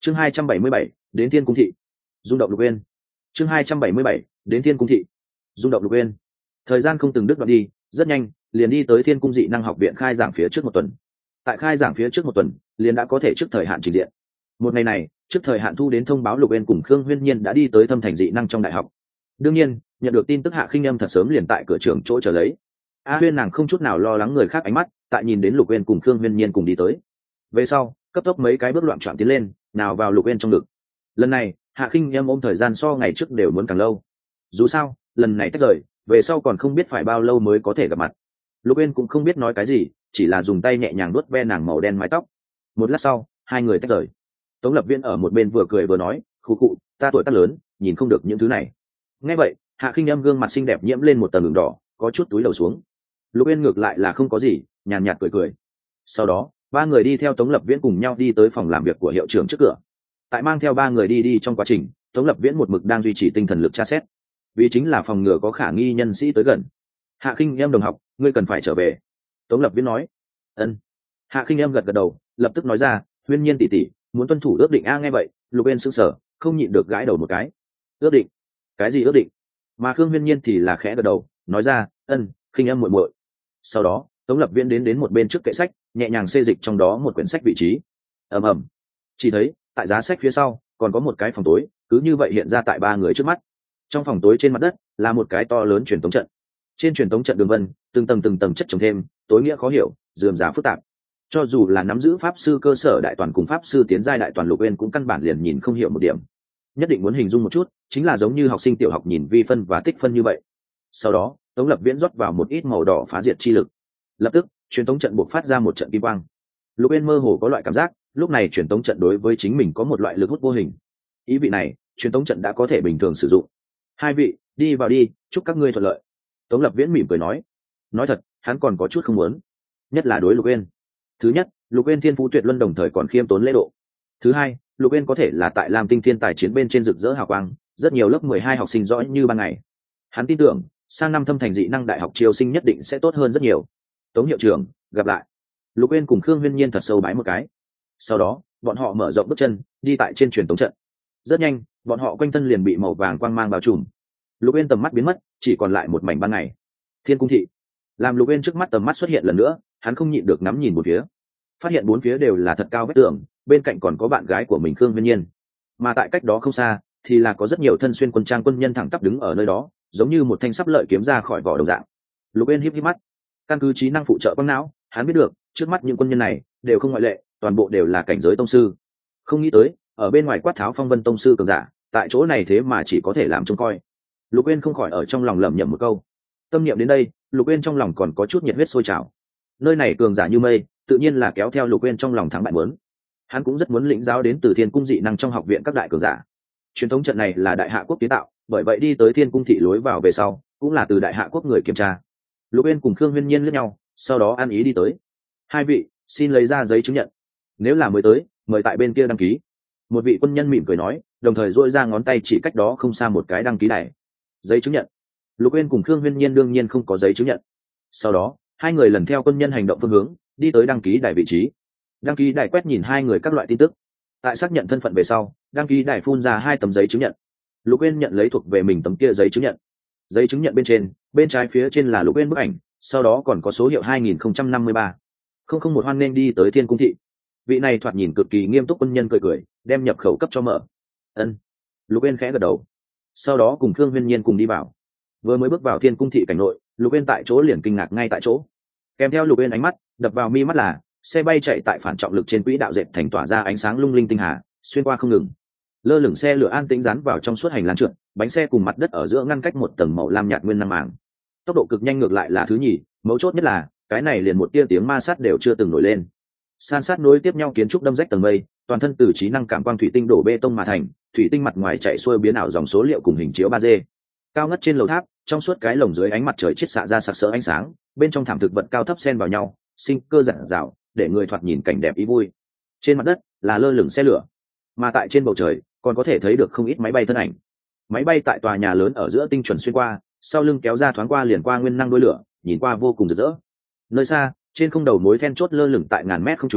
Chương 277, đến Thiên Cung thị. Rung động Lục Uyên. Chương 277, đến Thiên Cung thị. Rung động Lục Uyên. Thời gian không từng đứt đoạn đi, rất nhanh, liền đi tới Thiên Cung dị năng học viện khai giảng phía trước một tuần. Tại khai giảng phía trước một tuần, liền đã có thể trước thời hạn trình diện. Một ngày này, trước thời hạn thu đến thông báo Lục Uyên cùng Khương Huyên Nhiên đã đi tới Thâm Thành dị năng trong đại học. Đương nhiên, nhận được tin tức Hạ Khinh Âm thật sớm liền tại cửa trường chỗ chờ lấy. A Huyên nàng không chút nào lo lắng người khác ánh mắt, tại nhìn đến Lục Uyên cùng Khương Huyên Nhiên cùng đi tới. Về sau, cấp tốc mấy cái bước loạn trọn tiến lên, nào vào Lục Uyên trong ngực. Lần này, Hạ Khinh Âm ôm thời gian so ngày trước đều muốn càng lâu. Dù sao, lần này tách rời, về sau còn không biết phải bao lâu mới có thể gặp mặt. Lục Uyên cũng không biết nói cái gì, chỉ là dùng tay nhẹ nhàng vuốt ve nàng màu đen mái tóc. Một lát sau, hai người tách rời. Tống Lập Viễn ở một bên vừa cười vừa nói, "Khụ khụ, ta tuổi tác lớn, nhìn không được những thứ này." Nghe vậy, Hạ Khinh Âm gương mặt xinh đẹp nhiễm lên một tầng ửng đỏ, có chút túi đầu xuống. Lục Uyên ngược lại là không có gì, nhàn nhạt cười cười. Sau đó, ba người đi theo Tống Lập Viễn cùng nhau đi tới phòng làm việc của hiệu trưởng trước cửa. Tại mang theo ba người đi trong quá trình, Tống Lập Viễn một mực đang duy trì tinh thần lực tra xét, vì chính là phòng ngừa có khả nghi nhân sĩ tới gần. "Hạ Khinh Âm đồng học, ngươi cần phải trở về." Tống Lập Viễn nói. "Ân." Hạ Khinh Âm gật gật đầu, lập tức nói ra, "Huyên Nhiên tỷ tỷ, muốn tuân thủ ước định a." Nghe vậy, Lục Uyên sững sờ, không nhịn được gãi đầu một cái. "Ước định? Cái gì ước định?" Mà Khương Huyên Nhiên thì là khẽ gật đầu, nói ra, "Ân, Khinh Âm muội muội." Sau đó, Tống Lập Viễn đến một bên trước kệ sách, nhẹ nhàng xê dịch trong đó một quyển sách vị trí. Ầm ầm. Chỉ thấy, tại giá sách phía sau, còn có một cái phòng tối, cứ như vậy hiện ra tại ba người trước mắt. Trong phòng tối trên mặt đất là một cái to lớn truyền tống trận. Trên truyền tống trận đường vân, từng tầng chất chồng thêm, tối nghĩa khó hiểu, rườm rà phức tạp. Cho dù là nắm giữ pháp sư cơ sở đại toàn cùng pháp sư tiến giai đại toàn, Lục Uyên cũng căn bản liền nhìn không hiểu một điểm. Nhất định muốn hình dung một chút, chính là giống như học sinh tiểu học nhìn vi phân và tích phân như vậy. Sau đó, Tống Lập Viễn rót vào một ít màu đỏ phá diệt chi lực. Lập tức, truyền tống trận buộc phát ra một trận kim quang. Lục Uyên mơ hồ có loại cảm giác, lúc này truyền tống trận đối với chính mình có một loại lực hút vô hình. Ý vị này, truyền tống trận đã có thể bình thường sử dụng. "Hai vị, đi vào đi, chúc các ngươi thuận lợi." Tống Lập Viễn mỉm cười nói. Nói thật, hắn còn có chút không muốn, nhất là đối Lục Uyên. Thứ nhất, Lục Uyên thiên phú tuyệt luân, đồng thời còn khiêm tốn lễ độ. Thứ hai, Lục Uyên có thể là tại Lam Tinh thiên tài chiến bên trên rực rỡ hào quang, rất nhiều lớp 12 học sinh rõ như ban ngày. Hắn tin tưởng, sang năm Thâm Thành dị năng đại học chiêu sinh nhất định sẽ tốt hơn rất nhiều. "Tống hiệu trưởng, gặp lại." Lục Uyên cùng Khương Huyên Nhiên thật sâu bái một cái. Sau đó, bọn họ mở rộng bước chân, đi tại trên truyền tống trận. Rất nhanh, bọn họ quanh thân liền bị màu vàng quang mang bao trùm. Lục Uyên tầm mắt biến mất, chỉ còn lại một mảnh ban ngày. Thiên Cung thị. Làm Lục Uyên trước mắt tầm mắt xuất hiện lần nữa, hắn không nhịn được ngắm nhìn một phía. Phát hiện bốn phía đều là thật cao vách tường, bên cạnh còn có bạn gái của mình Khương Huyên Nhiên. Mà tại cách đó không xa, thì là có rất nhiều thân xuyên quân trang quân nhân thẳng tắp đứng ở nơi đó, giống như một thanh sắp lợi kiếm ra khỏi vỏ đồng dạng. Lục Uyên híp híp mắt, căn cứ trí năng phụ trợ quang não, hắn biết được, trước mắt những quân nhân này đều không ngoại lệ, toàn bộ đều là cảnh giới tông sư. Không nghĩ tới, ở bên ngoài quát tháo phong vân tông sư cường giả, tại chỗ này thế mà chỉ có thể làm trông coi. Lục Uyên không khỏi ở trong lòng lẩm nhẩm một câu. Tâm niệm đến đây, Lục Uyên trong lòng còn có chút nhiệt huyết sôi trào. Nơi này cường giả như mây, tự nhiên là kéo theo Lục Uyên trong lòng thắng bại muốn. Hắn cũng rất muốn lĩnh giáo đến từ Thiên Cung dị năng trong học viện các đại cường giả. Truyền thống trận này là Đại Hạ quốc kiến tạo, bởi vậy đi tới Thiên Cung thị lối vào về sau, cũng là từ Đại Hạ quốc người kiểm tra. Lục Uyên cùng Khương Huyên Nhiên liếc nhau, sau đó ăn ý đi tới. "Hai vị, xin lấy ra giấy chứng nhận. Nếu là mới tới, mời tại bên kia đăng ký." Một vị quân nhân mỉm cười nói, đồng thời duỗi ra ngón tay chỉ cách đó không xa một cái đăng ký đài. "Giấy chứng nhận." Lục Uyên cùng Khương Huyên Nhiên đương nhiên không có giấy chứng nhận. Sau đó, hai người lần theo quân nhân hành động phương hướng, đi tới đăng ký đài vị trí. Đăng ký đài quét nhìn hai người các loại tin tức. Tại xác nhận thân phận về sau, đăng ký đài phun ra 2 tấm giấy chứng nhận. Lục Uyên nhận lấy thuộc về mình tấm kia giấy chứng nhận. Giấy chứng nhận bên trên, bên trái phía trên là Lục Uyên bức ảnh, sau đó còn có số hiệu 2053. 001 hoan nên đi tới Thiên Cung thị. Vị này thoạt nhìn cực kỳ nghiêm túc quân nhân cười cười, đem nhập khẩu cấp cho mở. "Ân." Lục Uyên khẽ gật đầu. Sau đó cùng Khương Huyên Nhiên cùng đi vào. Vừa mới bước vào Thiên Cung thị cảnh nội, Lục Uyên tại chỗ liền kinh ngạc ngay tại chỗ. Kèm theo Lục Uyên ánh mắt đập vào mi mắt là xe bay chạy tại phản trọng lực trên quỹ đạo dệt thành tỏa ra ánh sáng lung linh tinh hà, xuyên qua không ngừng. Lơ lửng xe lửa an tĩnh dán vào trong suốt hành lang trượt, bánh xe cùng mặt đất ở giữa ngăn cách một tầng màu lam nhạt nguyên năng màng. Tốc độ cực nhanh ngược lại là thứ nhì, mấu chốt nhất là cái này liền một tia tiếng ma sát đều chưa từng nổi lên. San sát nối tiếp nhau kiến trúc đâm rách tầng mây, toàn thân từ trí năng cảm quang thủy tinh đổ bê tông mà thành, thủy tinh mặt ngoài chạy xuôi biến ảo dòng số liệu cùng hình chiếu 3D. Cao ngất trên lầu tháp, trong suốt cái lồng dưới ánh mặt trời chiết xạ ra sặc sỡ ánh sáng, bên trong thảm thực vật cao thấp xen vào nhau, sinh cơ rạng rào, để người thoạt nhìn cảnh đẹp ý vui. Trên mặt đất là lơ lửng xe lửa, mà tại trên bầu trời còn có thể thấy được không ít máy bay thân ảnh. Máy bay tại tòa nhà lớn ở giữa tinh chuẩn xuyên qua, sau lưng kéo ra thoáng qua liền qua nguyên năng đuôi lửa, nhìn qua vô cùng rực rỡ. Nơi xa, trên không đầu mối then chốt lơ lửng tại ngàn mét không trung,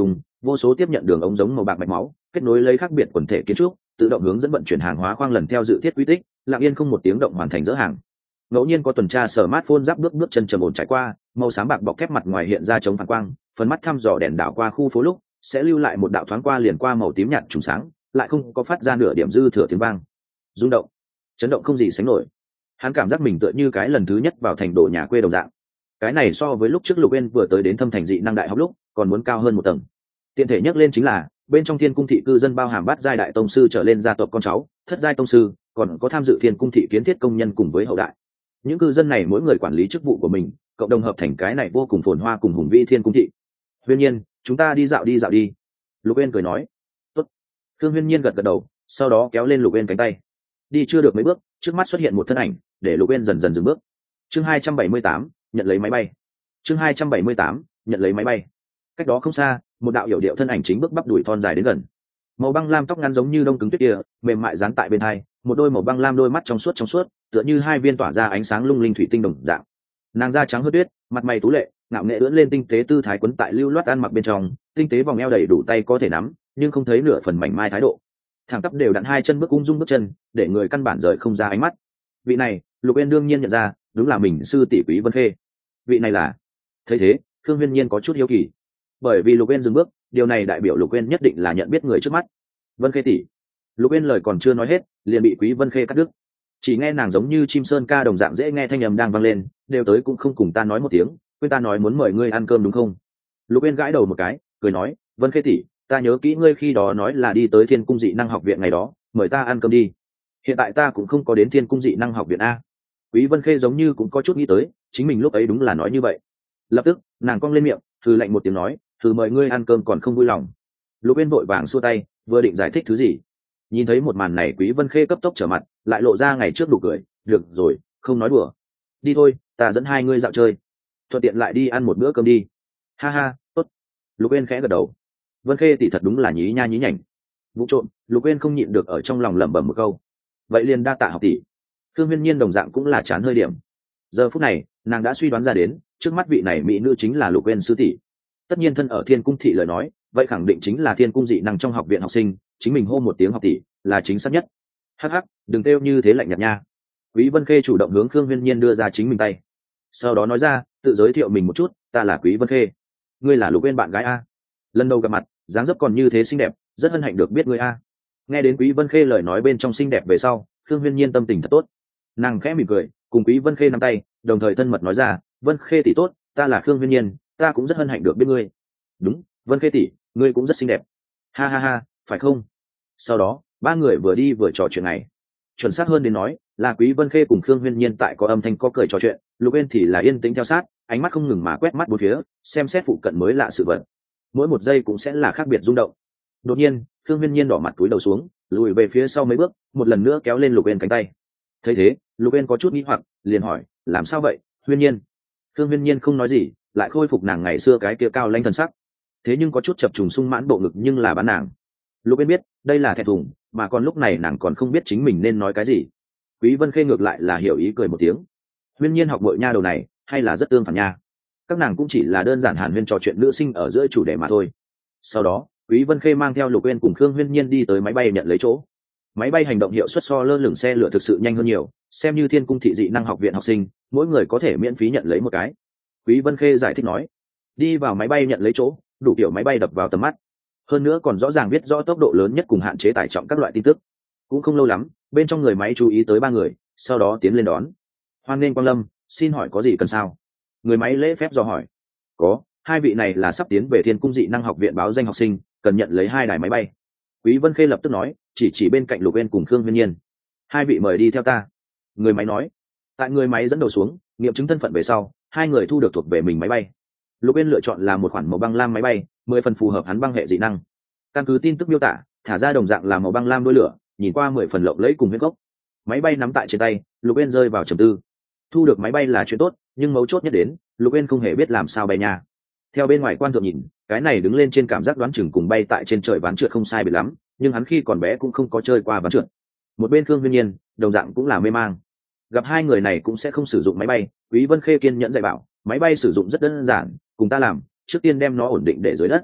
vô số tiếp nhận đường ống giống màu bạc mạch máu kết nối lấy khác biệt quần thể kiến trúc, tự động hướng dẫn vận chuyển hàng hóa khoang lần theo dự thiết quy tích, lặng yên không một tiếng động hoàn thành dỡ hàng. Ngẫu nhiên có tuần tra smartphone giáp bước chân trầm ổn trải qua, màu xám bạc bọc thép mặt ngoài hiện ra chống phản quang, phần mắt thăm dò đèn đảo qua khu phố lúc sẽ lưu lại một đạo thoáng qua liền qua màu tím nhạt trùng sáng, lại không có phát ra nửa điểm dư thừa tiếng vang. Rung động, chấn động không gì sánh nổi. Hắn cảm giác mình tựa như cái lần thứ nhất vào thành đồ nhà quê đồng dạng. Cái này so với lúc trước Lục Uyên vừa tới đến Thâm Thành dị năng đại học lúc còn muốn cao hơn một tầng. Tiện thể nhắc lên chính là bên trong Thiên Cung thị cư dân bao hàm bát giai đại tông sư trở lên gia tộc con cháu, thất giai tông sư, còn có tham dự Thiên Cung thị kiến thiết công nhân cùng với hậu đại. Những cư dân này mỗi người quản lý chức vụ của mình, cộng đồng hợp thành cái này vô cùng phồn hoa cùng hùng vĩ Thiên Cung thị. Huyên Nhiên, chúng ta đi dạo đi. Lục Uyên cười nói. Tốt. Thương Huyên Nhiên gật gật đầu, sau đó kéo lên Lục Uyên cánh tay. Đi chưa được mấy bước, trước mắt xuất hiện một thân ảnh, để Lục Uyên dần dần dừng bước. Chương 278, nhận lấy máy bay. Chương 278, nhận lấy máy bay. Cách đó không xa, một đạo hiểu điệu thân ảnh chính bước bắp đuổi thon dài đến gần. Màu băng lam tóc ngắn giống như đông cứng tuyết kia, mềm mại dán tại bên hai, một đôi màu băng lam đôi mắt trong suốt, tựa như hai viên tỏa ra ánh sáng lung linh thủy tinh đồng dạng. Nàng da trắng hớt tuyết, mặt mày tú lệ, ngạo nghệ ưỡn lên tinh tế tư thái quấn tại lưu loát ăn mặc bên trong, tinh tế vòng eo đầy đủ tay có thể nắm, nhưng không thấy nửa phần mảnh mai thái độ. Thẳng tắp đều đặn hai chân bước ung dung bước chân, để người căn bản rời không ra ánh mắt. Vị này, Lục Uyên đương nhiên nhận ra, đúng là mình sư tỷ Quý Vân Khê. Vị này là? Thấy thế, Khương Huyên Nhiên có chút hiếu kỳ. Bởi vì Lục Uyên dừng bước, điều này đại biểu Lục Uyên nhất định là nhận biết người trước mắt. Vân Khê tỷ. Lục Uyên lời còn chưa nói hết, liền bị Quý Vân Khê cắt đứt. Chỉ nghe nàng giống như chim sơn ca đồng dạng dễ nghe thanh âm đang vang lên, đều tới cũng không cùng ta nói một tiếng, quên ta nói muốn mời ngươi ăn cơm đúng không? Lục Uyên gãi đầu một cái, cười nói, Vân Khê tỷ, ta nhớ kỹ ngươi khi đó nói là đi tới Thiên Cung dị năng học viện ngày đó, mời ta ăn cơm đi. Hiện tại ta cũng không có đến Thiên Cung dị năng học viện a. Quý Vân Khê giống như cũng có chút nghĩ tới, chính mình lúc ấy đúng là nói như vậy. Lập tức, nàng cong lên miệng, hừ lạnh một tiếng nói, thử mời ngươi ăn cơm còn không vui lòng. Lục Uyên vội vàng xua tay, vừa định giải thích thứ gì, nhìn thấy một màn này Quý Vân Khê cấp tốc trở mặt, lại lộ ra ngày trước đủ cười, được rồi, không nói đùa, đi thôi, ta dẫn hai ngươi dạo chơi, thuận tiện lại đi ăn một bữa cơm đi. Ha ha, tốt. Lục Uyên khẽ gật đầu. Vân Khê tỷ thật đúng là nhí nha nhí nhảnh. Vụ trộm, Lục Uyên không nhịn được ở trong lòng lẩm bẩm một câu, vậy liền đa tạ học tỷ. Thương Huyên Nhiên đồng dạng cũng là chán hơi điểm. Giờ phút này, nàng đã suy đoán ra đến, trước mắt vị này mỹ nữ chính là Lục Uyên sư tỷ. Tất nhiên thân ở Thiên Cung thị lời nói, vậy khẳng định chính là Thiên Cung dị năng trong học viện học sinh, chính mình hô một tiếng học tỷ là chính xác nhất. Hắc hắc, đừng kêu như thế lạnh nhạt nha. Quý Vân Khê chủ động hướng Khương Huyên Nhiên đưa ra chính mình tay, sau đó nói ra, tự giới thiệu mình một chút, ta là Quý Vân Khê, ngươi là Lục Uyên bạn gái a. Lần đầu gặp mặt, dáng dấp còn như thế xinh đẹp, rất hân hạnh được biết ngươi a. Nghe đến Quý Vân Khê lời nói bên trong xinh đẹp về sau, Khương Huyên Nhiên tâm tình thật tốt, nàng khẽ mỉm cười, cùng Quý Vân Khê nắm tay, đồng thời thân mật nói ra, Vân Khê tỷ tốt, ta là Khương Huyên Nhiên, ta cũng rất hân hạnh được biết ngươi. Đúng, Vân Khê tỷ, ngươi cũng rất xinh đẹp. Ha ha ha, phải không? Sau đó, ba người vừa đi vừa trò chuyện này, chuẩn xác hơn đến nói là Quý Vân Khê cùng Khương Huyên Nhiên tại có âm thanh có cười trò chuyện, Lục Uyên thì là yên tĩnh theo sát, ánh mắt không ngừng mà quét mắt bốn phía, xem xét phụ cận mới lạ sự vật, mỗi một giây cũng sẽ là khác biệt rung động. Đột nhiên, Khương Huyên Nhiên đỏ mặt cúi đầu xuống, lùi về phía sau mấy bước, một lần nữa kéo lên Lục Uyên cánh tay. Thấy thế, Lục Uyên có chút nghi hoặc, liền hỏi, làm sao vậy, Huyên Nhiên? Khương Huyên Nhiên không nói gì, lại khôi phục nàng ngày xưa cái kia cao lãnh thần sắc, thế nhưng có chút chập trùng sung mãn bộ ngực nhưng là bán nàng. Lục Uyên biết đây là thẹn thùng, mà còn lúc này nàng còn không biết chính mình nên nói cái gì. Quý Vân Khê ngược lại là hiểu ý cười một tiếng. Huyên Nhiên học muội nha đầu này hay là rất tương phản nha, các nàng cũng chỉ là đơn giản hàn huyên trò chuyện nữ sinh ở giữa chủ đề mà thôi. Sau đó, Quý Vân Khê mang theo Lục Uyên cùng Khương Huyên Nhiên đi tới máy bay nhận lấy chỗ. Máy bay hành động hiệu suất so lơ lửng xe lửa thực sự nhanh hơn nhiều, xem như Thiên Cung thị dị năng học viện học sinh, mỗi người có thể miễn phí nhận lấy một cái. Quý Vân Khê giải thích nói, đi vào máy bay nhận lấy chỗ, đủ kiểu máy bay đập vào tầm mắt, hơn nữa còn rõ ràng biết rõ tốc độ lớn nhất cùng hạn chế tải trọng các loại tin tức. Cũng không lâu lắm, bên trong người máy chú ý tới ba người, sau đó tiến lên đón. Hoan nghênh quang lâm, xin hỏi có gì cần sao? Người máy lễ phép dò hỏi. Có, hai vị này là sắp tiến về Thiên Cung dị năng học viện báo danh học sinh, cần nhận lấy hai đài máy bay. Quý Vân Khê lập tức nói, chỉ bên cạnh Lục Uyên cùng Khương Huyên Nhiên. Hai vị mời đi theo ta. Người máy nói. Tại người máy dẫn đầu xuống, nghiệm chứng thân phận về sau, hai người thu được thuộc về mình máy bay. Lục Uyên lựa chọn là một khoản màu băng lam máy bay, 10 phần phù hợp hắn băng hệ dị năng. Căn cứ tin tức miêu tả, thả ra đồng dạng là màu băng lam đuôi lửa, nhìn qua 10 phần lộng lẫy cùng huyết gốc. Máy bay nắm tại trên tay, Lục Uyên rơi vào trầm tư. Thu được máy bay là chuyện tốt, nhưng mấu chốt nhất đến, Lục Uyên không hề biết làm sao bay nha. Theo bên ngoài quan thượng nhìn, cái này đứng lên trên cảm giác đoán chừng cùng bay tại trên trời ván trượt không sai biệt lắm, nhưng hắn khi còn bé cũng không có chơi qua ván trượt. Một bên Khương Huyên Nhiên, đồng dạng cũng là mê mang. Gặp hai người này cũng sẽ không sử dụng máy bay, Quý Vân Khê kiên nhẫn dạy bảo, máy bay sử dụng rất đơn giản, cùng ta làm, trước tiên đem nó ổn định để dưới đất.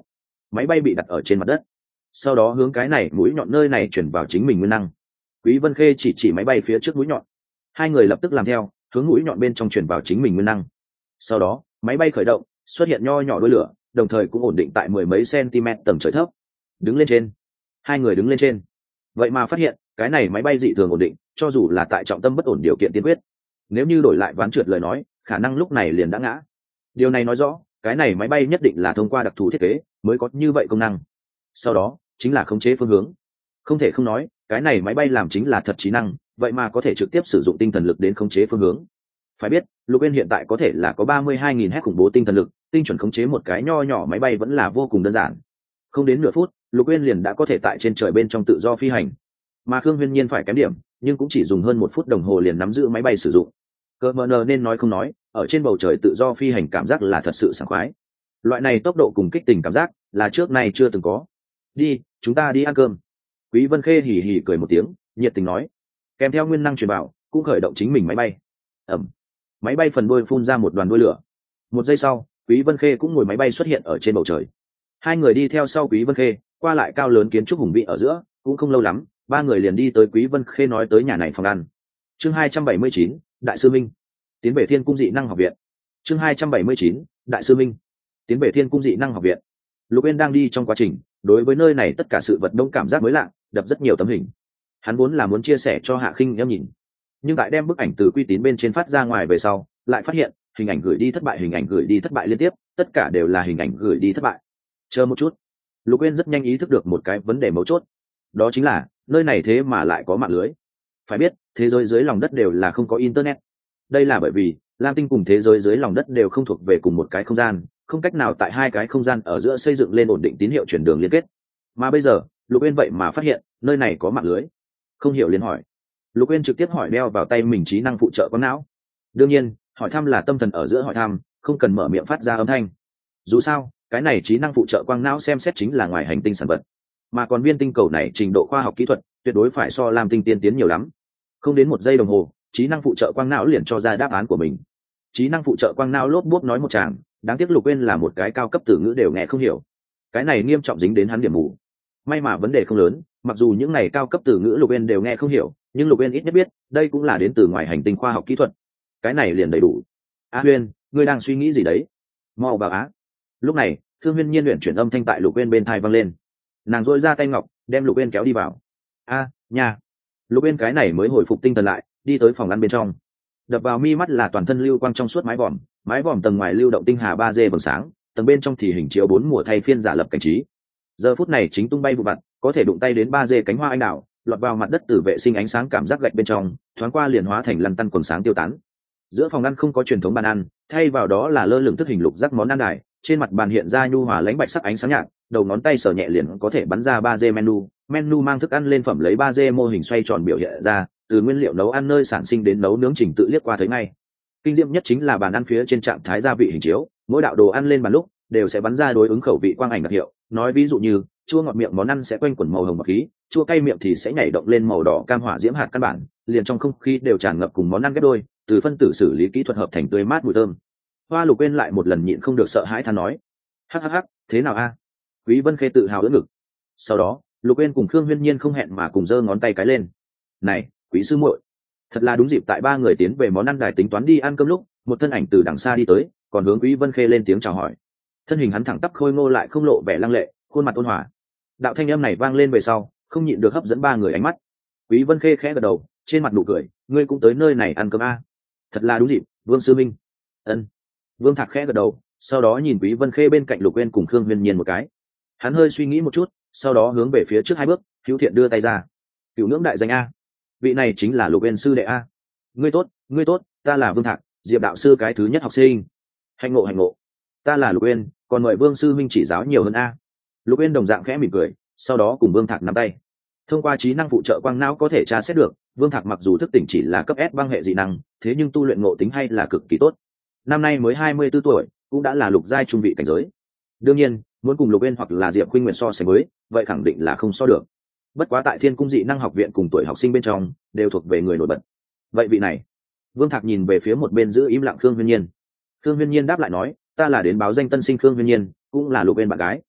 máy bay bị đặt ở trên mặt đất, sau đó hướng cái này mũi nhọn nơi này chuyển vào chính mình nguyên năng. Quý Vân Khê chỉ máy bay phía trước mũi nhọn, hai người lập tức làm theo, hướng mũi nhọn bên trong chuyển vào chính mình nguyên năng. Sau đó máy bay khởi động, xuất hiện nho nhỏ đuôi lửa, đồng thời cũng ổn định tại mười mấy cm tầng trời thấp. Đứng lên trên, hai người đứng lên trên, vậy mà phát hiện cái này máy bay dị thường ổn định, cho dù là tại trọng tâm bất ổn điều kiện tiên quyết, nếu như đổi lại ván trượt lời nói, khả năng lúc này liền đã ngã. Điều này nói rõ cái này máy bay nhất định là thông qua đặc thù thiết kế mới có như vậy công năng. Sau đó chính là khống chế phương hướng. Không thể không nói, cái này máy bay làm chính là thật trí năng, vậy mà có thể trực tiếp sử dụng tinh thần lực đến khống chế phương hướng. Phải biết Lục Uyên hiện tại có thể là có 32.000 hét khủng bố tinh thần lực, tinh chuẩn khống chế một cái nho nhỏ máy bay vẫn là vô cùng đơn giản. Không đến nửa phút, Lục Uyên liền đã có thể tại trên trời bên trong tự do phi hành. Mà Khương Huyên Nhiên phải kém điểm, nhưng cũng chỉ dùng hơn 1 phút đồng hồ liền nắm giữ máy bay sử dụng. Cơ mờ nờ nên nói không nói, ở trên bầu trời tự do phi hành cảm giác là thật sự sảng khoái. Loại này tốc độ cùng kích tình cảm giác là trước nay chưa từng có. Đi, chúng ta đi ăn cơm. Quý Vân Khê hì hì cười một tiếng, nhiệt tình nói. Kèm theo nguyên năng truyền bảo, cũng khởi động chính mình máy bay. Ẩm. Máy bay phần đuôi phun ra một đoàn đuôi lửa. Một giây sau, Quý Vân Khê cũng ngồi máy bay xuất hiện ở trên bầu trời. Hai người đi theo sau Quý Vân Khê, qua lại cao lớn kiến trúc hùng vĩ ở giữa, cũng không lâu lắm, ba người liền đi tới Quý Vân Khê nói tới nhà này phòng ăn. Chương 279, Đại sư Minh. Tiến về Thiên Cung Dị Năng Học viện. Chương 279, Đại sư Minh. Tiến về Thiên Cung Dị Năng Học viện. Lục Uyên đang đi trong quá trình, đối với nơi này tất cả sự vật đông cảm giác mới lạ, đập rất nhiều tấm hình. Hắn vốn là muốn chia sẻ cho Hạ Khinh em nhìn, nhưng tại đem bức ảnh từ Quy Tín bên trên phát ra ngoài về sau, lại phát hiện hình ảnh gửi đi thất bại, hình ảnh gửi đi thất bại liên tiếp, tất cả đều là hình ảnh gửi đi thất bại. Chờ một chút, Lục Uyên rất nhanh ý thức được một cái vấn đề mấu chốt, đó chính là nơi này thế mà lại có mạng lưới. Phải biết thế giới dưới lòng đất đều là không có internet, đây là bởi vì Lam Tinh cùng thế giới dưới lòng đất đều không thuộc về cùng một cái không gian, không cách nào tại hai cái không gian ở giữa xây dựng lên ổn định tín hiệu truyền đường liên kết. Mà bây giờ Lục Uyên vậy mà phát hiện nơi này có mạng lưới. Không hiểu liền hỏi. Lục Uyên trực tiếp hỏi đeo vào tay mình trí năng phụ trợ con não. Đương nhiên hỏi thăm là tâm thần ở giữa hỏi thăm, không cần mở miệng phát ra âm thanh. Dù sao cái này trí năng phụ trợ quang não xem xét chính là ngoài hành tinh sản vật, mà còn viên tinh cầu này trình độ khoa học kỹ thuật tuyệt đối phải so Lam Tinh tiên tiến nhiều lắm. Không đến 1 giây đồng hồ, trí năng phụ trợ quang não liền cho ra đáp án của mình. Trí năng phụ trợ quang não lốp bốp nói một tràng, đáng tiếc Lục Uyên là một cái cao cấp từ ngữ đều nghe không hiểu. Cái này nghiêm trọng dính đến hắn điểm mù. May mà vấn đề không lớn, mặc dù những này cao cấp từ ngữ Lục Uyên đều nghe không hiểu, nhưng Lục Uyên ít nhất biết đây cũng là đến từ ngoài hành tinh khoa học kỹ thuật. Cái này liền đầy đủ. Uyên, ngươi đang suy nghĩ gì đấy? Mau vào á. Lúc này Thương Huyên Nhiên luyện chuyển âm thanh tại Lục Uyên bên tai vang lên. Nàng duỗi ra tay ngọc đem Lục Uyên kéo đi vào. Nhà. Lục Uyên cái này mới hồi phục tinh thần lại, đi tới phòng ăn bên trong. Đập vào mi mắt là toàn thân lưu quang trong suốt mái vòm tầng ngoài lưu động tinh hà 3D vầng sáng, tầng bên trong thì hình chiếu 4 mùa thay phiên giả lập cảnh trí. Giờ phút này chính tung bay vụ vặt, có thể đụng tay đến 3D cánh hoa anh đào, lọt vào mặt đất từ vệ sinh ánh sáng cảm giác gạch bên trong, thoáng qua liền hóa thành lăn tăn quần sáng tiêu tán. Giữa phòng ăn không có truyền thống bàn ăn, thay vào đó là lơ lửng thức hình lục giác món ăn đài, trên mặt bàn hiện ra nhu hòa lãnh bạch sắc ánh sáng nhạt, đầu ngón tay sờ nhẹ liền có thể bắn ra 3D menu mang thức ăn lên phẩm lấy 3D mô hình xoay tròn biểu hiện ra, từ nguyên liệu nấu ăn nơi sản sinh đến nấu nướng trình tự liếc qua thấy ngay. Kinh diệm nhất chính là bàn ăn phía trên trạng thái gia vị hình chiếu, mỗi đạo đồ ăn lên bàn lúc đều sẽ bắn ra đối ứng khẩu vị quang ảnh đặc hiệu, nói ví dụ như chua ngọt miệng món ăn sẽ quanh quẩn màu hồng bạc khí, chua cay miệng thì sẽ nhảy động lên màu đỏ cam hỏa diễm hạt căn bản, liền trong không khí đều tràn ngập cùng món ăn ghép đôi, từ phân tử xử lý kỹ thuật hợp thành tươi mát mùi thơm. Hoa Lục Uyên lại một lần nhịn không được sợ hãi than nói: hắc, thế nào a? Quý Vân Khê tự hào ưỡn ngực. Sau đó Lục Uyên cùng Khương Huyên Nhiên không hẹn mà cùng giơ ngón tay cái lên. Này, Quý sư muội, thật là đúng dịp tại ba người tiến về món ăn đài tính toán đi ăn cơm lúc, một thân ảnh từ đằng xa đi tới, còn hướng Quý Vân Khê lên tiếng chào hỏi. Thân hình hắn thẳng tắp khôi ngô lại không lộ vẻ lăng lệ, khuôn mặt ôn hòa. Đạo thanh âm này vang lên về sau, không nhịn được hấp dẫn ba người ánh mắt. Quý Vân Khê khẽ gật đầu, trên mặt nụ cười, ngươi cũng tới nơi này ăn cơm a? Thật là đúng dịp, Vương sư minh. Ân. Vương Thạc khẽ gật đầu, sau đó nhìn Quý Vân Khê bên cạnh Lục Uyên cùng Khương Huyên Nhiên một cái. Hắn hơi suy nghĩ một chút, sau đó hướng về phía trước 2 bước, hữu thiện đưa tay ra. Cửu ngưỡng đại danh a, vị này chính là Lục Uyên sư đệ a. Ngươi tốt, ta là Vương Thạc, Diệp đạo sư cái thứ nhất học sinh. Hạnh ngộ. Ta là Lục Uyên, còn mời Vương sư minh chỉ giáo nhiều hơn a. Lục Uyên đồng dạng khẽ mỉm cười, sau đó cùng Vương Thạc nắm tay. Thông qua trí năng phụ trợ quang não có thể tra xét được, Vương Thạc mặc dù thức tỉnh chỉ là cấp S băng hệ dị năng, thế nhưng tu luyện ngộ tính hay là cực kỳ tốt. Năm nay mới 24 tuổi, cũng đã là lục giai trung vị cảnh giới. Đương nhiên, muốn cùng Lục Uyên hoặc là Diệp Khuynh Nguyệt so sánh với, vậy khẳng định là không so được. Bất quá tại Thiên Cung Dị Năng Học viện cùng tuổi học sinh bên trong, đều thuộc về người nổi bật. Vậy vị này? Vương Thạc nhìn về phía một bên giữ im lặng Khương Huyên Nhiên. Khương Huyên Nhiên đáp lại nói, ta là đến báo danh tân sinh Khương Huyên Nhiên, cũng là Lục Uyên bạn gái.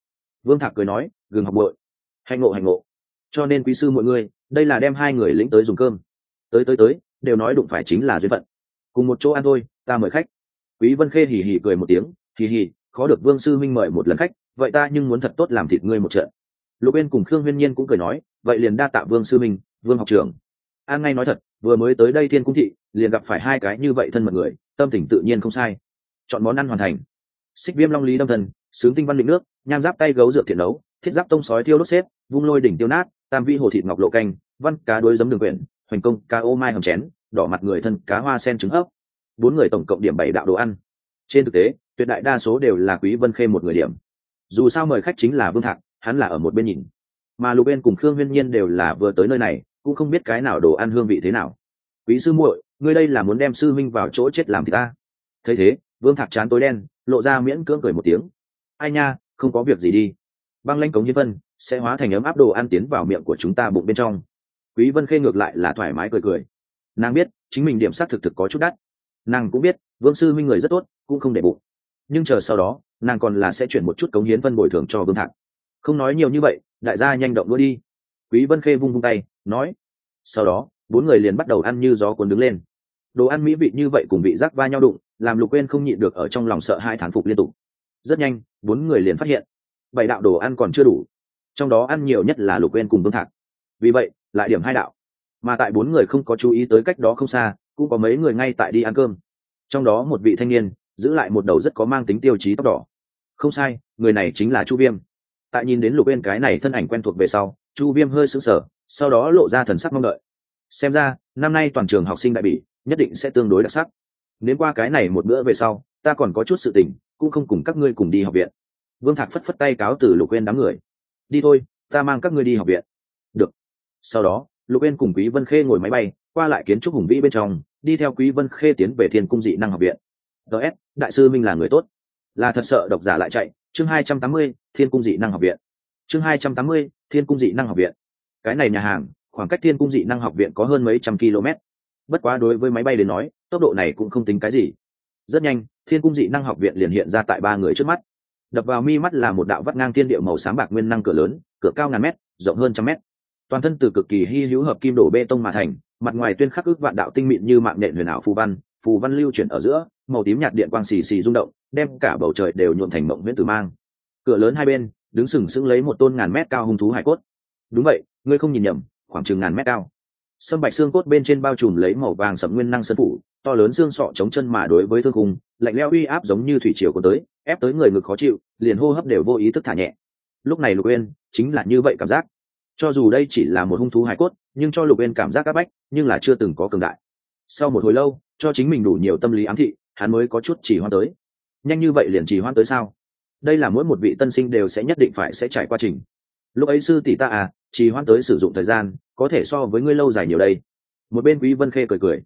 Vương Thạc cười nói, gừng học bội, hạnh ngộ hạnh ngộ. Cho nên quý sư mọi người, đây là đem hai người lĩnh tới dùng cơm. Tới, đều nói đụng phải chính là duyên phận. Cùng một chỗ ăn thôi, ta mời khách. Quý Vân Khê hì hì cười một tiếng, hì hì, khó được Vương sư minh mời một lần khách, vậy ta nhưng muốn thật tốt làm thịt ngươi một trận. Lục Uyên cùng Khương Huyên Nhiên cũng cười nói, vậy liền đa tạ Vương sư minh, Vương học trưởng. An ngay nói thật, vừa mới tới đây Thiên Cung thị, liền gặp phải hai cái như vậy thân mật người, tâm tình tự nhiên không sai. Chọn món ăn hoàn thành. Xích Viêm Long Lý đâm thần, sướng tinh văn định nước, nham giáp tay gấu dược thiện nấu, thiết giáp tông sói thiêu đốt xếp, vung lôi đỉnh tiêu nát, tam vi hồ thịt ngọc lộ canh, văn cá đuối giấm đường quyển, hoành công cá ô mai hầm chén, đỏ mặt người thân cá hoa sen trứng ấp. Bốn người tổng cộng điểm 7 đạo đồ ăn. Trên thực tế, tuyệt đại đa số đều là Quý Vân Khê một người điểm. Dù sao mời khách chính là Vương Thạc, hắn là ở một bên nhìn. Mà Lục Uyên cùng Khương Huyên Nhiên đều là vừa tới nơi này, cũng không biết cái nào đồ ăn hương vị thế nào. Quý sư muội, ngươi đây là muốn đem sư minh vào chỗ chết làm thì ta. Thấy thế, Vương Thạc chán tối đen, lộ ra miễn cưỡng cười một tiếng. Ai nha, không có việc gì đi. Băng lãnh cống hiến vân sẽ hóa thành ấm áp đồ ăn tiến vào miệng của chúng ta bụng bên trong. Quý Vân Khê ngược lại là thoải mái cười cười. Nàng biết, chính mình điểm sát thực có chút đắt. Nàng cũng biết, Vương sư minh người rất tốt, cũng không để bụng. Nhưng chờ sau đó, nàng còn là sẽ chuyển một chút cống hiến vân bồi thường cho Vương Thạc. Không nói nhiều như vậy, đại gia nhanh động đua đi. Quý Vân Khê vung tay, nói. Sau đó, bốn người liền bắt đầu ăn như gió cuốn đứng lên. Đồ ăn mỹ vị như vậy cùng vị giác va nhau đụng, làm Lục Uyên không nhịn được ở trong lòng sợ hai thán phục liên tục. Rất nhanh, bốn người liền phát hiện, 7 đạo đồ ăn còn chưa đủ. Trong đó ăn nhiều nhất là Lục Uyên cùng Vương Thạc. Vì vậy, lại điểm 2 đạo. Mà tại bốn người không có chú ý tới cách đó không xa, cũng có mấy người ngay tại đi ăn cơm. Trong đó một vị thanh niên giữ lại một đầu rất có mang tính tiêu chí tóc đỏ. Không sai, người này chính là Chu Viêm. Tại nhìn đến Lục Uyên cái này thân ảnh quen thuộc về sau, Chu Viêm hơi sững sờ, sau đó lộ ra thần sắc mong đợi. Xem ra, năm nay toàn trường học sinh đại bỉ nhất định sẽ tương đối đặc sắc. Nếu qua cái này một bữa về sau, ta còn có chút sự tình, cũng không cùng các ngươi cùng đi học viện. Vương Thạc phất phất tay cáo từ Lục Uyên đám người. Đi thôi, ta mang các ngươi đi học viện. Được. Sau đó, Lục Uyên cùng Quý Vân Khê ngồi máy bay qua lại kiến trúc hùng vĩ bên trong, đi theo Quý Vân Khê tiến về Thiên Cung dị năng học viện. DS, đại sư Minh là người tốt, là thật sợ độc giả lại chạy. Chương 280, Thiên Cung dị năng học viện. Chương 280, Thiên Cung dị năng học viện. Cái này nhà hàng, khoảng cách Thiên Cung dị năng học viện có hơn mấy trăm km. Bất quá đối với máy bay đến nói, tốc độ này cũng không tính cái gì. Rất nhanh, Thiên Cung dị năng học viện liền hiện ra tại ba người trước mắt. Đập vào mi mắt là một đạo vắt ngang thiên địa màu xám bạc nguyên năng cửa lớn, cửa cao ngàn mét, rộng hơn trăm mét. Toàn thân từ cực kỳ hy hữu hợp kim đổ bê tông mà thành, mặt ngoài tuyên khắc ước vạn đạo tinh mịn như mạng nhện huyền ảo phù văn lưu chuyển ở giữa, màu tím nhạt điện quang xì xì rung động, đem cả bầu trời đều nhuộm thành mộng huyễn tử mang. Cửa lớn hai bên, đứng sừng sững lấy một tôn ngàn mét cao hung thú hải cốt. Đúng vậy, ngươi không nhìn nhầm, khoảng chừng ngàn mét cao. Sâm bạch xương cốt bên trên bao trùm lấy màu vàng sẫm nguyên năng sơn phủ, to lớn xương sọ chống chân mà đối với thương khung, lạnh lẽo uy áp giống như thủy triều cuốn tới, ép tới người ngực khó chịu, liền hô hấp đều vô ý thức thả nhẹ. Lúc này Lục Uyên chính là như vậy cảm giác. Cho dù đây chỉ là một hung thú hải cốt, nhưng cho Lục Uyên cảm giác áp bách, nhưng là chưa từng có cường đại. Sau một hồi lâu, cho chính mình đủ nhiều tâm lý ám thị, hắn mới có chút chỉ hoãn tới. Nhanh như vậy liền chỉ hoãn tới sao? Đây là mỗi một vị tân sinh đều sẽ nhất định phải sẽ trải qua trình. Lúc ấy sư tỷ ta à, chỉ hoãn tới sử dụng thời gian, có thể so với ngươi lâu dài nhiều đây. Một bên Quý Vân Khê cười cười.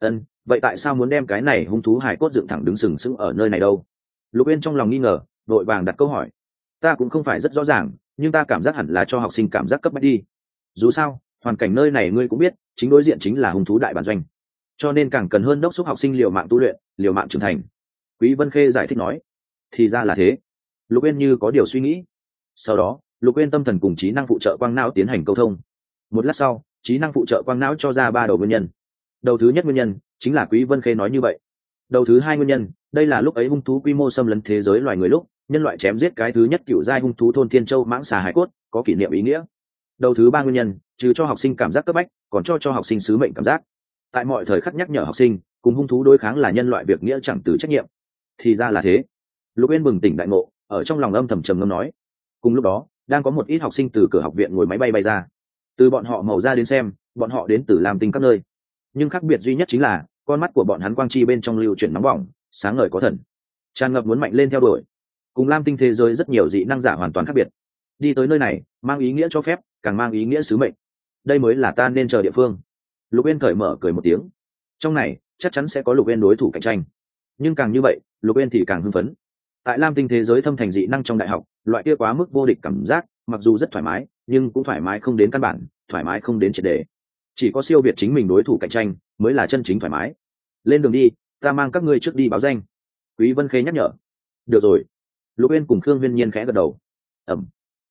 Vậy tại sao muốn đem cái này hung thú hải cốt dựng thẳng đứng sừng sững ở nơi này đâu? Lục Uyên trong lòng nghi ngờ, vội vàng đặt câu hỏi. Ta cũng không phải rất rõ ràng, nhưng ta cảm giác hẳn là cho học sinh cảm giác cấp bách đi. Dù sao, hoàn cảnh nơi này ngươi cũng biết, chính đối diện chính là hung thú đại bản doanh, cho nên càng cần hơn đốc thúc học sinh liều mạng tu luyện, liều mạng trưởng thành. Quý Vân Khê giải thích nói. Thì ra là thế. Lục Uyên như có điều suy nghĩ. Sau đó, Lục Uyên tâm thần cùng trí năng phụ trợ quang não tiến hành câu thông. Một lát sau, trí năng phụ trợ quang não cho ra 3 đầu nguyên nhân. Đầu thứ nhất nguyên nhân chính là Quý Vân Khê nói như vậy. Đầu thứ hai nguyên nhân, đây là lúc ấy hung thú quy mô xâm lấn thế giới loài người lúc nhân loại chém giết cái thứ nhất cựu giai hung thú thôn Thiên Châu mãng xà hải cốt, có kỷ niệm ý nghĩa. Đầu thứ ba nguyên nhân, trừ cho học sinh cảm giác cấp bách, còn cho học sinh sứ mệnh cảm giác. Tại mọi thời khắc nhắc nhở học sinh, cùng hung thú đối kháng là nhân loại việc nghĩa chẳng từ trách nhiệm. Thì ra là thế. Lục Uyên bừng tỉnh đại ngộ, ở trong lòng âm thầm trầm ngâm nói. Cùng lúc đó, đang có một ít học sinh từ cửa học viện ngồi máy bay bay ra. Từ bọn họ màu ra đến xem, bọn họ đến từ Lam Tinh các nơi. Nhưng khác biệt duy nhất chính là, con mắt của bọn hắn quang chi bên trong lưu chuyển nóng bỏng, sáng ngời có thần, tràn ngập muốn mạnh lên theo đuổi. Cùng Lam Tinh thế giới rất nhiều dị năng giả hoàn toàn khác biệt. Đi tới nơi này, mang ý nghĩa cho phép, càng mang ý nghĩa sứ mệnh. Đây mới là ta nên chờ địa phương. Lục Uyên cởi mở cười một tiếng. Trong này, chắc chắn sẽ có Lục Uyên đối thủ cạnh tranh. Nhưng càng như vậy, Lục Uyên thì càng hưng phấn. Tại Lam Tinh thế giới thâm thành dị năng trong đại học, loại kia quá mức vô địch cảm giác, mặc dù rất thoải mái, nhưng cũng thoải mái không đến căn bản, thoải mái không đến triệt để. Chỉ có siêu việt chính mình đối thủ cạnh tranh, mới là chân chính thoải mái. Lên đường đi, ta mang các ngươi trước đi báo danh. Quý Vân Khê nhắc nhở. Được rồi. Lục Uyên cùng Khương Huyên Nhiên khẽ gật đầu.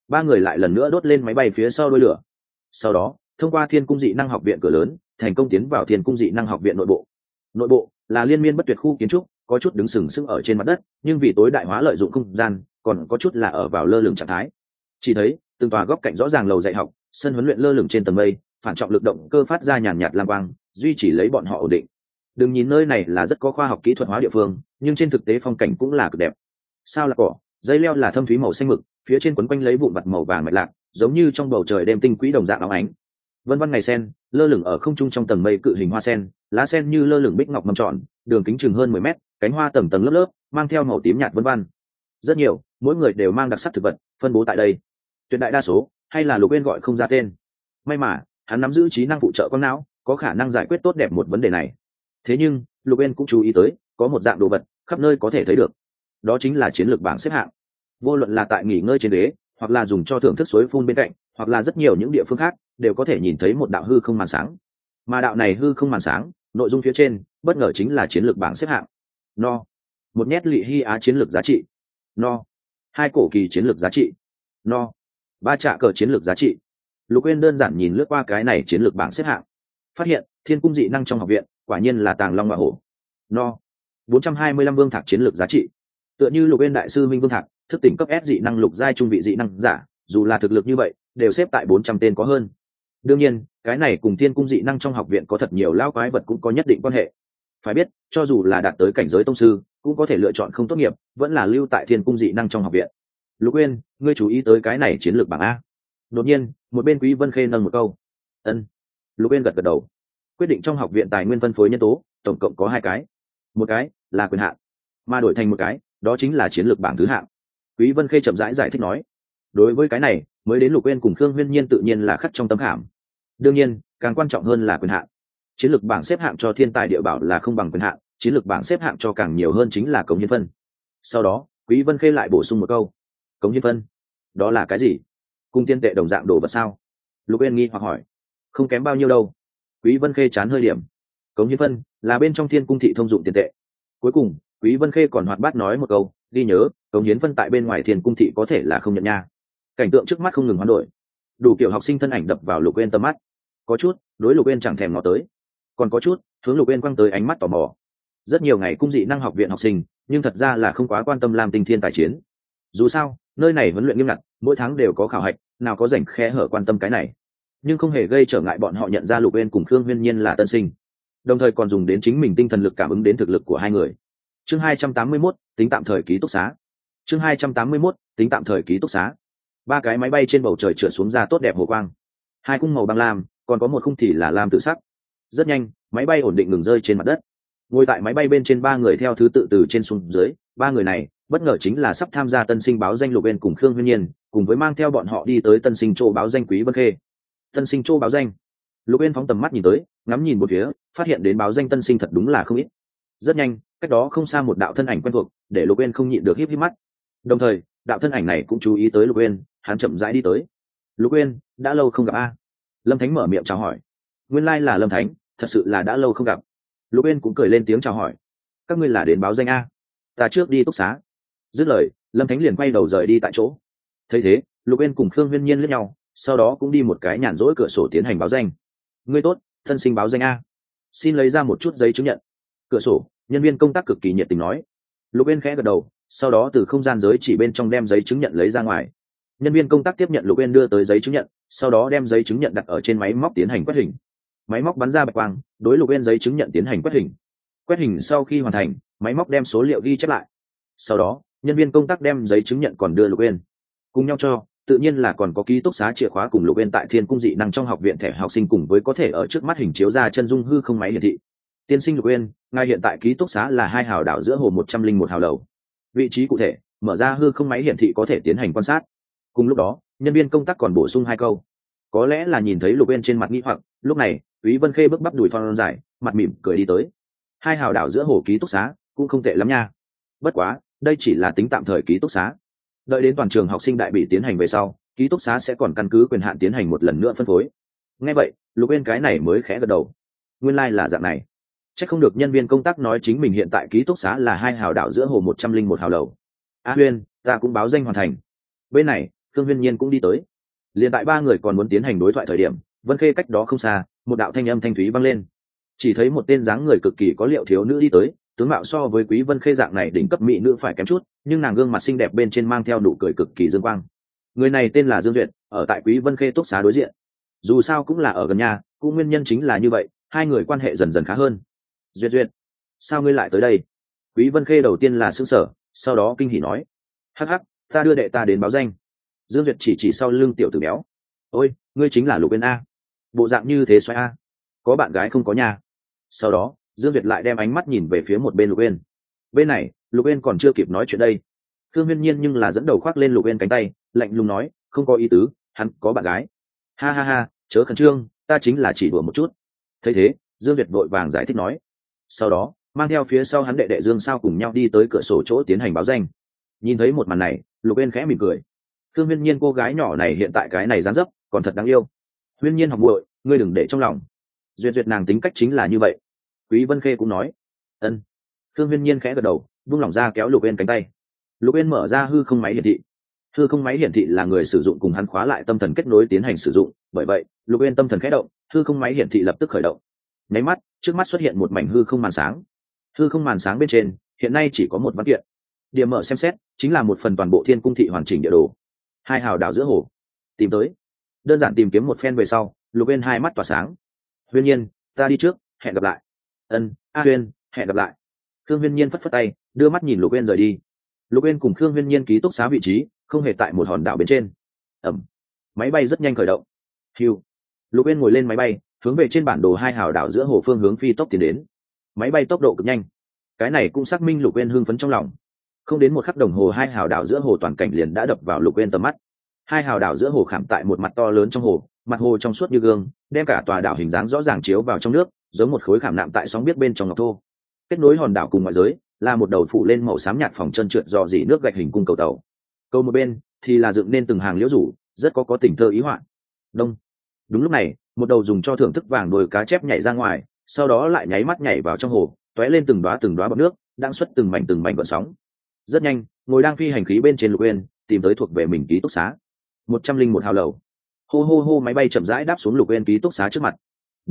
ba người lại lần nữa đốt lên máy bay phía sau đuôi lửa. Sau đó thông qua thiên cung dị năng học viện cửa lớn, thành công tiến vào thiên cung dị năng học viện nội bộ. Nội bộ là liên miên bất tuyệt khu kiến trúc, có chút đứng sừng sững ở trên mặt đất, nhưng vì tối đại hóa lợi dụng không gian, còn có chút là ở vào lơ lửng trạng thái. Chỉ thấy từng tòa góc cạnh rõ ràng lầu dạy học, sân huấn luyện lơ lửng trên tầng mây, phản trọng lực động cơ phát ra nhàn nhạt lam quang, duy trì lấy bọn họ ổn định. Đừng nhìn nơi này là rất có khoa học kỹ thuật hóa địa phương, nhưng trên thực tế phong cảnh cũng là cực đẹp. Sao là cỏ, dây leo là thâm thúy màu xanh mực, phía trên quấn quanh lấy vụn vặt màu vàng mạch lạc, giống như trong bầu trời đêm tinh quỹ đồng dạng óng ánh. Vân vân ngày sen lơ lửng ở không trung trong tầng mây cự hình hoa sen, lá sen như lơ lửng bích ngọc mầm tròn, đường kính chừng hơn 10 mét, cánh hoa tầng tầng lớp lớp, mang theo màu tím nhạt vân vân. Rất nhiều, mỗi người đều mang đặc sắc thực vật, phân bố tại đây. Tuyệt đại đa số, hay là Lục Uyên gọi không ra tên. May mà, hắn nắm giữ trí năng phụ trợ con não, có khả năng giải quyết tốt đẹp một vấn đề này. Thế nhưng, Lục Uyên cũng chú ý tới, có một dạng đồ vật khắp nơi có thể thấy được. Đó chính là chiến lược bảng xếp hạng. Vô luận là tại nghỉ ngơi trên ghế, hoặc là dùng cho thưởng thức suối phun bên cạnh, hoặc là rất nhiều những địa phương khác, đều có thể nhìn thấy một đạo hư không màn sáng. Mà đạo này hư không màn sáng, nội dung phía trên, bất ngờ chính là chiến lược bảng xếp hạng. No, một nhét lị hy á chiến lược giá trị. No, hai cổ kỳ chiến lược giá trị. No, ba trạ cờ chiến lược giá trị. Lục Uyên đơn giản nhìn lướt qua cái này chiến lược bảng xếp hạng, phát hiện thiên cung dị năng trong học viện quả nhiên là tàng long ngọa hổ. No, 425 vương thạc chiến lược giá trị. Tựa như Lục Uyên đại sư minh vương thạc, thức tỉnh cấp S dị năng lục giai trung vị dị năng giả, dù là thực lực như vậy, đều xếp tại 400 tên có hơn. Đương nhiên, cái này cùng thiên cung dị năng trong học viện có thật nhiều lão quái vật cũng có nhất định quan hệ. Phải biết, cho dù là đạt tới cảnh giới tông sư, cũng có thể lựa chọn không tốt nghiệp, vẫn là lưu tại thiên cung dị năng trong học viện. Lục Uyên, ngươi chú ý tới cái này chiến lược bảng a? Đột nhiên, một bên Quý Vân Khê nâng một câu. Ân. Lục Uyên gật gật đầu. Quyết định trong học viện tài nguyên phân phối nhân tố, tổng cộng có 2 cái. Một cái là quyền hạn, mà đổi thành một cái, đó chính là chiến lược bảng thứ hạng. Quý Vân Khê chậm rãi giải thích nói. Đối với cái này, mới đến Lục Uyên cùng Khương Huyên Nhiên tự nhiên là khắc trong tấm khảm. Đương nhiên, càng quan trọng hơn là quyền hạn. Chiến lược bảng xếp hạng cho thiên tài địa bảo là không bằng quyền hạn, chiến lược bảng xếp hạng cho càng nhiều hơn chính là cống hiến phân. Sau đó, Quý Vân Khê lại bổ sung một câu. Cống hiến phân? Đó là cái gì? Cung tiên tệ đồng dạng đồ vật sao? Lục Uyên nghi hoặc hỏi. Không kém bao nhiêu đâu. Quý Vân Khê chán hơi điểm. Cống hiến phân là bên trong thiên cung thị thông dụng tiền tệ. Cuối cùng, Quý Vân Khê còn hoạt bát nói một câu, ghi nhớ, cống hiến phân tại bên ngoài thiên cung thị có thể là không nhận nha. Cảnh tượng trước mắt không ngừng hoán đổi, đủ kiểu học sinh thân ảnh đập vào Lục Uyên tầm mắt. Có chút đối Lục Uyên chẳng thèm ngó tới, còn có chút hướng Lục Uyên quăng tới ánh mắt tò mò. Rất nhiều ngày cung dị năng học viện học sinh, nhưng thật ra là không quá quan tâm Lam Tinh Thiên tài chiến. Dù sao, nơi này huấn luyện nghiêm ngặt, mỗi tháng đều có khảo hạch, nào có rảnh khe hở quan tâm cái này. Nhưng không hề gây trở ngại bọn họ nhận ra Lục Uyên cùng Khương Huyên Nhiên là tân sinh, đồng thời còn dùng đến chính mình tinh thần lực cảm ứng đến thực lực của hai người. Chương 281, tính tạm thời ký túc xá. Chương 281, tính tạm thời ký túc xá. 3 cái máy bay trên bầu trời trượt xuống ra tốt đẹp hồ quang. 2 khung màu băng lam, còn có một khung thì là lam tự sắc. Rất nhanh, máy bay ổn định ngừng rơi trên mặt đất. Ngồi tại máy bay bên trên 3 người theo thứ tự từ trên xuống dưới, 3 người này bất ngờ chính là sắp tham gia tân sinh báo danh Lục Uyên cùng Khương Huyên Nhiên, cùng với mang theo bọn họ đi tới tân sinh châu báo danh Quý Vân Khê. Tân sinh châu báo danh. Lục Uyên phóng tầm mắt nhìn tới, ngắm nhìn một phía, phát hiện đến báo danh tân sinh thật đúng là không ít. Rất nhanh, cách đó không xa một đạo thân ảnh quen thuộc, để Lục Uyên không nhịn được híp híp mắt. Đồng thời, đạo thân ảnh này cũng chú ý tới Lục Uyên, hắn chậm rãi đi tới. Lục Uyên, đã lâu không gặp a. Lâm Thánh mở miệng chào hỏi. Nguyên lai là Lâm Thánh, thật sự là đã lâu không gặp. Lục Uyên cũng cười lên tiếng chào hỏi. Các ngươi là đến báo danh a? Ta trước đi túc xá. Dứt lời, Lâm Thánh liền quay đầu rời đi tại chỗ. Thấy thế, Lục Uyên cùng Khương Huyên Nhiên liếc nhau, sau đó cũng đi một cái nhàn rỗi cửa sổ tiến hành báo danh. Ngươi tốt, thân sinh báo danh a. Xin lấy ra một chút giấy chứng nhận. Cửa sổ, nhân viên công tác cực kỳ nhiệt tình nói. Lục Uyên khẽ gật đầu, sau đó từ không gian giới chỉ bên trong đem giấy chứng nhận lấy ra ngoài. Nhân viên công tác tiếp nhận Lục Uyên đưa tới giấy chứng nhận, sau đó đem giấy chứng nhận đặt ở trên máy móc tiến hành quét hình. Máy móc bắn ra bạch quang, đối Lục Uyên giấy chứng nhận tiến hành quét hình. Quét hình sau khi hoàn thành, máy móc đem số liệu ghi chép lại. Sau đó, nhân viên công tác đem giấy chứng nhận còn đưa Lục Uyên. Cùng nhau cho, tự nhiên là còn có ký túc xá chìa khóa cùng Lục Uyên tại Thiên Cung dị năng trong học viện thẻ học sinh cùng với có thể ở trước mắt hình chiếu ra chân dung hư không máy hiển thị. Tiên sinh Lục Uyên, ngài hiện tại ký túc xá là 2 hào đảo giữa hồ 101 hào lầu. Vị trí cụ thể, mở ra hư không máy hiển thị có thể tiến hành quan sát. Cùng lúc đó, nhân viên công tác còn bổ sung 2 câu. Có lẽ là nhìn thấy Lục Uyên trên mặt nghi hoặc, lúc này, Quý Vân Khê bước bắp đùi thon dài, mặt mỉm cười đi tới. 2 hào đảo giữa hồ ký túc xá, cũng không tệ lắm nha. Bất quá, đây chỉ là tính tạm thời ký túc xá. Đợi đến toàn trường học sinh đại bị tiến hành về sau, ký túc xá sẽ còn căn cứ quyền hạn tiến hành một lần nữa phân phối. Nghe vậy, Lục Uyên cái này mới khẽ gật đầu. Nguyên lai là dạng này. Chắc không được nhân viên công tác nói chính mình hiện tại ký túc xá là 2 hào đảo giữa hồ 101 hào lầu. Uyên, ta cũng báo danh hoàn thành. Bên này, Khương Huyên Nhiên cũng đi tới. Liền tại ba người còn muốn tiến hành đối thoại thời điểm, Vân Khê cách đó không xa, một đạo thanh âm thanh thúy vang lên. Chỉ thấy một tên dáng người cực kỳ có liệu thiếu nữ đi tới, tướng mạo so với Quý Vân Khê dạng này đỉnh cấp mỹ nữ phải kém chút, nhưng nàng gương mặt xinh đẹp bên trên mang theo nụ cười cực kỳ dương quang. Người này tên là Dương Duyệt, ở tại Quý Vân Khê túc xá đối diện. Dù sao cũng là ở gần nhà, cũng nguyên nhân chính là như vậy, hai người quan hệ dần dần khá hơn. Duyệt Duyệt, sao ngươi lại tới đây? Quý Vân Khê đầu tiên là sửng sở, sau đó kinh hỉ nói: hắc hắc, ta đưa đệ ta đến báo danh. Dương Duyệt chỉ sau lưng tiểu tử béo: ôi, ngươi chính là Lục Uyên a? Bộ dạng như thế xoay a? Có bạn gái không có nhà? Sau đó Dương Duyệt lại đem ánh mắt nhìn về phía một bên Lục Uyên. Bên này Lục Uyên còn chưa kịp nói chuyện đây, Khương Huyên Nhiên nhưng là dẫn đầu khoác lên Lục Uyên cánh tay, lạnh lùng nói: không có ý tứ, hắn có bạn gái. Ha ha ha, chớ khẩn trương, ta chính là chỉ đùa một chút. Thấy thế Dương Duyệt vội vàng giải thích nói, sau đó mang theo phía sau hắn đệ đệ Dương Sao cùng nhau đi tới cửa sổ chỗ tiến hành báo danh. Nhìn thấy một màn này, Lục Uyên khẽ mỉm cười. Khương Huyên Nhiên cô gái nhỏ này hiện tại cái này dáng dấp còn thật đáng yêu. Huyên Nhiên học muội, ngươi đừng để trong lòng. Duyệt Duyệt nàng tính cách chính là như vậy. Quý Vân Khê cũng nói. Ân. Khương Huyên Nhiên khẽ gật đầu, buông lỏng ra kéo Lục Uyên cánh tay. Lục Uyên mở ra hư không máy hiển thị. Hư không máy hiển thị là người sử dụng cùng hắn khóa lại tâm thần kết nối tiến hành sử dụng, bởi vậy Lục Uyên tâm thần khẽ động, hư không máy hiển thị lập tức khởi động. Nháy mắt, trước mắt xuất hiện một mảnh hư không màn sáng. Hư không màn sáng bên trên hiện nay chỉ có một văn kiện. Điểm mở xem xét chính là một phần toàn bộ Thiên Cung thị hoàn chỉnh địa đồ. Hai hào đảo giữa hồ. Tìm tới. Đơn giản tìm kiếm một phen về sau, Lục Uyên hai mắt tỏa sáng. Huyên Nhiên, ta đi trước, hẹn gặp lại. Ân, A Huyên, hẹn gặp lại. Khương Huyên Nhiên phất phất tay, đưa mắt nhìn Lục Uyên rời đi. Lục Uyên cùng Khương Huyên Nhiên ký túc xá vị trí không hề tại một hòn đảo bên trên. Ẩm. Máy bay rất nhanh khởi động. Hiu. Lục Uyên ngồi lên máy bay, hướng về trên bản đồ hai hào đảo giữa hồ phương hướng phi tốc tiến đến. Máy bay tốc độ cực nhanh. Cái này cũng xác minh Lục Uyên hưng phấn trong lòng. Không đến một khắc đồng hồ hai hào đảo giữa hồ toàn cảnh liền đã đập vào Lục Uyên tầm mắt. Hai hào đảo giữa hồ khảm tại một mặt to lớn trong hồ, mặt hồ trong suốt như gương, đem cả tòa đảo hình dáng rõ ràng chiếu vào trong nước, giống một khối khảm nạm tại sóng biết bên trong ngọc thô. Kết nối hòn đảo cùng ngoại giới là một đầu phủ lên màu xám nhạt phòng chân trượt dò dỉ nước gạch hình cung cầu tàu. Cầu một bên thì là dựng nên từng hàng liễu rủ, rất có tình thơ ý họa. Đông. Đúng lúc này, một đầu dùng cho thưởng thức vàng đồi cá chép nhảy ra ngoài, sau đó lại nháy mắt nhảy vào trong hồ, tóe lên từng đóa bọt nước, đang xuất từng mảnh gợn sóng. Rất nhanh, ngồi đang phi hành khí bên trên Lục Uyên tìm tới thuộc về mình ký túc xá. 101 hào lầu. Hô hô hô, máy bay chậm rãi đáp xuống Lục Uyên ký túc xá trước mặt.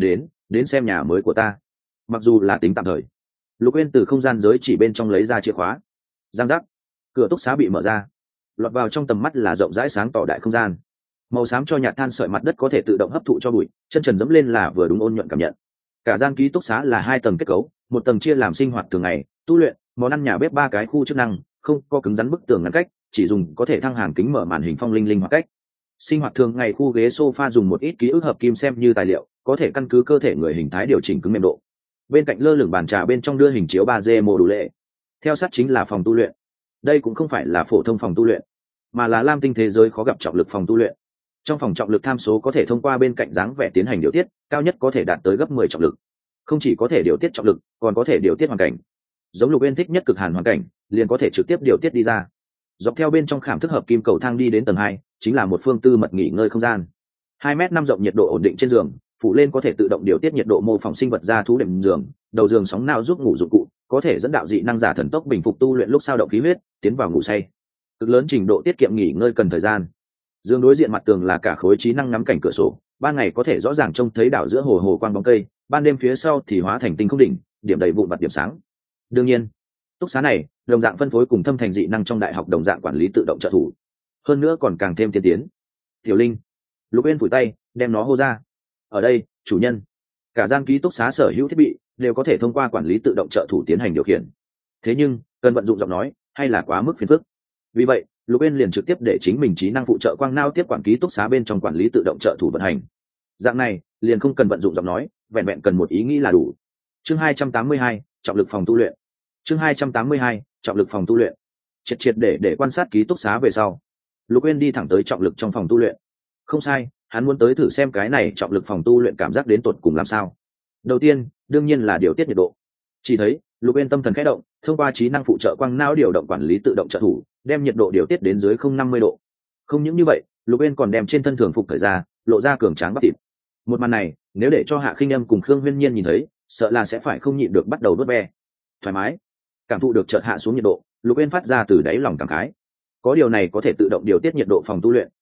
Đến xem nhà mới của ta. Mặc dù là tính tạm thời. Lục Uyên từ không gian giới chỉ bên trong lấy ra chìa khóa. Giang giác. Cửa túc xá bị mở ra. Lọt vào trong tầm mắt là rộng rãi sáng tỏ đại không gian. Màu xám cho nhạt than sợi mặt đất có thể tự động hấp thụ cho bụi, chân trần dẫm lên là vừa đúng ôn nhuận cảm nhận. Cả gian ký túc xá là 2 tầng kết cấu, một tầng chia làm sinh hoạt thường ngày, tu luyện, món ăn nhà bếp 3 cái khu chức năng, không có cứng rắn bức tường ngăn cách, chỉ dùng có thể thăng hàng kính mở màn hình phong linh hoạt cách. Sinh hoạt thường ngày khu ghế sofa dùng một ít ký ức hợp kim xem như tài liệu, có thể căn cứ cơ thể người hình thái điều chỉnh cứng mềm độ. Bên cạnh lơ lửng bàn trà bên trong đưa hình chiếu 3D mô đủ lệ. Theo sát chính là phòng tu luyện. Đây cũng không phải là phổ thông phòng tu luyện, mà là lam tinh thế giới khó gặp trọng lực phòng tu luyện. Trong phòng trọng lực tham số có thể thông qua bên cạnh dáng vẻ tiến hành điều tiết, cao nhất có thể đạt tới gấp 10 trọng lực. Không chỉ có thể điều tiết trọng lực, còn có thể điều tiết hoàn cảnh. Giống Lục Uyên thích nhất cực hàn hoàn cảnh, liền có thể trực tiếp điều tiết đi ra. Dọc theo bên trong khảm thức hợp kim cầu thang đi đến tầng 2, chính là một phương tư mật nghỉ ngơi không gian. 2m5 rộng, nhiệt độ ổn định trên giường, phủ lên có thể tự động điều tiết nhiệt độ mô phỏng sinh vật ra thú đệm giường, đầu giường sóng não giúp ngủ dụng cụ, có thể dẫn đạo dị năng giả thần tốc bình phục tu luyện lúc sao động khí huyết, tiến vào ngủ say. Cực lớn trình độ tiết kiệm nghỉ ngơi cần thời gian. Giường đối diện mặt tường là cả khối trí năng ngắm cảnh cửa sổ, ban ngày có thể rõ ràng trông thấy đảo giữa hồ quang bóng cây, ban đêm phía sau thì hóa thành tinh không đỉnh, điểm đầy vụn vặt điểm sáng. Đương nhiên, túc xá này đồng dạng phân phối cùng thâm thành dị năng trong đại học đồng dạng quản lý tự động trợ thủ, hơn nữa còn càng thêm tiên tiến. Tiểu Linh. Lục Uyên phủi tay đem nó hô ra. Ở đây, chủ nhân. Cả gian ký túc xá sở hữu thiết bị đều có thể thông qua quản lý tự động trợ thủ tiến hành điều khiển. Thế nhưng cần vận dụng giọng nói hay là quá mức phiền phức. Vì vậy Lục Uyên liền trực tiếp để chính mình trí năng phụ trợ quang nao tiếp quản ký túc xá bên trong quản lý tự động trợ thủ vận hành. Dạng này liền không cần vận dụng giọng nói, vẹn vẹn cần một ý nghĩ là đủ. Chương 282, trọng lực phòng tu luyện. Chương 282, trọng lực phòng tu luyện. Triệt để quan sát ký túc xá về sau, Lục Uyên đi thẳng tới trọng lực trong phòng tu luyện. Không sai, hắn muốn tới thử xem cái này trọng lực phòng tu luyện cảm giác đến tột cùng làm sao. Đầu tiên đương nhiên là điều tiết nhiệt độ. Chỉ thấy Lục Uyên tâm thần khẽ động, thông qua trí năng phụ trợ quang não điều động quản lý tự động trợ thủ, đem nhiệt độ điều tiết đến dưới 050 độ. Không những như vậy, Lục Uyên còn đem trên thân thường phục thời ra, lộ ra cường tráng bắp thịt. Một màn này nếu để cho Hạ Khinh Âm cùng Khương Huyên Nhiên nhìn thấy, sợ là sẽ phải không nhịn được bắt đầu đốt ve. Thoải mái. Cảm thụ được chợt hạ xuống nhiệt độ, Lục Uyên phát ra từ đáy lòng cảm khái. Có điều này có thể tự động điều tiết nhiệt độ phòng tu luyện,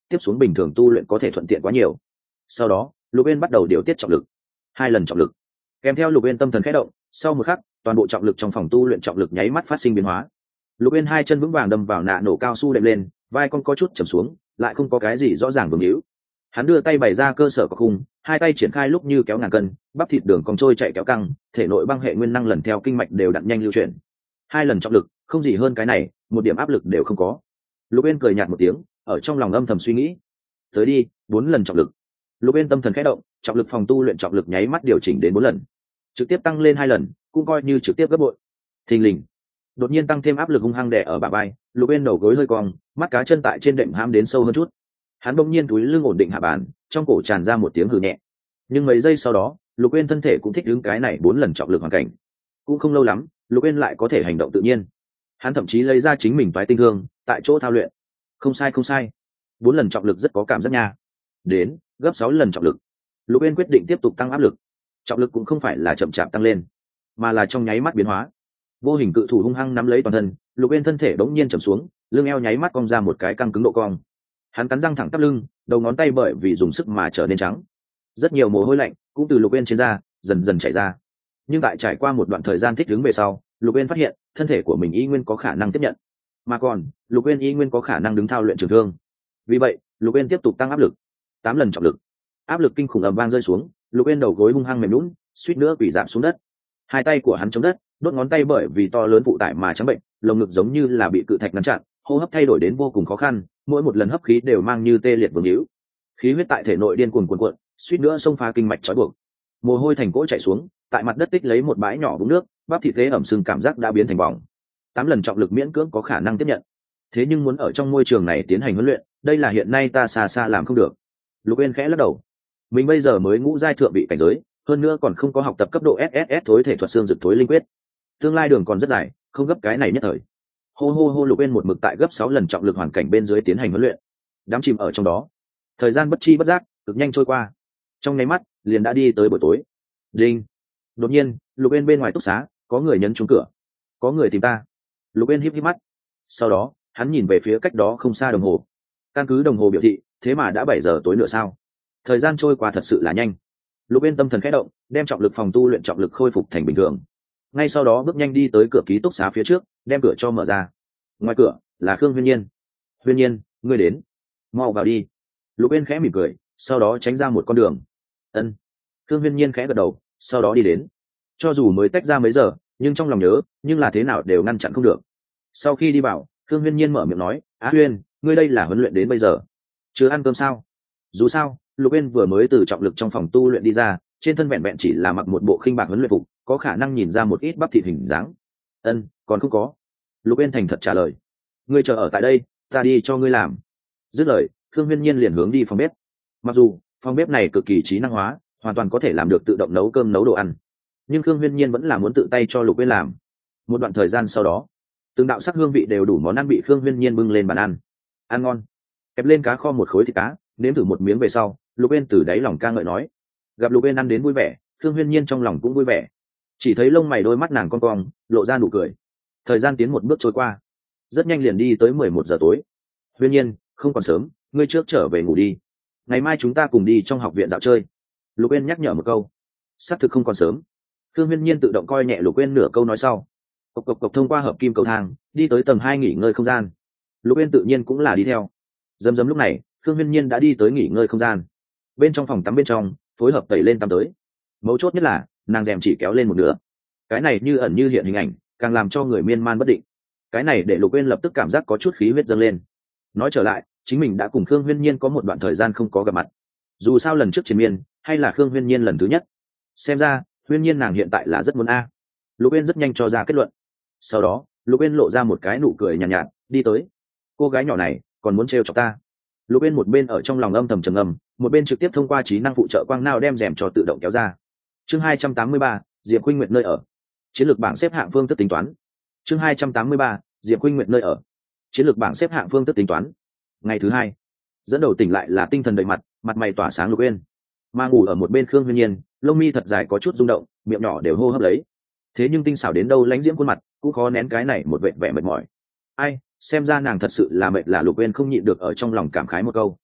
tiếp xuống bình thường tu luyện có thể thuận tiện quá nhiều. Sau đó Lục Uyên bắt đầu điều tiết trọng lực, 2 lần trọng lực. Kèm theo Lục Uyên tâm thần khẽ động, sau một khắc toàn bộ trọng lực trong phòng tu luyện trọng lực nháy mắt phát sinh biến hóa. Lục Uyên 2 chân vững vàng đâm vào nạ nổ cao su đệm lên, vai con có chút trầm xuống, lại không có cái gì rõ ràng vương hữu. Hắn đưa tay bày ra cơ sở của khung, 2 tay triển khai lúc như kéo ngàn cân, bắp thịt đường cong trôi chạy kéo căng, thể nội băng hệ nguyên năng lần theo kinh mạch đều đặn nhanh lưu chuyển. 2 lần trọng lực, không gì hơn cái này, một điểm áp lực đều không có. Lục Uyên cười nhạt một tiếng, ở trong lòng âm thầm suy nghĩ. Tới đi, 4 lần trọng lực. Lục Uyên tâm thần khẽ động, trọng lực phòng tu luyện trọng lực nháy mắt điều chỉnh đến 4 lần, trực tiếp tăng lên 2 lần, cũng coi như trực tiếp gấp bội. Thình lình, đột nhiên tăng thêm áp lực hung hăng đè ở bả vai, Lục Uyên đầu gối hơi cong, mắt cá chân tại trên đệm hãm đến sâu hơn chút. Hắn bỗng nhiên túi lưng ổn định hạ bàn, trong cổ tràn ra một tiếng hừ nhẹ. Nhưng mấy giây sau đó, Lục Uyên thân thể cũng thích ứng cái này 4 lần trọng lực hoàn cảnh. Cũng không lâu lắm, Lục Uyên lại có thể hành động tự nhiên. Hắn thậm chí lấy ra chính mình toái tinh thương, tại chỗ thao luyện. Không sai, 4 lần trọng lực rất có cảm giác nha. Đến gấp 6 lần trọng lực. Lục Uyên quyết định tiếp tục tăng áp lực. Trọng lực cũng không phải là chậm chạp tăng lên, mà là trong nháy mắt biến hóa. Vô hình cự thủ hung hăng nắm lấy toàn thân, Lục Uyên thân thể bỗng nhiên trầm xuống, lưng eo nháy mắt cong ra một cái căng cứng độ cong. Hắn cắn răng thẳng tắp lưng, đầu ngón tay bởi vì dùng sức mà trở nên trắng. Rất nhiều mồ hôi lạnh cũng từ Lục Uyên trên da dần dần chảy ra. Nhưng tại trải qua một đoạn thời gian thích ứng về sau, Lục Uyên phát hiện thân thể của mình y nguyên có khả năng tiếp nhận, mà còn Lục Uyên y nguyên có khả năng đứng thao luyện trường thương. Vì vậy Lục Uyên tiếp tục tăng áp lực, 8 lần trọng lực. Áp lực kinh khủng ầm vang rơi xuống, Lục Uyên đầu gối hung hăng mềm nhũn, suýt nữa quỳ rạp xuống đất. 2 tay của hắn chống đất, đốt ngón tay bởi vì to lớn phụ tải mà trắng bệnh, lồng ngực giống như là bị cự thạch ngăn chặn, hô hấp thay đổi đến vô cùng khó khăn, mỗi một lần hấp khí đều mang như tê liệt vương hữu. Khí huyết tại thể nội điên cuồng cuồn cuộn, suýt nữa xông phá kinh mạch trói buộc. Mồ hôi thành cỗ chảy xuống, tại mặt đất tích lấy một bãi nhỏ vũng nước, bắp thịt tế ẩm sưng cảm giác đã biến thành bỏng. 8 lần trọng lực miễn cưỡng có khả năng tiếp nhận. Thế nhưng muốn ở trong môi trường này tiến hành huấn luyện, đây là hiện nay ta xa xa làm không được. Lục Uyên khẽ lắc đầu. Mình bây giờ mới ngũ giai thượng vị cảnh giới, hơn nữa còn không có học tập cấp độ SSS thối thể thuật xương dực thối linh quyết. Tương lai đường còn rất dài, không gấp cái này nhất thời. Hô Lục Uyên một mực tại gấp 6 lần trọng lực hoàn cảnh bên dưới tiến hành huấn luyện. Đám chìm ở trong đó. Thời gian bất chi bất giác, cực nhanh trôi qua. Trong nháy mắt, liền đã đi tới buổi tối. Đinh. Đột nhiên, Lục Uyên bên ngoài túc xá, có người nhấn chuông cửa. Có người tìm ta. Lục Uyên híp híp mắt. Sau đó, hắn nhìn về phía cách đó không xa đồng hồ. Căn cứ đồng hồ biểu thị, thế mà đã 7 giờ tối nữa sao? Thời gian trôi qua thật sự là nhanh. Lục Uyên tâm thần khẽ động, đem trọng lực phòng tu luyện trọng lực khôi phục thành bình thường. Ngay sau đó bước nhanh đi tới cửa ký túc xá phía trước, đem cửa cho mở ra. Ngoài cửa là Khương Huyên Nhiên. Huyên Nhiên, ngươi đến, mau vào đi. Lục Uyên khẽ mỉm cười, sau đó tránh ra một con đường. Ân. Khương Huyên Nhiên khẽ gật đầu, sau đó đi đến. Cho dù mới tách ra mấy giờ, nhưng trong lòng nhớ, nhưng là thế nào đều ngăn chặn không được. Sau khi đi vào, Khương Huyên Nhiên mở miệng nói, Á Huyên, ngươi đây là huấn luyện đến bây giờ, chưa ăn cơm sao? Dù sao, Lục Uyên vừa mới từ trọng lực trong phòng tu luyện đi ra, trên thân vẹn vẹn chỉ là mặc một bộ khinh bạc huấn luyện phục, có khả năng nhìn ra một ít bắp thịt hình dáng. Ân, còn không có. Lục Uyên thành thật trả lời. Ngươi chờ ở tại đây, ta đi cho ngươi làm. Dứt lời, Khương Huyên Nhiên liền hướng đi phòng bếp. Mặc dù phòng bếp này cực kỳ trí năng hóa, hoàn toàn có thể làm được tự động nấu cơm nấu đồ ăn, nhưng Khương Huyên Nhiên vẫn là muốn tự tay cho Lục Uyên làm. Một đoạn thời gian sau đó, từng đạo sắc hương vị đều đủ món ăn bị Khương Huyên Nhiên bưng lên bàn ăn. Ăn ngon. Kẹp lên cá kho một khối thịt cá, nếm thử một miếng về sau, Lục Uyên từ đáy lòng ca ngợi nói. Gặp Lục Uyên ăn đến vui vẻ, Khương Huyên Nhiên trong lòng cũng vui vẻ. Chỉ thấy lông mày đôi mắt nàng cong cong, lộ ra nụ cười. Thời gian tiến một bước trôi qua, rất nhanh liền đi tới 11 giờ tối. Huyên Nhiên, không còn sớm, ngươi trước trở về ngủ đi. Ngày mai chúng ta cùng đi trong học viện dạo chơi. Lục Uyên nhắc nhở một câu. Xác thực không còn sớm. Khương Huyên Nhiên tự động coi nhẹ Lục Uyên nửa câu nói sau. Cộc thông qua hợp kim cầu thang, đi tới tầng 2 nghỉ ngơi không gian. Lục Uyên tự nhiên cũng là đi theo. Dầm lúc này, Khương Huyên Nhiên đã đi tới nghỉ ngơi không gian. Bên trong phòng tắm bên trong, phối hợp tẩy lên tắm tới. Mấu chốt nhất là, nàng rèm chỉ kéo lên một nửa. Cái này như ẩn như hiện hình ảnh, càng làm cho người miên man bất định. Cái này để Lục Uyên lập tức cảm giác có chút khí huyết dâng lên. Nói trở lại, chính mình đã cùng Khương Huyên Nhiên có một đoạn thời gian không có gặp mặt. Dù sao lần trước triền miên, hay là Khương Huyên Nhiên lần thứ nhất. Xem ra, Huyên Nhiên nàng hiện tại là rất muốn a. Lục Uyên rất nhanh cho ra kết luận. Sau đó, Lục Uyên lộ ra một cái nụ cười nhàn nhạt, đi tới. Cô gái nhỏ này, còn muốn trêu chọc ta. Lục Uyên một bên ở trong lòng âm thầm trầm ngâm, một bên trực tiếp thông qua trí năng phụ trợ quang nao đem rèm cho tự động kéo ra. Chương 283, Diệp Khuynh Nguyệt nơi ở. Chiến lược bảng xếp hạng phương thức tính toán. Chương 283, Diệp Khuynh Nguyệt nơi ở. Chiến lược bảng xếp hạng phương thức tính toán. Ngày thứ 2, dẫn đầu tỉnh lại là tinh thần đầy mặt, mặt mày tỏa sáng Lục Uyên. Mà ngủ ở một bên Khương Huyên Nhiên, lông mi thật dài có chút rung động, miệng nhỏ đều hô hấp lấy. Thế nhưng tinh xảo đến đâu lãnh diễm khuôn mặt, cũng khó nén cái này một vẻ vẻ mệt mỏi. Ai, xem ra nàng thật sự là mệt, là Lục Uyên không nhịn được ở trong lòng cảm khái một câu.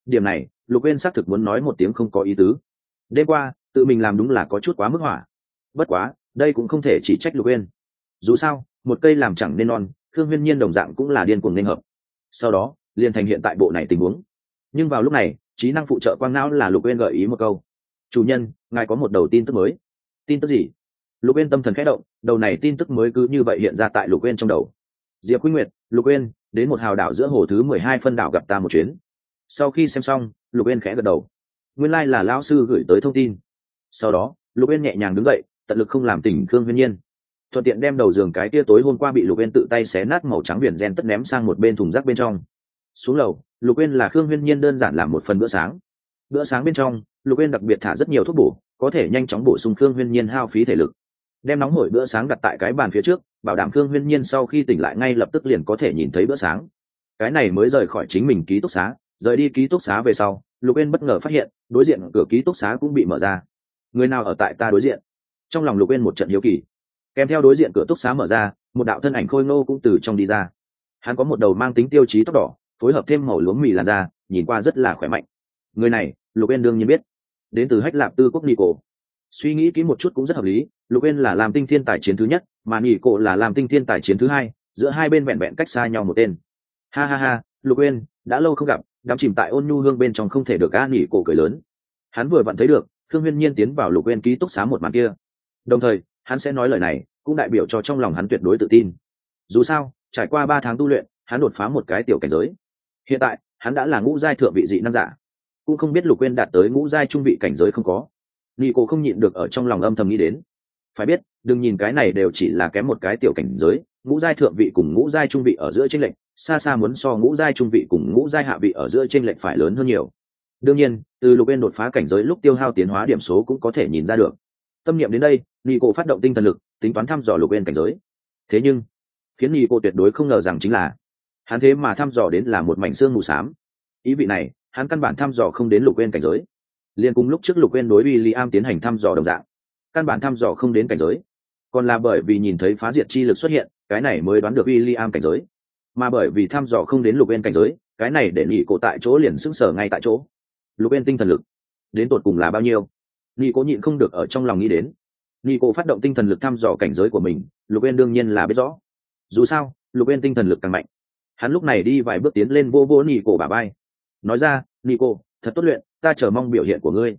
Điểm này Lục Uyên xác thực muốn nói một tiếng không có ý tứ. Đêm qua tự mình làm đúng là có chút quá mức hỏa. Bất quá đây cũng không thể chỉ trách Lục Uyên. Dù sao một cây làm chẳng nên non, Khương Huyên Nhiên đồng dạng cũng là điên cuồng nên hợp. Sau đó liền thành hiện tại bộ này tình huống. Nhưng vào lúc này trí năng phụ trợ quang não là Lục Uyên gợi ý một câu: chủ nhân, ngài có một đầu tin tức mới. Tin tức gì? Lục Uyên tâm thần khẽ động, đầu này tin tức mới cứ như vậy hiện ra tại Lục Uyên trong đầu. Diệp Khuynh Nguyệt, Lục Uyên, đến một hào đảo giữa hồ thứ 12 phân đảo gặp ta một chuyến. Sau khi xem xong, Lục Uyên khẽ gật đầu. Nguyên lai là lão sư gửi tới thông tin. Sau đó Lục Uyên nhẹ nhàng đứng dậy, tận lực không làm tỉnh Khương Huyên Nhiên, thuận tiện đem đầu giường cái tia tối hôm qua bị Lục Uyên tự tay xé nát màu trắng viền gen tất ném sang một bên thùng rác bên trong. Xuống lầu, Lục Uyên là Khương Huyên Nhiên đơn giản làm một phần bữa sáng. Bữa sáng bên trong Lục Uyên đặc biệt thả rất nhiều thuốc bổ, có thể nhanh chóng bổ sung Khương Huyên Nhiên hao phí thể lực. Đem nóng hổi bữa sáng đặt tại cái bàn phía trước, bảo đảm Khương Huyên Nhiên sau khi tỉnh lại ngay lập tức liền có thể nhìn thấy bữa sáng. Cái này mới rời khỏi chính mình ký túc xá. Rời đi ký túc xá về sau, Lục Uyên bất ngờ phát hiện đối diện cửa ký túc xá cũng bị mở ra. Người nào ở tại ta đối diện? Trong lòng Lục Uyên một trận hiếu kỳ. Kèm theo đối diện cửa túc xá mở ra, một đạo thân ảnh khôi ngô cũng từ trong đi ra. Hắn có một đầu mang tính tiêu chí tóc đỏ, phối hợp thêm màu lúa mì làn da, nhìn qua rất là khỏe mạnh. Người này Lục Uyên đương nhiên biết, đến từ Hách Lạp Tư Quốc Nico. Suy nghĩ kỹ một chút cũng rất hợp lý, Lục Uyên là làm tinh thiên tài chiến thứ nhất, mà Nico là làm tinh thiên tài chiến thứ hai, giữa hai bên vẹn vẹn cách xa nhau một tên. Ha ha ha, Lục Uyên, đã lâu không gặp, đắm chìm tại ôn nhu hương bên trong không thể được a. Nico cười lớn. Hắn vừa vặn thấy được Khương Huyên Nhiên tiến vào Lục Uyên ký túc xá một màn kia, đồng thời hắn sẽ nói lời này cũng đại biểu cho trong lòng hắn tuyệt đối tự tin. Dù sao trải qua 3 tháng tu luyện, hắn đột phá một cái tiểu cảnh giới. Hiện tại hắn đã là ngũ giai thượng vị dị năng giả, cũng không biết Lục Uyên đạt tới ngũ giai trung vị cảnh giới không có. Nico không nhịn được ở trong lòng âm thầm nghĩ đến. Phải biết đừng nhìn cái này đều chỉ là kém một cái tiểu cảnh giới, ngũ giai thượng vị cùng ngũ giai trung vị ở giữa chênh lệch xa xa muốn so ngũ giai trung vị cùng ngũ giai hạ vị ở giữa chênh lệch phải lớn hơn nhiều. Đương nhiên từ Lục Uyên đột phá cảnh giới lúc tiêu hao tiến hóa điểm số cũng có thể nhìn ra được. Tâm niệm đến đây, Nico phát động tinh thần lực tính toán thăm dò Lục Uyên cảnh giới. Thế nhưng khiến Nico tuyệt đối không ngờ rằng chính là hắn thế mà thăm dò đến là một mảnh xương mù xám. Ý vị này hắn căn bản thăm dò không đến Lục Uyên cảnh giới. Liên cùng lúc trước Lục Uyên đối William tiến hành thăm dò đồng dạng, căn bản thăm dò không đến cảnh giới. Còn là bởi vì nhìn thấy phá diệt chi lực xuất hiện, cái này mới đoán được William cảnh giới. Mà bởi vì thăm dò không đến Lục Uyên cảnh giới, cái này để Nico tại chỗ liền sững sờ ngay tại chỗ. Lục Uyên tinh thần lực đến tột cùng là bao nhiêu? Nico nhịn không được ở trong lòng nghĩ đến. Nico phát động tinh thần lực thăm dò cảnh giới của mình, Lục Uyên đương nhiên là biết rõ. Dù sao Lục Uyên tinh thần lực càng mạnh. Hắn lúc này đi vài bước tiến lên vô vô Nico bả vai, nói ra: Nico, thật tốt luyện, ta chờ mong biểu hiện của ngươi.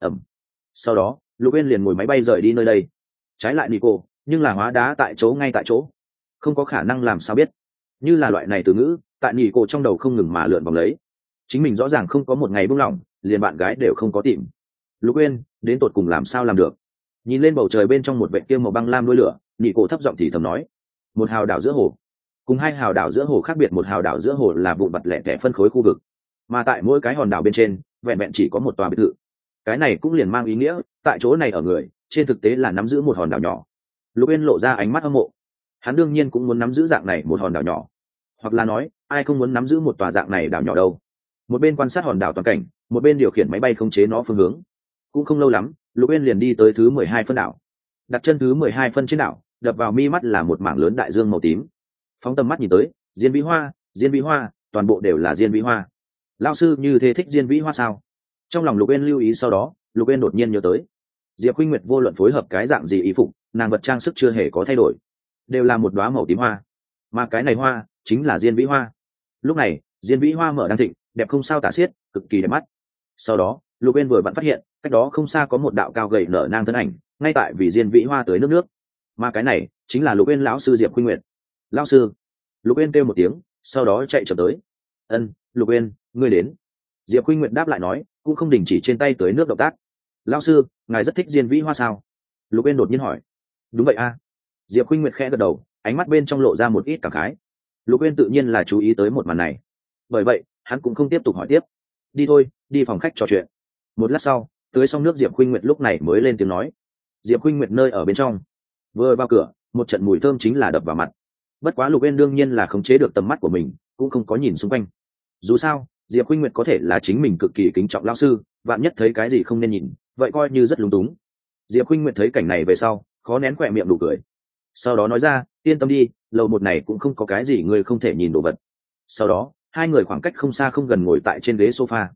Sau đó Lục Uyên liền ngồi máy bay rời đi nơi đây. Trái lại Nico nhưng là hóa đá tại chỗ ngay tại chỗ, không có khả năng làm sao biết. Như là loại này từ ngữ tại Nico trong đầu không ngừng mà lượn vòng lấy. Chính mình rõ ràng không có một ngày buông lỏng, liền bạn gái đều không có tìm. Lục Uyên đến tột cùng làm sao làm được? Nhìn lên bầu trời bên trong một vệt kia màu băng lam đuôi lửa, Nico thấp giọng thì thầm nói: một hào đảo giữa hồ cùng 2 hào đảo giữa hồ khác biệt, một hào đảo giữa hồ là vụn vặt lẻ tẻ phân khối khu vực, mà tại mỗi cái hòn đảo bên trên vẹn vẹn chỉ có một tòa biệt thự. Cái này cũng liền mang ý nghĩa tại chỗ này ở người trên thực tế là nắm giữ một hòn đảo nhỏ. Lục Uyên lộ ra ánh mắt hâm mộ. Hắn đương nhiên cũng muốn nắm giữ dạng này một hòn đảo nhỏ, hoặc là nói ai không muốn nắm giữ một tòa dạng này đảo nhỏ đâu. Một bên quan sát hòn đảo toàn cảnh, một bên điều khiển máy bay khống chế nó phương hướng. Cũng không lâu lắm Lục Uyên liền đi tới thứ 12 phân đảo. Đặt chân thứ 12 phân trên đảo, đập vào mi mắt là một mảng lớn đại dương màu tím. Phóng tầm mắt nhìn tới, diên vĩ hoa, toàn bộ đều là diên vĩ hoa. Lão sư như thế thích diên vĩ hoa sao? Trong lòng Lục Uyên lưu ý, sau đó Lục Uyên đột nhiên nhớ tới Diệp Khuynh Nguyệt vô luận phối hợp cái dạng gì y phục, nàng vật trang sức chưa hề có thay đổi, đều là một đóa màu tím hoa, mà cái này hoa chính là diên vĩ hoa. Lúc này diên vĩ hoa mở đang thịnh, đẹp không sao tả xiết, cực kỳ đẹp mắt. Sau đó Lục Uyên vừa vặn phát hiện cách đó không xa có một đạo cao gầy nở nang thân ảnh, ngay tại vì diên vĩ hoa tới nước, mà cái này chính là Lục Uyên lão sư Diệp Khuynh Nguyệt. Lão sư! Lục Uyên kêu một tiếng, sau đó chạy chậm tới. Lục Uyên, ngươi đến. Diệp Khuynh Nguyệt đáp lại nói, cũng không đình chỉ trên tay tới nước động tác. Lão sư, ngài rất thích diên vĩ hoa sao? Lục Uyên đột nhiên hỏi. Đúng vậy a. Diệp Khuynh Nguyệt khẽ gật đầu, ánh mắt bên trong lộ ra một ít cảm khái. Lục Uyên tự nhiên là chú ý tới một màn này, bởi vậy hắn cũng không tiếp tục hỏi tiếp. Đi thôi, đi phòng khách trò chuyện. Một lát sau, tưới xong nước Diệp Khuynh Nguyệt lúc này mới lên tiếng nói. Diệp Khuynh Nguyệt nơi ở bên trong, vừa vào cửa một trận mùi thơm chính là đập vào mặt. Bất quá Lục Uyên đương nhiên là khống chế được tầm mắt của mình, cũng không có nhìn xung quanh. Dù sao Diệp Khuynh Nguyệt có thể là chính mình cực kỳ kính trọng lão sư, vạn nhất thấy cái gì không nên nhìn, vậy coi như rất lúng túng. Diệp Khuynh Nguyệt thấy cảnh này về sau, khó nén khỏe miệng nụ cười, sau đó nói ra: yên tâm đi, lầu một này cũng không có cái gì người không thể nhìn đồ vật. Sau đó hai người khoảng cách không xa không gần ngồi tại trên ghế sofa.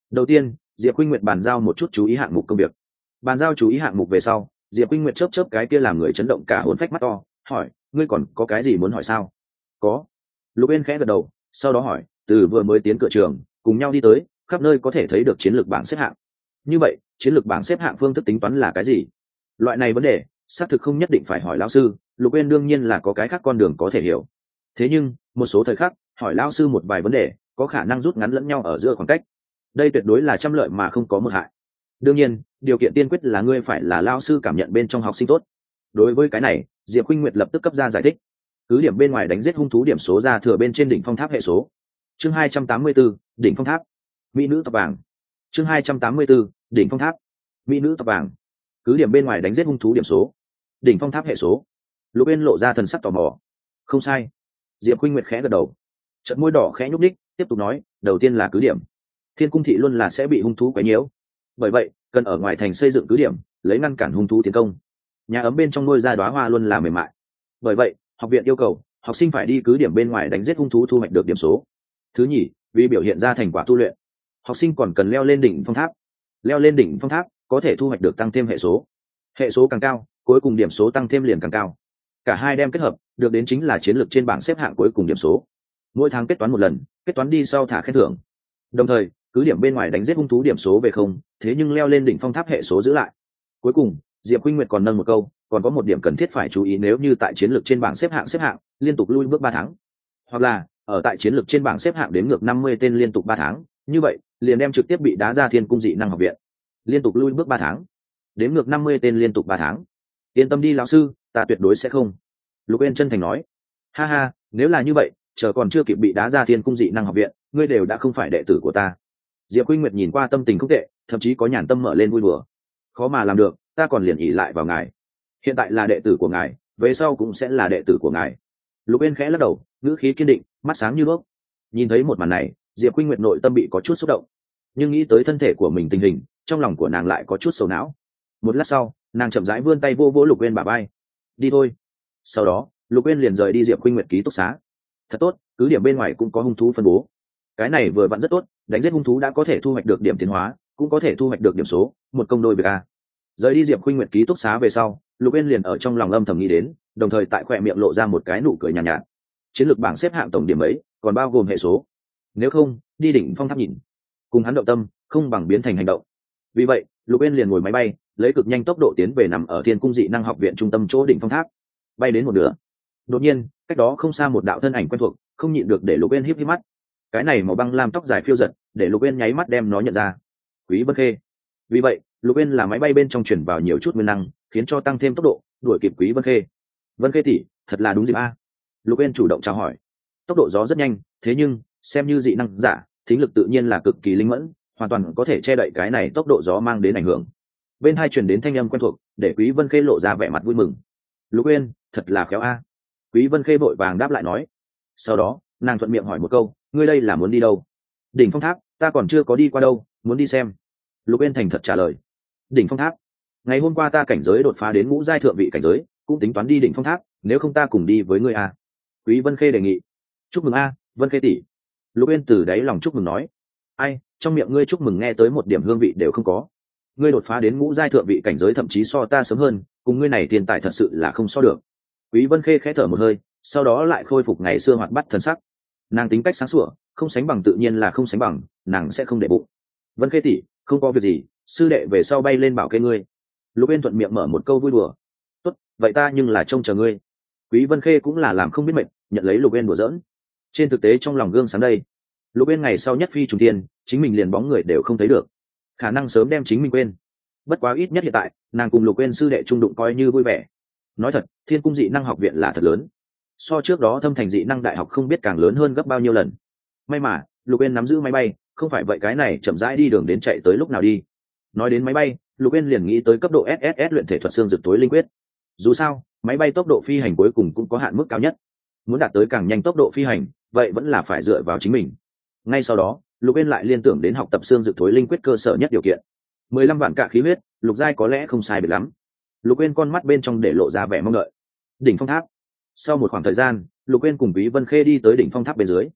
Đầu tiên, Diệp Khuynh Nguyệt bàn giao một chút chú ý hạng mục công việc. Bàn giao chú ý hạng mục về sau, Diệp Khuynh Nguyệt chớp chớp cái kia làm người chấn động cả hồn phách mắt to, hỏi, ngươi còn có cái gì muốn hỏi sao? Có. Lục Uyên khẽ gật đầu, sau đó hỏi, từ vừa mới tiến cửa trường, cùng nhau đi tới, khắp nơi có thể thấy được chiến lược bảng xếp hạng. Như vậy, chiến lược bảng xếp hạng phương thức tính toán là cái gì? Loại này vấn đề, xác thực không nhất định phải hỏi lão sư, Lục Uyên đương nhiên là có cái khác con đường có thể hiểu. Thế nhưng, một số thời khắc, hỏi lão sư một vài vấn đề, có khả năng rút ngắn lẫn nhau ở giữa khoảng cách. Đây tuyệt đối là trăm lợi mà không có một hại. Đương nhiên, điều kiện tiên quyết là ngươi phải là lão sư cảm nhận bên trong học sinh tốt. Đối với cái này, Diệp Khuynh Nguyệt lập tức cấp ra giải thích. Cứ điểm bên ngoài đánh giết hung thú điểm số ra thừa bên trên đỉnh phong tháp hệ số. Chương 284, đỉnh phong tháp. Mỹ nữ tóc vàng. Chương 284, đỉnh phong tháp. Mỹ nữ tóc vàng. Cứ điểm bên ngoài đánh giết hung thú điểm số. Đỉnh phong tháp hệ số. Lục Uyên lộ ra thần sắc tò mò. Không sai. Diệp Khuynh Nguyệt khẽ gật đầu. Chợt môi đỏ khẽ nhúc nhích, tiếp tục nói, đầu tiên là cứ điểm. Thiên cung thị luôn là sẽ bị hung thú quấy nhiễu. Bởi vậy, cần ở ngoài thành xây dựng cứ điểm, lấy ngăn cản hung thú tiến công. Nhà ấm bên trong nuôi ra đóa hoa luôn là mềm mại. Bởi vậy, học viện yêu cầu học sinh phải đi cứ điểm bên ngoài đánh giết hung thú thu hoạch được điểm số. Thứ nhì, vì biểu hiện ra thành quả tu luyện, học sinh còn cần leo lên đỉnh phong tháp. Leo lên đỉnh phong tháp có thể thu hoạch được tăng thêm hệ số. Hệ số càng cao, cuối cùng điểm số tăng thêm liền càng cao. Cả hai đem kết hợp, được đến chính là chiến lược trên bảng xếp hạng cuối cùng điểm số. Mỗi tháng kết toán một lần, kết toán đi sau thả khen thưởng. Đồng thời, cứ điểm bên ngoài đánh giết hung thú điểm số về không, thế nhưng leo lên đỉnh phong tháp hệ số giữ lại. Cuối cùng, Diệp Khuynh Nguyệt còn nâng một câu, còn có một điểm cần thiết phải chú ý, nếu như tại chiến lược trên bảng xếp hạng liên tục lui bước 3 tháng, hoặc là ở tại chiến lược trên bảng xếp hạng đến ngược 50 tên liên tục 3 tháng, như vậy liền đem trực tiếp bị đá ra Thiên Cung Dị Năng học viện. Liên tục lui bước 3 tháng, đến ngược 50 tên liên tục 3 tháng. Yên tâm đi lão sư, ta tuyệt đối sẽ không. Lục Uyên chân thành nói. Ha ha, nếu là như vậy, chờ còn chưa kịp bị đá ra Thiên Cung Dị Năng học viện, ngươi đều đã không phải đệ tử của ta. Diệp Khuynh Nguyệt nhìn qua tâm tình không tệ, thậm chí có nhàn tâm mở lên vui đùa. Khó mà làm được, ta còn liền ỷ lại vào ngài. Hiện tại là đệ tử của ngài, về sau cũng sẽ là đệ tử của ngài. Lục Uyên khẽ lắc đầu, ngữ khí kiên định, mắt sáng như đuốc. Nhìn thấy một màn này, Diệp Khuynh Nguyệt nội tâm bị có chút xúc động, nhưng nghĩ tới thân thể của mình tình hình, trong lòng của nàng lại có chút sầu não. Một lát sau, nàng chậm rãi vươn tay vô vỗ Lục Uyên bả vai. Đi thôi. Sau đó, Lục Uyên liền rời đi Diệp Khuynh Nguyệt ký túc xá. Thật tốt, cứ điểm bên ngoài cũng có hung thú phân bố. Cái này vừa vặn rất tốt, đánh giết hung thú đã có thể thu hoạch được điểm tiến hóa, cũng có thể thu hoạch được điểm số, một công đôi việc a. Rời đi Diệp Khuynh Nguyệt ký túc xá về sau, Lục Uyên liền ở trong lòng âm thầm nghĩ đến, đồng thời tại khóe miệng lộ ra một cái nụ cười nhàn nhạt. Chiến lược bảng xếp hạng tổng điểm ấy, còn bao gồm hệ số. Nếu không, đi đỉnh phong tháp nhìn. Cùng hắn động tâm, không bằng biến thành hành động. Vì vậy, Lục Uyên liền ngồi máy bay, lấy cực nhanh tốc độ tiến về nằm ở Thiên Cung Dị Năng học viện trung tâm chỗ đỉnh phong tháp. Bay đến một nửa, đột nhiên, cách đó không xa một đạo thân ảnh quen thuộc, không nhịn được để Lục Uyên híp híp mắt. Cái này màu băng lam tóc dài phiêu giật, để Lục Uyên nháy mắt đem nó nhận ra. Quý Vân Khê. Vì vậy, Lục Uyên là máy bay bên trong chuyển vào nhiều chút nguyên năng, khiến cho tăng thêm tốc độ, đuổi kịp Quý Vân Khê. Vân Khê tỷ, thật là đúng dịp a. Lục Uyên chủ động chào hỏi. Tốc độ gió rất nhanh, thế nhưng xem như dị năng giả, thính lực tự nhiên là cực kỳ linh mẫn, hoàn toàn có thể che đậy cái này tốc độ gió mang đến ảnh hưởng. Bên hai truyền đến thanh âm quen thuộc, để Quý Vân Khê lộ ra vẻ mặt vui mừng. Lục Uyên, thật là khéo a. Quý Vân Khê vội vàng đáp lại nói. Sau đó, nàng thuận miệng hỏi một câu, ngươi đây là muốn đi đâu? Đỉnh phong tháp, ta còn chưa có đi qua đâu, muốn đi xem. Lục Uyên thành thật trả lời. Đỉnh phong tháp? Ngày hôm qua ta cảnh giới đột phá đến ngũ giai thượng vị cảnh giới, cũng tính toán đi đỉnh phong tháp, nếu không ta cùng đi với ngươi a. Quý Vân Khê đề nghị. Chúc mừng a, Vân Khê tỷ. Lục Uyên từ đáy lòng chúc mừng nói. Ai, trong miệng ngươi chúc mừng nghe tới một điểm hương vị đều không có. Ngươi đột phá đến ngũ giai thượng vị cảnh giới thậm chí so ta sớm hơn, cùng ngươi này tiền tài thật sự là không so được. Quý Vân Khê khẽ thở một hơi, sau đó lại khôi phục ngày xưa hoạt bát thần sắc. Nàng tính cách sáng sủa, không sánh bằng tự nhiên là không sánh bằng, nàng sẽ không để bụng. Vân Khê tỷ, không có việc gì, sư đệ về sau bay lên bảo kê ngươi. Lục Uyên thuận miệng mở một câu vui đùa. Tốt, vậy ta nhưng là trông chờ ngươi. Quý Vân Khê cũng là làm không biết mệnh, nhận lấy Lục Uyên đùa giỡn. Trên thực tế trong lòng gương sáng đây, Lục Uyên ngày sau nhất phi trùng thiên, chính mình liền bóng người đều không thấy được, khả năng sớm đem chính mình quên. Bất quá ít nhất hiện tại, nàng cùng Lục Uyên sư đệ trung đụng coi như vui vẻ. Nói thật, Thiên Cung Dị Năng học viện là thật lớn, so trước đó Thâm Thành Dị Năng đại học không biết càng lớn hơn gấp bao nhiêu lần. May mà Lục Uyên nắm giữ máy bay, không phải vậy cái này chậm rãi đi đường đến chạy tới lúc nào đi. Nói đến máy bay, Lục Uyên liền nghĩ tới cấp độ SSS luyện thể thuật xương dược tối linh quyết. Dù sao, máy bay tốc độ phi hành cuối cùng cũng có hạn mức cao nhất, muốn đạt tới càng nhanh tốc độ phi hành, vậy vẫn là phải dựa vào chính mình. Ngay sau đó, Lục Uyên lại liên tưởng đến học tập xương dược thối linh quyết cơ sở nhất điều kiện. 15 vạn cả khí huyết, lục giai có lẽ không sai biệt lắm. Lục Uyên con mắt bên trong để lộ ra vẻ mong đợi. Đỉnh phong tháp. Sau một khoảng thời gian, Lục Uyên cùng Quý Vân Khê đi tới đỉnh phong tháp bên dưới.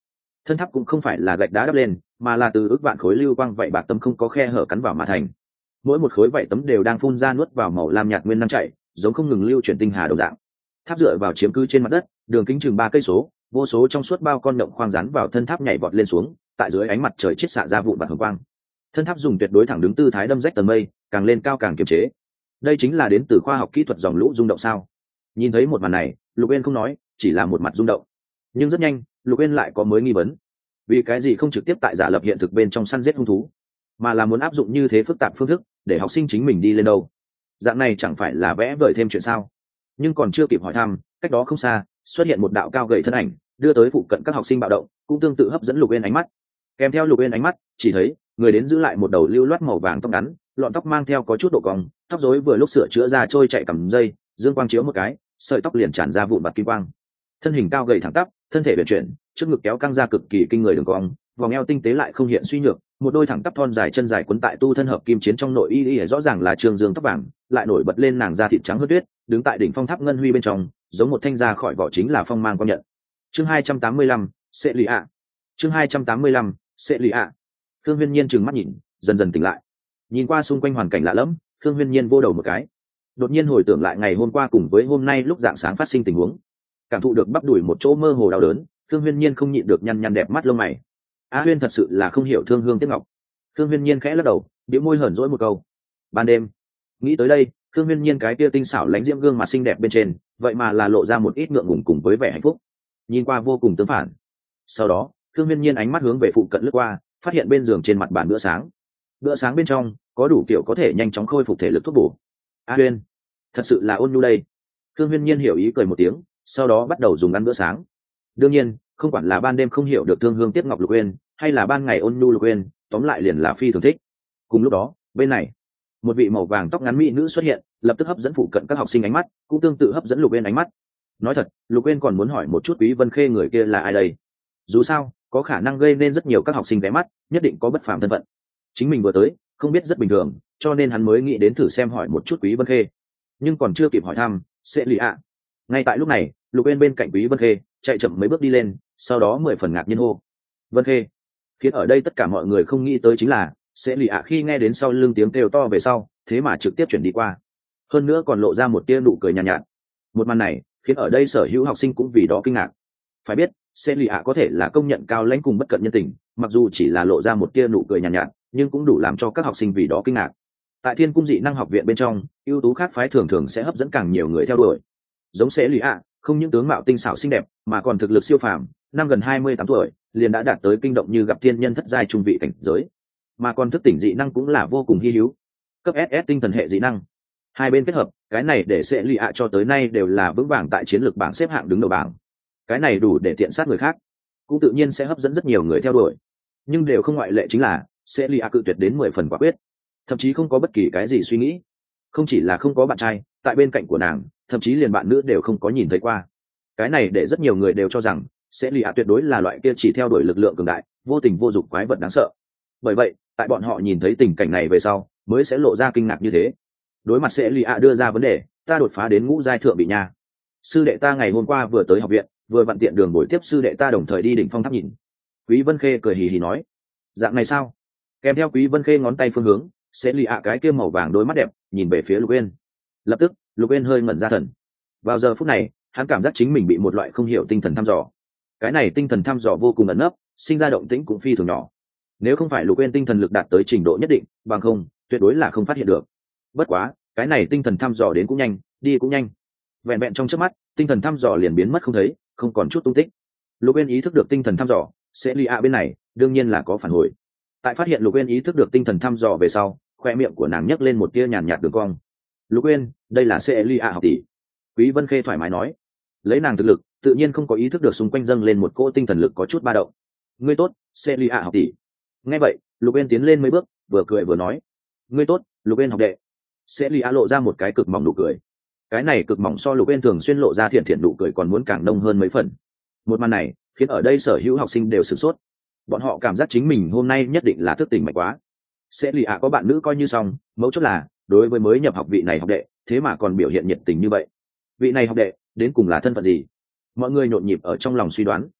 thân tháp cũng không phải là gạch đá đắp lên, mà là từ ức vạn khối lưu quang vậy bạc tấm không có khe hở cắn vào mà thành. Mỗi một khối vậy tấm đều đang phun ra nuốt vào màu lam nhạt nguyên năng chảy, giống không ngừng lưu chuyển tinh hà đồng dạng. Tháp dựa vào chiếm cứ trên mặt đất, đường kính chừng 3 cây số, vô số trong suốt bao con động khoang rán vào thân tháp nhảy vọt lên xuống, tại dưới ánh mặt trời chiết xạ ra vụn bạc hồng quang. Thân tháp dùng tuyệt đối thẳng đứng tư thái đâm rách tầng mây, càng lên cao càng kiềm chế. Đây chính là đến từ khoa học kỹ thuật dòng lũ rung động sao? Nhìn thấy một màn này, Lục Uyên không nói, chỉ là một mặt rung động. Nhưng rất nhanh, Lục Uyên lại có mới nghi vấn. Vì cái gì không trực tiếp tại giả lập hiện thực bên trong săn giết hung thú, mà là muốn áp dụng như thế phức tạp phương thức để học sinh chính mình đi lên đâu? Dạng này chẳng phải là vẽ vời thêm chuyện sao? Nhưng còn chưa kịp hỏi thăm, cách đó không xa xuất hiện một đạo cao gầy thân ảnh, đưa tới phụ cận các học sinh bạo động, cũng tương tự hấp dẫn Lục Uyên ánh mắt. Kèm theo Lục Uyên ánh mắt, chỉ thấy người đến giữ lại một đầu lưu loát màu vàng tóc ngắn, lọn tóc mang theo có chút độ cong, tóc rối vừa lúc sửa chữa ra trôi chạy cầm dây, dương quang chiếu một cái, sợi tóc liền tràn ra vụn bạc kim quang. Thân hình cao gầy thẳng tắp, thân thể uyển chuyển, trước ngực kéo căng ra cực kỳ kinh người đường cong, vòng eo tinh tế lại không hiện suy nhược, một đôi thẳng tắp thon dài chân dài quấn tại tu thân hợp kim chiến trong nội y rõ ràng là trường dương tóc vàng, lại nổi bật lên nàng da thịt trắng hơn tuyết, đứng tại đỉnh phong tháp ngân huy bên trong, giống một thanh ra khỏi vỏ chính là phong mang quang nhận. Chương 285, sẽ lì ạ. Chương 285, sẽ lì ạ. Khương Huyên Nhiên trừng mắt nhìn, dần dần tỉnh lại. Nhìn qua xung quanh hoàn cảnh lạ lẫm, Khương Huyên Nhiên vô đầu một cái. Đột nhiên hồi tưởng lại ngày hôm qua cùng với hôm nay lúc rạng sáng phát sinh tình huống, cảm thụ được bắp đùi một chỗ mơ hồ đau đớn, Khương Huyên Nhiên không nhịn được nhăn nhăn đẹp mắt lông mày. A Huyên thật sự là không hiểu thương hương tiếc ngọc. Khương Huyên Nhiên khẽ lắc đầu, bĩu môi hờn dỗi một câu. Ban đêm, nghĩ tới đây, Khương Huyên Nhiên cái kia tinh xảo lãnh diễm gương mặt xinh đẹp bên trên, vậy mà là lộ ra một ít ngượng ngùng cùng với vẻ hạnh phúc, nhìn qua vô cùng tương phản. Sau đó, Khương Huyên Nhiên ánh mắt hướng về phụ cận lướt qua, phát hiện bên giường trên mặt bàn bữa sáng. Bữa sáng bên trong có đủ kiểu có thể nhanh chóng khôi phục thể lực thuốc bổ. A Huyên, thật sự là ôn nhu đây. Khương Huyên Nhiên hiểu ý cười một tiếng, sau đó bắt đầu dùng ăn bữa sáng. Đương nhiên, không quản là ban đêm không hiểu được thương hương tiếc ngọc Lục Uyên, hay là ban ngày ôn nhu Lục Uyên, tóm lại liền là phi thường thích. Cùng lúc đó, bên này, một vị màu vàng tóc ngắn mỹ nữ xuất hiện, lập tức hấp dẫn phụ cận các học sinh ánh mắt, cũng tương tự hấp dẫn Lục Uyên ánh mắt. Nói thật, Lục Uyên còn muốn hỏi một chút Quý Vân Khê người kia là ai đây. Dù sao, có khả năng gây nên rất nhiều các học sinh ghé mắt, nhất định có bất phàm thân phận. Chính mình vừa tới, không biết rất bình thường, cho nên hắn mới nghĩ đến thử xem hỏi một chút Quý Vân Khê. Nhưng còn chưa kịp hỏi thăm, sẽ lì ạ. Ngay tại lúc này, Lục Uyên bên cạnh Quý Vân Khê chạy chậm mấy bước đi lên, sau đó 10 phần ngạc nhiên hô: Vân Khê. Khiến ở đây tất cả mọi người không nghĩ tới chính là sẽ lì ạ khi nghe đến sau lưng tiếng kêu to về sau, thế mà trực tiếp chuyển đi qua, hơn nữa còn lộ ra một tia nụ cười nhàn nhạt. Một màn này khiến ở đây sở hữu học sinh cũng vì đó kinh ngạc. Phải biết, sẽ lì ạ có thể là công nhận cao lãnh cùng bất cận nhân tình, mặc dù chỉ là lộ ra một tia nụ cười nhàn nhạt, nhưng cũng đủ làm cho các học sinh vì đó kinh ngạc. Tại Thiên Cung Dị Năng Học viện bên trong, ưu tú khác phái thường thường sẽ hấp dẫn càng nhiều người theo đuổi. Giống sẽ lì ạ, không những tướng mạo tinh xảo xinh đẹp, mà còn thực lực siêu phàm, năm gần 28 tuổi, liền đã đạt tới kinh động như gặp thiên nhân thất giai trung vị cảnh giới, mà còn thức tỉnh dị năng cũng là vô cùng hi hữu, cấp SS tinh thần hệ dị năng. Hai bên kết hợp, cái này để sẽ lì ạ cho tới nay đều là vững vàng tại chiến lược bảng xếp hạng đứng đầu bảng. Cái này đủ để tiện sát người khác, cũng tự nhiên sẽ hấp dẫn rất nhiều người theo đuổi. Nhưng đều không ngoại lệ chính là sẽ lì ạ cự tuyệt đến 10 phần quả quyết, thậm chí không có bất kỳ cái gì suy nghĩ. Không chỉ là không có bạn trai tại bên cạnh của nàng, thậm chí liền bạn nữ đều không có nhìn thấy qua. Cái này để rất nhiều người đều cho rằng sẽ lì ạ tuyệt đối là loại kia chỉ theo đuổi lực lượng cường đại, vô tình vô dụng quái vật đáng sợ. Bởi vậy, tại bọn họ nhìn thấy tình cảnh này về sau, mới sẽ lộ ra kinh ngạc như thế. Đối mặt sẽ lì ạ đưa ra vấn đề, ta đột phá đến ngũ giai thượng bị nha. Sư đệ ta ngày hôm qua vừa tới học viện, vừa vặn tiện đường buổi tiếp sư đệ ta đồng thời đi đỉnh phong tháp nhìn. Quý Vân Khê cười hì hì nói, dạng này sao? Kèm theo Quý Vân Khê ngón tay phương hướng, sẽ lì ạ cái kia màu vàng đôi mắt đẹp nhìn về phía Lục Uyên. Lập tức, Lục Uyên hơi ngẩn ra thần. Vào giờ phút này, hắn cảm giác chính mình bị một loại không hiểu tinh thần thăm dò. Cái này tinh thần thăm dò vô cùng ẩn nấp, sinh ra động tĩnh cũng phi thường nhỏ. Nếu không phải Lục Uyên tinh thần lực đạt tới trình độ nhất định, bằng không, tuyệt đối là không phát hiện được. Bất quá, cái này tinh thần thăm dò đến cũng nhanh, đi cũng nhanh. Vẹn vẹn trong chớp mắt, tinh thần thăm dò liền biến mất không thấy, không còn chút tung tích. Lục Uyên ý thức được tinh thần thăm dò, sẽ lì ạ bên này đương nhiên là có phản hồi. Tại phát hiện Lục Uyên ý thức được tinh thần thăm dò về sau, khoe miệng của nàng nhấc lên một tia nhàn nhạt đường cong. Lục Uyên, đây là sẽ lì ạ học tỷ. Quý Vân Khê thoải mái nói, lấy nàng thực lực tự nhiên không có ý thức được xung quanh dâng lên một cỗ tinh thần lực có chút ba động. Ngươi tốt, sẽ lì ạ học tỷ. Nghe vậy, Lục Uyên tiến lên mấy bước, vừa cười vừa nói, ngươi tốt, Lục Uyên học đệ. Sẽ lì ạ lộ ra một cái cực mỏng nụ cười. Cái này cực mỏng so Lục Uyên thường xuyên lộ ra thiện thiện nụ cười còn muốn càng nông hơn mấy phần. Một màn này khiến ở đây sở hữu học sinh đều sửng sốt. Bọn họ cảm giác chính mình hôm nay nhất định là thức tỉnh mạnh quá. Sẽ lì ạ có bạn nữ coi như xong, mấu chốt là đối với mới nhập học vị này học đệ, thế mà còn biểu hiện nhiệt tình như vậy. Vị này học đệ đến cùng là thân phận gì? Mọi người nhộn nhịp ở trong lòng suy đoán.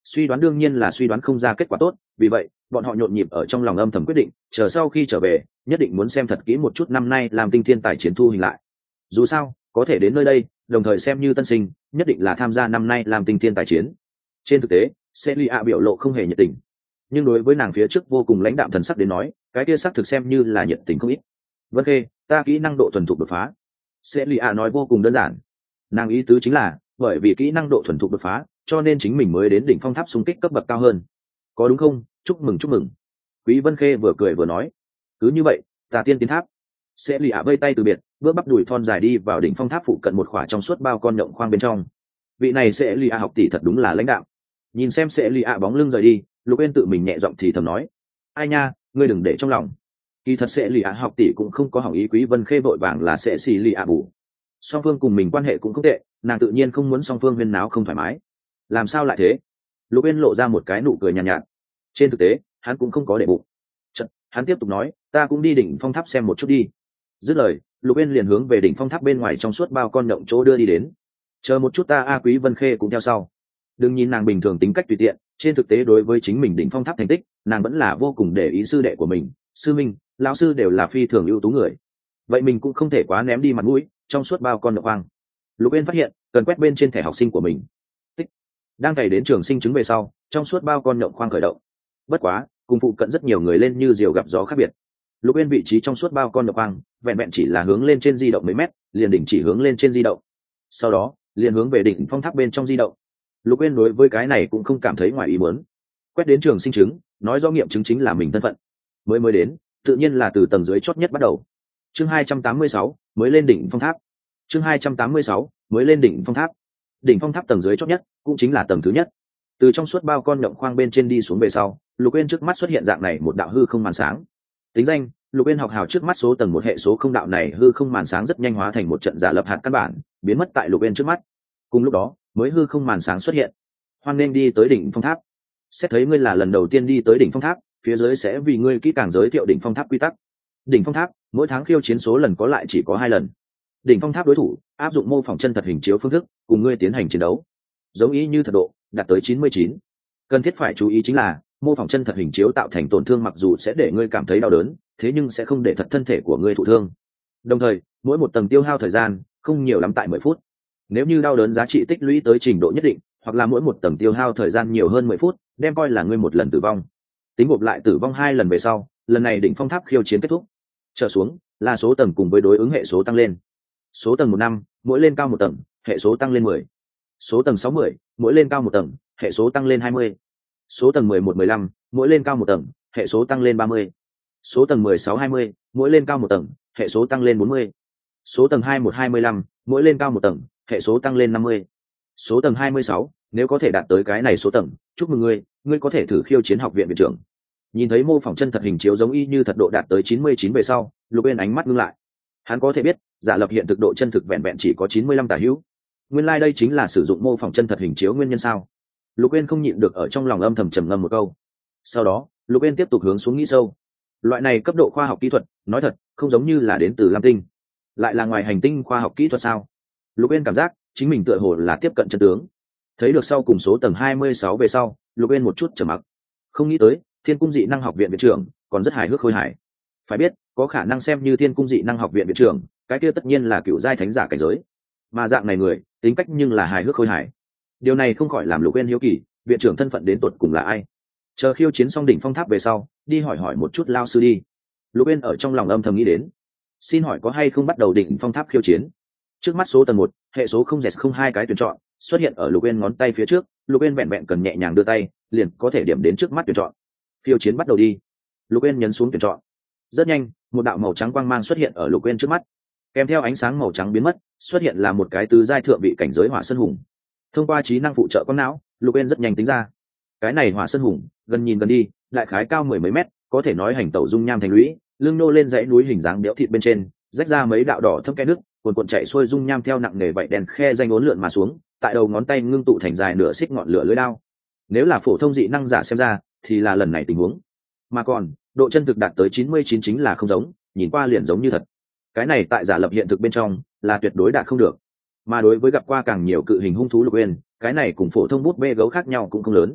Suy đoán đương nhiên là suy đoán không ra kết quả tốt, vì vậy bọn họ nhộn nhịp ở trong lòng âm thầm quyết định, chờ sau khi trở về nhất định muốn xem thật kỹ một chút năm nay làm tinh thiên tài chiến thu hình lại. Dù sao có thể đến nơi đây đồng thời xem như tân sinh, nhất định là tham gia năm nay làm tinh thiên tài chiến. Trên thực tế Celia biểu lộ không hề nhiệt tình, nhưng đối với nàng phía trước vô cùng lãnh đạm thần sắc đến nói, cái kia sắc thực xem như là nhiệt tình không ít. Vân Khê, ta kỹ năng độ thuần thục đột phá. Celia nói vô cùng đơn giản, nàng ý tứ chính là bởi vì kỹ năng độ thuần thục đột phá cho nên chính mình mới đến đỉnh phong tháp xung kích cấp bậc cao hơn, có đúng không? Chúc mừng chúc mừng. Quý Vân Khê vừa cười vừa nói, cứ như vậy ta tiên tiến tháp. Celia vây tay từ biệt, bước bắp đùi thon dài đi vào đỉnh phong tháp phụ cận một khỏa trong suốt bao con nhộng khoang bên trong. Vị này Celia học tỷ thật đúng là lãnh đạo. Nhìn xem Celia bóng lưng rời đi, Lục Uyên tự mình nhẹ giọng thì thầm nói, ai nha, ngươi đừng để trong lòng. Kỳ thật Celia học tỷ cũng không có hỏng ý Quý Vân Khê vội vàng là Celia bù. Song phương cùng mình quan hệ cũng không tệ, nàng tự nhiên không muốn song phương huyên náo không thoải mái. Làm sao lại thế? Lục Uyên lộ ra một cái nụ cười nhàn nhạt. Trên thực tế hắn cũng không có để bụng. Chật, hắn tiếp tục nói, ta cũng đi đỉnh phong tháp xem một chút đi. Dứt lời Lục Uyên liền hướng về đỉnh phong tháp bên ngoài trong suốt bao con nhộng chỗ đưa đi đến. Chờ một chút ta. Quý Vân Khê cũng theo sau. Đừng nhìn nàng bình thường tính cách tùy tiện, trên thực tế đối với chính mình đỉnh phong tháp thành tích nàng vẫn là vô cùng để ý sư đệ của mình. Sư minh, lão sư đều là phi thường ưu tú người, vậy mình cũng không thể quá ném đi mặt mũi. Trong suốt bao con nhộng hoang, Lục Uyên phát hiện cần quét bên trên thẻ học sinh của mình. Tích. Đang cày đến trường sinh chứng về sau, trong suốt bao con nhộng khoang khởi động. Bất quá cùng phụ cận rất nhiều người lên như diều gặp gió khác biệt. Lục Uyên vị trí trong suốt bao con nhộng khoang vẹn vẹn chỉ là hướng lên trên di động mấy mét, liền đỉnh chỉ hướng lên trên di động, sau đó liền hướng về đỉnh phong tháp bên trong di động. Lục Uyên đối với cái này cũng không cảm thấy ngoài ý muốn. Quét đến trường sinh chứng nói do nghiệm chứng chính là mình thân phận, mới đến tự nhiên là từ tầng dưới chót nhất bắt đầu. Chương 286, mới lên đỉnh phong tháp. Chương 286, mới lên đỉnh phong tháp. Đỉnh phong tháp tầng dưới chót nhất cũng chính là tầng thứ nhất. Từ trong suốt bao con nhộng khoang bên trên đi xuống về sau, Lục Uyên trước mắt xuất hiện dạng này một đạo hư không màn sáng. Tính danh: Lục Uyên học hào. Trước mắt số tầng một hệ số không, đạo này hư không màn sáng rất nhanh hóa thành một trận giả lập hạt căn bản, biến mất tại Lục Uyên trước mắt. Cùng lúc đó, mới hư không màn sáng xuất hiện. Hoan nên đi tới đỉnh phong tháp. Xét thấy ngươi là lần đầu tiên đi tới đỉnh phong tháp, phía dưới sẽ vì ngươi kỹ càng giới thiệu đỉnh phong tháp quy tắc. Đỉnh phong tháp mỗi tháng khiêu chiến số lần có lại chỉ có 2 lần. Đỉnh phong tháp đối thủ áp dụng mô phỏng chân thật hình chiếu phương thức cùng ngươi tiến hành chiến đấu, giống ý như thật độ đạt tới 99. Cần thiết phải chú ý chính là mô phỏng chân thật hình chiếu tạo thành tổn thương mặc dù sẽ để ngươi cảm thấy đau đớn, thế nhưng sẽ không để thật thân thể của ngươi thụ thương. Đồng thời mỗi một tầng tiêu hao thời gian không nhiều lắm tại 10 phút. Nếu như đau đớn giá trị tích lũy tới trình độ nhất định, hoặc là mỗi một tầng tiêu hao thời gian nhiều hơn 10 phút, đem coi là ngươi một lần tử vong. Tính gộp lại tử vong 2 lần về sau, lần này đỉnh phong tháp khiêu chiến kết thúc. Trở xuống là số tầng cùng với đối ứng hệ số tăng lên. Số tầng 1-5, mỗi lên cao 1 tầng, hệ số tăng lên 10. Số tầng 6-10, mỗi lên cao 1 tầng, hệ số tăng lên 20. Số tầng 11-15, mỗi lên cao 1 tầng, hệ số tăng lên 30. Số tầng 16-20, mỗi lên cao 1 tầng, hệ số tăng lên 40. Số tầng 21-25, mỗi lên cao 1 tầng, hệ số tăng lên 50. Số tầng 26, nếu có thể đạt tới cái này số tầng, chúc mừng ngươi có thể thử khiêu chiến học viện viện trưởng. Nhìn thấy mô phỏng chân thật hình chiếu giống y như thật độ đạt tới 99 về sau, Lục Uyên ánh mắt ngưng lại. Hắn có thể biết giả lập hiện thực độ chân thực vẹn vẹn chỉ có 95 tả hữu. Nguyên lai đây chính là sử dụng mô phỏng chân thật hình chiếu nguyên nhân sao? Lục Uyên không nhịn được ở trong lòng âm thầm trầm ngâm một câu. Sau đó Lục Uyên tiếp tục hướng xuống nghĩ sâu. Loại này cấp độ khoa học kỹ thuật, nói thật không giống như là đến từ Lam Tinh, lại là ngoài hành tinh khoa học kỹ thuật sao? Lục Uyên cảm giác chính mình tựa hồ là tiếp cận chân tướng. Thấy được sau cùng số tầng 26 về sau, Lục Uyên một chút trầm mặc. Không nghĩ tới Thiên Cung Dị Năng Học viện viện trưởng còn rất hài hước khôi hài. Phải biết có khả năng xem như Thiên Cung Dị Năng Học viện viện trưởng, cái kia tất nhiên là cựu giai thánh giả cảnh giới, mà dạng này người tính cách nhưng là hài hước khôi hài. Điều này không khỏi làm Lục Uyên hiếu kỳ, viện trưởng thân phận đến tột cùng là ai? Chờ khiêu chiến xong đỉnh phong tháp về sau, đi hỏi một chút lao sư đi. Lục Uyên ở trong lòng âm thầm nghĩ đến. Xin hỏi có hay không bắt đầu đỉnh phong tháp khiêu chiến? Trước mắt số tầng 1, hệ số 0-02 cái tuyển chọn xuất hiện ở Lục Uyên ngón tay phía trước. Lục Uyên vẹn vẹn cần nhẹ nhàng đưa tay, liền có thể điểm đến trước mắt tuyển chọn. Khiêu chiến bắt đầu đi. Lục Uyên nhấn xuống tuyển chọn. Rất nhanh, một đạo màu trắng quang mang xuất hiện ở Lục Uyên trước mắt. Kèm theo ánh sáng màu trắng biến mất, xuất hiện là một cái tứ giai thượng vị cảnh giới Hỏa Sơn Hùng. Thông qua trí năng phụ trợ con não, Lục Uyên rất nhanh tính ra, cái này Hỏa Sơn Hùng gần nhìn gần đi, đại khái cao 10 mấy mét, có thể nói hành tẩu dung nham thành lũy, lưng nô lên dãy núi hình dáng béo thịt bên trên, rách ra mấy đạo đỏ thâm kẽ nước, cuồn chạy xuôi dung nham theo nặng nề vậy đèn khe danh uốn lượn mà xuống, tại đầu ngón tay ngưng tụ thành dài nửa xích ngọn lửa lưỡi đao. Nếu là phổ thông dị năng giả xem ra, thì là lần này tình huống. Mà còn, độ chân thực đạt tới 99 chính là không giống, nhìn qua liền giống như thật. Cái này tại giả lập hiện thực bên trong là tuyệt đối đạt không được. Mà đối với gặp qua càng nhiều cự hình hung thú Lục Uyên, cái này cùng phổ thông bút bê gấu khác nhau cũng không lớn.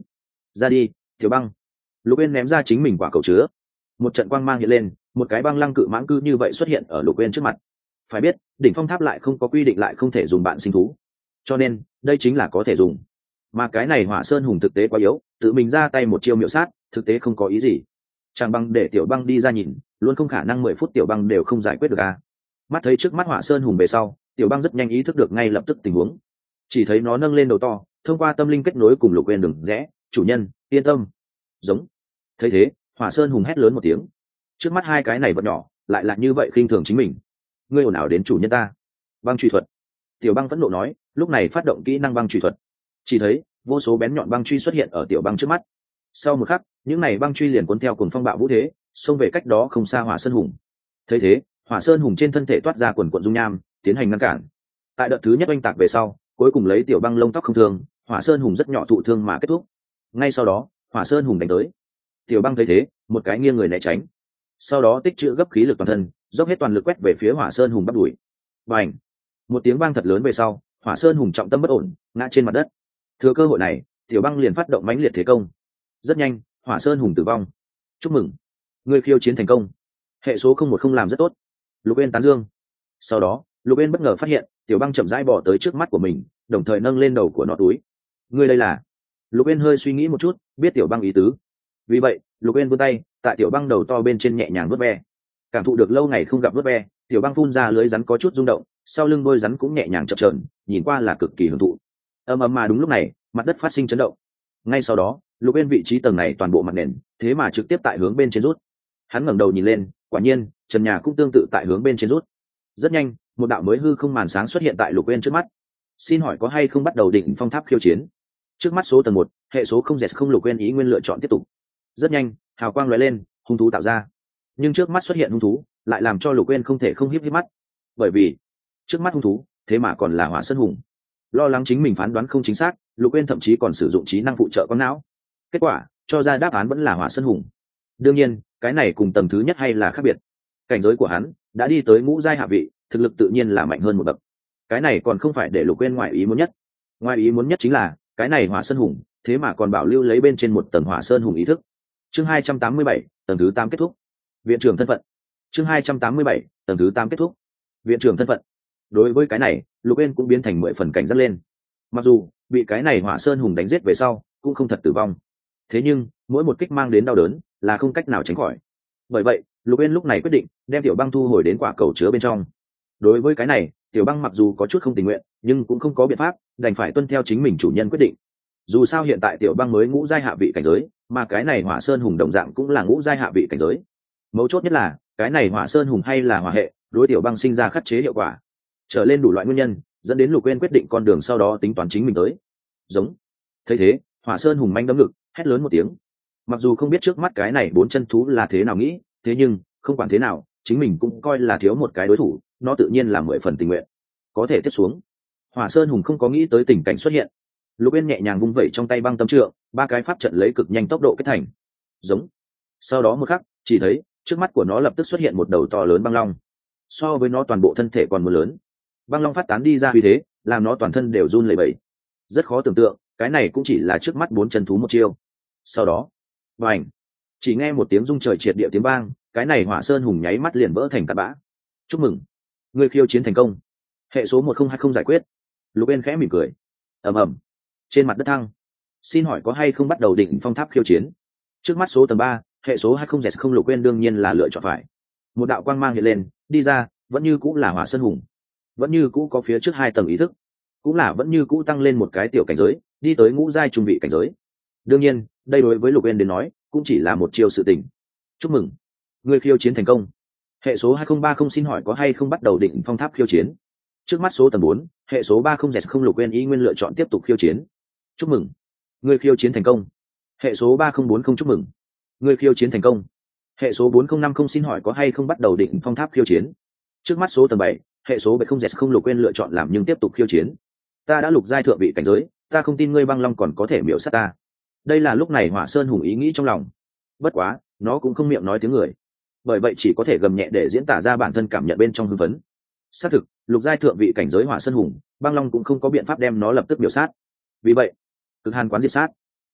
Ra đi, Tiểu Băng. Lục Uyên ném ra chính mình quả cầu chứa, một trận quang mang hiện lên, một cái băng lăng cự mãng cư như vậy xuất hiện ở Lục Uyên trước mặt. Phải biết, đỉnh phong tháp lại không có quy định lại không thể dùng bạn sinh thú, cho nên đây chính là có thể dùng. Mà cái này Hỏa Sơn Hùng thực tế quá yếu, tự mình ra tay một chiêu miểu sát, thực tế không có ý gì. Chẳng bằng để Tiểu Băng đi ra nhìn, luôn không khả năng 10 phút Tiểu Băng đều không giải quyết được à? Mắt thấy trước mắt Hỏa Sơn Hùng về sau, Tiểu Băng rất nhanh ý thức được ngay lập tức tình huống. Chỉ thấy nó nâng lên đầu to, thông qua tâm linh kết nối cùng Lục Uyên đường rẽ, "Chủ nhân, yên tâm." Giống. Thấy thế, Hỏa Sơn Hùng hét lớn một tiếng. Trước mắt hai cái này vật nhỏ, lại là như vậy khinh thường chính mình. "Ngươi ồn ào đến chủ nhân ta." Băng truy thuật. Tiểu Băng phẫn nộ nói, lúc này phát động kỹ năng băng truy thuật. Chỉ thấy vô số bén nhọn băng truy xuất hiện ở Tiểu Băng trước mắt. Sau một khắc, những này băng truy liền cuốn theo cuồng phong bạo vũ thế, xông về cách đó không xa Hỏa Sơn Hùng. Thấy thế, Hỏa Sơn Hùng trên thân thể toát ra quần quần dung nham, tiến hành ngăn cản. Tại đợt thứ nhất oanh tạc về sau, cuối cùng lấy Tiểu Băng lông tóc không thương, Hỏa Sơn Hùng rất nhỏ thụ thương mà kết thúc. Ngay sau đó, Hỏa Sơn Hùng đánh tới. Tiểu Băng thấy thế, một cái nghiêng người né tránh. Sau đó tích trữ gấp khí lực toàn thân, dốc hết toàn lực quét về phía Hỏa Sơn Hùng bắt đuổi. Bành! Một tiếng vang thật lớn về sau, Hỏa Sơn Hùng trọng tâm bất ổn, ngã trên mặt đất. Thừa cơ hội này, Tiểu Băng liền phát động mãnh liệt thế công. Rất nhanh, Hỏa Sơn Hùng tử vong. Chúc mừng, ngươi khiêu chiến thành công. Hệ số 010 làm rất tốt. Lục Uyên tán dương. Sau đó, Lục Uyên bất ngờ phát hiện, Tiểu Băng chậm rãi bò tới trước mắt của mình, đồng thời nâng lên đầu của nó túi. Ngươi đây là? Lục Uyên hơi suy nghĩ một chút, biết Tiểu Băng ý tứ. Vì vậy, Lục Uyên vươn tay, tại Tiểu Băng đầu to bên trên nhẹ nhàng vuốt ve. Cảm thụ được lâu ngày không gặp vuốt ve, Tiểu Băng phun ra lưới rắn có chút rung động, sau lưng đôi rắn cũng nhẹ nhàng chập chờn, nhìn qua là cực kỳ hưởng thụ. Ầm ầm mà đúng lúc này, mặt đất phát sinh chấn động. Ngay sau đó, Lục Uyên vị trí tầng này toàn bộ mặt nền, thế mà trực tiếp tại hướng bên trên rút. Hắn ngẩng đầu nhìn lên, quả nhiên, trần nhà cũng tương tự tại hướng bên trên rút. Rất nhanh, một đạo mới hư không màn sáng xuất hiện tại Lục Uyên trước mắt. Xin hỏi có hay không bắt đầu đỉnh phong tháp khiêu chiến? Trước mắt số tầng 1, hệ số không dẹt không Lục Uyên ý nguyên lựa chọn tiếp tục. Rất nhanh, hào quang lóe lên, hung thú tạo ra. Nhưng trước mắt xuất hiện hung thú, lại làm cho Lục Uyên không thể không híp híp mắt. Bởi vì, trước mắt hung thú, thế mà còn là Hỏa Sơn Hùng. Lo lắng chính mình phán đoán không chính xác, Lục Uyên thậm chí còn sử dụng trí năng phụ trợ con não. Kết quả, cho ra đáp án vẫn là Hỏa Sơn Hùng. Đương nhiên, cái này cùng tầng thứ nhất hay là khác biệt. Cảnh giới của hắn đã đi tới ngũ giai hạ vị, thực lực tự nhiên là mạnh hơn một bậc. Cái này còn không phải để Lục Uyên ngoại ý muốn nhất. Ngoại ý muốn nhất chính là, cái này Hỏa Sơn Hùng, thế mà còn bảo lưu lấy bên trên một tầng Hỏa Sơn Hùng ý thức. Chương 287, tầng thứ 8 kết thúc. Viện trưởng thân phận. Chương 287, tầng thứ 8 kết thúc. Viện trưởng thân phận. Đối với cái này, Lục Uyên cũng biến thành 10 phần cảnh giác lên. Mặc dù bị cái này Hỏa Sơn Hùng đánh giết về sau, cũng không thật tử vong. Thế nhưng, mỗi một kích mang đến đau đớn, là không cách nào tránh khỏi. Bởi vậy, Lục Uyên lúc này quyết định đem Tiểu Băng thu hồi đến quả cầu chứa bên trong. Đối với cái này, Tiểu Băng mặc dù có chút không tình nguyện, nhưng cũng không có biện pháp, đành phải tuân theo chính mình chủ nhân quyết định. Dù sao hiện tại Tiểu Băng mới ngũ giai hạ vị cảnh giới, mà cái này Hỏa Sơn Hùng đồng dạng cũng là ngũ giai hạ vị cảnh giới. Mấu chốt nhất là, cái này Hỏa Sơn Hùng hay là hỏa hệ, đối Tiểu Băng sinh ra khắc chế hiệu quả. Trở lên đủ loại nguyên nhân, dẫn đến Lục Uyên quyết định con đường sau đó tính toán chính mình tới. Giống. Thấy thế, Hỏa Sơn Hùng manh đấm ngực, hét lớn một tiếng. Mặc dù không biết trước mắt cái này 4 chân thú là thế nào nghĩ, thế nhưng không quản thế nào, chính mình cũng coi là thiếu một cái đối thủ, nó tự nhiên là 10 phần tình nguyện. Có thể tiếp xuống. Hỏa Sơn Hùng không có nghĩ tới tình cảnh xuất hiện. Lục Uyên nhẹ nhàng vung vẩy trong tay băng tâm trượng, 3 cái pháp trận lấy cực nhanh tốc độ kết thành. Giống. Sau đó một khắc, chỉ thấy trước mắt của nó lập tức xuất hiện một đầu to lớn băng long. So với nó toàn bộ thân thể còn muốn lớn. Băng long phát tán đi ra uy thế, làm nó toàn thân đều run lẩy bẩy. Rất khó tưởng tượng, cái này cũng chỉ là trước mắt 4 chân thú một chiêu. Sau đó, bành, chỉ nghe một tiếng rung trời triệt địa tiếng vang, cái này Hỏa Sơn Hùng nháy mắt liền vỡ thành cát bã. Chúc mừng, ngươi khiêu chiến thành công. Hệ số 1020 giải quyết. Lục Uyên khẽ mỉm cười. Ầm ầm. Trên mặt đất thăng. Xin hỏi có hay không bắt đầu đỉnh phong tháp khiêu chiến? Trước mắt số tầng 3, hệ số 20Z0 Lục Uyên đương nhiên là lựa chọn phải. Một đạo quang mang hiện lên, đi ra, vẫn như cũng là Hỏa Sơn Hùng. Vẫn như cũ có phía trước 2 tầng ý thức, cũng là vẫn như cũ tăng lên một cái tiểu cảnh giới, đi tới ngũ giai trung vị cảnh giới. Đương nhiên, đây đối với Lục Uyên đến nói, cũng chỉ là một chiêu sự tình. Chúc mừng, ngươi khiêu chiến thành công. Hệ số 2030 xin hỏi có hay không bắt đầu đỉnh phong tháp khiêu chiến? Trước mắt số tầng 4, hệ số 30Z0 Lục Uyên ý nguyên lựa chọn tiếp tục khiêu chiến. Chúc mừng, ngươi khiêu chiến thành công. Hệ số 3040 chúc mừng, ngươi khiêu chiến thành công. Hệ số 4050 xin hỏi có hay không bắt đầu đỉnh phong tháp khiêu chiến? Trước mắt số tầng 7, hệ số 70Z0 Lục Uyên lựa chọn làm nhưng tiếp tục khiêu chiến. Ta đã lục giai thượng vị cảnh giới, ta không tin ngươi băng long còn có thể miểu sát ta. Đây là lúc này Hỏa Sơn Hùng ý nghĩ trong lòng. Bất quá, nó cũng không miệng nói tiếng người, bởi vậy chỉ có thể gầm nhẹ để diễn tả ra bản thân cảm nhận bên trong hưng phấn. Xác thực, lục giai thượng vị cảnh giới Hỏa Sơn Hùng, băng long cũng không có biện pháp đem nó lập tức miểu sát. Vì vậy, cực hàn quán diệt sát.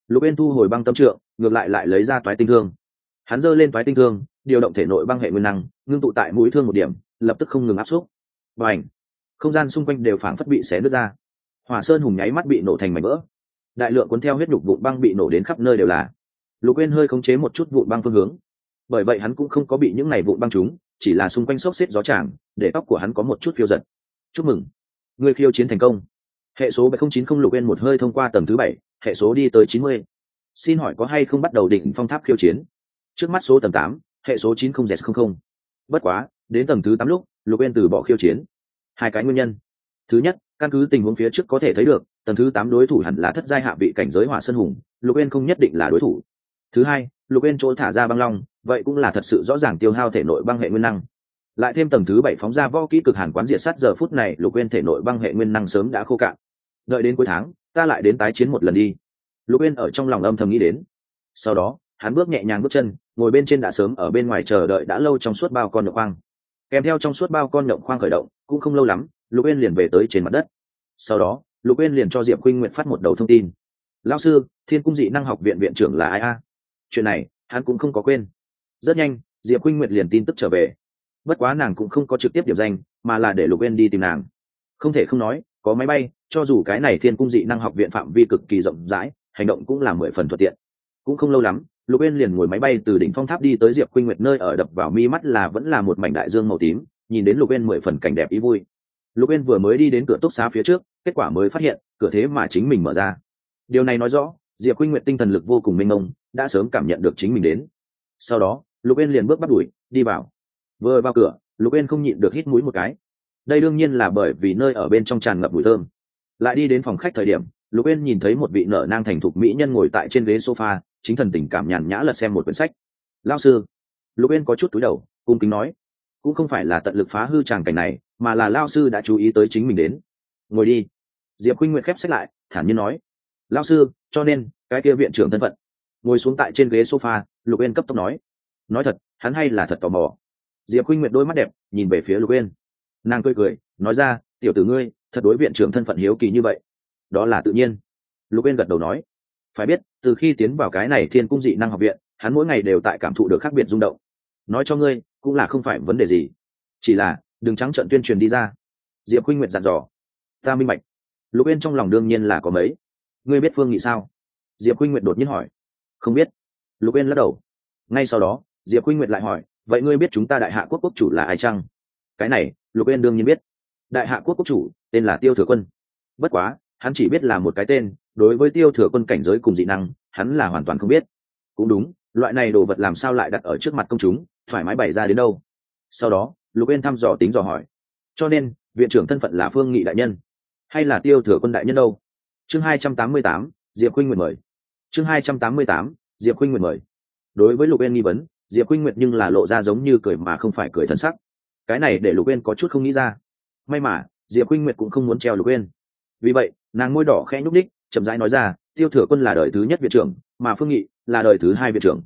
Lục Uyên thu hồi băng tâm trượng, ngược lại lấy ra toái tinh thương. Hắn giơ lên toái tinh thương, điều động thể nội băng hệ nguyên năng, ngưng tụ tại mũi thương một điểm, lập tức không ngừng áp xúc. Bành! Không gian xung quanh đều phảng phất bị xé nứt ra. Hỏa Sơn Hùng nháy mắt bị nổ thành mảnh vỡ. Đại lượng cuốn theo huyết nhục vụn băng bị nổ đến khắp nơi đều là. Lục Uyên hơi khống chế một chút vụn băng phương hướng, bởi vậy hắn cũng không có bị những này vụn băng trúng, chỉ là xung quanh xốc xếp gió tràn, để tóc của hắn có một chút phiêu giật. Chúc mừng, ngươi khiêu chiến thành công. Hệ số 7090 Lục Uyên một hơi thông qua tầng thứ 7, hệ số đi tới 90. Xin hỏi có hay không bắt đầu đỉnh phong tháp khiêu chiến? Trước mắt số tầng 8, hệ số 90Z00. Bất quá, đến tầng thứ 8 lúc, Lục Uyên từ bỏ khiêu chiến. Hai cái nguyên nhân. Thứ nhất, căn cứ tình huống phía trước có thể thấy được, tầng thứ 8 đối thủ hẳn là thất giai hạ vị cảnh giới Hỏa Sơn Hùng, Lục Uyên không nhất định là đối thủ. Thứ hai, Lục Uyên chỗ thả ra băng long, vậy cũng là thật sự rõ ràng tiêu hao thể nội băng hệ nguyên năng. Lại thêm tầng thứ 7 phóng ra võ kỹ cực hàn quán diệt sát, giờ phút này Lục Uyên thể nội băng hệ nguyên năng sớm đã khô cạn. Đợi đến cuối tháng, ta lại đến tái chiến một lần đi. Lục Uyên ở trong lòng âm thầm nghĩ đến. Sau đó, hắn bước nhẹ nhàng bước chân, ngồi bên trên đã sớm ở bên ngoài chờ đợi đã lâu trong suốt bao con nhộng khoang. Kèm theo trong suốt bao con nhộng khoang khởi động, cũng không lâu lắm, Lục Uyên liền về tới trên mặt đất. Sau đó, Lục Uyên liền cho Diệp Khuynh Nguyệt phát một đầu thông tin. Lão sư, Thiên Cung Dị Năng Học viện viện trưởng là ai a? Chuyện này, hắn cũng không có quên. Rất nhanh, Diệp Khuynh Nguyệt liền tin tức trở về. Bất quá nàng cũng không có trực tiếp điểm danh, mà là để Lục Uyên đi tìm nàng. Không thể không nói, có máy bay, cho dù cái này Thiên Cung Dị Năng Học viện phạm vi cực kỳ rộng rãi, hành động cũng là 10 phần thuận tiện. Cũng không lâu lắm, Lục Uyên liền ngồi máy bay từ đỉnh phong tháp đi tới Diệp Khuynh Nguyệt nơi ở, đập vào mi mắt là vẫn là một mảnh đại dương màu tím, nhìn đến Lục Uyên 10 phần cảnh đẹp ý vui. Lục Uyên vừa mới đi đến cửa túc xá phía trước, kết quả mới phát hiện, cửa thế mà chính mình mở ra. Điều này nói rõ, Diệp Khuynh Nguyệt tinh thần lực vô cùng mênh mông, đã sớm cảm nhận được chính mình đến. Sau đó, Lục Uyên liền bước bắt đuổi, đi vào. Vừa vào cửa, Lục Uyên không nhịn được hít mũi một cái. Đây đương nhiên là bởi vì nơi ở bên trong tràn ngập mùi thơm. Lại đi đến phòng khách thời điểm, Lục Uyên nhìn thấy một vị nở nang thành thục mỹ nhân ngồi tại trên ghế sofa, chính thần tình cảm nhàn nhã lật xem một quyển sách. Lão sư. Lục Uyên có chút cúi đầu, cung kính nói, cũng không phải là tận lực phá hư tràng cảnh này, mà là lão sư đã chú ý tới chính mình đến. Ngồi đi. Diệp Khuynh Nguyệt khép sách lại, thản nhiên nói, lão sư, cho nên cái kia viện trưởng thân phận. Ngồi xuống tại trên ghế sofa, Lục Uyên cấp tốc nói thật, hắn hay là thật tò mò. Diệp Khuynh Nguyệt đôi mắt đẹp nhìn về phía Lục Uyên, nàng cười cười nói ra, tiểu tử ngươi thật đối viện trưởng thân phận hiếu kỳ như vậy. Đó là tự nhiên. Lục Uyên gật đầu nói, phải biết từ khi tiến vào cái này Thiên Cung Dị Năng Học viện, hắn mỗi ngày đều tại cảm thụ được khác biệt rung động. Nói cho ngươi cũng là không phải vấn đề gì, chỉ là đừng trắng trợn tuyên truyền đi ra. Diệp Khuynh Nguyệt dặn dò. Ta minh bạch. Lục Uyên trong lòng đương nhiên là có mấy. Ngươi biết Phương Nghị sao? Diệp Khuynh Nguyệt đột nhiên hỏi. Không biết. Lục Uyên lắc đầu. Ngay sau đó, Diệp Khuynh Nguyệt lại hỏi, vậy ngươi biết chúng ta Đại Hạ quốc quốc chủ là ai chăng? Cái này, Lục Uyên đương nhiên biết. Đại Hạ quốc quốc chủ tên là Tiêu Thừa Quân. Bất quá, hắn chỉ biết là một cái tên, đối với Tiêu Thừa Quân cảnh giới cùng dị năng, hắn là hoàn toàn không biết. Cũng đúng, loại này đồ vật làm sao lại đặt ở trước mặt công chúng, thoải mái bày ra đến đâu. Sau đó, Lục Uyên thăm dò tính dò hỏi, cho nên viện trưởng thân phận là Phương Nghị đại nhân hay là Tiêu Thừa Quân đại nhân đâu? Chương 288, Diệp Khuynh Nguyệt mời. Chương 288, Diệp Khuynh Nguyệt mời. Đối với Lục Uyên nghi vấn, Diệp Khuynh Nguyệt nhưng là lộ ra giống như cười mà không phải cười thần sắc. Cái này để Lục Uyên có chút không nghĩ ra. May mà Diệp Khuynh Nguyệt cũng không muốn treo Lục Uyên, vì vậy nàng môi đỏ khẽ nhúc nhích, chậm rãi nói ra, Tiêu Thừa Quân là đời thứ nhất viện trưởng, mà Phương Nghị là đời thứ hai viện trưởng.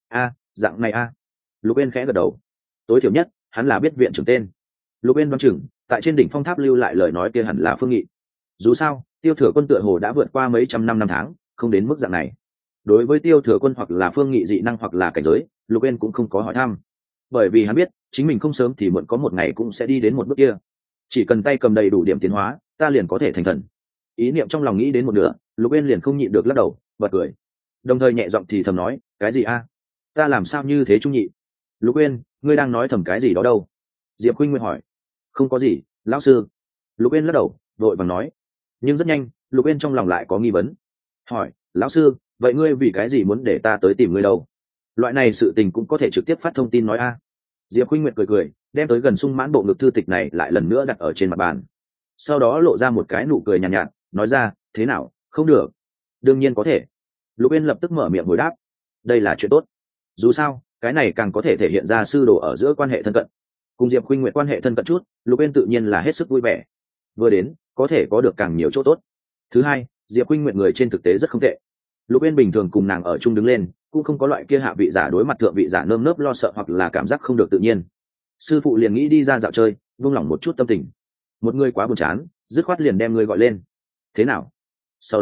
Dạng này a. Lục Uyên khẽ gật đầu. Tối thiểu nhất hắn là biết viện trưởng tên. Lục Uyên đoán chừng tại trên đỉnh phong tháp lưu lại lời nói kia hẳn là Phương Nghị. Dù sao Tiêu Thừa Quân tựa hồ đã vượt qua mấy trăm năm tháng, không đến mức dạng này. Đối với Tiêu Thừa Quân hoặc là Phương Nghị dị năng hoặc là cảnh giới, Lục Uyên cũng không có hỏi thăm, bởi vì hắn biết chính mình không sớm thì muộn có một ngày cũng sẽ đi đến một bước kia. Chỉ cần tay cầm đầy đủ điểm tiến hóa, ta liền có thể thành thần. Ý niệm trong lòng nghĩ đến một nửa, Lục Uyên liền không nhịn được lắc đầu, bật cười, đồng thời nhẹ giọng thì thầm nói, cái gì a? Ta làm sao như thế trung nhị? Lục Uyên, ngươi đang nói thầm cái gì đó đâu? Diệp Khuynh Nguyệt hỏi. Không có gì, lão sư. Lục Uyên lắc đầu, vội vàng nói. Nhưng rất nhanh, Lục Uyên trong lòng lại có nghi vấn, hỏi, lão sư, vậy ngươi vì cái gì muốn để ta tới tìm ngươi đâu? Loại này sự tình cũng có thể trực tiếp phát thông tin nói a. Diệp Khuynh Nguyệt cười cười, đem tới gần sung mãn bộ ngực thư tịch này lại lần nữa đặt ở trên mặt bàn, sau đó lộ ra một cái nụ cười nhàn nhạt, nói ra, thế nào, không được? Đương nhiên có thể. Lục Uyên lập tức mở miệng hồi đáp, đây là chuyện tốt. Dù sao cái này càng có thể thể hiện ra sư đồ ở giữa quan hệ thân cận. Cùng Diệp Khuynh Nguyệt quan hệ thân cận chút, Lục Uyên tự nhiên là hết sức vui vẻ. Vừa đến có thể có được càng nhiều chỗ tốt. Thứ hai, Diệp Khuynh Nguyệt người trên thực tế rất không tệ. Lục Uyên bình thường cùng nàng ở chung đứng lên, cũng không có loại kia hạ vị giả đối mặt thượng vị giả nơm nớp lo sợ hoặc là cảm giác không được tự nhiên. Sư phụ liền nghĩ đi ra dạo chơi, vung lòng một chút tâm tình. Một người quá buồn chán, dứt khoát liền đem người gọi lên. Thế nào? Sau đó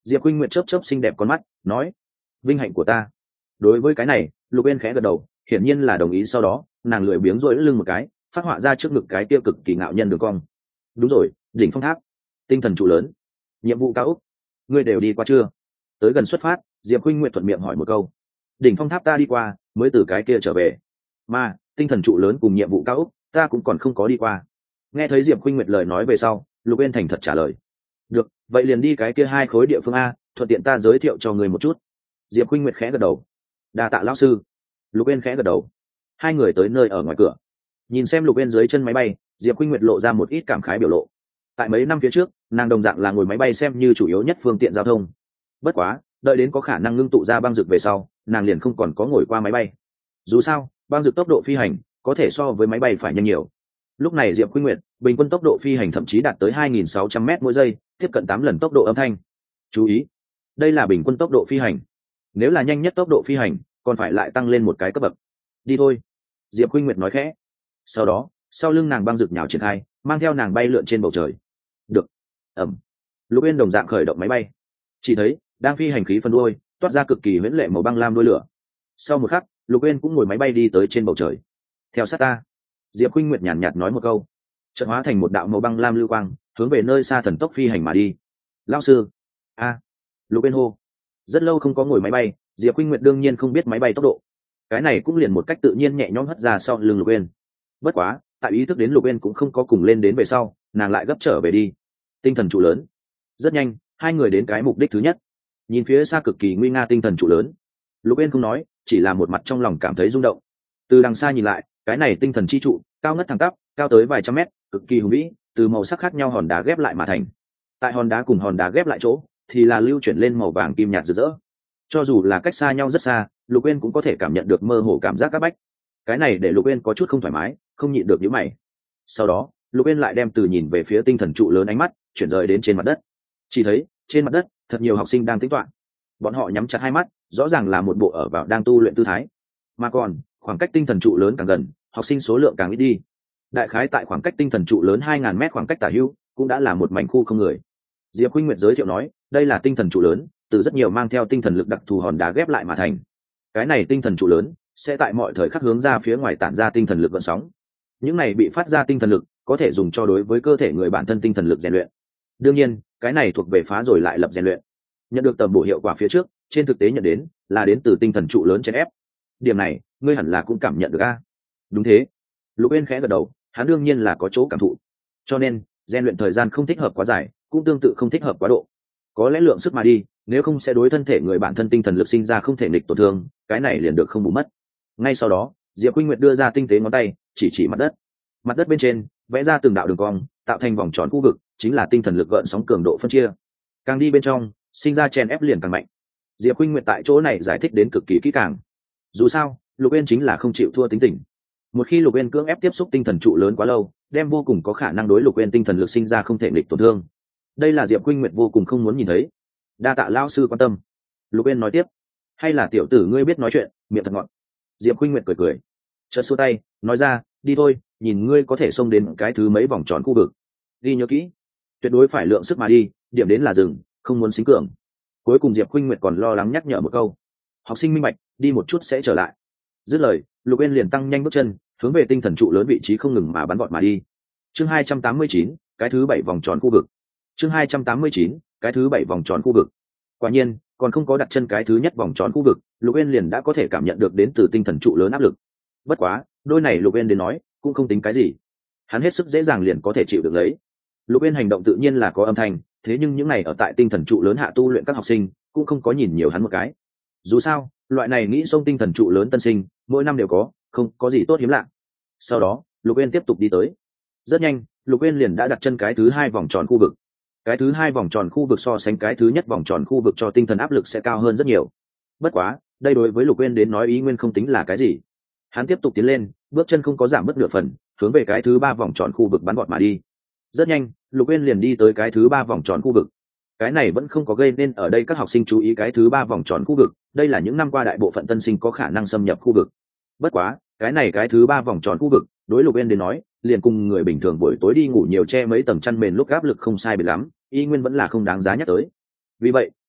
Diệp Khuynh Nguyệt chớp chớp xinh đẹp con mắt nói, vinh hạnh của ta. Đối với cái này Lục Uyên khẽ gật đầu, hiển nhiên là đồng ý. Sau đó nàng lười biếng duỗi lưng một cái, phát họa ra trước ngực cái tiêu cực kỳ ngạo nhân đường cong. Đúng rồi, đỉnh phong tháp, tinh thần trụ lớn, nhiệm vụ cao ốc, ngươi đều đi qua chưa? Tới gần xuất phát, Diệp Khuynh Nguyệt thuận miệng hỏi một câu. Đỉnh phong tháp ta đi qua, mới từ cái kia trở về, mà tinh thần trụ lớn cùng nhiệm vụ cao ốc ta cũng còn không có đi qua. Nghe thấy Diệp Khuynh Nguyệt lời nói về sau, Lục Uyên thành thật trả lời, được, vậy liền đi cái kia 2 khối địa phương a, thuận tiện ta giới thiệu cho người một chút. Diệp Khuynh Nguyệt khẽ gật đầu, đa tạ lão sư. Lục Uyên khẽ gật đầu. Hai người tới nơi ở ngoài cửa, nhìn xem Lục Uyên dưới chân máy bay, Diệp Khuynh Nguyệt lộ ra một ít cảm khái biểu lộ. Tại mấy năm phía trước, nàng đồng dạng là ngồi máy bay xem như chủ yếu nhất phương tiện giao thông. Bất quá, đợi đến có khả năng ngưng tụ ra băng dược về sau, nàng liền không còn có ngồi qua máy bay. Dù sao, băng dược tốc độ phi hành có thể so với máy bay phải nhanh nhiều. Lúc này Diệp Khuynh Nguyệt bình quân tốc độ phi hành thậm chí đạt tới 2.600 m mỗi giây, tiếp cận 8 lần tốc độ âm thanh. Chú ý, đây là bình quân tốc độ phi hành. Nếu là nhanh nhất tốc độ phi hành, còn phải lại tăng lên một cái cấp bậc. Đi thôi, Diệp Khuynh Nguyệt nói khẽ. Sau đó, sau lưng nàng băng rực nhào triển khai, mang theo nàng bay lượn trên bầu trời. Được. Ẩm. Lục Uyên đồng dạng khởi động máy bay. Chỉ thấy, đang phi hành khí phân đuôi, toát ra cực kỳ huyễn lệ màu băng lam đuôi lửa. Sau một khắc, Lục Uyên cũng ngồi máy bay đi tới trên bầu trời. Theo sát ta. Diệp Khuynh Nguyệt nhàn nhạt nói một câu, chợt hóa thành một đạo màu băng lam lưu quang, hướng về nơi xa thần tốc phi hành mà đi. Lão sư. A. Lục Uyên hô. Rất lâu không có ngồi máy bay, Diệp Khuynh Nguyệt đương nhiên không biết máy bay tốc độ. Cái này cũng liền một cách tự nhiên nhẹ nhõm hất ra sau lưng Lục Uyên. Bất quá, tại ý thức đến Lục Uyên cũng không có cùng lên đến về sau, nàng lại gấp trở về đi. Tinh thần trụ lớn. Rất nhanh, hai người đến cái mục đích thứ nhất. Nhìn phía xa cực kỳ nguy nga tinh thần trụ lớn, Lục Uyên không nói, chỉ là một mặt trong lòng cảm thấy rung động. Từ đằng xa nhìn lại, cái này tinh thần chi trụ, cao ngất thẳng tắp, cao tới vài trăm mét, cực kỳ hùng vĩ, từ màu sắc khác nhau hòn đá ghép lại mà thành. Tại hòn đá cùng hòn đá ghép lại chỗ, thì là lưu chuyển lên màu vàng kim nhạt rực rỡ. Cho dù là cách xa nhau rất xa, Lục Uyên cũng có thể cảm nhận được mơ hồ cảm giác các bách. Cái này để Lục Uyên có chút không thoải mái, không nhịn được nhíu mày. Sau đó, Lục Uyên lại đem từ nhìn về phía tinh thần trụ lớn ánh mắt chuyển rời đến trên mặt đất. Chỉ thấy, trên mặt đất, thật nhiều học sinh đang tĩnh tọa. Bọn họ nhắm chặt hai mắt, rõ ràng là một bộ ở vào đang tu luyện tư thái. Mà còn, khoảng cách tinh thần trụ lớn càng gần, học sinh số lượng càng ít đi. Đại khái tại khoảng cách tinh thần trụ lớn 2000 mét khoảng cách tả hữu, cũng đã là một mảnh khu không người. Diệp Khuynh Nguyệt giới thiệu nói, đây là tinh thần trụ lớn, từ rất nhiều mang theo tinh thần lực đặc thù hòn đá ghép lại mà thành. Cái này tinh thần trụ lớn sẽ tại mọi thời khắc hướng ra phía ngoài tản ra tinh thần lực gợn sóng. Những này bị phát ra tinh thần lực có thể dùng cho đối với cơ thể người bản thân tinh thần lực rèn luyện. Đương nhiên, cái này thuộc về phá rồi lại lập rèn luyện. Nhận được tầm bổ hiệu quả phía trước, trên thực tế nhận đến là đến từ tinh thần trụ lớn chèn ép. Điểm này, ngươi hẳn là cũng cảm nhận được a? Đúng thế. Lục Uyên khẽ gật đầu, hắn đương nhiên là có chỗ cảm thụ. Cho nên, rèn luyện thời gian không thích hợp quá dài, cũng tương tự không thích hợp quá độ. Có lẽ lượng sức mà đi, nếu không sẽ đối thân thể người bản thân tinh thần lực sinh ra không thể nghịch tổn thương, cái này liền được không bù mất. Ngay sau đó, Diệp Khuynh Nguyệt đưa ra tinh tế ngón tay, chỉ mặt đất. Mặt đất bên trên vẽ ra từng đạo đường cong, tạo thành vòng tròn khu vực, chính là tinh thần lực gợn sóng cường độ phân chia. Càng đi bên trong, sinh ra chèn ép liền càng mạnh. Diệp Khuynh Nguyệt tại chỗ này giải thích đến cực kỳ kỹ càng. Dù sao, Lục Uyên chính là không chịu thua tính tình. Một khi Lục Uyên cưỡng ép tiếp xúc tinh thần trụ lớn quá lâu, đem vô cùng có khả năng đối Lục Uyên tinh thần lực sinh ra không thể nghịch tổn thương. Đây là Diệp Khuynh Nguyệt vô cùng không muốn nhìn thấy. Đa tạ lão sư quan tâm. Lục Uyên nói tiếp, hay là tiểu tử ngươi biết nói chuyện, miệng thật ngọt. Diệp Khuynh Nguyệt cười cười, chợt xua tay, nói ra, đi thôi, nhìn ngươi có thể xông đến cái thứ mấy vòng tròn khu vực. Đi nhớ kỹ, tuyệt đối phải lượng sức mà đi, điểm đến là dừng, không muốn xính cường. Cuối cùng Diệp Khuynh Nguyệt còn lo lắng nhắc nhở một câu, học sinh minh bạch, đi một chút sẽ trở lại. Dứt lời, Lục Uyên liền tăng nhanh bước chân, hướng về tinh thần trụ lớn vị trí không ngừng mà bắn vọt mà đi. Chương 289, cái thứ 7 vòng tròn khu vực. Chương 289, cái thứ 7 vòng tròn khu vực. Quả nhiên, còn không có đặt chân cái thứ nhất vòng tròn khu vực, Lục Uyên liền đã có thể cảm nhận được đến từ tinh thần trụ lớn áp lực. Bất quá, đôi này Lục Uyên đến nói, cũng không tính cái gì. Hắn hết sức dễ dàng liền có thể chịu được lấy. Lục Uyên hành động tự nhiên là có âm thanh, thế nhưng những này ở tại tinh thần trụ lớn hạ tu luyện các học sinh, cũng không có nhìn nhiều hắn một cái. Dù sao, loại này nghĩ xông tinh thần trụ lớn tân sinh, mỗi năm đều có, không có gì tốt hiếm lạ. Sau đó, Lục Uyên tiếp tục đi tới. Rất nhanh, Lục Uyên liền đã đặt chân cái thứ 2 vòng tròn khu vực. Cái thứ 2 vòng tròn khu vực so sánh cái thứ nhất vòng tròn khu vực cho tinh thần áp lực sẽ cao hơn rất nhiều. Bất quá, đây đối với Lục Uyên đến nói ý nguyên không tính là cái gì. Hắn tiếp tục tiến lên, bước chân không có giảm bất nửa phần, hướng về cái thứ 3 vòng tròn khu vực bắn vọt mà đi. Rất nhanh, Lục Uyên liền đi tới cái thứ 3 vòng tròn khu vực. Cái này vẫn không có gây nên ở đây các học sinh chú ý cái thứ 3 vòng tròn khu vực, đây là những năm qua đại bộ phận tân sinh có khả năng xâm nhập khu vực. Bất quá, cái thứ 3 vòng tròn khu vực, đối Lục Uyên đến nói, liền cùng người bình thường buổi tối đi ngủ nhiều che mấy tầng chăn mền lúc áp lực không sai biệt lắm, y nguyên vẫn là không đáng giá nhắc tới. Vì vậy,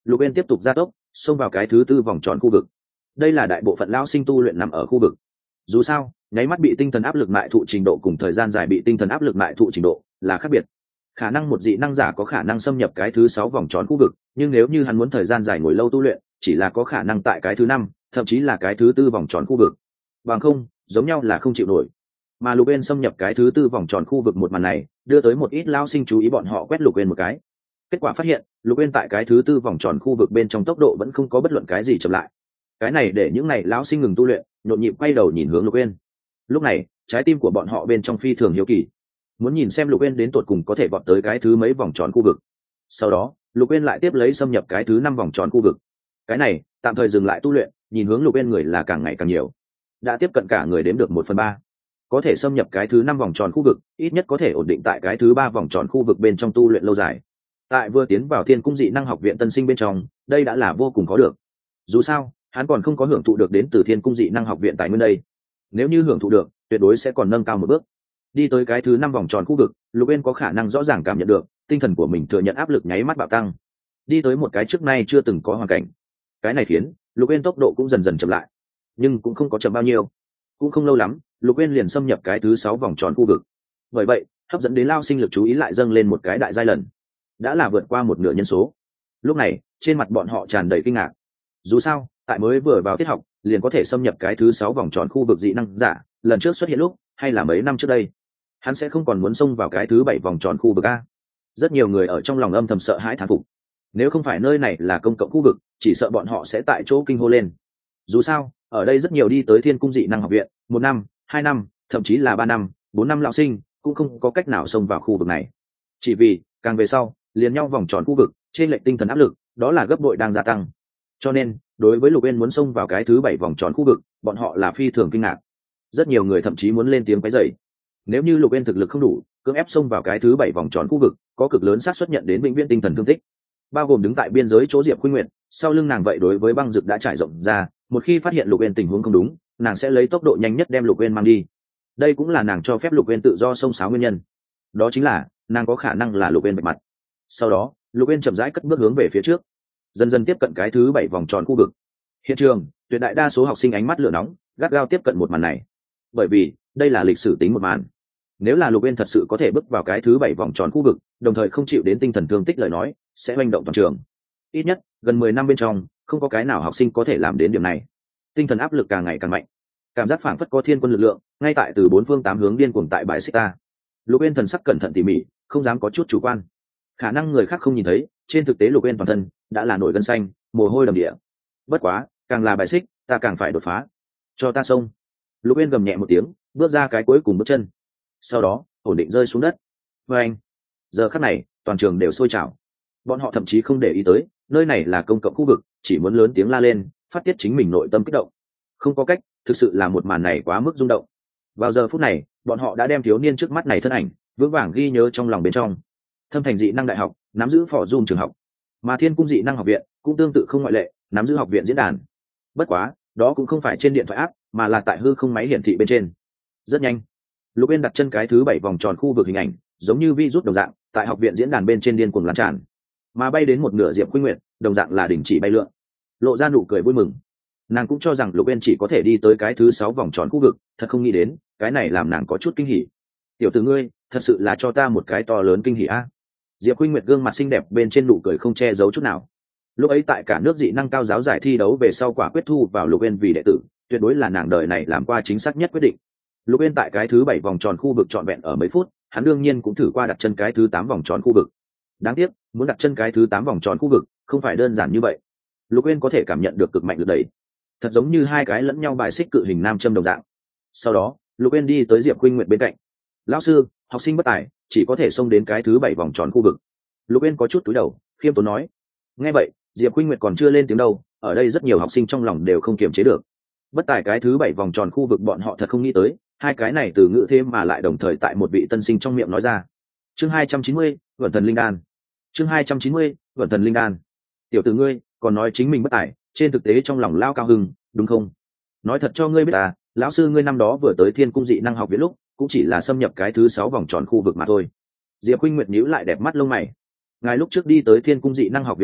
Lục Uyên tiếp tục gia tốc xông vào cái thứ tư vòng tròn khu vực. Đây là đại bộ phận lão sinh tu luyện nằm ở khu vực. Dù sao nháy mắt bị tinh thần áp lực mại thụ trình độ cùng thời gian dài bị tinh thần áp lực mại thụ trình độ là khác biệt. Khả năng một dị năng giả có khả năng xâm nhập cái thứ 6 vòng tròn khu vực, nhưng nếu như hắn muốn thời gian dài ngồi lâu tu luyện, chỉ là có khả năng tại cái thứ 5, thậm chí là cái thứ 4 vòng tròn khu vực. Bằng không, giống nhau là không chịu nổi. Mà Lục Uyên xâm nhập cái thứ 4 vòng tròn khu vực một màn này, đưa tới một ít lao sinh chú ý bọn họ quét Lục Uyên một cái. Kết quả phát hiện, Lục Uyên tại cái thứ 4 vòng tròn khu vực bên trong tốc độ vẫn không có bất luận cái gì chậm lại. Cái này để những này lão sinh ngừng tu luyện, nhộn nhịp quay đầu nhìn hướng Lục Uyên. Lúc này, trái tim của bọn họ bên trong phi thường hiếu kỳ, muốn nhìn xem Lục Uyên đến tột cùng có thể vọt tới cái thứ mấy vòng tròn khu vực. Sau đó Lục Uyên lại tiếp lấy xâm nhập cái thứ 5 vòng tròn khu vực. Cái này tạm thời dừng lại tu luyện, nhìn hướng Lục Uyên người là càng ngày càng nhiều, đã tiếp cận cả người đếm được 1/3. Có thể xâm nhập cái thứ 5 vòng tròn khu vực, ít nhất có thể ổn định tại cái thứ 3 vòng tròn khu vực bên trong tu luyện lâu dài. Tại vừa tiến vào Thiên Cung Dị Năng Học viện tân sinh bên trong, đây đã là vô cùng có được. Dù sao hắn còn không có hưởng thụ được đến từ Thiên Cung Dị Năng Học viện tại nguyên đây, nếu như hưởng thụ được tuyệt đối sẽ còn nâng cao một bước. Đi tới cái thứ 5 vòng tròn khu vực, Lục Uyên có khả năng rõ ràng cảm nhận được tinh thần của mình thừa nhận áp lực nháy mắt bạo tăng, đi tới một cái trước nay chưa từng có hoàn cảnh. Cái này khiến Lục Uyên tốc độ cũng dần dần chậm lại, nhưng cũng không có chậm bao nhiêu. Cũng không lâu lắm, Lục Uyên liền xâm nhập cái thứ 6 vòng tròn khu vực. Bởi vậy hấp dẫn đến lao sinh lực chú ý lại dâng lên một cái đại giai lần, đã là vượt qua một nửa nhân số. Lúc này trên mặt bọn họ tràn đầy kinh ngạc. Dù sao tại mới vừa vào tiết học liền có thể xâm nhập cái thứ 6 vòng tròn khu vực dị năng giả, lần trước xuất hiện lúc hay là mấy năm trước đây, hắn sẽ không còn muốn xông vào cái thứ 7 vòng tròn khu vực a. Rất nhiều người ở trong lòng âm thầm sợ hãi thán phục. Nếu không phải nơi này là công cộng khu vực, chỉ sợ bọn họ sẽ tại chỗ kinh hô lên. Dù sao ở đây rất nhiều đi tới Thiên Cung Dị Năng Học viện 1 năm 2 năm thậm chí là 3 năm 4 năm lão sinh cũng không có cách nào xông vào khu vực này, chỉ vì càng về sau liền nhau vòng tròn khu vực trên lệch tinh thần áp lực đó là gấp bội đang gia tăng. Cho nên đối với Lục Uyên muốn xông vào cái thứ 7 vòng tròn khu vực, bọn họ là phi thường kinh ngạc. Rất nhiều người thậm chí muốn lên tiếng quấy rầy. Nếu như Lục Uyên thực lực không đủ, cưỡng ép xông vào cái thứ 7 vòng tròn khu vực, có cực lớn xác suất nhận đến vĩnh viễn tinh thần thương tích. Bao gồm đứng tại biên giới chỗ Diệp Khuynh Nguyệt, sau lưng nàng vậy đối với băng dực đã trải rộng ra, một khi phát hiện Lục Uyên tình huống không đúng, nàng sẽ lấy tốc độ nhanh nhất đem Lục Uyên mang đi. Đây cũng là nàng cho phép Lục Uyên tự do xông xáo nguyên nhân. Đó chính là nàng có khả năng là Lục Uyên bạch mặt. Sau đó, Lục Uyên chậm rãi cất bước hướng về phía trước, dần dần tiếp cận cái thứ 7 vòng tròn khu vực. Hiện trường, tuyệt đại đa số học sinh ánh mắt lửa nóng, gắt gao tiếp cận một màn này, bởi vì đây là lịch sử tính một màn. Nếu là Lục Uyên thật sự có thể bước vào cái thứ 7 vòng tròn khu vực, đồng thời không chịu đến tinh thần thương tích lời nói, sẽ hoành động toàn trường. Ít nhất gần 10 năm bên trong, không có cái nào học sinh có thể làm đến điểm này. Tinh thần áp lực càng ngày càng mạnh, cảm giác phảng phất có thiên quân lực lượng ngay tại từ 4 phương 8 hướng điên cuồng tại bãi xích ta. Lục Uyên thần sắc cẩn thận tỉ mỉ, không dám có chút chủ quan. Khả năng người khác không nhìn thấy, trên thực tế Lục Uyên toàn thân đã là nổi gân xanh, mồ hôi đầm địa. Bất quá càng là bài xích ta càng phải đột phá, cho ta xông. Lục Uyên gầm nhẹ một tiếng, bước ra cái cuối cùng bước chân, sau đó ổn định rơi xuống đất. Và anh, giờ khắc này toàn trường đều sôi trào. Bọn họ thậm chí không để ý tới nơi này là công cộng khu vực, chỉ muốn lớn tiếng la lên, phát tiết chính mình nội tâm kích động. Không có cách, thực sự là một màn này quá mức rung động. Vào giờ phút này bọn họ đã đem thiếu niên trước mắt này thân ảnh vững vàng ghi nhớ trong lòng bên trong. Thâm Thành Dị Năng Đại học nắm giữ phò Zoom trường học, mà Thiên Cung Dị Năng Học viện cũng tương tự không ngoại lệ, nắm giữ học viện diễn đàn. Bất quá đó cũng không phải trên điện thoại áp, mà là tại hư không máy hiển thị bên trên. Rất nhanh, Lục Uyên đặt chân cái thứ 7 vòng tròn khu vực hình ảnh, giống như virus đồng dạng, tại học viện diễn đàn bên trên điên cuồng lan tràn. Mà bay đến một nửa Diệp Khuynh Nguyệt, đồng dạng là đình chỉ bay lượn, lộ ra nụ cười vui mừng. Nàng cũng cho rằng Lục Uyên chỉ có thể đi tới cái thứ 6 vòng tròn khu vực, thật không nghĩ đến, cái này làm nàng có chút kinh hỉ. Tiểu tử ngươi, thật sự là cho ta một cái to lớn kinh hỉ a. Diệp Khuynh Nguyệt gương mặt xinh đẹp bên trên nụ cười không che giấu chút nào. Lúc ấy tại cả nước dị năng cao giáo giải thi đấu về sau quả quyết thu vào Lục Uyên vì đệ tử, tuyệt đối là nàng đời này làm qua chính xác nhất quyết định. Lục Uyên tại cái thứ 7 vòng tròn khu vực trọn vẹn ở mấy phút, hắn đương nhiên cũng thử qua đặt chân cái thứ 8 vòng tròn khu vực. Đáng tiếc, muốn đặt chân cái thứ 8 vòng tròn khu vực, không phải đơn giản như vậy. Lục Uyên có thể cảm nhận được cực mạnh lực đẩy, thật giống như hai cái lẫn nhau bài xích cự hình nam châm đồng dạng. Sau đó, Lục Uyên đi tới Diệp Khuynh Nguyệt bên cạnh. "Lão sư, học sinh bất tài, chỉ có thể xông đến cái thứ 7 vòng tròn khu vực." Lục Uyên có chút cúi đầu, khiêm tốn nói. Nghe vậy, Diệp Khuynh Nguyệt còn chưa lên tiếng đâu, ở đây rất nhiều học sinh trong lòng đều không kiềm chế được. Bất tài cái thứ 7 vòng tròn khu vực bọn họ thật không nghĩ tới, hai cái này từ ngữ thêm mà lại đồng thời tại một vị tân sinh trong miệng nói ra. Chương 290, Vẩn Thần Linh Đan. Chương 290, Vẩn Thần Linh Đan. Tiểu tử ngươi, còn nói chính mình bất tài, trên thực tế trong lòng lao cao hưng, đúng không? Nói thật cho ngươi biết à, lão sư ngươi năm đó vừa tới Thiên Cung Dị Năng Học viện lúc, cũng chỉ là xâm nhập cái thứ 6 vòng tròn khu vực mà thôi. Diệp Khuynh Nguyệt nhíu lại đẹp mắt lông mày. Ngài lúc trước đi tới Thiên Cung Dị Năng Học viện lúc,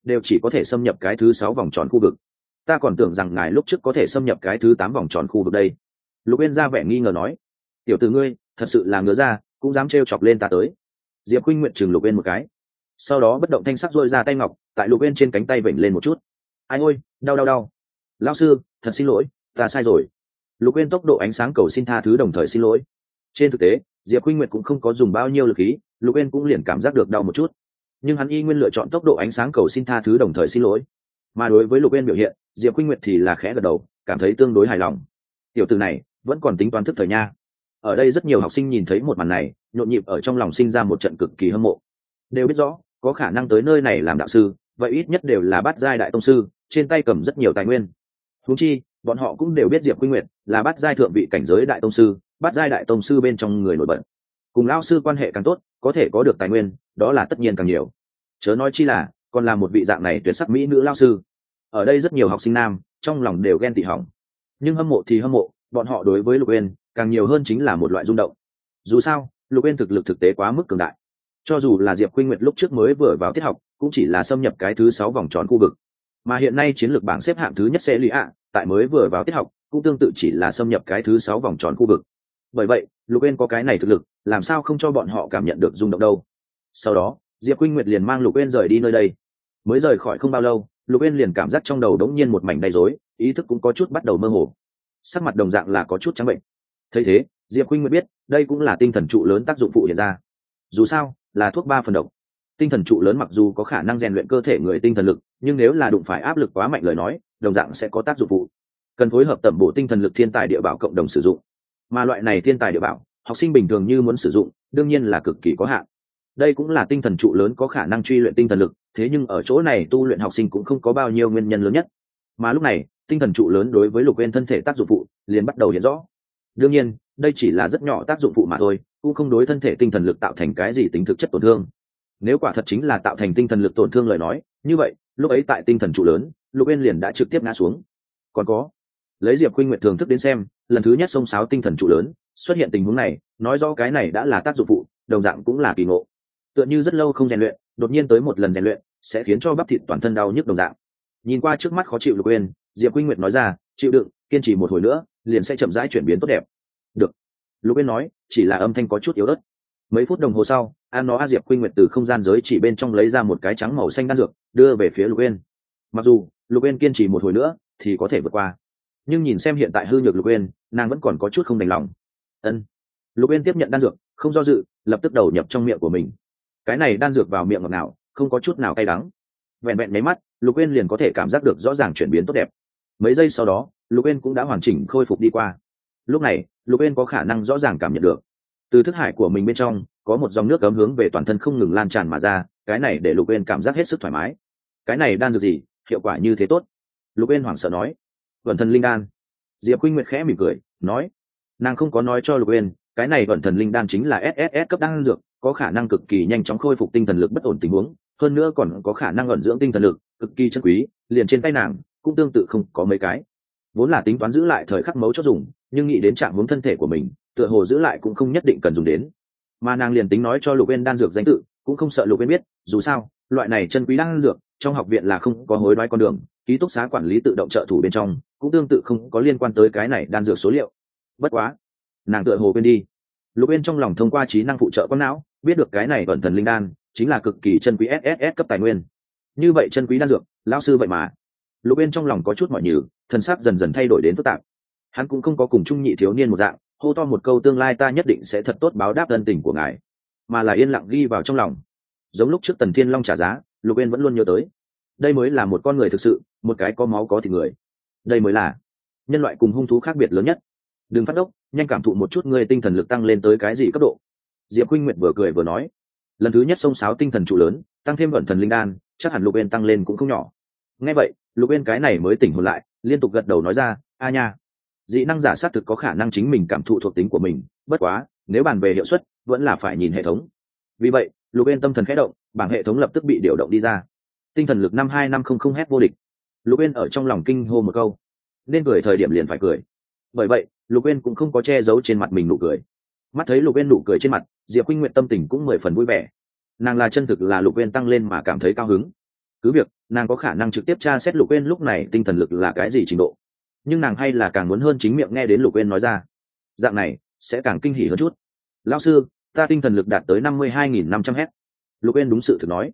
đều chỉ có thể xâm nhập cái thứ 6 vòng tròn khu vực. Ta còn tưởng rằng ngài lúc trước có thể xâm nhập cái thứ 8 vòng tròn khu vực đây. Lục Uyên ra vẻ nghi ngờ nói. Tiểu tử ngươi thật sự là ngứa ra, cũng dám trêu chọc lên ta tới. Diệp Khuynh Nguyệt chừng Lục Uyên một cái, sau đó bất động thanh sắc duỗi ra tay ngọc tại Lục Uyên trên cánh tay vểnh lên một chút. Ai ôi, đau đau đau. Lão sư, thật xin lỗi, ta sai rồi. Lục Uyên tốc độ ánh sáng cầu xin tha thứ đồng thời xin lỗi. Trên thực tế, Diệp Khuynh Nguyệt cũng không có dùng bao nhiêu lực khí, Lục Uyên cũng liền cảm giác được đau một chút. Nhưng hắn y nguyên lựa chọn tốc độ ánh sáng cầu xin tha thứ đồng thời xin lỗi. Mà đối với Lục Uyên biểu hiện, Diệp Khuynh Nguyệt thì là khẽ gật đầu, cảm thấy tương đối hài lòng. Tiểu tử này vẫn còn tính toán thức thời nha. Ở đây rất nhiều học sinh nhìn thấy một màn này, nhộn nhịp ở trong lòng sinh ra một trận cực kỳ hâm mộ. Đều biết rõ, có khả năng tới nơi này làm đạo sư, vậy ít nhất đều là bát giai đại tông sư, trên tay cầm rất nhiều tài nguyên. Huống chi, bọn họ cũng đều biết Diệp Khuynh Nguyệt là bát giai thượng vị cảnh giới đại tông sư, bát giai đại tông sư bên trong người nổi bật. Cùng lão sư quan hệ càng tốt, có thể có được tài nguyên, đó là tất nhiên càng nhiều. Chớ nói chi là, còn là một vị dạng này tuyệt sắc mỹ nữ lão sư. Ở đây rất nhiều học sinh nam, trong lòng đều ghen tị hỏng. Nhưng hâm mộ thì hâm mộ, bọn họ đối với Lục Uyên càng nhiều hơn chính là một loại rung động. Dù sao, Lục Uyên thực lực thực tế quá mức cường đại. Cho dù là Diệp Khuynh Nguyệt lúc trước mới vừa vào tiết học, cũng chỉ là xâm nhập cái thứ 6 vòng tròn khu vực. Mà hiện nay chiến lược bảng xếp hạng thứ nhất sẽ Lý ạ, tại mới vừa vào tiết học, cũng tương tự chỉ là xâm nhập cái thứ 6 vòng tròn khu vực. Bởi vậy, Lục Uyên có cái này thực lực, làm sao không cho bọn họ cảm nhận được rung động đâu. Sau đó, Diệp Khuynh Nguyệt liền mang Lục Uyên rời đi nơi đây. Mới rời khỏi không bao lâu, Lục Uyên liền cảm giác trong đầu đống nhiên một mảnh đầy rối, ý thức cũng có chút bắt đầu mơ hồ. Sắc mặt đồng dạng là có chút trắng bệnh. Thấy thế, Diệp Khuynh Nguyệt biết, đây cũng là tinh thần trụ lớn tác dụng phụ hiện ra. Dù sao, là thuốc 3 phần độc. Tinh thần trụ lớn mặc dù có khả năng rèn luyện cơ thể người tinh thần lực, nhưng nếu là đụng phải áp lực quá mạnh lời nói, đồng dạng sẽ có tác dụng phụ. Cần phối hợp tẩm bổ tinh thần lực thiên tài địa bảo cộng đồng sử dụng. Mà loại này thiên tài địa bảo, học sinh bình thường như muốn sử dụng, đương nhiên là cực kỳ có hạn. Đây cũng là tinh thần trụ lớn có khả năng truy luyện tinh thần lực, thế nhưng ở chỗ này tu luyện học sinh cũng không có bao nhiêu nguyên nhân lớn nhất. Mà lúc này, tinh thần trụ lớn đối với Lục Uyên thân thể tác dụng phụ liền bắt đầu hiện rõ. Đương nhiên, đây chỉ là rất nhỏ tác dụng phụ mà thôi, cũng không đối thân thể tinh thần lực tạo thành cái gì tính thực chất tổn thương. Nếu quả thật chính là tạo thành tinh thần lực tổn thương lời nói, như vậy, lúc ấy tại tinh thần trụ lớn, Lục Uyên liền đã trực tiếp ngã xuống. Còn có, lấy Diệp Khuynh Nguyệt thường thức đến xem, lần thứ nhất xông xáo tinh thần trụ lớn, xuất hiện tình huống này, nói rõ cái này đã là tác dụng phụ, đồng dạng cũng là kỳ ngộ. Tựa như rất lâu không rèn luyện, đột nhiên tới một lần rèn luyện, sẽ khiến cho bắp thịt toàn thân đau nhức đồng dạng. Nhìn qua trước mắt khó chịu Lục Uyên, Diệp Khuynh Nguyệt nói ra, chịu đựng, kiên trì một hồi nữa, liền sẽ chậm rãi chuyển biến tốt đẹp. Được. Lục Uyên nói, chỉ là âm thanh có chút yếu ớt. Mấy phút đồng hồ sau, Diệp Khuynh Nguyệt từ không gian giới chỉ bên trong lấy ra một cái trắng màu xanh đan dược, đưa về phía Lục Uyên. Mặc dù Lục Uyên kiên trì một hồi nữa thì có thể vượt qua, nhưng nhìn xem hiện tại hư nhược Lục Uyên, nàng vẫn còn có chút không đành lòng. Ân. Lục Uyên tiếp nhận đan dược, không do dự, lập tức đầu nhập trong miệng của mình. Cái này đan dược vào miệng ngọt ngào, không có chút nào cay đắng. Vẹn vẹn mấy mắt, Lục Uyên liền có thể cảm giác được rõ ràng chuyển biến tốt đẹp. Mấy giây sau đó, Lục Uyên cũng đã hoàn chỉnh khôi phục đi qua. Lúc này, Lục Uyên có khả năng rõ ràng cảm nhận được, từ thức hải của mình bên trong có một dòng nước ấm hướng về toàn thân không ngừng lan tràn mà ra, cái này để Lục Uyên cảm giác hết sức thoải mái. Cái này đan dược gì, hiệu quả như thế tốt? Lục Uyên hoảng sợ nói. Vận thần linh đan. Diệp Khuynh Nguyệt khẽ mỉm cười, nói. Nàng không có nói cho Lục Uyên, cái này vận thần linh đan chính là SSS cấp đan dược, có khả năng cực kỳ nhanh chóng khôi phục tinh thần lực bất ổn tình huống, hơn nữa còn có khả năng ẩn dưỡng tinh thần lực, cực kỳ chân quý, liền trên tay nàng cũng tương tự không có mấy cái. Vốn là tính toán giữ lại thời khắc mấu chốt dùng, nhưng nghĩ đến trạng huống thân thể của mình, tựa hồ giữ lại cũng không nhất định cần dùng đến. Mà nàng liền tính nói cho Lục Uyên đan dược danh tự, cũng không sợ Lục Uyên biết, dù sao, loại này chân quý đan dược, trong học viện là không có hối đoái con đường, ký túc xá quản lý tự động trợ thủ bên trong, cũng tương tự không có liên quan tới cái này đan dược số liệu. Bất quá, nàng tựa hồ quên đi. Lục Uyên trong lòng thông qua trí năng phụ trợ con não, biết được cái này vận thần linh đan chính là cực kỳ chân quý SSS cấp tài nguyên. Như vậy chân quý đan dược, lão sư vậy mà. Lục Uyên trong lòng có chút mỏi nhừ, thần sắc dần dần thay đổi đến phức tạp. Hắn cũng không có cùng trung nhị thiếu niên một dạng, hô to một câu tương lai ta nhất định sẽ thật tốt báo đáp ân tình của ngài, mà là yên lặng ghi vào trong lòng. Giống lúc trước Tần Thiên Long trả giá, Lục Uyên vẫn luôn nhớ tới. Đây mới là một con người thực sự, một cái có máu có thịt người. Đây mới là nhân loại cùng hung thú khác biệt lớn nhất. Đừng phát ốc, nhanh cảm thụ một chút ngươi tinh thần lực tăng lên tới cái gì cấp độ. Diệp Khuynh Nguyệt vừa cười vừa nói. Lần thứ nhất xông xáo tinh thần trụ lớn, tăng thêm vận thần linh đan, chắc hẳn Lục Uyên tăng lên cũng không nhỏ. Nghe vậy, Lục Uyên cái này mới tỉnh hồn lại, liên tục gật đầu nói ra, a nha. Dị năng giả xác thực có khả năng chính mình cảm thụ thuộc tính của mình, bất quá, nếu bàn về hiệu suất, vẫn là phải nhìn hệ thống. Vì vậy, Lục Uyên tâm thần khẽ động, bảng hệ thống lập tức bị điều động đi ra. Tinh thần lực 52500 hét vô địch. Lục Uyên ở trong lòng kinh hô một câu, nên cười thời điểm liền phải cười. Bởi vậy, Lục Uyên cũng không có che giấu trên mặt mình nụ cười. Mắt thấy Lục Uyên nụ cười trên mặt, Diệp Khuynh Nguyệt tâm tình cũng 10 phần vui vẻ. Nàng là chân thực là Lục Uyên tăng lên mà cảm thấy cao hứng. cứ việc nàng có khả năng trực tiếp tra xét Lục Uyên lúc này tinh thần lực là cái gì trình độ, nhưng nàng hay là càng muốn hơn chính miệng nghe đến Lục Uyên nói ra, dạng này sẽ càng kinh hỉ hơn chút. Lão sư, ta tinh thần lực đạt tới 52.500 h. Lục Uyên đúng sự thực nói.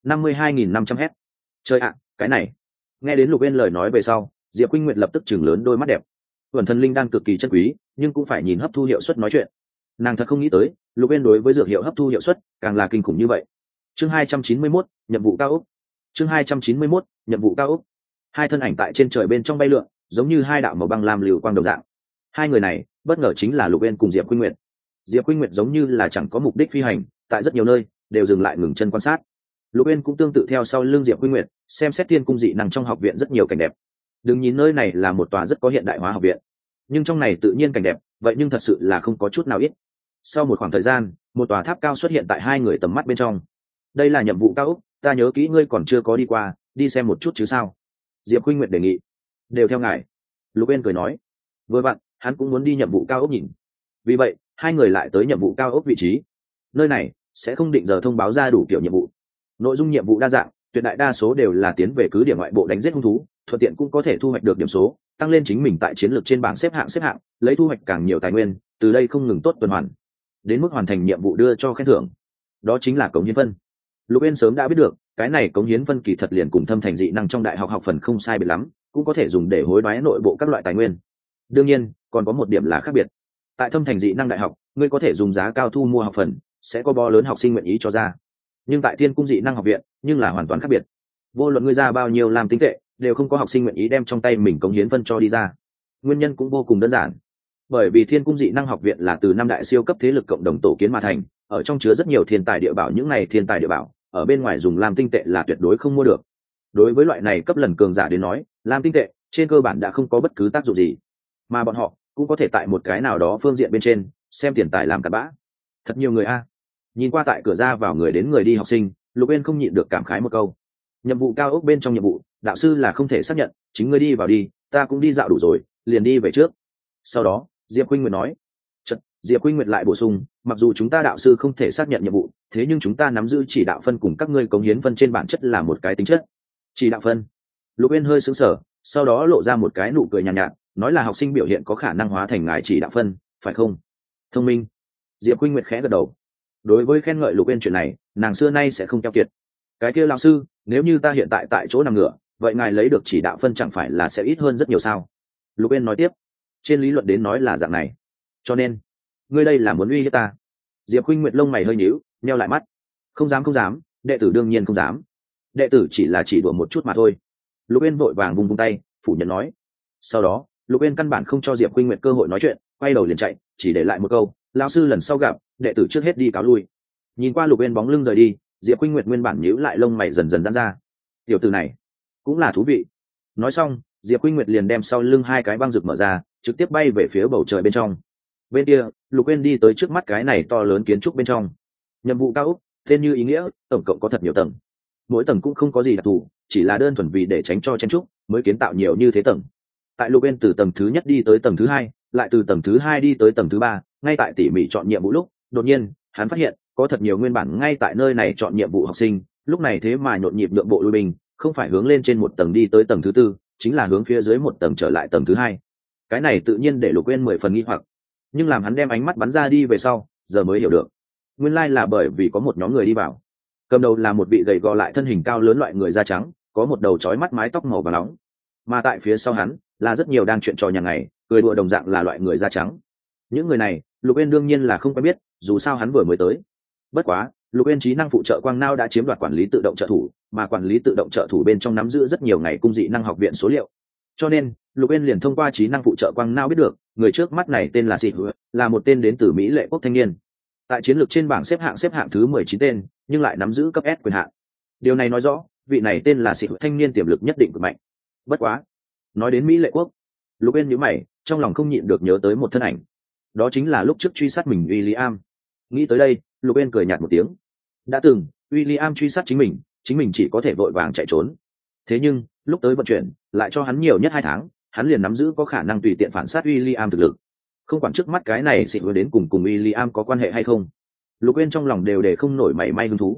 52.500 h. Trời ạ, cái này. Nghe đến Lục Uyên lời nói về sau, Diệp Khuynh Nguyệt lập tức chừng lớn đôi mắt đẹp. Tuần thần linh đan cực kỳ chân quý, nhưng cũng phải nhìn hấp thu hiệu suất nói chuyện. Nàng thật không nghĩ tới, Lục Uyên đối với dược hiệu hấp thu hiệu suất càng là kinh khủng như vậy. Chương 291, nhiệm vụ cao ốc. Chương 291, nhiệm vụ cao ốc. Hai thân ảnh tại trên trời bên trong bay lượn, giống như hai đạo màu băng lam lưu quang đồng dạng. Hai người này, bất ngờ chính là Lục Uyên cùng Diệp Khuynh Nguyệt. Diệp Khuynh Nguyệt giống như là chẳng có mục đích phi hành, tại rất nhiều nơi đều dừng lại ngừng chân quan sát. Lục Uyên cũng tương tự theo sau lưng Diệp Khuynh Nguyệt, xem xét thiên cung dị năng trong học viện rất nhiều cảnh đẹp. Đừng nhìn nơi này là một tòa rất có hiện đại hóa học viện, nhưng trong này tự nhiên cảnh đẹp, vậy nhưng thật sự là không có chút nào ít. Sau một khoảng thời gian, một tòa tháp cao xuất hiện tại hai người tầm mắt bên trong. Đây là nhiệm vụ cao ốc, ta nhớ kỹ ngươi còn chưa có đi qua, đi xem một chút chứ sao? Diệp Khuynh Nguyệt đề nghị. Đều theo ngài. Lục Uyên cười nói. Vừa vặn, hắn cũng muốn đi nhiệm vụ cao ốc nhìn. Vì vậy, hai người lại tới nhiệm vụ cao ốc vị trí. Nơi này sẽ không định giờ thông báo ra đủ kiểu nhiệm vụ. Nội dung nhiệm vụ đa dạng, tuyệt đại đa số đều là tiến về cứ điểm ngoại bộ đánh giết hung thú, thuận tiện cũng có thể thu hoạch được điểm số, tăng lên chính mình tại chiến lược trên bảng xếp hạng, lấy thu hoạch càng nhiều tài nguyên, từ đây không ngừng tốt tuần hoàn. Đến mức hoàn thành nhiệm vụ đưa cho khen thưởng, đó chính là cống hiến phân. Lục Uyên sớm đã biết được, cái này cống hiến phân kỳ thật liền cùng thâm thành dị năng trong đại học học phần không sai biệt lắm, cũng có thể dùng để hối đoái nội bộ các loại tài nguyên. Đương nhiên, còn có một điểm là khác biệt. Tại thâm thành dị năng đại học, ngươi có thể dùng giá cao thu mua học phần, sẽ có bo lớn học sinh nguyện ý cho ra. Nhưng tại Thiên Cung dị năng học viện, nhưng là hoàn toàn khác biệt. Vô luận ngươi ra bao nhiêu làm tinh tệ, đều không có học sinh nguyện ý đem trong tay mình cống hiến phân cho đi ra. Nguyên nhân cũng vô cùng đơn giản. Bởi vì Thiên Cung dị năng học viện là từ năm đại siêu cấp thế lực cộng đồng tổ kiến mà thành, ở trong chứa rất nhiều thiên tài địa bảo, những này thiên tài địa bảo ở bên ngoài dùng làm tinh tệ là tuyệt đối không mua được. Đối với loại này cấp lần cường giả đến nói, làm tinh tệ trên cơ bản đã không có bất cứ tác dụng gì, mà bọn họ cũng có thể tại một cái nào đó phương diện bên trên xem tiền tài làm cặn bã. Thật nhiều người a. Nhìn qua tại cửa ra vào người đến người đi học sinh, Lục Uyên không nhịn được cảm khái một câu. Nhiệm vụ cao ốc bên trong nhiệm vụ, đạo sư là không thể xác nhận, chính ngươi đi vào đi, ta cũng đi dạo đủ rồi, liền đi về trước. Sau đó, Diệp Khuynh Nguyệt nói. Diệp Khuynh Nguyệt lại bổ sung, mặc dù chúng ta đạo sư không thể xác nhận nhiệm vụ, thế nhưng chúng ta nắm giữ chỉ đạo phân cùng các ngươi cống hiến phân trên bản chất là một cái tính chất. Chỉ đạo phân. Lục Uyên hơi sững sờ, sau đó lộ ra một cái nụ cười nhàn nhạt, nói là học sinh biểu hiện có khả năng hóa thành ngài chỉ đạo phân, phải không? Thông minh. Diệp Khuynh Nguyệt khẽ gật đầu. Đối với khen ngợi Lục Uyên chuyện này, nàng xưa nay sẽ không keo kiệt. Cái kia lão sư, nếu như ta hiện tại tại chỗ nằm ngửa, vậy ngài lấy được chỉ đạo phân chẳng phải là sẽ ít hơn rất nhiều sao? Lục Uyên nói tiếp. Trên lý luận đến nói là dạng này. Cho nên, ngươi đây là muốn uy hiếp ta? Diệp Khuynh Nguyệt lông mày hơi nhíu, nheo lại mắt. Không dám, đệ tử đương nhiên không dám. Đệ tử chỉ là chỉ đùa một chút mà thôi. Lục Uyên vội vàng vung tay, phủ nhận nói. Sau đó, Lục Uyên căn bản không cho Diệp Khuynh Nguyệt cơ hội nói chuyện, quay đầu liền chạy, chỉ để lại một câu, lão sư lần sau gặp, đệ tử trước hết đi cáo lui. Nhìn qua Lục Uyên bóng lưng rời đi, Diệp Khuynh Nguyệt nguyên bản nhíu lại lông mày dần dần giãn ra. Tiểu tử này cũng là thú vị. Nói xong, Diệp Khuynh Nguyệt liền đem sau lưng hai cái băng rực mở ra, trực tiếp bay về phía bầu trời bên trong. Bên kia, Lục Uyên đi tới trước mắt cái này to lớn kiến trúc bên trong. Nhiệm vụ cao ốc, tên như ý nghĩa, tổng cộng có thật nhiều tầng. Mỗi tầng cũng không có gì đặc thù, chỉ là đơn thuần vì để tránh cho chen trúc, mới kiến tạo nhiều như thế tầng. Tại Lục Uyên từ tầng thứ nhất đi tới tầng thứ hai, lại từ tầng thứ hai đi tới tầng thứ ba, ngay tại tỉ mỉ chọn nhiệm vụ lúc, đột nhiên, hắn phát hiện có thật nhiều nguyên bản ngay tại nơi này chọn nhiệm vụ học sinh, lúc này thế mà nhộn nhịp nhượng bộ lui binh, không phải hướng lên trên một tầng đi tới tầng thứ tư, chính là hướng phía dưới một tầng trở lại tầng thứ hai. Cái này tự nhiên để Lục Uyên 10 phần nghi hoặc, nhưng làm hắn đem ánh mắt bắn ra đi về sau, giờ mới hiểu được, nguyên lai là bởi vì có một nhóm người đi vào. Cầm đầu là một vị gầy gò lại thân hình cao lớn loại người da trắng, có một đầu chói mắt mái tóc màu vàng nóng, mà tại phía sau hắn là rất nhiều đang chuyện trò nhà ngày, cười đùa đồng dạng là loại người da trắng. Những người này, Lục Uyên đương nhiên là không quen biết, dù sao hắn vừa mới tới. Bất quá, Lục Uyên trí năng phụ trợ quang nao đã chiếm đoạt quản lý tự động trợ thủ, mà quản lý tự động trợ thủ bên trong nắm giữ rất nhiều ngày cung dị năng học viện số liệu. Cho nên, Lục Uyên liền thông qua trí năng phụ trợ quang nao biết được, người trước mắt này tên là Sĩ Hứa, là một tên đến từ Mỹ Lệ quốc thanh niên. Tại chiến lược trên bảng xếp hạng thứ 19 tên, nhưng lại nắm giữ cấp S quyền hạn. Điều này nói rõ, vị này tên là Sĩ Hứa thanh niên tiềm lực nhất định cực mạnh. Bất quá, nói đến Mỹ Lệ quốc, Lục Uyên nhíu mày, trong lòng không nhịn được nhớ tới một thân ảnh. Đó chính là lúc trước truy sát mình William. Nghĩ tới đây, Lục Uyên cười nhạt một tiếng. Đã từng, William truy sát chính mình chỉ có thể vội vàng chạy trốn. Thế nhưng, lúc tới vận chuyển, lại cho hắn nhiều nhất 2 tháng, hắn liền nắm giữ có khả năng tùy tiện phản sát William thực lực. Không quản trước mắt cái này Sĩ Hứa đến cùng William có quan hệ hay không, Lục Uyên trong lòng đều để không nổi mảy may hứng thú.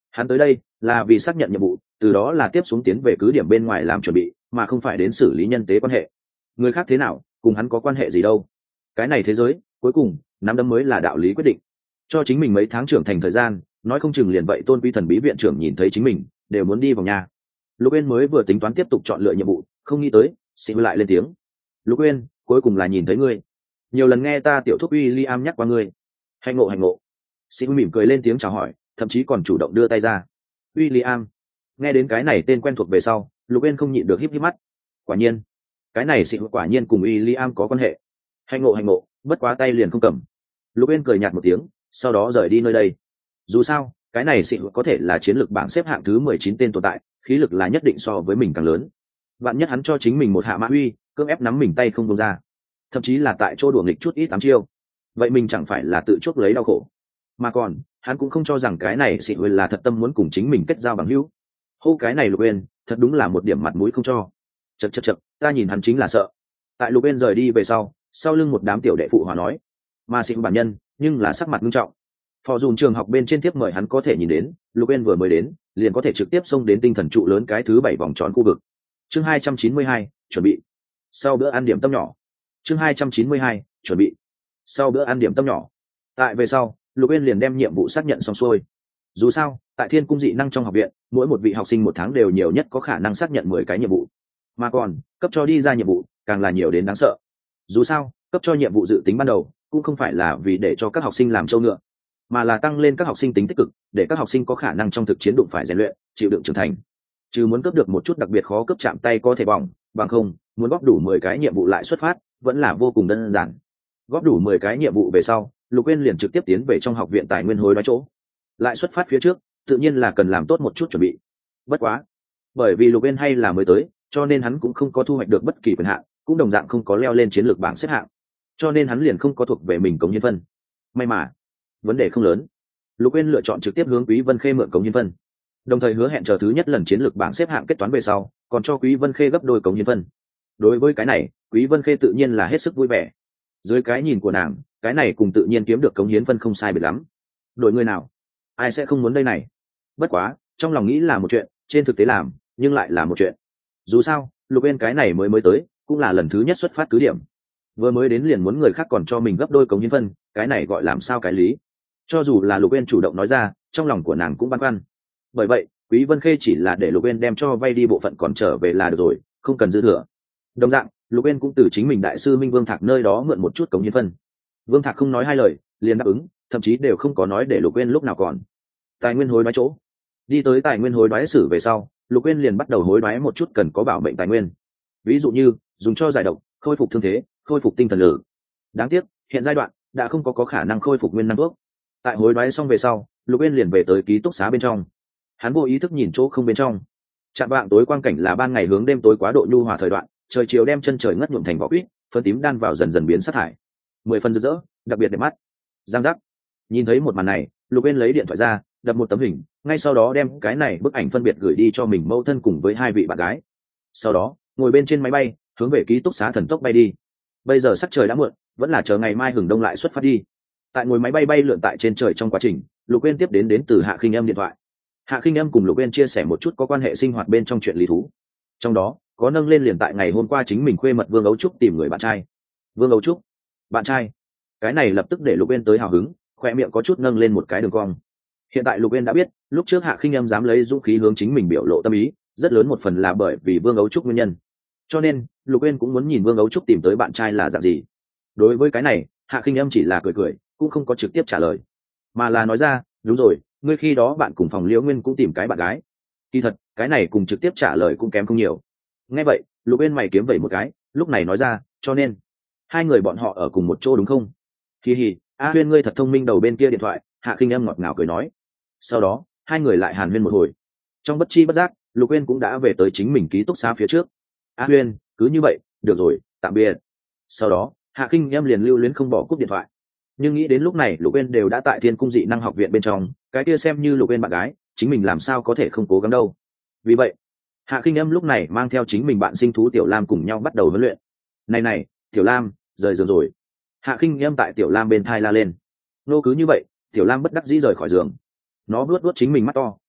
Hắn tới đây là vì xác nhận nhiệm vụ, từ đó là tiếp xuống tiến về cứ điểm bên ngoài làm chuẩn bị, mà không phải đến xử lý nhân tế quan hệ. Người khác thế nào cùng hắn có quan hệ gì đâu. Cái này thế giới cuối cùng nắm đấm mới là đạo lý quyết định. Cho chính mình mấy tháng trưởng thành thời gian, nói không chừng liền vậy tôn quý thần bí viện trưởng nhìn thấy chính mình đều muốn đi vào nhà. Lục Uyên mới vừa tính toán tiếp tục chọn lựa nhiệm vụ, không nghĩ tới Sĩ lại lên tiếng. Lục Uyên, cuối cùng là nhìn thấy ngươi. Nhiều lần nghe ta tiểu thúc William nhắc qua ngươi. Hạnh ngộ hạnh ngộ. Sĩ mỉm cười lên tiếng chào hỏi, thậm chí còn chủ động đưa tay ra. William. Nghe đến cái này tên quen thuộc về sau, Lục Uyên không nhịn được híp híp mắt. Quả nhiên, cái này Sĩ quả nhiên cùng William có quan hệ. Hạnh ngộ, bất quá tay liền không cầm. Lục Uyên cười nhạt một tiếng, sau đó rời đi nơi đây. Dù sao, cái này Sĩ có thể là chiến lược bảng xếp hạng thứ 19 tên tồn tại, khí lực là nhất định so với mình càng lớn. Vạn nhất hắn cho chính mình một hạ mã uy, cưỡng ép nắm mình tay không buông ra, thậm chí là tại chỗ đùa nghịch chút ít ám chiêu, vậy mình chẳng phải là tự chuốc lấy đau khổ. Mà còn hắn cũng không cho rằng cái này Sĩ là thật tâm muốn cùng chính mình kết giao bằng hữu. Hô cái này Lục Uyên thật đúng là một điểm mặt mũi không cho. Chậc, ta nhìn hắn chính là sợ. Tại Lục Uyên rời đi về sau lưng một đám tiểu đệ phụ hòa nói, mà Sĩ bản nhân nhưng là sắc mặt nghiêm trọng. Phò dùng trường học bên trên tiếp mời hắn có thể nhìn đến, Lục Uyên vừa mới đến liền có thể trực tiếp xông đến tinh thần trụ lớn cái thứ 7 vòng tròn khu vực. Chương 292, chuẩn bị. Sau bữa ăn điểm tâm nhỏ. Chương 292, chuẩn bị. Sau bữa ăn điểm tâm nhỏ. Tại về sau, Lục Uyên liền đem nhiệm vụ xác nhận xong xuôi. Dù sao, tại Thiên Cung dị năng trong học viện, mỗi một vị học sinh một tháng đều nhiều nhất có khả năng xác nhận 10 cái nhiệm vụ. Mà còn, cấp cho đi ra nhiệm vụ, càng là nhiều đến đáng sợ. Dù sao, cấp cho nhiệm vụ dự tính ban đầu, cũng không phải là vì để cho các học sinh làm trâu ngựa, mà là tăng lên các học sinh tính tích cực, để các học sinh có khả năng trong thực chiến đụng phải rèn luyện, chịu đựng trưởng thành. Chứ muốn cấp được một chút đặc biệt khó cấp chạm tay có thể bỏng, bằng không, muốn góp đủ 10 cái nhiệm vụ lại xuất phát, vẫn là vô cùng đơn giản. Góp đủ 10 cái nhiệm vụ về sau, Lục Uyên liền trực tiếp tiến về trong học viện tài nguyên hối đoái chỗ. Lại xuất phát phía trước, tự nhiên là cần làm tốt một chút chuẩn bị. Bất quá, bởi vì Lục Uyên hay là mới tới, cho nên hắn cũng không có thu hoạch được bất kỳ quyền hạn, cũng đồng dạng không có leo lên chiến lược bảng xếp hạng, cho nên hắn liền không có thuộc về mình cống hiến phân. May mà, vấn đề không lớn. Lục Uyên lựa chọn trực tiếp hướng Quý Vân Khê mượn cống hiến phân, đồng thời hứa hẹn chờ thứ nhất lần chiến lược bảng xếp hạng kết toán về sau, còn cho Quý Vân Khê gấp đôi cống hiến phân. Đối với cái này, Quý Vân Khê tự nhiên là hết sức vui vẻ. Dưới cái nhìn của nàng, cái này cùng tự nhiên kiếm được cống hiến phân không sai biệt lắm. Đổi người nào, ai sẽ không muốn đây này. Bất quá, trong lòng nghĩ là một chuyện, trên thực tế làm, nhưng lại là một chuyện. Dù sao, Lục Uyên cái này mới tới, cũng là lần thứ nhất xuất phát cứ điểm. Vừa mới đến liền muốn người khác còn cho mình gấp đôi cống hiến phân, cái này gọi làm sao cái lý. Cho dù là Lục Uyên chủ động nói ra, trong lòng của nàng cũng băn khoăn. Bởi vậy, Quý Vân Khê chỉ là để Lục Uyên đem cho vay đi bộ phận còn trở về là được rồi, không cần dư thừa. Đồng dạng, Lục Uyên cũng từ chính mình đại sư Minh Vương Thạc nơi đó mượn một chút cống hiến phân. Vương Thạc không nói hai lời, liền đáp ứng, thậm chí đều không có nói để Lục Uyên lúc nào còn. Tài nguyên hối đoái chỗ. Đi tới tài nguyên hối đoái sử về sau, Lục Uyên liền bắt đầu hối đoái một chút cần có bảo mệnh tài nguyên. Ví dụ như, dùng cho giải độc, khôi phục thương thế, khôi phục tinh thần lực. Đáng tiếc, hiện giai đoạn đã không có khả năng khôi phục nguyên năng thuốc. Tại hối đoái xong về sau, Lục Uyên liền về tới ký túc xá bên trong. Hắn vô ý thức nhìn chỗ không bên trong. Chạm vạng tối quang cảnh là ban ngày hướng đêm tối quá độ nhu hòa thời đoạn, trời chiều đem chân trời ngất nhuộm thành vỏ quýt, phân tím đan vào dần dần biến sát thải. 10 phần rực rỡ, đặc biệt đẹp mắt. Giang giác. Nhìn thấy một màn này, Lục Uyên lấy điện thoại ra, đập một tấm hình, ngay sau đó đem cái này bức ảnh phân biệt gửi đi cho mình mẫu thân cùng với 2 vị bạn gái. Sau đó, ngồi bên trên máy bay, hướng về ký túc xá thần tốc bay đi. Bây giờ sắc trời đã muộn, vẫn là chờ ngày mai hừng đông lại xuất phát đi. Tại ngồi máy bay bay lượn tại trên trời trong quá trình, Lục Uyên tiếp đến từ Hạ Khinh Âm điện thoại. Hạ Khinh Âm cùng Lục Uyên chia sẻ một chút có quan hệ sinh hoạt bên trong chuyện lý thú. Trong đó, có nâng lên liền tại ngày hôm qua chính mình khuê mật Vương Ấu Trúc tìm người bạn trai. Vương Ấu Trúc, bạn trai. Cái này lập tức để Lục Uyên tới hào hứng, khoe miệng có chút nâng lên một cái đường cong. Hiện tại Lục Uyên đã biết, lúc trước Hạ Khinh Âm dám lấy dũng khí hướng chính mình biểu lộ tâm ý, rất lớn một phần là bởi vì Vương Ấu Trúc nguyên nhân. Cho nên, Lục Uyên cũng muốn nhìn Vương Ấu Trúc tìm tới bạn trai là dạng gì. Đối với cái này, Hạ Khinh Âm chỉ là cười cười, cũng không có trực tiếp trả lời, mà là nói ra, đúng rồi, ngươi khi đó bạn cùng phòng Liễu Nguyên cũng tìm cái bạn gái. Kỳ thật, cái này cùng trực tiếp trả lời cũng kém không nhiều. Nghe vậy, Lục Uyên mày kiếm vẩy một cái, lúc này nói ra, cho nên hai người bọn họ ở cùng một chỗ đúng không? Hi hi, A Huyên ngươi thật thông minh. Đầu bên kia điện thoại, Hạ Khinh Âm ngọt ngào cười nói. Sau đó, hai người lại hàn huyên một hồi. Trong bất chi bất giác, Lục Uyên cũng đã về tới chính mình ký túc xá phía trước. A Huyên, cứ như vậy, được rồi, tạm biệt. Sau đó, Hạ Khinh Âm liền lưu luyến không bỏ cúp điện thoại. Nhưng nghĩ đến lúc này Lục Uyên đều đã tại Thiên Cung dị năng học viện bên trong, cái kia xem như Lục Uyên bạn gái, chính mình làm sao có thể không cố gắng đâu. Vì vậy, Hạ Khinh Âm lúc này mang theo chính mình bạn sinh thú Tiểu Lam cùng nhau bắt đầu huấn luyện. Này, Tiểu Lam, rời giường rồi. Hạ Khinh Âm tại Tiểu Lam bên thai la lên. Nô cứ như vậy, Tiểu Lam bất đắc dĩ rời khỏi giường. Nó vuốt vuốt chính mình mắt to,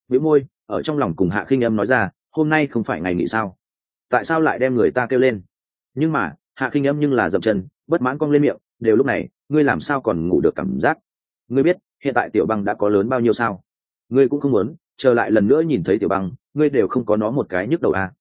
bĩu môi ở trong lòng cùng Hạ Khinh Âm nói ra, hôm nay không phải ngày nghỉ sao, tại sao lại đem người ta kêu lên? Nhưng mà Hạ Khinh Âm nhưng là dậm chân, bất mãn cong lên miệng, đều lúc này ngươi làm sao còn ngủ được cảm giác? Ngươi biết hiện tại Tiểu Băng đã có lớn bao nhiêu sao? Ngươi cũng không muốn trở lại lần nữa nhìn thấy Tiểu Băng, ngươi đều không có nó một cái nhức đầu à?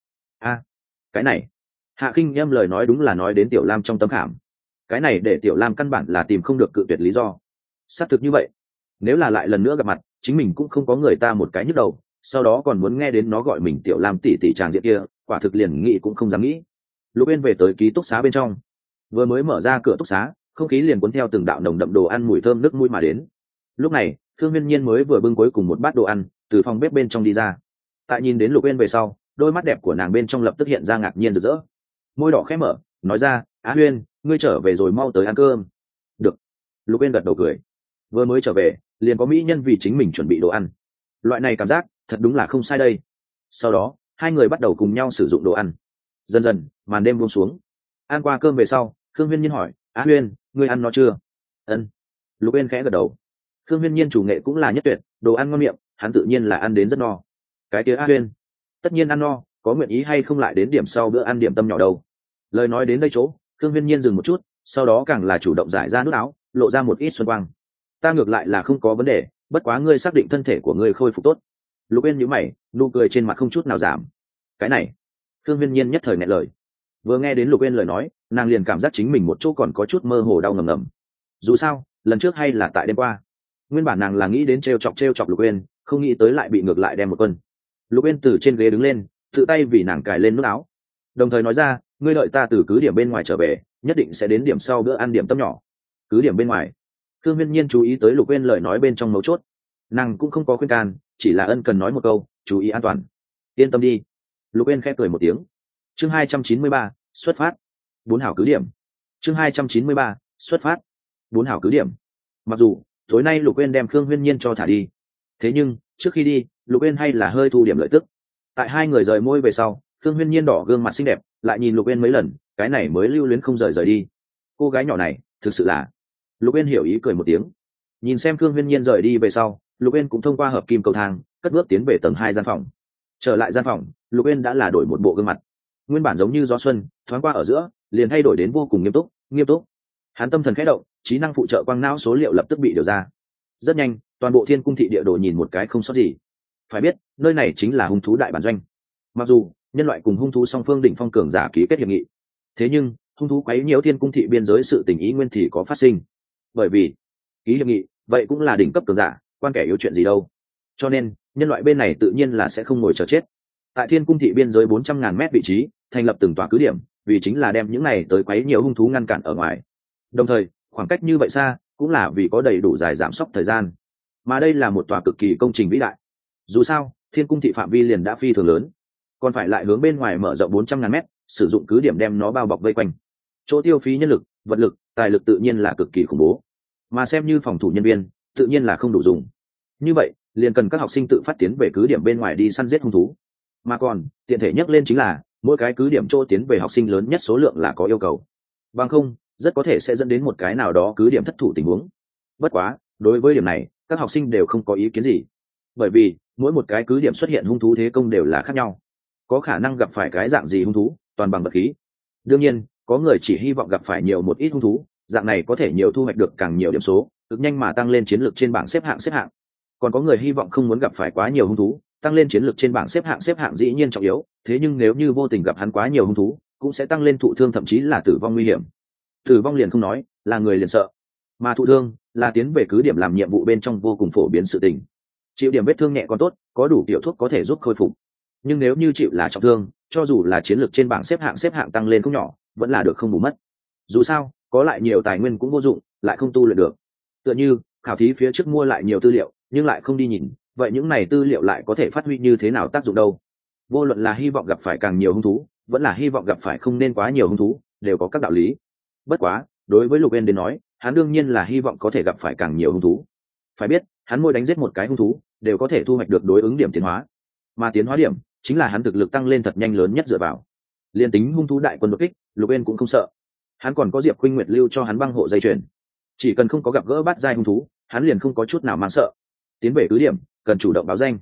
Cái này, Hạ Khinh Âm lời nói đúng là nói đến Tiểu Lam trong tấm khảm, cái này để Tiểu Lam căn bản là tìm không được cự tuyệt lý do. Xác thực như vậy, nếu là lại lần nữa gặp mặt, chính mình cũng không có người ta một cái nhức đầu, sau đó còn muốn nghe đến nó gọi mình Tiểu Lam tỷ tỷ tràng diện kia, quả thực liền nghĩ cũng không dám nghĩ. Lục Uyên về tới ký túc xá bên trong, vừa mới mở ra cửa túc xá, không khí liền cuốn theo từng đạo nồng đậm đồ ăn mùi thơm nước mũi mà đến. Lúc này Thương Viên Nhiên mới vừa bưng cuối cùng một bát đồ ăn từ phòng bếp bên trong đi ra, tại nhìn đến Lục Uyên về sau, đôi mắt đẹp của nàng bên trong lập tức hiện ra ngạc nhiên rực rỡ, môi đỏ khẽ mở nói ra, Á Uyên, ngươi trở về rồi, mau tới ăn cơm. Được. Lục Uyên gật đầu cười, vừa mới trở về liền có mỹ nhân vì chính mình chuẩn bị đồ ăn, loại này cảm giác thật đúng là không sai đây. Sau đó hai người bắt đầu cùng nhau sử dụng đồ ăn, dần dần màn đêm buông xuống. Ăn qua cơm về sau, Khương Huyên Nhiên hỏi, Á Huyên, ngươi ăn nó chưa? Ân. Lục Uyên khẽ gật đầu. Khương Huyên Nhiên chủ nghệ cũng là nhất tuyệt, đồ ăn ngon miệng, hắn tự nhiên là ăn đến rất no. Cái kia Á Huyên tất nhiên ăn no, có nguyện ý hay không lại đến điểm sau bữa ăn điểm tâm nhỏ đâu? Lời nói đến đây chỗ, Khương Huyên Nhiên dừng một chút, sau đó càng là chủ động giải ra nút áo, lộ ra một ít xuân quang. Ta ngược lại là không có vấn đề, bất quá ngươi xác định thân thể của ngươi khôi phục tốt. Lục Uyên nhíu mày, nụ cười trên mặt không chút nào giảm. Cái này, Khương Huyên Nhiên nhất thời nghẹn lời. Vừa nghe đến Lục Uyên lời nói, nàng liền cảm giác chính mình một chỗ còn có chút mơ hồ đau ngầm ngầm. Dù sao lần trước hay là tại đêm qua, nguyên bản nàng là nghĩ đến trêu chọc Lục Uyên, không nghĩ tới lại bị ngược lại đem một quân. Lục Uyên từ trên ghế đứng lên, tự tay vì nàng cài lên nút áo, đồng thời nói ra, ngươi đợi ta từ cứ điểm bên ngoài trở về, nhất định sẽ đến điểm sau bữa ăn điểm tâm nhỏ. Cứ điểm bên ngoài? Khương Huyên Nhiên chú ý tới Lục Uyên lời nói bên trong mấu chốt, nàng cũng không có khuyên can, chỉ là ân cần nói một câu, chú ý an toàn. Yên tâm đi. Lục Uyên khẽ cười một tiếng. Chương 293, xuất phát. 4 hảo cứ điểm. Chương 293, xuất phát. 4 hảo cứ điểm. Mặc dù tối nay Lục Uyên đem Khương Huyên Nhiên cho thả đi, thế nhưng trước khi đi, Lục Uyên hay là hơi thu điểm lợi tức. Tại hai người rời môi về sau, Khương Huyên Nhiên đỏ gương mặt xinh đẹp, lại nhìn Lục Uyên mấy lần, cái này mới lưu luyến không rời đi. Cô gái nhỏ này, thực sự là. Lục Uyên hiểu ý cười một tiếng. Nhìn xem Khương Huyên Nhiên rời đi về sau, Lục Uyên cũng thông qua hợp kim cầu thang, cất bước tiến về tầng 2 gian phòng. Trở lại gian phòng, Lục Uyên đã là đổi một bộ gương mặt, nguyên bản giống như gió xuân, thoáng qua ở giữa, liền thay đổi đến vô cùng nghiêm túc. Hắn tâm thần khẽ động, trí năng phụ trợ quang não số liệu lập tức bị điều ra. Rất nhanh, toàn bộ Thiên Cung thị địa đồ nhìn một cái không sót gì. Phải biết, nơi này chính là hung thú đại bản doanh. Mặc dù nhân loại cùng hung thú song phương đỉnh phong cường giả ký kết hiệp nghị, thế nhưng hung thú quấy nhiễu Thiên Cung thị biên giới sự tình ý nguyên thì có phát sinh. Bởi vì ký hiệp nghị, vậy cũng là đỉnh cấp cường giả, quan kẻ yếu chuyện gì đâu. Cho nên nhân loại bên này tự nhiên là sẽ không ngồi chờ chết. Tại Thiên Cung thị biên giới 400.000 mét vị trí, thành lập từng tòa cứ điểm, vì chính là đem những này tới quấy nhiều hung thú ngăn cản ở ngoài. Đồng thời, khoảng cách như vậy xa, cũng là vì có đầy đủ dài giảm sốc thời gian. Mà đây là một tòa cực kỳ công trình vĩ đại. Dù sao, Thiên Cung thị phạm vi liền đã phi thường lớn, còn phải lại hướng bên ngoài mở rộng 400.000 mét, sử dụng cứ điểm đem nó bao bọc vây quanh. Chỗ tiêu phí nhân lực, vật lực, tài lực tự nhiên là cực kỳ khủng bố. Mà xem như phòng thủ nhân viên, tự nhiên là không đủ dùng. Như vậy, liền cần các học sinh tự phát tiến về cứ điểm bên ngoài đi săn giết hung thú. Mà còn tiện thể nhắc lên chính là mỗi cái cứ điểm chỗ tiến về học sinh lớn nhất số lượng là có yêu cầu, bằng không rất có thể sẽ dẫn đến một cái nào đó cứ điểm thất thủ tình huống. Bất quá đối với điểm này các học sinh đều không có ý kiến gì, bởi vì mỗi một cái cứ điểm xuất hiện hung thú thế công đều là khác nhau, có khả năng gặp phải cái dạng gì hung thú toàn bằng vật khí. Đương nhiên có người chỉ hy vọng gặp phải nhiều một ít hung thú, dạng này có thể nhiều thu hoạch được càng nhiều điểm số, cực nhanh mà tăng lên chiến lược trên bảng xếp hạng. Còn có người hy vọng không muốn gặp phải quá nhiều hung thú, tăng lên chiến lược trên bảng xếp hạng dĩ nhiên trọng yếu, thế nhưng nếu như vô tình gặp hắn quá nhiều hung thú, cũng sẽ tăng lên thụ thương thậm chí là tử vong nguy hiểm. Tử vong liền không nói, là người liền sợ, mà thụ thương là tiến về cứ điểm làm nhiệm vụ bên trong vô cùng phổ biến sự tình. Chịu điểm vết thương nhẹ còn tốt, có đủ tiểu thuốc có thể giúp khôi phục, nhưng nếu như chịu là trọng thương, cho dù là chiến lược trên bảng xếp hạng tăng lên không nhỏ, vẫn là được không bù mất. Dù sao có lại nhiều tài nguyên cũng vô dụng, lại không tu luyện được. Tựa như khảo thí phía trước mua lại nhiều tư liệu nhưng lại không đi nhìn, vậy những này tư liệu lại có thể phát huy như thế nào tác dụng đâu. Vô luận là hy vọng gặp phải càng nhiều hung thú, vẫn là hy vọng gặp phải không nên quá nhiều hung thú, đều có các đạo lý. Bất quá đối với Lục Uyên đến nói, hắn đương nhiên là hy vọng có thể gặp phải càng nhiều hung thú. Phải biết hắn mỗi đánh giết một cái hung thú đều có thể thu hoạch được đối ứng điểm tiến hóa, mà tiến hóa điểm chính là hắn thực lực tăng lên thật nhanh lớn nhất dựa vào. Liên tính hung thú đại quân đột kích, Lục Uyên cũng không sợ, hắn còn có Diệp Khuynh Nguyệt lưu cho hắn băng hộ dây chuyền, chỉ cần không có gặp gỡ bát giai hung thú, hắn liền không có chút nào mang sợ. Tiến về cứ điểm cần chủ động báo danh,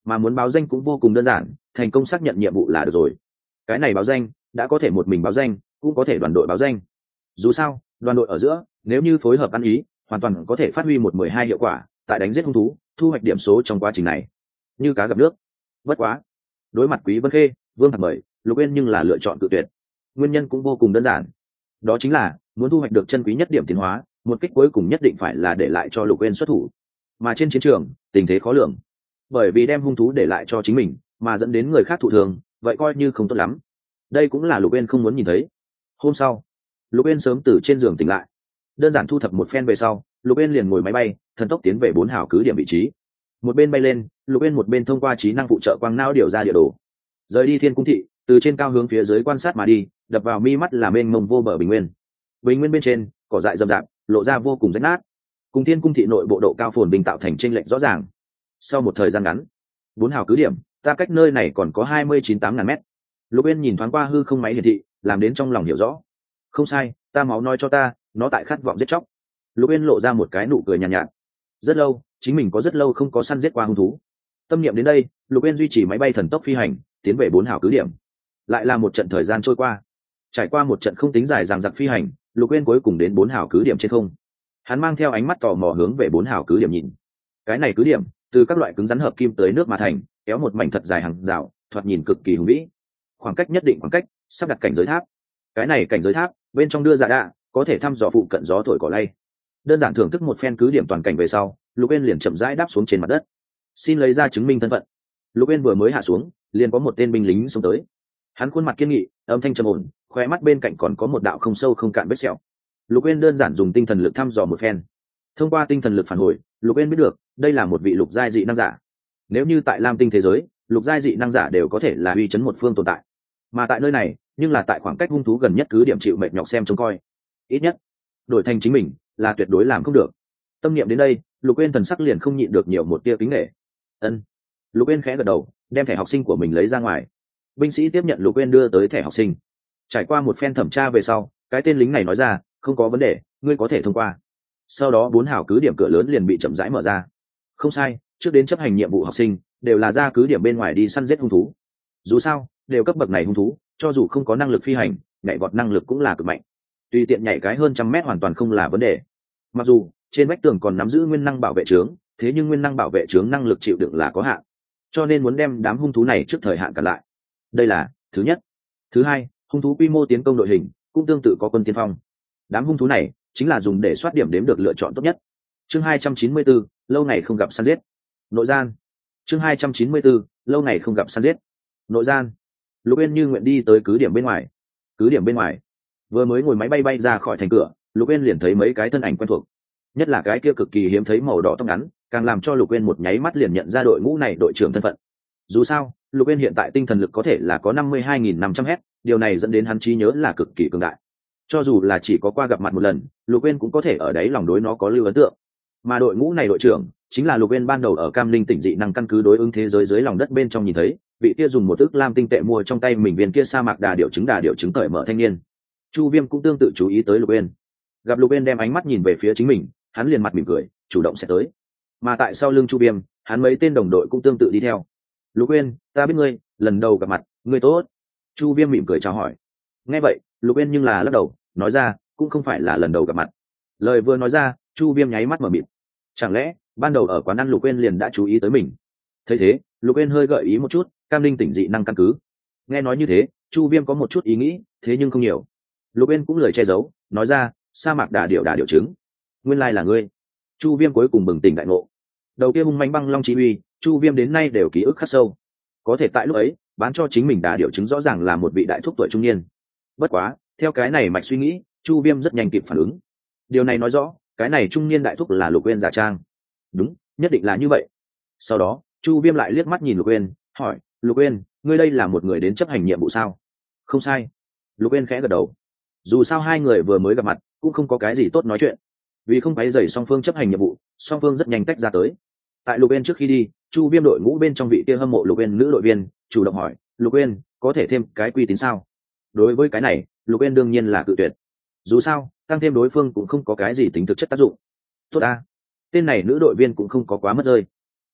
mà muốn báo danh cũng vô cùng đơn giản, thành công xác nhận nhiệm vụ là được rồi. Cái này báo danh đã có thể một mình báo danh, cũng có thể đoàn đội báo danh. Dù sao đoàn đội ở giữa nếu như phối hợp ăn ý, hoàn toàn có thể phát huy 1-12 hiệu quả tại đánh giết hung thú, thu hoạch điểm số trong quá trình này như cá gặp nước. Bất quá đối mặt Quý Vân Khê, Vương Hạc mời, Lục Uyên nhưng là lựa chọn cự tuyệt. Nguyên nhân cũng vô cùng đơn giản, đó chính là muốn thu hoạch được chân quý nhất điểm tiến hóa, một kích cuối cùng nhất định phải là để lại cho Lục Uyên xuất thủ. Mà trên chiến trường tình thế khó lường, bởi vì đem hung thú để lại cho chính mình mà dẫn đến người khác thụ thường, vậy coi như không tốt lắm. Đây cũng là Lục Uyên không muốn nhìn thấy. Hôm sau Lục Uyên sớm từ trên giường tỉnh lại, đơn giản thu thập một phen về sau, Lục Uyên liền ngồi máy bay thần tốc tiến về 4 hào cứ điểm vị trí. Một bên bay lên, Lục Uyên một bên thông qua trí năng phụ trợ quang não điều ra địa đồ, rời đi Thiên Cung thị, từ trên cao hướng phía dưới quan sát mà đi. Đập vào mi mắt là mênh mông vô bờ bình nguyên. Bình nguyên bên trên cỏ dại rậm rạp, lộ ra vô cùng rách nát, cùng Thiên Cung thị nội bộ độ cao phồn bình tạo thành chênh lệch rõ ràng. Sau một thời gian ngắn, 4 hào cứ điểm ta cách nơi này còn có 29-8 ngàn mét. Lục Uyên nhìn thoáng qua hư không máy hiển thị, làm đến trong lòng hiểu rõ. Không sai, ta máu nói cho ta, nó tại khát vọng giết chóc. Lục Uyên lộ ra một cái nụ cười nhàn nhạt. Rất lâu, chính mình có rất lâu không có săn giết qua hung thú. Tâm niệm đến đây, Lục Uyên duy trì máy bay thần tốc phi hành, tiến về 4 hào cứ điểm. Lại là một trận thời gian trôi qua. Trải qua một trận không tính dài dằng dặc phi hành, Lục Uyên cuối cùng đến 4 hào cứ điểm trên không. Hắn mang theo ánh mắt tò mò hướng về 4 hào cứ điểm nhìn. Cái này cứ điểm, từ các loại cứng rắn hợp kim tới nước mà thành, kéo một mảnh thật dài hàng rào, thoạt nhìn cực kỳ hùng vĩ. Khoảng cách nhất định khoảng cách, sắp đặt cảnh giới tháp. Cái này cảnh giới tháp, bên trong đưa dạ đạ, có thể thăm dò phụ cận gió thổi cỏ lay. Đơn giản thưởng thức một phen cứ điểm toàn cảnh về sau, Lục Uyên liền chậm rãi đáp xuống trên mặt đất. Xin lấy ra chứng minh thân phận. Lục Uyên vừa mới hạ xuống, liền có một tên binh lính xông tới. Hắn khuôn mặt kiên nghị, âm thanh trầm ổn, khóe mắt bên cạnh còn có một đạo không sâu không cạn vết sẹo. Lục Uyên đơn giản dùng tinh thần lực thăm dò một phen. Thông qua tinh thần lực phản hồi, Lục Uyên biết được, đây là một vị lục giai dị năng giả. Nếu như tại Lam Tinh thế giới, lục giai dị năng giả đều có thể là uy chấn một phương tồn tại. Mà tại nơi này, nhưng là tại khoảng cách hung thú gần nhất cứ điểm chịu mệt nhọc xem trông coi. Ít nhất, đổi thành chính mình, là tuyệt đối làm không được. Tâm niệm đến đây, Lục Uyên thần sắc liền không nhịn được nhiều một tia kính nể. Ân. Lục Uyên khẽ gật đầu, đem thẻ học sinh của mình lấy ra ngoài. Binh sĩ tiếp nhận Lục Uyên đưa tới thẻ học sinh. Trải qua một phen thẩm tra về sau, cái tên lính này nói ra, không có vấn đề, ngươi có thể thông qua. Sau đó 4 hào cứ điểm cửa lớn liền bị chậm rãi mở ra. Không sai, trước đến chấp hành nhiệm vụ học sinh đều là ra cứ điểm bên ngoài đi săn giết hung thú. Dù sao, đều cấp bậc này hung thú, cho dù không có năng lực phi hành, nhảy vọt năng lực cũng là cực mạnh. Tùy tiện nhảy cái hơn 100 mét hoàn toàn không là vấn đề. Mặc dù trên vách tường còn nắm giữ nguyên năng bảo vệ trướng, thế nhưng nguyên năng bảo vệ trướng năng lực chịu đựng là có hạn, cho nên muốn đem đám hung thú này trước thời hạn cản lại. Đây là thứ nhất. Thứ hai, hung thú quy mô tiến công đội hình cũng tương tự có quân tiên phong. Đám hung thú này chính là dùng để soát điểm đếm được lựa chọn tốt nhất. Chương 294, lâu ngày không gặp săn giết. Nội gian. Chương 294, lâu ngày không gặp săn giết. Nội gian. Lục Uyên như nguyện đi tới cứ điểm bên ngoài. Cứ điểm bên ngoài, vừa mới ngồi máy bay bay ra khỏi thành cửa, Lục Uyên liền thấy mấy cái thân ảnh quen thuộc. Nhất là cái kia cực kỳ hiếm thấy màu đỏ tóc ngắn, càng làm cho Lục Uyên một nháy mắt liền nhận ra đội ngũ này đội trưởng thân phận. Dù sao, Lục Uyên hiện tại tinh thần lực có thể là có 52.500 Hz, điều này dẫn đến hắn trí nhớ là cực kỳ cường đại. Cho dù là chỉ có qua gặp mặt một lần, Lục Uyên cũng có thể ở đấy lòng đối nó có lưu ấn tượng. Mà đội ngũ này đội trưởng chính là Lục Uyên ban đầu ở Cam Linh tỉnh dị năng căn cứ đối ứng thế giới dưới lòng đất bên trong nhìn thấy, vị kia dùng một ức lam tinh tệ mua trong tay mình viên kia sa mạc đà điểu trứng cởi mở thanh niên. Chu Viêm cũng tương tự chú ý tới Lục Uyên. Gặp Lục Uyên đem ánh mắt nhìn về phía chính mình, hắn liền mặt mỉm cười, chủ động sẽ tới. Mà tại sau lưng Chu Viêm, hắn mấy tên đồng đội cũng tương tự đi theo. Lục Uyên, ta biết ngươi, lần đầu gặp mặt, ngươi tốt. Chu Viêm mỉm cười chào hỏi. Nghe vậy, Lục Uyên nhưng là lắc đầu, nói ra, cũng không phải là lần đầu gặp mặt. Lời vừa nói ra, Chu Viêm nháy mắt mở mịt. Chẳng lẽ ban đầu ở quán ăn Lục Uyên liền đã chú ý tới mình? Thấy thế, Lục Uyên hơi gợi ý một chút, Cam Linh tỉnh dị năng căn cứ. Nghe nói như thế, Chu Viêm có một chút ý nghĩ, thế nhưng không nhiều. Lục Uyên cũng lời che giấu, nói ra, sa mạc đà điểu trứng, nguyên lai là ngươi. Chu Viêm cuối cùng bừng tỉnh đại ngộ. Đầu kia hung mãnh băng long chi uy, Chu Viêm đến nay đều ký ức khắc sâu. Có thể tại lúc ấy bán cho chính mình đà điểu trứng rõ ràng là một vị đại thúc tuổi trung niên. Bất quá, theo cái này mạch suy nghĩ, Chu Viêm rất nhanh kịp phản ứng. Điều này nói rõ, cái này trung niên đại thúc là Lục Uyên giả trang. Đúng, nhất định là như vậy. Sau đó, Chu Viêm lại liếc mắt nhìn Lục Uyên, hỏi, Lục Uyên, ngươi đây là một người đến chấp hành nhiệm vụ sao? Không sai. Lục Uyên khẽ gật đầu. Dù sao hai người vừa mới gặp mặt, cũng không có cái gì tốt nói chuyện. Vì không phải dày song phương chấp hành nhiệm vụ, song phương rất nhanh tách ra tới. Tại Lục Uyên trước khi đi, Chu Viêm đội ngũ bên trong vị kia hâm mộ Lục Uyên nữ đội viên chủ động hỏi, Lục Uyên, có thể thêm cái quy tín sao? Đối với cái này, Lục Uyên đương nhiên là cự tuyệt. Dù sao, tăng thêm đối phương cũng không có cái gì tính thực chất tác dụng. Tốt a. Tên này nữ đội viên cũng không có quá mất rơi.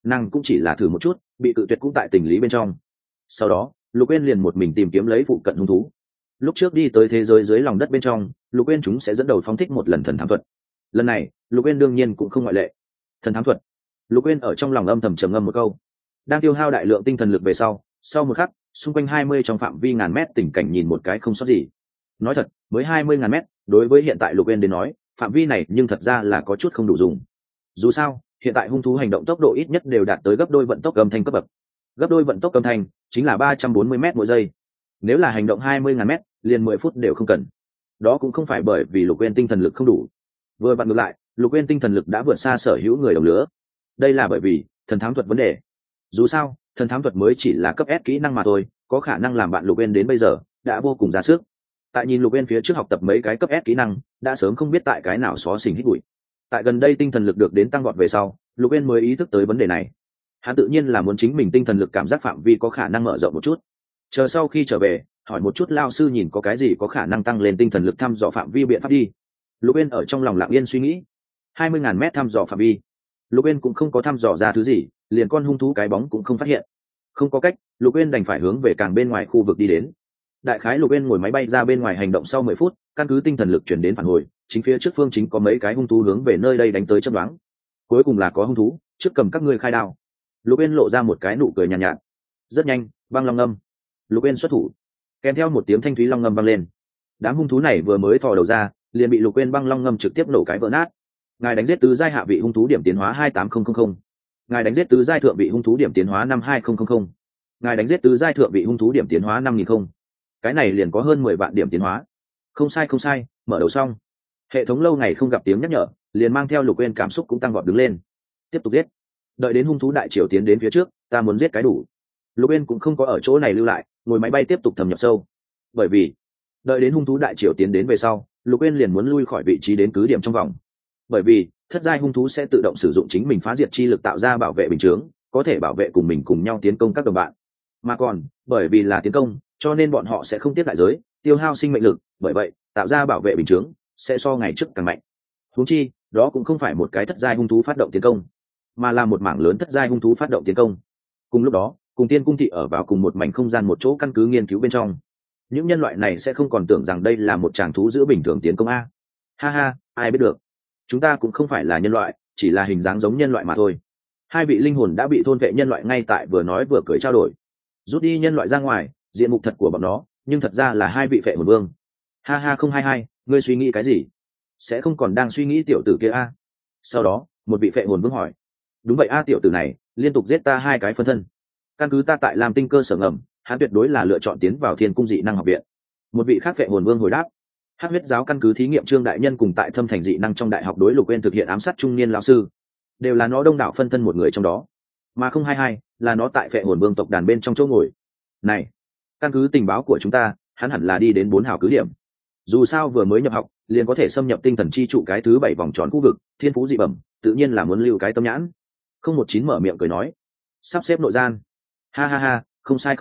nàng cũng chỉ là thử một chút, bị cự tuyệt cũng tại tình lý bên trong. Sau đó Lục Uyên liền một mình tìm kiếm lấy phụ cận hung thú. Lúc trước đi tới thế giới dưới lòng đất bên trong, Lục Uyên chúng sẽ dẫn đầu phóng thích một lần thần thám thuật. Lần này Lục Uyên đương nhiên cũng không ngoại lệ. Thần thám thuật. Lục Uyên ở trong lòng âm thầm trầm ngâm một câu. Đang tiêu hao đại lượng tinh thần lực về sau một khắc, xung quanh 20 trong phạm vi ngàn mét tình cảnh nhìn một cái không sót gì. Nói thật, mới 20.000 mét, đối với hiện tại Lục Uyên đến nói, phạm vi này nhưng thật ra là có chút không đủ dùng. Dù sao, hiện tại hung thú hành động tốc độ ít nhất đều đạt tới gấp đôi vận tốc âm thanh cấp bậc. Gấp đôi vận tốc âm thanh chính là 340 mét mỗi giây. Nếu là hành động 20.000 mét, liền 10 phút đều không cần. Đó cũng không phải bởi vì Lục Uyên tinh thần lực không đủ. Vừa vặn ngược lại, Lục Uyên tinh thần lực đã vượt xa sở hữu người đồng lứa. Đây là bởi vì thần thám thuật vấn đề. Dù sao, thần thám thuật mới chỉ là cấp S kỹ năng mà thôi, có khả năng làm bạn Lục Uyên đến bây giờ đã vô cùng ra sức. Tại nhìn Lục Uyên phía trước học tập mấy cái cấp S kỹ năng, đã sớm không biết tại cái nào xó xỉnh hít bụi. Tại gần đây tinh thần lực được đến tăng vọt về sau, Lục Uyên mới ý thức tới vấn đề này. Hắn tự nhiên là muốn chính mình tinh thần lực cảm giác phạm vi có khả năng mở rộng một chút. Chờ sau khi trở về, hỏi một chút lao sư nhìn có cái gì có khả năng tăng lên tinh thần lực thăm dò phạm vi biện pháp đi. Lục Uyên ở trong lòng lặng yên suy nghĩ. 20.000 mét thăm dò phạm vi. Lục Uyên cũng không có thăm dò ra thứ gì, liền con hung thú cái bóng cũng không phát hiện. Không có cách, Lục Uyên đành phải hướng về càng bên ngoài khu vực đi đến. Đại khái Lục Uyên ngồi máy bay ra bên ngoài hành động sau 10 phút, căn cứ tinh thần lực chuyển đến phản hồi, chính phía trước phương chính có mấy cái hung thú hướng về nơi đây đánh tới chớp đoán. Cuối cùng là có hung thú, trước cầm các ngươi khai đao. Lục Uyên lộ ra một cái nụ cười nhàn nhạt. Rất nhanh, băng long ngâm. Lục Uyên xuất thủ, kèm theo một tiếng thanh thúy long ngâm vang lên. Đám hung thú này vừa mới thò đầu ra, liền bị Lục Uyên băng long ngâm trực tiếp nổ cái vỡ nát. Ngài đánh giết tứ giai hạ vị hung thú điểm tiến hóa 28000. Ngài đánh giết tứ giai thượng vị hung thú điểm tiến hóa 52000. Ngài đánh giết tứ giai thượng vị hung thú điểm tiến hóa 5000. Cái này liền có hơn 10 vạn điểm tiến hóa. Không sai, mở đầu xong. Hệ thống lâu ngày không gặp tiếng nhắc nhở, liền mang theo Lục Uyên cảm xúc cũng tăng vọt đứng lên. Tiếp tục giết. Đợi đến hung thú đại triều tiến đến phía trước, ta muốn giết cái đủ. Lục Uyên cũng không có ở chỗ này lưu lại, ngồi máy bay tiếp tục thâm nhập sâu. Bởi vì, đợi đến hung thú đại triều tiến đến về sau, Lục Uyên liền muốn lui khỏi vị trí đến cứ điểm trong vòng. Bởi vì, thất giai hung thú sẽ tự động sử dụng chính mình phá diệt chi lực tạo ra bảo vệ bình chướng, có thể bảo vệ cùng mình cùng nhau tiến công các đồng bạn. Mà còn, bởi vì là tiến công, cho nên bọn họ sẽ không tiếp đại giới, tiêu hao sinh mệnh lực, bởi vậy, tạo ra bảo vệ bình chướng sẽ so ngày trước càng mạnh. Huống chi, đó cũng không phải một cái thất giai hung thú phát động tiến công, mà là một mảng lớn thất giai hung thú phát động tiến công. Cùng lúc đó, cùng Tiên Cung thị ở vào cùng một mảnh không gian một chỗ căn cứ nghiên cứu bên trong. Những nhân loại này sẽ không còn tưởng rằng đây là một tràng thú giữa bình thường tiến công a. Ha ha, ai biết được. Chúng ta cũng không phải là nhân loại, chỉ là hình dáng giống nhân loại mà thôi. Hai vị linh hồn đã bị thôn vệ nhân loại ngay tại vừa nói vừa cười trao đổi. Rút đi nhân loại ra ngoài, diện mục thật của bọn nó, nhưng thật ra là hai vị phệ hồn vương. Ha ha, không hai hai, ngươi suy nghĩ cái gì? Sẽ không còn đang suy nghĩ tiểu tử kia a? Sau đó, một vị phệ hồn vương hỏi. Đúng vậy a, tiểu tử này liên tục giết ta hai cái phân thân. Căn cứ ta tại làm tinh cơ sở ngầm, hắn tuyệt đối là lựa chọn tiến vào Thiên Cung dị năng học viện. Một vị khác phệ hồn vương hồi đáp. Hắc huyết giáo căn cứ thí nghiệm Trương đại nhân cùng tại Thâm Thành dị năng trong đại học đối Lục Uyên thực hiện ám sát trung niên lão sư, đều là nó đông đảo phân thân một người trong đó, mà không hai hai là nó tại phệ hồn vương tộc đàn bên trong chỗ ngồi. Này, căn cứ tình báo của chúng ta, hắn hẳn là đi đến 4 hào cứ điểm. Dù sao vừa mới nhập học, liền có thể xâm nhập tinh thần chi trụ cái thứ 7 vòng tròn khu vực, thiên phú dị bẩm, tự nhiên là muốn lưu cái tâm nhãn. 019 mở miệng cười nói, sắp xếp nội gian. Ha ha ha, không sai.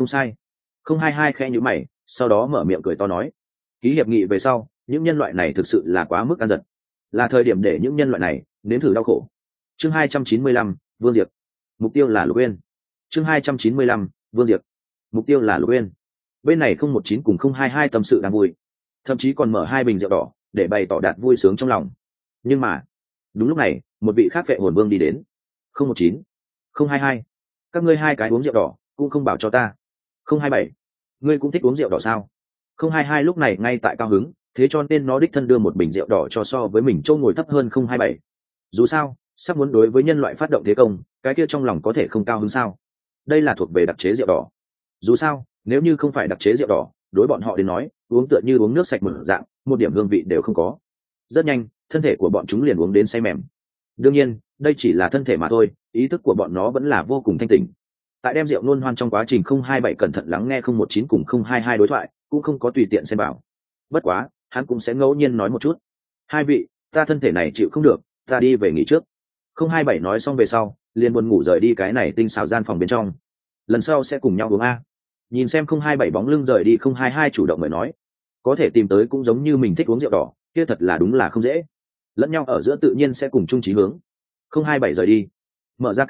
022 khẽ nhíu mày, sau đó mở miệng cười to nói, ký hiệp nghị về sau, những nhân loại này thực sự là quá mức ăn giật, là thời điểm để những nhân loại này nếm thử đau khổ. Chương 295, Vương Diệp. Mục tiêu là Lục Uyên. Chương 295, Vương Diệp. Mục tiêu là Lục Uyên. Bên này 019 cùng 022 tâm sự đang vui, thậm chí còn mở 2 bình rượu đỏ để bày tỏ đạt vui sướng trong lòng. Nhưng mà, đúng lúc này, một vị khác phệ hồn vương đi đến. 019, 022, các ngươi hai cái uống rượu đỏ, cũng không bảo cho ta. 027, ngươi cũng thích uống rượu đỏ sao? 022 lúc này ngay tại cao hứng, thế cho nên nó đích thân đưa một bình rượu đỏ cho so với mình châu ngồi thấp hơn 027. Dù sao, sắp muốn đối với nhân loại phát động thế công, cái kia trong lòng có thể không cao hứng sao? Đây là thuộc về đặc chế rượu đỏ. Dù sao, nếu như không phải đặc chế rượu đỏ, đối bọn họ đến nói, uống tựa như uống nước sạch mở dạng, một điểm hương vị đều không có. Rất nhanh, thân thể của bọn chúng liền uống đến say mềm. Đương nhiên, đây chỉ là thân thể mà thôi, ý thức của bọn nó vẫn là vô cùng thanh tỉnh. Tại đem rượu nôn hoan trong quá trình 027 cẩn thận lắng nghe 019 cùng 022 đối thoại, cũng không có tùy tiện xen vào. Bất quá, hắn cũng sẽ ngẫu nhiên nói một chút. Hai vị, ta thân thể này chịu không được, ta đi về nghỉ trước. 027 nói xong về sau, liền buồn ngủ rời đi cái này tinh xảo gian phòng bên trong. Lần sau sẽ cùng nhau uống a. Nhìn xem 027 bóng lưng rời đi, 022 chủ động mới nói, có thể tìm tới cũng giống như mình thích uống rượu đỏ, kia thật là đúng là không dễ. Lẫn nhau ở giữa tự nhiên sẽ cùng chung chí hướng. 027 rời đi, mở ra cánh,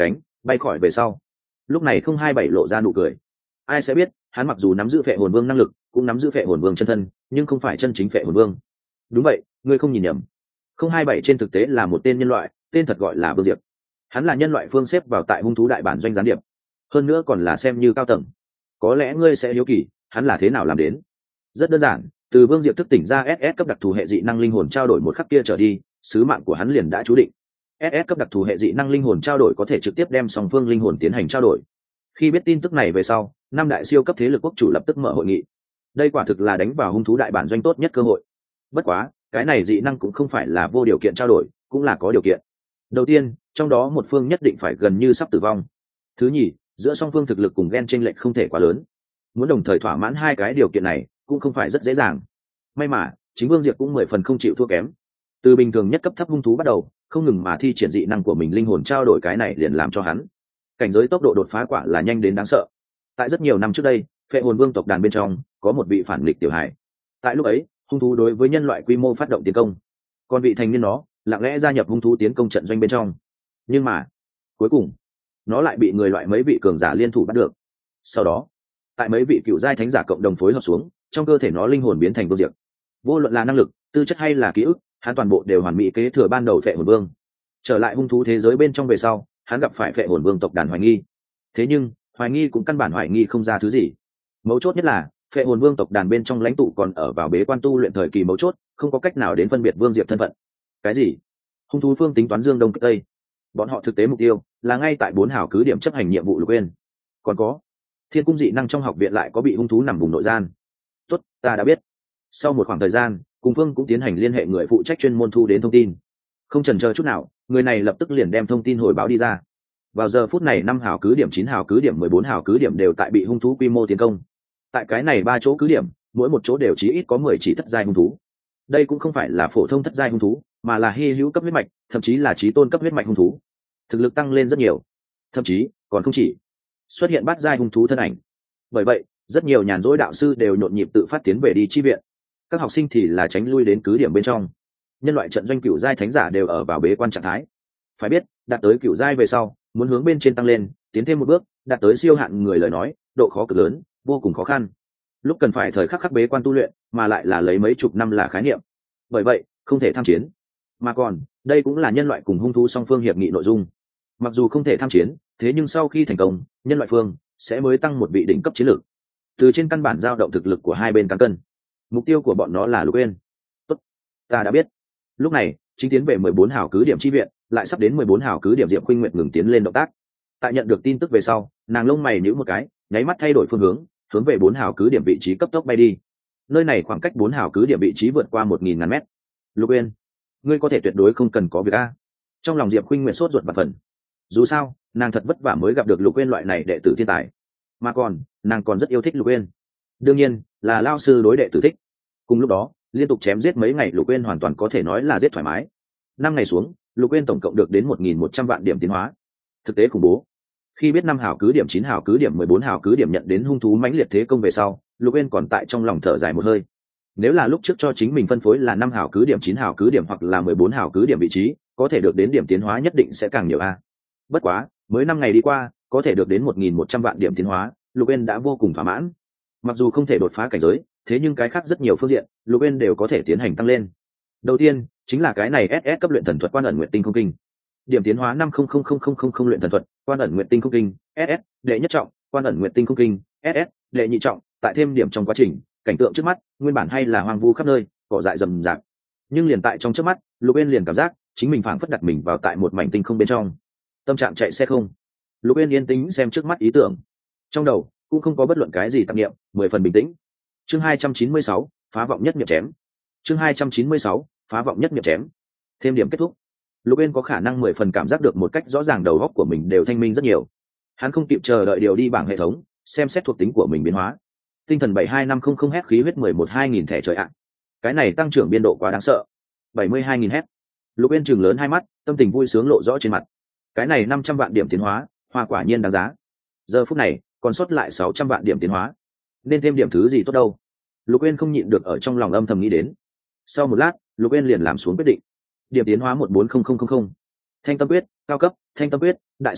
bay khỏi về sau, lúc này 027 lộ ra nụ cười. Ai sẽ biết hắn mặc dù nắm giữ phệ hồn vương năng lực, cũng nắm giữ phệ hồn vương chân thân, nhưng không phải chân chính phệ hồn vương. Đúng vậy, ngươi không nhìn nhầm. 027 trên thực tế là một tên nhân loại, tên thật gọi là Vương Diệp. Hắn là nhân loại phương xếp vào tại hung thú đại bản doanh gián điệp, hơn nữa còn là xem như cao tầng. Có lẽ ngươi sẽ hiếu kỳ hắn là thế nào làm đến. Rất đơn giản, từ Vương Diệp thức tỉnh ra SS cấp đặc thù hệ dị năng linh hồn trao đổi một khắc kia trở đi, sứ mạng của hắn liền đã chú định. SS cấp đặc thù hệ dị năng linh hồn trao đổi có thể trực tiếp đem song phương linh hồn tiến hành trao đổi. Khi biết tin tức này về sau, năm đại siêu cấp thế lực quốc chủ lập tức mở hội nghị. Đây quả thực là đánh vào hung thú đại bản doanh tốt nhất cơ hội. Bất quá, cái này dị năng cũng không phải là vô điều kiện trao đổi, cũng là có điều kiện. Đầu tiên, trong đó một phương nhất định phải gần như sắp tử vong. Thứ nhì, giữa song phương thực lực cùng gen chênh lệch không thể quá lớn. Muốn đồng thời thỏa mãn hai cái điều kiện này cũng không phải rất dễ dàng. May mà chính Vương Diệp cũng 10 phần không chịu thua kém. Từ bình thường nhất cấp thấp hung thú bắt đầu, không ngừng mà thi triển dị năng của mình linh hồn trao đổi, cái này liền làm cho hắn cảnh giới tốc độ đột phá quả là nhanh đến đáng sợ. Tại rất nhiều năm trước đây, phệ hồn vương tộc đàn bên trong có một vị phản nghịch tiểu hài. Tại lúc ấy, hung thú đối với nhân loại quy mô phát động tiến công, còn vị thành niên nó lặng lẽ gia nhập hung thú tiến công trận doanh bên trong. Nhưng mà cuối cùng nó lại bị người loại mấy vị cường giả liên thủ bắt được. Sau đó tại mấy vị cựu giai thánh giả cộng đồng phối hợp xuống, trong cơ thể nó linh hồn biến thành Vương Diệp. Vô luận là năng lực, tư chất hay là ký ức, hắn toàn bộ đều hoàn mỹ kế thừa ban đầu phệ hồn vương. Trở lại hung thú thế giới bên trong về sau, hắn gặp phải phệ hồn vương tộc đàn hoài nghi. Thế nhưng hoài nghi cũng căn bản hoài nghi không ra thứ gì. Mấu chốt nhất là phệ hồn vương tộc đàn bên trong lãnh tụ còn ở vào bế quan tu luyện thời kỳ mấu chốt, không có cách nào đến phân biệt Vương Diệp thân phận. Cái gì? Hung thú phương tính toán dương đông kích tây. Bọn họ thực tế mục tiêu là ngay tại 4 hào cứ điểm chấp hành nhiệm vụ Lục Uyên. Còn có Thiên cung dị năng trong học viện lại có bị hung thú nằm vùng nội gian. Tốt, ta đã biết. Sau một khoảng thời gian, cùng phương cũng tiến hành liên hệ người phụ trách chuyên môn thu đến thông tin. Không chần chờ chút nào, người này lập tức liền đem thông tin hồi báo đi ra. Vào giờ phút này 5 hào cứ điểm, 9 hào cứ điểm, 14 hào cứ điểm đều tại bị hung thú quy mô tiến công. Tại cái này 3 chỗ cứ điểm, mỗi một chỗ đều chí ít có 10 chỉ thất giai hung thú. Đây cũng không phải là phổ thông thất giai hung thú, mà là hy hữu cấp huyết mạch, thậm chí là chí tôn cấp huyết mạch hung thú. Thực lực tăng lên rất nhiều, thậm chí còn không chỉ xuất hiện bát giai hung thú thân ảnh. Bởi vậy, rất nhiều nhàn rỗi đạo sư đều nhộn nhịp tự phát tiến về đi chi viện. Các học sinh thì là tránh lui đến cứ điểm bên trong. Nhân loại trận doanh cửu giai thánh giả đều ở vào bế quan trạng thái. Phải biết, đạt tới cửu giai về sau, muốn hướng bên trên tăng lên, tiến thêm một bước, đạt tới siêu hạn người lời nói, độ khó cực lớn, vô cùng khó khăn. Lúc cần phải thời khắc khắc bế quan tu luyện, mà lại là lấy mấy chục năm là khái niệm. Bởi vậy, không thể tham chiến. Mà còn, đây cũng là nhân loại cùng hung thú song phương hiệp nghị nội dung. Mặc dù không thể tham chiến, thế nhưng sau khi thành công, nhân loại phương sẽ mới tăng một vị đỉnh cấp chiến lược. Từ trên căn bản dao động thực lực của hai bên cán cân. Mục tiêu của bọn nó là Lục Uyên. Tốt, ta đã biết. Lúc này, chính tiến về 14 hào cứ điểm chi viện, lại sắp đến 14 hào cứ điểm Diệp Khuynh Nguyệt ngừng tiến lên động tác. Tại nhận được tin tức về sau, nàng lông mày nhíu một cái, nháy mắt thay đổi phương hướng về 4 hào cứ điểm vị trí cấp tốc bay đi. Nơi này khoảng cách 4 hào cứ điểm vị trí vượt qua 1000 ngàn mét. Lục Uyên, ngươi có thể tuyệt đối không cần có việc a. Trong lòng Diệp Khuynh Nguyệt sốt ruột và phần. Dù sao, nàng thật vất vả mới gặp được Lục Uyên loại này đệ tử thiên tài, mà còn nàng còn rất yêu thích Lục Uyên. Đương nhiên là lao sư đối đệ tử thích. Cùng lúc đó, liên tục chém giết mấy ngày, Lục Uyên hoàn toàn có thể nói là giết thoải mái. 5 ngày xuống, Lục Uyên tổng cộng được đến 1100 vạn điểm tiến hóa. Thực tế khủng bố. Khi biết 5 hào cứ điểm, 9 hào cứ điểm, 14 hào cứ điểm nhận đến hung thú mãnh liệt thế công về sau, Lục Uyên còn tại trong lòng thở dài một hơi. Nếu là lúc trước cho chính mình phân phối là 5 hào cứ điểm, 9 hào cứ điểm hoặc là 14 hào cứ điểm vị trí, có thể được đến điểm tiến hóa nhất định sẽ càng nhiều a. Bất quá, mới 5 ngày đi qua, có thể được đến 1100 vạn điểm tiến hóa, Lục Uyên đã vô cùng thỏa mãn. Mặc dù không thể đột phá cảnh giới, thế nhưng cái khác rất nhiều phương diện, Lục Uyên đều có thể tiến hành tăng lên. Đầu tiên, chính là cái này SS cấp luyện thần thuật Quan ẩn nguyệt tinh không kinh. Điểm tiến hóa 500000 luyện thần thuật, Quan ẩn nguyệt tinh không kinh, SS, đệ nhất trọng, Quan ẩn nguyệt tinh không kinh, SS, đệ nhị trọng, tại thêm điểm trong quá trình, cảnh tượng trước mắt, nguyên bản hay là hoang vu khắp nơi, cỏ dại rậm rạp. Nhưng liền tại trong chớp mắt, Lục Uyên liền cảm giác, chính mình phảng phất đặt mình vào tại một mảnh tinh không bên trong. Tâm trạng chạy xe không. Lục Uyên yên tĩnh xem trước mắt ý tưởng. Trong đầu cũng không có bất luận cái gì tạp niệm, 10 phần bình tĩnh. Chương 296, phá vọng nhất niệm chém. Chương 296, phá vọng nhất niệm chém. Thêm điểm kết thúc. Lục Uyên có khả năng 10 phần cảm giác được một cách rõ ràng đầu óc của mình đều thanh minh rất nhiều. Hắn không kịp chờ đợi điều đi bảng hệ thống, xem xét thuộc tính của mình biến hóa. Tinh thần 72500 hét, khí huyết 112000 thẻ trời ạ. Cái này tăng trưởng biên độ quá đáng sợ. 72000 hét. Lục Uyên trừng lớn hai mắt, tâm tình vui sướng lộ rõ trên mặt. Cái này 500 vạn điểm tiến hóa, hoa quả nhiên đáng giá. Giờ phút này, còn sót lại 600 vạn điểm tiến hóa. Nên thêm điểm thứ gì tốt đâu? Lục Uyên không nhịn được ở trong lòng âm thầm nghĩ đến. Sau một lát, Lục Uyên liền làm xuống quyết định. Điểm tiến hóa 140000. Thanh tâm quyết, cao cấp, thanh tâm quyết, đại sư cấp,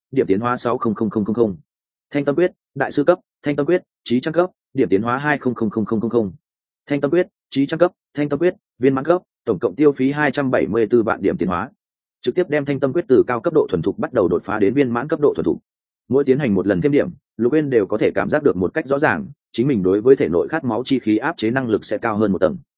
điểm tiến hóa 600000. Thanh tâm quyết, đại sư cấp, thanh tâm quyết, trí trang cấp, điểm tiến hóa 200000. Thanh tâm quyết, trí trang cấp, thanh tâm quyết, viên mãn cấp, tổng cộng tiêu phí 274 vạn điểm tiến hóa. Trực tiếp đem thanh tâm quyết từ cao cấp độ thuần thục bắt đầu đột phá đến viên mãn cấp độ thuần thục. Mỗi tiến hành một lần thêm điểm, Lục Uyên đều có thể cảm giác được một cách rõ ràng, chính mình đối với thể nội khát máu chi khí áp chế năng lực sẽ cao hơn một tầng.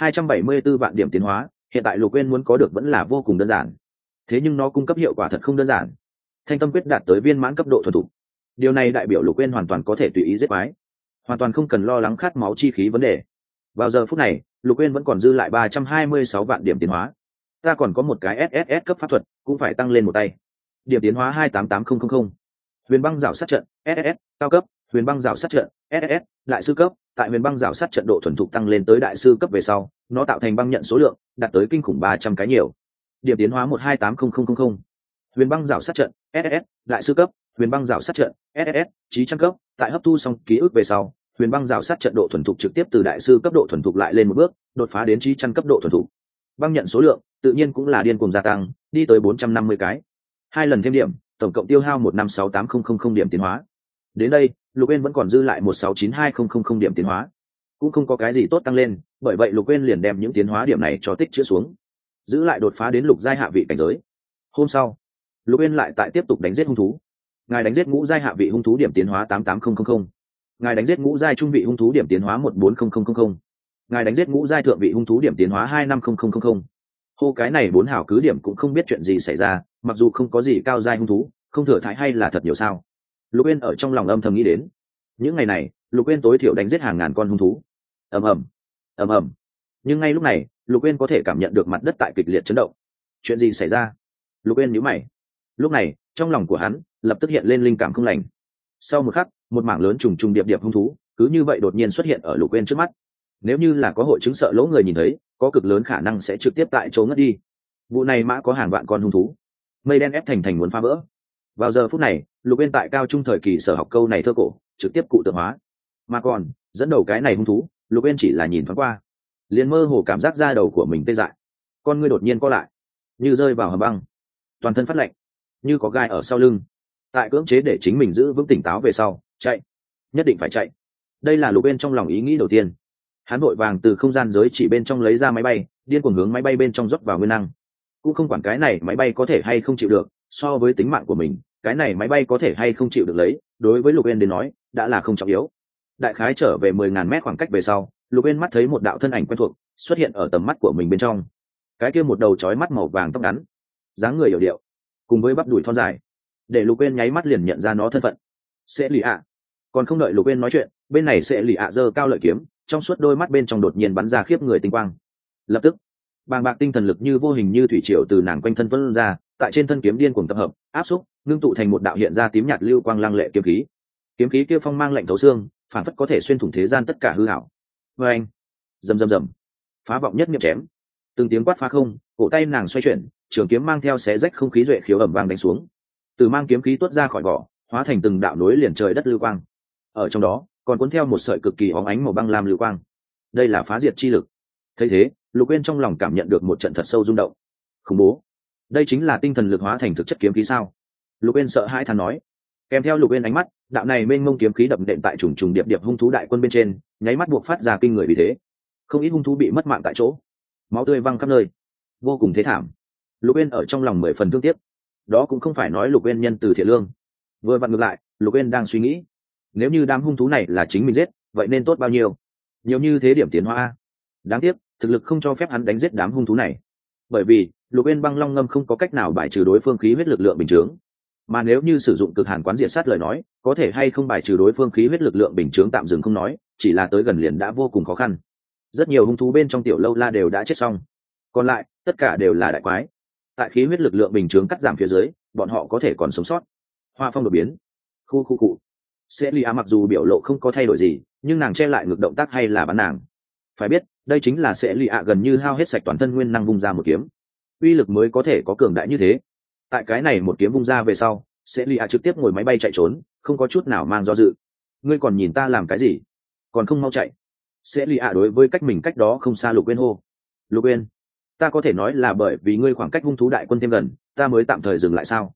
274 vạn điểm tiến hóa, hiện tại Lục Uyên muốn có được vẫn là vô cùng đơn giản. Thế nhưng nó cung cấp hiệu quả thật không đơn giản. Thanh tâm quyết đạt tới viên mãn cấp độ thuần thục. Điều này đại biểu Lục Uyên hoàn toàn có thể tùy ý giết quái, hoàn toàn không cần lo lắng khát máu chi khí vấn đề. Vào giờ phút này, Lục Uyên vẫn còn dư lại 326 vạn điểm tiến hóa. Ta còn có một cái SSS cấp pháp thuật, cũng phải tăng lên một tay. Điểm tiến hóa 288000. Huyền băng rào sát trận, SSS, cao cấp, huyền băng rào sát trận, SSS, đại sư cấp, tại huyền băng rào sát trận độ thuần thục tăng lên tới đại sư cấp về sau, nó tạo thành băng nhận số lượng đạt tới kinh khủng 300 cái nhiều. Điểm tiến hóa 128000. Huyền băng rào sát trận, SSS, đại sư cấp, huyền băng rào sát trận, SSS, trí trang cấp, tại hấp thu xong ký ức về sau, huyền băng rào sát trận độ thuần thục trực tiếp từ đại sư cấp độ thuần thục lại lên một bước, đột phá đến trí trang cấp độ thuần thục. Băng nhận số lượng tự nhiên cũng là điên cuồng gia tăng, đi tới 450 cái. 2 lần thêm điểm, tổng cộng tiêu hao 1568000 điểm tiến hóa. Đến đây, Lục Uyên vẫn còn dư lại 1692000 điểm tiến hóa, cũng không có cái gì tốt tăng lên, bởi vậy Lục Uyên liền đem những tiến hóa điểm này cho tích trữ xuống, giữ lại đột phá đến lục giai hạ vị cảnh giới. Hôm sau, Lục Uyên lại tại tiếp tục đánh giết hung thú. Ngài đánh giết ngũ giai hạ vị hung thú điểm tiến hóa 88000. Ngài đánh giết ngũ giai trung vị hung thú điểm tiến hóa 14000. Ngài đánh giết ngũ giai thượng vị hung thú điểm tiến hóa 25000. Hô, cái này 4 hảo cứ điểm cũng không biết chuyện gì xảy ra, mặc dù không có gì cao giai hung thú, không thừa thãi hay là thật nhiều sao? Lục Uyên ở trong lòng âm thầm nghĩ đến. Những ngày này, Lục Uyên tối thiểu đánh giết hàng ngàn con hung thú. Ầm ầm, ầm ầm. Nhưng ngay lúc này, Lục Uyên có thể cảm nhận được mặt đất tại kịch liệt chấn động. Chuyện gì xảy ra? Lục Uyên nhíu mày. Lúc này, trong lòng của hắn lập tức hiện lên linh cảm không lành. Sau một khắc, một mảng lớn trùng trùng điệp điệp hung thú cứ như vậy đột nhiên xuất hiện ở Lục Uyên trước mắt. Nếu như là có hội chứng sợ lỗ người nhìn thấy, có cực lớn khả năng sẽ trực tiếp tại chỗ ngất đi. Vụ này mã có hàng vạn con hung thú, mây đen ép thành muốn phá vỡ. Vào giờ phút này, Lục Uyên tại cao trung thời kỳ sở học câu này thơ cổ trực tiếp cụ tượng hóa, mà còn dẫn đầu cái này hung thú, Lục Uyên chỉ là nhìn thoáng qua, liền mơ hồ cảm giác da đầu của mình tê dại, con ngươi đột nhiên co lại, như rơi vào hầm băng, toàn thân phát lạnh, như có gai ở sau lưng. Tại cưỡng chế để chính mình giữ vững tỉnh táo về sau, chạy, nhất định phải chạy. Đây là Lục Uyên trong lòng ý nghĩ đầu tiên. Hắn vội vàng từ không gian giới chỉ bên trong lấy ra máy bay, điên cuồng hướng máy bay bên trong rót vào nguyên năng. Cũng không quản cái này máy bay có thể hay không chịu được, so với tính mạng của mình, cái này máy bay có thể hay không chịu được lấy, đối với Lục Uyên đến nói đã là không trọng yếu. Đại khái trở về 10.000 mét khoảng cách về sau, Lục Uyên mắt thấy một đạo thân ảnh quen thuộc xuất hiện ở tầm mắt của mình bên trong. Cái kia một đầu chói mắt màu vàng tóc ngắn, dáng người hiểu điệu, cùng với bắp đùi thon dài, để Lục Uyên nháy mắt liền nhận ra nó thân phận. Sẽ lì ạ. Còn không đợi Lục Uyên nói chuyện, bên này sẽ lì ạ giơ cao lợi kiếm, trong suốt đôi mắt bên trong đột nhiên bắn ra khiếp người tinh quang. Lập tức, bàng bạc tinh thần lực như vô hình như thủy triều từ nàng quanh thân vươn ra, tại trên thân kiếm điên cuồng tập hợp, áp xúc, ngưng tụ thành một đạo hiện ra tím nhạt lưu quang lăng lệ kiếm khí. Kiếm khí kia phong mang lạnh thấu xương, phản phất có thể xuyên thủng thế gian tất cả hư ảo. Oeng, rầm rầm rầm, phá vọng nhất niệm chém, từng tiếng quát phá không, cổ tay nàng xoay chuyển, trường kiếm mang theo xé rách không khí duệ khiếu ầm vang đánh xuống. Từ mang kiếm khí tuốt ra khỏi vỏ, hóa thành từng đạo nối liền trời đất lưu quang. Ở trong đó, còn cuốn theo một sợi cực kỳ óng ánh màu băng lam lưu quang. Đây là phá diệt chi lực. Thấy thế, Lục Uyên trong lòng cảm nhận được một trận thật sâu rung động. Khủng bố. Đây chính là tinh thần lực hóa thành thực chất kiếm khí sao? Lục Uyên sợ hãi thán nói. Kèm theo Lục Uyên ánh mắt, đạo này mênh mông kiếm khí đập nện tại trùng trùng điệp điệp hung thú đại quân bên trên, nháy mắt buộc phát ra kinh người vì thế. Không ít hung thú bị mất mạng tại chỗ, máu tươi văng khắp nơi, vô cùng thế thảm. Lục Uyên ở trong lòng 10 phần thương tiếc. Đó cũng không phải nói Lục Uyên nhân từ thiện lương. Vừa vặn ngược lại, Lục Uyên đang suy nghĩ, nếu như đám hung thú này là chính mình giết, vậy nên tốt bao nhiêu? Nhiều như thế điểm tiến hóa. Đáng tiếc, thực lực không cho phép hắn đánh giết đám hung thú này. Bởi vì, Lục Uyên băng long ngâm không có cách nào bài trừ đối phương khí huyết lực lượng bình thường. Mà nếu như sử dụng cực hàn quán diệt sát lời nói, có thể hay không bài trừ đối phương khí huyết lực lượng bình thường tạm dừng không nói, chỉ là tới gần liền đã vô cùng khó khăn. Rất nhiều hung thú bên trong tiểu lâu la đều đã chết xong. Còn lại, tất cả đều là đại quái. Tại khí huyết lực lượng bình thường cắt giảm phía dưới, bọn họ có thể còn sống sót. Hoa phong đột biến. Khu cụ. Celia mặc dù biểu lộ không có thay đổi gì, nhưng nàng che lại ngược động tác hay là bắn nàng. Phải biết, đây chính là Celia gần như hao hết sạch toàn thân nguyên năng vung ra một kiếm. Uy lực mới có thể có cường đại như thế. Tại cái này một kiếm vung ra về sau, Celia trực tiếp ngồi máy bay chạy trốn, không có chút nào mang do dự. Ngươi còn nhìn ta làm cái gì? Còn không mau chạy. Celia đối với cách mình cách đó không xa Lục Uyên hô. Lục Uyên, ta có thể nói là bởi vì ngươi khoảng cách hung thú đại quân thêm gần, ta mới tạm thời dừng lại sao?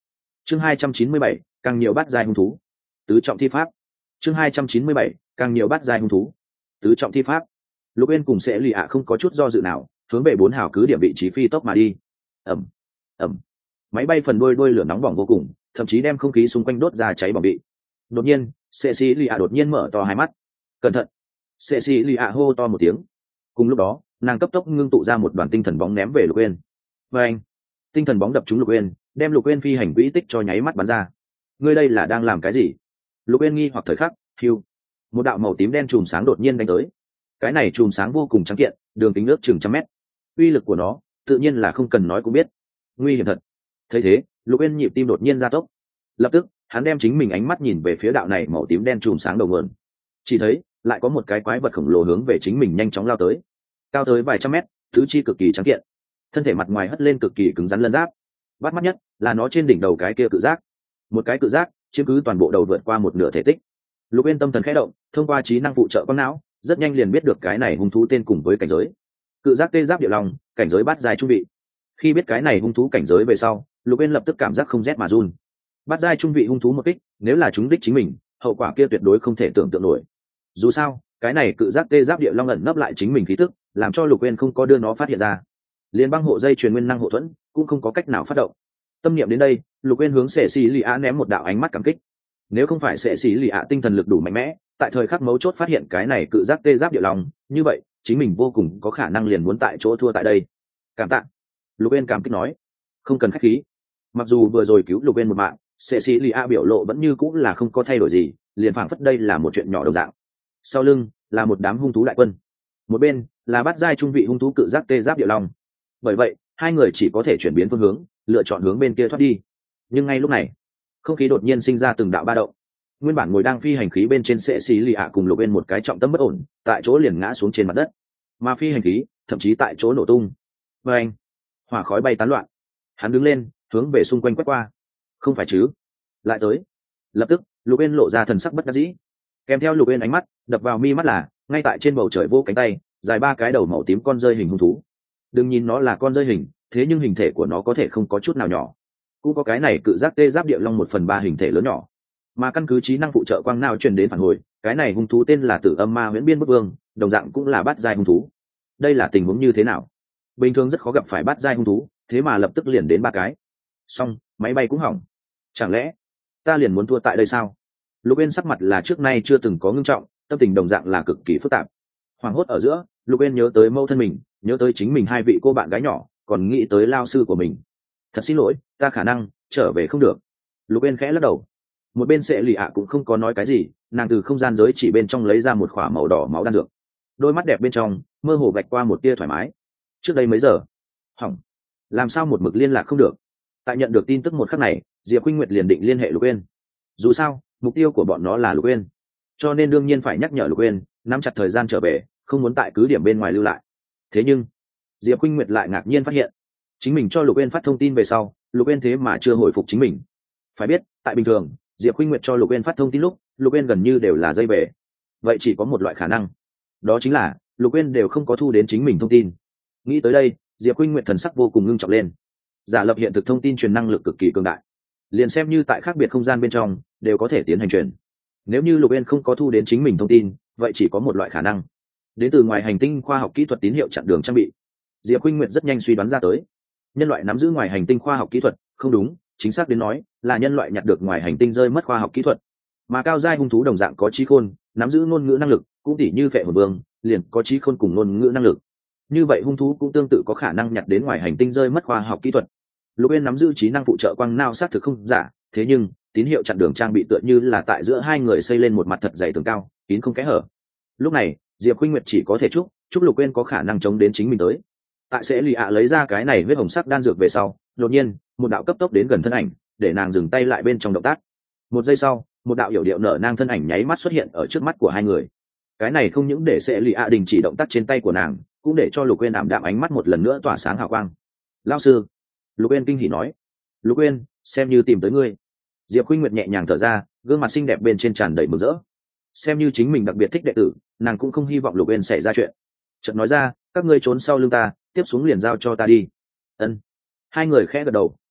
chương 297, càng nhiều bát giai hung thú, tứ trọng thi pháp. chương 297, càng nhiều bát giai hung thú, tứ trọng thi pháp. Lục Uyên cùng sẽ lì ạ không có chút do dự nào, hướng về 4 hào cứ điểm vị trí phi tốc mà đi. Ầm, ầm. Máy bay phần đuôi lửa nóng bỏng vô cùng, thậm chí đem không khí xung quanh đốt ra cháy bỏng bị. Đột nhiên, Cecilia đột nhiên mở to hai mắt. Cẩn thận! Cecilia hô to một tiếng. Cùng lúc đó, nàng cấp tốc ngưng tụ ra một đoàn tinh thần bóng ném về Lục Uyên. Và anh, tinh thần bóng đập trúng Lục Uyên, đem Lục Uyên phi hành quỹ tích cho nháy mắt bắn ra. Ngươi đây là đang làm cái gì? Lục Uyên nghi hoặc thời khắc, hưu, một đạo màu tím đen chùm sáng đột nhiên đánh tới. Cái này chùm sáng vô cùng trắng kiện, đường kính ước chừng trăm mét. Uy lực của nó, tự nhiên là không cần nói cũng biết. Nguy hiểm thật. Thấy thế, Lục Uyên nhịp tim đột nhiên gia tốc. Lập tức, hắn đem chính mình ánh mắt nhìn về phía đạo này màu tím đen chùm sáng đầu nguồn. Chỉ thấy, lại có một cái quái vật khổng lồ hướng về chính mình nhanh chóng lao tới. Cao tới vài trăm mét, tứ chi cực kỳ trắng kiện. Thân thể mặt ngoài hất lên cực kỳ cứng rắn lân giáp. Bắt mắt nhất là nó trên đỉnh đầu cái kia cự giác. Một cái cự giác chiếm cứ toàn bộ đầu vượt qua một nửa thể tích. Lục Uyên tâm thần khẽ động, thông qua trí năng phụ trợ con não, rất nhanh liền biết được cái này hung thú tên cùng với cảnh giới. Cự giác tê giáp địa long, cảnh giới bát giai trung vị. Khi biết cái này hung thú cảnh giới về sau, Lục Uyên lập tức cảm giác không rét mà run. Bát giai trung vị hung thú một kích, nếu là chúng đích chính mình, hậu quả kia tuyệt đối không thể tưởng tượng nổi. Dù sao, cái này cự giác tê giáp địa long ẩn nấp lại chính mình khí tức, làm cho Lục Uyên không có đưa nó phát hiện ra. Liên băng hộ dây truyền nguyên năng hộ thuẫn cũng không có cách nào phát động. Tâm niệm đến đây, Lục Uyên hướng Sệ Sĩ Lì Á ném một đạo ánh mắt cảm kích. Nếu không phải Sệ Sĩ Lì Á tinh thần lực đủ mạnh mẽ, tại thời khắc mấu chốt phát hiện cái này cự giác tê giáp địa long, như vậy chính mình vô cùng có khả năng liền muốn tại chỗ thua tại đây. Cảm tạ. Lục Uyên cảm kích nói. Không cần khách khí. Mặc dù vừa rồi cứu Lục Uyên một mạng, Sệ Sĩ Lì Á biểu lộ vẫn như cũng là không có thay đổi gì, liền phảng phất đây là một chuyện nhỏ đồng dạng. Sau lưng là một đám hung thú đại quân, một bên là bát giai trung vị hung thú cự giác tê giáp địa long. Bởi vậy, hai người chỉ có thể chuyển biến phương hướng, lựa chọn hướng bên kia thoát đi. Nhưng ngay lúc này, không khí đột nhiên sinh ra từng đạo ba động. Nguyên bản ngồi đang phi hành khí bên trên Sệ Sĩ Lì Ạ cùng Lục Uyên một cái trọng tâm bất ổn, tại chỗ liền ngã xuống trên mặt đất. Mà phi hành khí thậm chí tại chỗ nổ tung. Và anh, hỏa khói bay tán loạn. Hắn đứng lên, hướng về xung quanh quét qua. Không phải chứ? Lại tới. Lập tức, Lục Uyên lộ ra thần sắc bất đắc dĩ. Kèm theo Lục Uyên ánh mắt đập vào mi mắt là, ngay tại trên bầu trời vô cánh tay, dài 3 cái đầu màu tím con rơi hình hung thú. Đừng nhìn nó là con rơi hình, thế nhưng hình thể của nó có thể không có chút nào nhỏ. Cũng có cái này cự giác tê giáp địa long 1/3 hình thể lớn nhỏ. Mà căn cứ trí năng phụ trợ quang nào truyền đến phản hồi, cái này hung thú tên là Tử Âm Ma Huyễn Biên Bức Vương, đồng dạng cũng là bát giai hung thú. Đây là tình huống như thế nào? Bình thường rất khó gặp phải bát giai hung thú, thế mà lập tức liền đến 3 cái. Xong, máy bay cũng hỏng. Chẳng lẽ ta liền muốn thua tại đây sao? Lục Uyên sắc mặt là trước nay chưa từng có ngưng trọng, tâm tình đồng dạng là cực kỳ phức tạp. Hoảng hốt ở giữa, Lục Uyên nhớ tới mẫu thân mình, nhớ tới chính mình 2 vị cô bạn gái nhỏ, còn nghĩ tới lao sư của mình. Thật xin lỗi, ta khả năng trở về không được. Lục Uyên khẽ lắc đầu. Một bên Sệ Lì Ạ cũng không có nói cái gì, nàng từ không gian giới chỉ bên trong lấy ra một khỏa màu đỏ máu đan dược. Đôi mắt đẹp bên trong mơ hồ vạch qua một tia thoải mái. Trước đây mấy giờ? Hỏng. Làm sao một mực liên lạc không được? Tại nhận được tin tức một khắc này, Diệp Khuynh Nguyệt liền định liên hệ Lục Uyên. Dù sao, mục tiêu của bọn nó là Lục Uyên, cho nên đương nhiên phải nhắc nhở Lục Uyên nắm chặt thời gian trở về, không muốn tại cứ điểm bên ngoài lưu lại. Thế nhưng Diệp Khuynh Nguyệt lại ngạc nhiên phát hiện, chính mình cho Lục Uyên phát thông tin về sau, Lục Uyên thế mà chưa hồi phục chính mình. Phải biết, tại bình thường, Diệp Khuynh Nguyệt cho Lục Uyên phát thông tin lúc, Lục Uyên gần như đều là dây về. Vậy chỉ có một loại khả năng, đó chính là Lục Uyên đều không có thu đến chính mình thông tin. Nghĩ tới đây, Diệp Khuynh Nguyệt thần sắc vô cùng ngưng trọng lên. Giả lập hiện thực thông tin truyền năng lực cực kỳ cường đại, liền xem như tại khác biệt không gian bên trong đều có thể tiến hành truyền. Nếu như Lục Uyên không có thu đến chính mình thông tin, vậy chỉ có một loại khả năng, đến từ ngoài hành tinh khoa học kỹ thuật tín hiệu chặn đường trang bị. Diệp Khuynh Nguyệt rất nhanh suy đoán ra tới, nhân loại nắm giữ ngoài hành tinh khoa học kỹ thuật, không đúng, chính xác đến nói là nhân loại nhặt được ngoài hành tinh rơi mất khoa học kỹ thuật. Mà cao giai hung thú đồng dạng có trí khôn, nắm giữ ngôn ngữ năng lực, cũng tỉ như Phệ Hồn Vương liền có trí khôn cùng ngôn ngữ năng lực. Như vậy hung thú cũng tương tự có khả năng nhặt đến ngoài hành tinh rơi mất khoa học kỹ thuật. Lục Uyên nắm giữ trí năng phụ trợ quang não xác thực không giả, thế nhưng tín hiệu chặn đường trang bị tựa như là tại giữa hai người xây lên một mặt thật dày tường cao, kín không kẽ hở. Lúc này, Diệp Khuynh Nguyệt chỉ có thể chúc Lục Uyên có khả năng chống đến chính mình tới. Tại Sẽ Lì Ạ lấy ra cái này huyết hồng sắc đan dược về sau, đột nhiên, một đạo cấp tốc đến gần thân ảnh, để nàng dừng tay lại bên trong động tác. Một giây sau, một đạo hiểu điệu nở nang thân ảnh nháy mắt xuất hiện ở trước mắt của hai người. Cái này không những để Sẽ Lì Ạ đình chỉ động tác trên tay của nàng, cũng để cho Lục Uyên ảm đạm ánh mắt một lần nữa tỏa sáng hào quang. "Lão sư." Lục Uyên kinh hỉ nói. "Lục Uyên, xem như tìm tới ngươi." Diệp Khuynh Nguyệt nhẹ nhàng thở ra, gương mặt xinh đẹp bên trên tràn đầy mừng rỡ. Xem như chính mình đặc biệt thích đệ tử, nàng cũng không hy vọng Lục Uyên xảy ra chuyện. Chợt nói ra, "Các ngươi trốn sau lưng ta, tiếp xuống liền giao cho ta đi." Ân. Hai người khẽ gật đầu,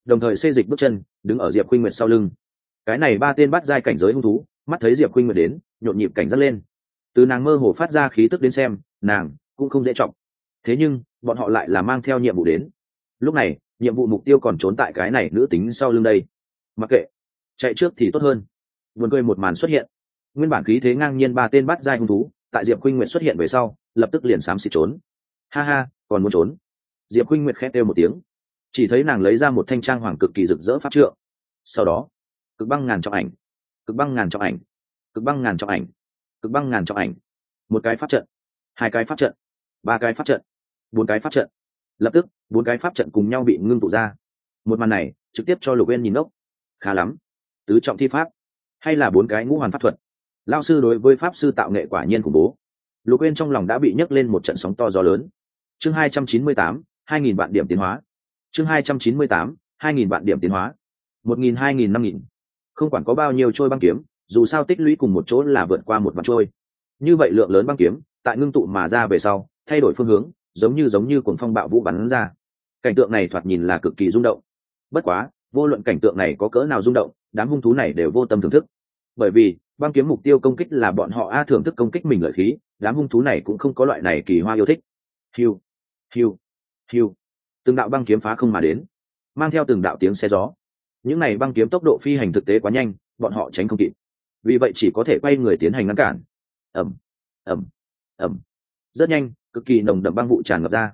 đồng thời xê dịch bước chân đứng ở Diệp Khuynh Nguyệt sau lưng. Cái này ba tên bắt giai cảnh giới hung thú mắt thấy Diệp Khuynh Nguyệt đến, nhộn nhịp cảnh giác lên. Từ nàng mơ hồ phát ra khí tức đến xem, nàng cũng không dễ trọng. Thế nhưng bọn họ lại là mang theo nhiệm vụ đến. Lúc này nhiệm vụ mục tiêu còn trốn tại cái này nữ tính sau lưng đây. Mặc kệ, chạy trước thì tốt hơn. Buồn cười một màn xuất hiện. Nguyên bản khí thế ngang nhiên ba tên bắt giai hung thú tại Diệp Khuynh Nguyệt xuất hiện về sau lập tức liền xám xịt trốn. Ha ha, còn muốn trốn? Diệp Khuynh Nguyệt khẽ kêu một tiếng, chỉ thấy nàng lấy ra một thanh trang hoàng cực kỳ rực rỡ pháp trượng. Sau đó cực băng ngàn trọng ảnh, cực băng ngàn trọng ảnh, cực băng ngàn trọng ảnh, cực băng ngàn trọng ảnh. Một cái pháp trận, hai cái pháp trận, ba cái pháp trận, bốn cái pháp trận. Lập tức bốn cái pháp trận cùng nhau bị ngưng tụ ra. Một màn này trực tiếp cho Lục Uyên nhìn ngốc. Khá lắm, tứ trọng thi pháp hay là bốn cái ngũ hoàn pháp thuật. Lão sư đối với pháp sư tạo nghệ quả nhiên khủng bố. Lục Uyên trong lòng đã bị nhấc lên một trận sóng to gió lớn. Chương 298, 2000 vạn điểm tiến hóa. Chương 298, 2000 vạn điểm tiến hóa. 1000, 2000, 5000. Không quản có bao nhiêu trôi băng kiếm, dù sao tích lũy cùng một chỗ là vượt qua một vạn trôi. Như vậy lượng lớn băng kiếm, tại ngưng tụ mà ra về sau, thay đổi phương hướng, giống như cuồng phong bạo vũ bắn ra. Cảnh tượng này thoạt nhìn là cực kỳ rung động. Bất quá, vô luận cảnh tượng này có cỡ nào rung động, đám hung thú này đều vô tâm thưởng thức. Bởi vì, băng kiếm mục tiêu công kích là bọn họ thưởng thức công kích mình lợi khí, đám hung thú này cũng không có loại này kỳ hoa yêu thích. Hiu, hiu, hiu. Từng đạo băng kiếm phá không mà đến, mang theo từng đạo tiếng xé gió. Những này băng kiếm tốc độ phi hành thực tế quá nhanh, bọn họ tránh không kịp. Vì vậy chỉ có thể quay người tiến hành ngăn cản. Ầm, ầm, ầm. Rất nhanh, cực kỳ nồng đậm băng vụ tràn ngập ra.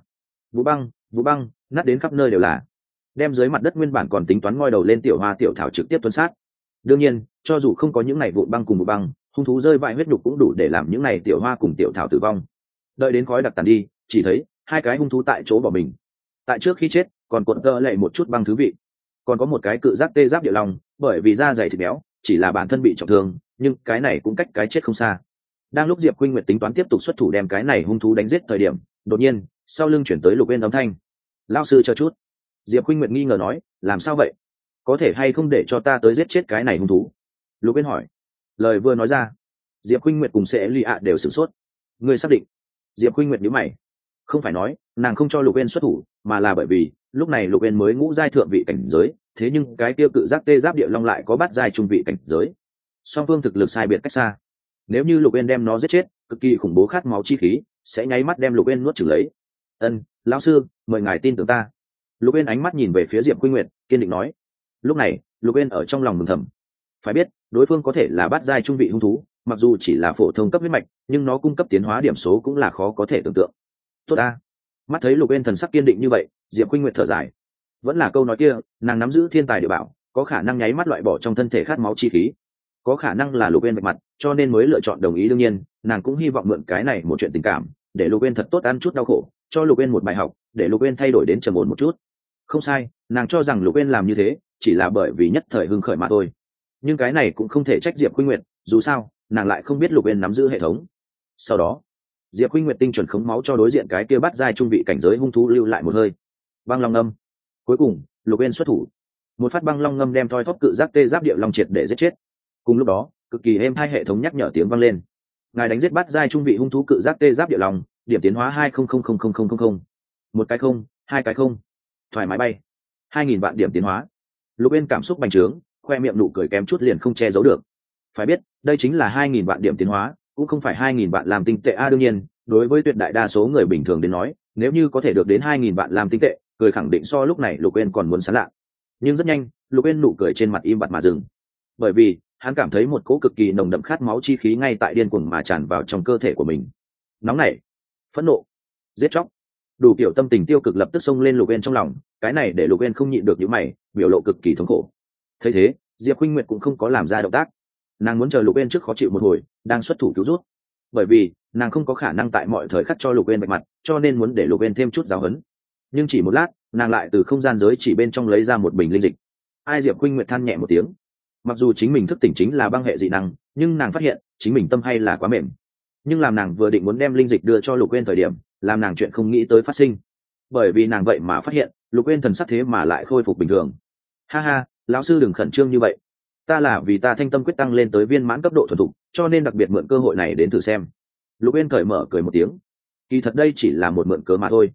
Vụ băng, nát đến khắp nơi đều là. Đem dưới mặt đất nguyên bản còn tính toán ngoi đầu lên tiểu hoa tiểu thảo trực tiếp tuôn sát. Đương nhiên, cho dù không có những này vụ băng cùng vụ băng, hung thú rơi vãi huyết nhục cũng đủ để làm những này tiểu hoa cùng tiểu thảo tử vong. Đợi đến khói đặc tàn đi, chỉ thấy hai cái hung thú tại chỗ bỏ mình. Tại trước khi chết, còn cuộn tơ lệ một chút băng thứ vị. Còn có một cái cự giác tê giáp địa long, bởi vì da dày thịt béo, chỉ là bản thân bị trọng thương, nhưng cái này cũng cách cái chết không xa. Đang lúc Diệp Khuynh Nguyệt tính toán tiếp tục xuất thủ đem cái này hung thú đánh giết thời điểm, đột nhiên, sau lưng chuyển tới Lục Uyên âm thanh. "Lão sư chờ chút." Diệp Khuynh Nguyệt nghi ngờ nói, "Làm sao vậy? Có thể hay không để cho ta tới giết chết cái này hung thú?" Lục Uyên hỏi. Lời vừa nói ra, Diệp Khuynh Nguyệt cùng Sẽ Ly ạ đều sửng sốt. "Ngươi xác định?" Diệp Khuynh Nguyệt nhíu mày. Không phải nói nàng không cho Lục Uyên xuất thủ, mà là bởi vì lúc này Lục Uyên mới ngũ giai thượng vị cảnh giới, thế nhưng cái tiêu cự giác tê giáp địa long lại có bát giai trung vị cảnh giới. Song phương thực lực sai biệt cách xa. Nếu như Lục Uyên đem nó giết chết, cực kỳ khủng bố khát máu chi khí sẽ nháy mắt đem Lục Uyên nuốt chửng lấy. Lão sư, mời ngài tin tưởng ta." Lục Uyên ánh mắt nhìn về phía Diệp Khuynh Nguyệt, kiên định nói. Lúc này, Lục Uyên ở trong lòng mừng thầm. Phải biết, đối phương có thể là bát giai trung vị hung thú, mặc dù chỉ là phổ thông cấp huyết mạch, nhưng nó cung cấp tiến hóa điểm số cũng là khó có thể tưởng tượng. Tốt ta. Mắt thấy Lục Uyên thần sắc kiên định như vậy, Diệp Khuynh Nguyệt thở dài. Vẫn là câu nói kia, nàng nắm giữ thiên tài địa bảo, có khả năng nháy mắt loại bỏ trong thân thể khát máu chi khí. Có khả năng là Lục Uyên vạch mặt, cho nên mới lựa chọn đồng ý. Đương nhiên, nàng cũng hy vọng mượn cái này một chuyện tình cảm, để Lục Uyên thật tốt ăn chút đau khổ, cho Lục Uyên một bài học, để Lục Uyên thay đổi đến trầm ổn một chút. Không sai, nàng cho rằng Lục Uyên làm như thế chỉ là bởi vì nhất thời hưng khởi mà thôi. Nhưng cái này cũng không thể trách Diệp Khuynh Nguyệt, dù sao, nàng lại không biết Lục Uyên nắm giữ hệ thống. Sau đó, Diệp Khuynh Nguyệt tinh chuẩn khống máu cho đối diện cái kia bắt giai trung vị cảnh giới hung thú lưu lại một hơi. Băng long ngâm. Cuối cùng, Lục Uyên xuất thủ. Một phát băng long ngâm đem thoi thóp cự giác tê giáp địa long triệt để giết chết. Cùng lúc đó, cực kỳ êm hai hệ thống nhắc nhở tiếng vang lên. Ngài đánh giết bắt giai trung vị hung thú cự giác tê giáp địa long, điểm tiến hóa 20000000. Một cái không, hai cái không. Thoải mái bay. 2000 vạn điểm tiến hóa. Lục Uyên cảm xúc bành trướng, khoe miệng nụ cười kém chút liền không che giấu được. Phải biết, đây chính là 2000 vạn điểm tiến hóa, cũng không phải 2000 vạn làm tinh tệ đương nhiên, đối với tuyệt đại đa số người bình thường đến nói, nếu như có thể được đến 2000 vạn làm tinh tệ, cười khẳng định so lúc này Lục Uyên còn muốn sán lạ. Nhưng rất nhanh, Lục Uyên nụ cười trên mặt im bặt mà dừng. Bởi vì, hắn cảm thấy một cỗ cực kỳ nồng đậm khát máu chi khí ngay tại điên cuồng mà tràn vào trong cơ thể của mình. Nóng nảy, phẫn nộ, giết chóc, đủ kiểu tâm tình tiêu cực lập tức xông lên Lục Uyên trong lòng, cái này để Lục Uyên không nhịn được nhíu mày, biểu lộ cực kỳ thống khổ. Thấy thế, Diệp Khuynh Nguyệt cũng không có làm ra động tác. Nàng muốn chờ Lục Uyên trước khó chịu một hồi, đang xuất thủ cứu rút. Bởi vì, nàng không có khả năng tại mọi thời khắc cho Lục Uyên bạch mặt, cho nên muốn để Lục Uyên thêm chút giáo huấn. Nhưng chỉ một lát, nàng lại từ không gian giới chỉ bên trong lấy ra một bình linh dịch. Ai Diệp Khuynh Nguyệt than nhẹ một tiếng. Mặc dù chính mình thức tỉnh chính là băng hệ dị năng, nhưng nàng phát hiện, chính mình tâm hay là quá mềm. Nhưng làm nàng vừa định muốn đem linh dịch đưa cho Lục Uyên thời điểm, làm nàng chuyện không nghĩ tới phát sinh. Bởi vì nàng vậy mà phát hiện, Lục Uyên thần sắc thế mà lại khôi phục bình thường. Ha ha, lão sư đừng khẩn trương như vậy. Ta là vì ta thanh tâm quyết tăng lên tới viên mãn cấp độ thuần thục, cho nên đặc biệt mượn cơ hội này đến thử xem. Lục Uyên cởi mở cười một tiếng. Kỳ thật đây chỉ là một mượn cớ mà thôi.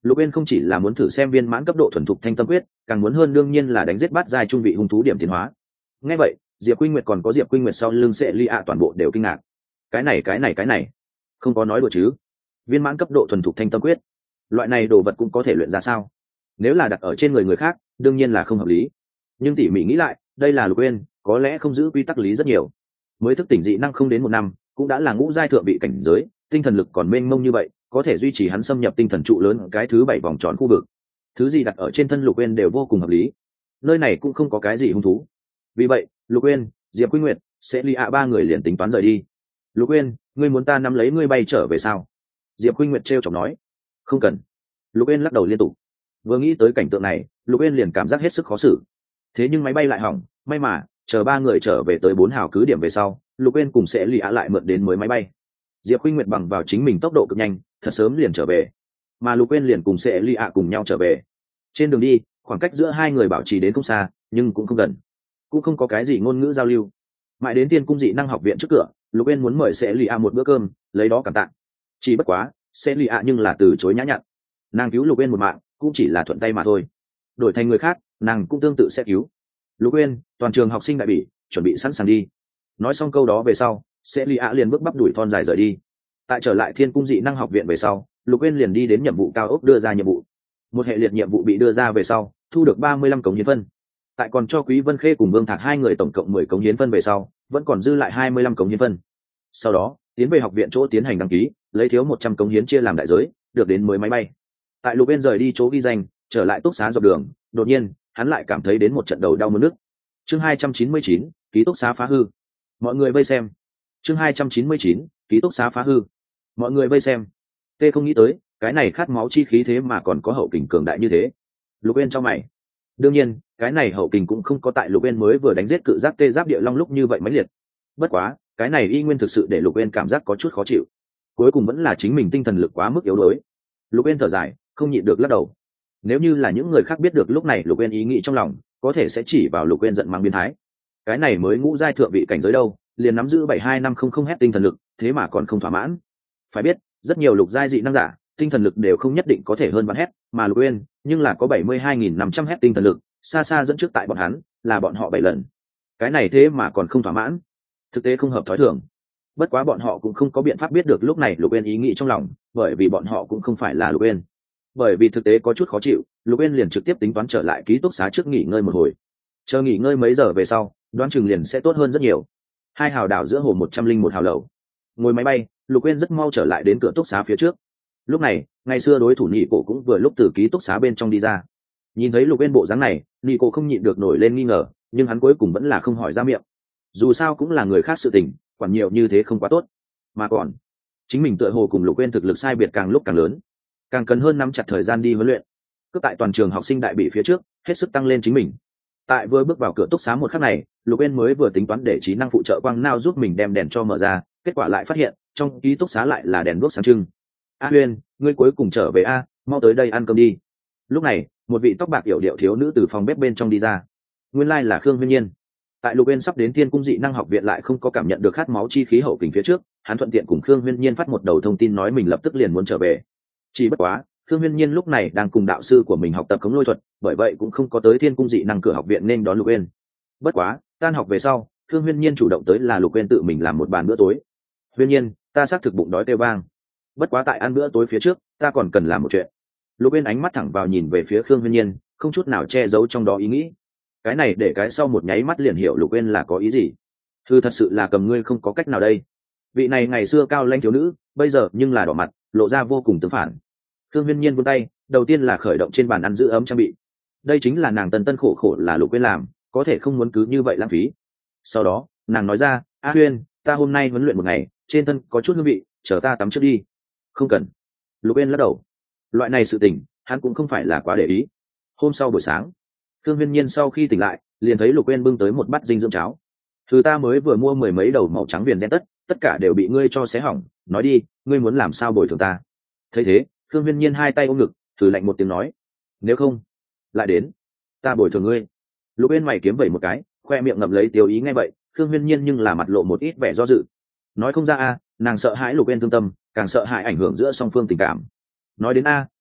Lục Uyên không chỉ là muốn thử xem viên mãn cấp độ thuần thục thanh tâm quyết, càng muốn hơn đương nhiên là đánh giết bát giai trung vị hung thú điểm tiến hóa. Nghe vậy, Diệp Khuynh Nguyệt còn có Diệp Khuynh Nguyệt sau lưng sẽ ly toàn bộ đều kinh ngạc. Cái này, không có nói đùa chứ? Viên mãn cấp độ thuần thục thanh tâm quyết, loại này đồ vật cũng có thể luyện ra sao? Nếu là đặt ở trên người khác, đương nhiên là không hợp lý. Nhưng tỉ mỉ nghĩ lại, đây là Lục Uyên, có lẽ không giữ quy tắc lý rất nhiều. Mới thức tỉnh dị năng không đến 1 năm, cũng đã là ngũ giai thượng vị cảnh giới, tinh thần lực còn mênh mông như vậy, có thể duy trì hắn xâm nhập tinh thần trụ lớn cái thứ 7 vòng tròn khu vực. Thứ gì đặt ở trên thân Lục Uyên đều vô cùng hợp lý. Nơi này cũng không có cái gì hung thú. Vì vậy, Lục Uyên, Diệp Khuynh Nguyệt, sẽ ly ba người liền tính toán rời đi. Lục Uyên, ngươi muốn ta nắm lấy ngươi bay trở về sao? Diệp Khuynh Nguyệt trêu chọc nói. Không cần. Lục Uyên lắc đầu liên tục. Vừa nghĩ tới cảnh tượng này, Lục Uyên liền cảm giác hết sức khó xử. Thế nhưng máy bay lại hỏng, may mà chờ 3 người trở về tới 4 hào cứ điểm về sau, Lục Uyên cùng sẽ ly lại mượn đến mới máy bay. Diệp Khuynh Nguyệt bằng vào chính mình tốc độ cực nhanh, thật sớm liền trở về, mà Lục Uyên liền cùng sẽ ly cùng nhau trở về. Trên đường đi, khoảng cách giữa hai người bảo trì đến không xa, nhưng cũng không gần, cũng không có cái gì ngôn ngữ giao lưu. Mãi đến Tiên Cung Dị Năng Học viện trước cửa, Lục Uyên muốn mời sẽ ly một bữa cơm, lấy đó cảm tạ. Chỉ bất quá, sẽ ly nhưng là từ chối nhã nhặn. Nàng cứu Lục Uyên một mạng, cũng chỉ là thuận tay mà thôi. Đổi thành người khác, nàng cũng tương tự sẽ cứu. Lục Uyên, toàn trường học sinh đại bỉ, chuẩn bị sẵn sàng đi. Nói xong câu đó về sau, sẽ ly liền bước bắp đuổi thon dài rời đi. Tại trở lại Thiên Cung Dị Năng Học viện về sau, Lục Uyên liền đi đến nhiệm vụ cao ốc đưa ra nhiệm vụ. Một hệ liệt nhiệm vụ bị đưa ra về sau, thu được 35 cống hiến phân. Tại còn cho Quý Vân Khê cùng Vương Thạc hai người tổng cộng 10 cống hiến phân về sau, vẫn còn dư lại 25 cống hiến phân. Sau đó, tiến về học viện chỗ tiến hành đăng ký, lấy thiếu 100 cống hiến chia làm đại giới, được đến mới máy bay. Tại Lục Uyên rời đi chỗ ghi danh, trở lại túc xá dọc đường, đột nhiên, hắn lại cảm thấy đến một trận đầu đau muốn nức. Chương 299, ký túc xá phá hư. Mọi người vây xem. Chương 299, ký túc xá phá hư. Mọi người vây xem. Tê không nghĩ tới, cái này khát máu chi khí thế mà còn có hậu kình cường đại như thế. Lục Uyên cho mày. Đương nhiên, cái này hậu kình cũng không có tại Lục Uyên mới vừa đánh giết cự giáp tê giáp địa long lúc như vậy mãnh liệt. Bất quá, cái này y nguyên thực sự để Lục Uyên cảm giác có chút khó chịu. Cuối cùng vẫn là chính mình tinh thần lực quá mức yếu đuối. Lục Uyên thở dài, không nhịn được lắc đầu. Nếu như là những người khác biết được lúc này Lục Uyên ý nghĩ trong lòng, có thể sẽ chỉ vào Lục Uyên giận mắng biến thái. Cái này mới ngũ giai thượng vị cảnh giới đâu, liền nắm giữ 72500 hét tinh thần lực, thế mà còn không thỏa mãn. Phải biết, rất nhiều lục giai dị năng giả, tinh thần lực đều không nhất định có thể hơn vạn hét, mà Lục Uyên, nhưng là có 72500 hét tinh thần lực, xa xa dẫn trước tại bọn hắn, là bọn họ 7 lần. Cái này thế mà còn không thỏa mãn, thực tế không hợp thói thường. Bất quá bọn họ cũng không có biện pháp biết được lúc này Lục Uyên ý nghĩ trong lòng, bởi vì bọn họ cũng không phải là Lục Uyên. Bởi vì thực tế có chút khó chịu, Lục Uyên liền trực tiếp tính toán trở lại ký túc xá trước nghỉ ngơi một hồi. Chờ nghỉ ngơi mấy giờ về sau, đoán chừng liền sẽ tốt hơn rất nhiều. Hai hào đảo giữa hồ 101 hào lầu. Ngồi máy bay, Lục Uyên rất mau trở lại đến cửa túc xá phía trước. Lúc này, ngày xưa đối thủ Nhị Cổ cũng vừa lúc từ ký túc xá bên trong đi ra. Nhìn thấy Lục Uyên bộ dáng này, Nhị Cổ không nhịn được nổi lên nghi ngờ, nhưng hắn cuối cùng vẫn là không hỏi ra miệng. Dù sao cũng là người khác sự tình, quản nhiều như thế không quá tốt. Mà còn, chính mình tựa hồ cùng Lục Uyên thực lực sai biệt càng lúc càng lớn, càng cần hơn nắm chặt thời gian đi huấn luyện. Cứ tại toàn trường học sinh đại bị phía trước, hết sức tăng lên chính mình. Tại vừa bước vào cửa túc xá một khắc này, Lục Uyên mới vừa tính toán để trí năng phụ trợ quang nao giúp mình đem đèn cho mở ra, kết quả lại phát hiện trong ký túc xá lại là đèn đuốc sáng trưng. Uyên, ngươi cuối cùng trở về mau tới đây ăn cơm đi. Lúc này, một vị tóc bạc yểu điệu thiếu nữ từ phòng bếp bên trong đi ra. Nguyên lai là Khương Huyên Nhiên. Tại Lục Uyên sắp đến Thiên Cung Dị Năng Học viện lại không có cảm nhận được khát máu chi khí hậu kình phía trước, hắn thuận tiện cùng Khương Huyên Nhiên phát một đầu thông tin nói mình lập tức liền muốn trở về. Chỉ bất quá, Khương Huyên Nhiên lúc này đang cùng đạo sư của mình học tập khống lôi thuật, bởi vậy cũng không có tới Thiên Cung Dị Năng cửa học viện nên đón Lục Uyên. Bất quá, tan học về sau, Khương Huyên Nhiên chủ động tới là Lục Uyên tự mình làm một bàn bữa tối. Huyên Nhiên, ta xác thực bụng đói kêu vang. Bất quá tại ăn bữa tối phía trước, ta còn cần làm một chuyện. Lục Uyên ánh mắt thẳng vào nhìn về phía Khương Huyên Nhiên, không chút nào che giấu trong đó ý nghĩ. Cái này để cái sau một nháy mắt liền hiểu Lục Uyên là có ý gì. Thư thật sự là cầm ngươi không có cách nào đây. Vị này ngày xưa cao lãnh thiếu nữ, bây giờ nhưng là đỏ mặt, lộ ra vô cùng tương phản. Khương Huyên Nhiên vươn tay, đầu tiên là khởi động trên bàn ăn giữ ấm trang bị. Đây chính là nàng tân khổ khổ là Lục Uyên làm, có thể không muốn cứ như vậy lãng phí. Sau đó, nàng nói ra, Uyên, ta hôm nay huấn luyện một ngày, trên thân có chút hương vị, chờ ta tắm trước đi. Không cần. Lục Uyên lắc đầu. Loại này sự tình, hắn cũng không phải là quá để ý. Hôm sau buổi sáng, Khương Huyên Nhiên sau khi tỉnh lại, liền thấy Lục Uyên bưng tới một bát dinh dưỡng cháo. Thứ ta mới vừa mua 10 mấy đầu màu trắng viền gen tất cả đều bị ngươi cho xé hỏng, nói đi, ngươi muốn làm sao bồi thường ta? Thấy thế, Khương Huyên Nhiên hai tay ôm ngực, thử lạnh một tiếng nói, nếu không, lại đến, ta bồi thường ngươi. Lục Uyên mày kiếm vẩy một cái, khoe miệng ngậm lấy tiêu ý nghe vậy, Khương Huyên Nhiên nhưng là mặt lộ một ít vẻ do dự. Nói không ra nàng sợ hãi Lục Uyên thương tâm, càng sợ hãi ảnh hưởng giữa song phương tình cảm. Nói đến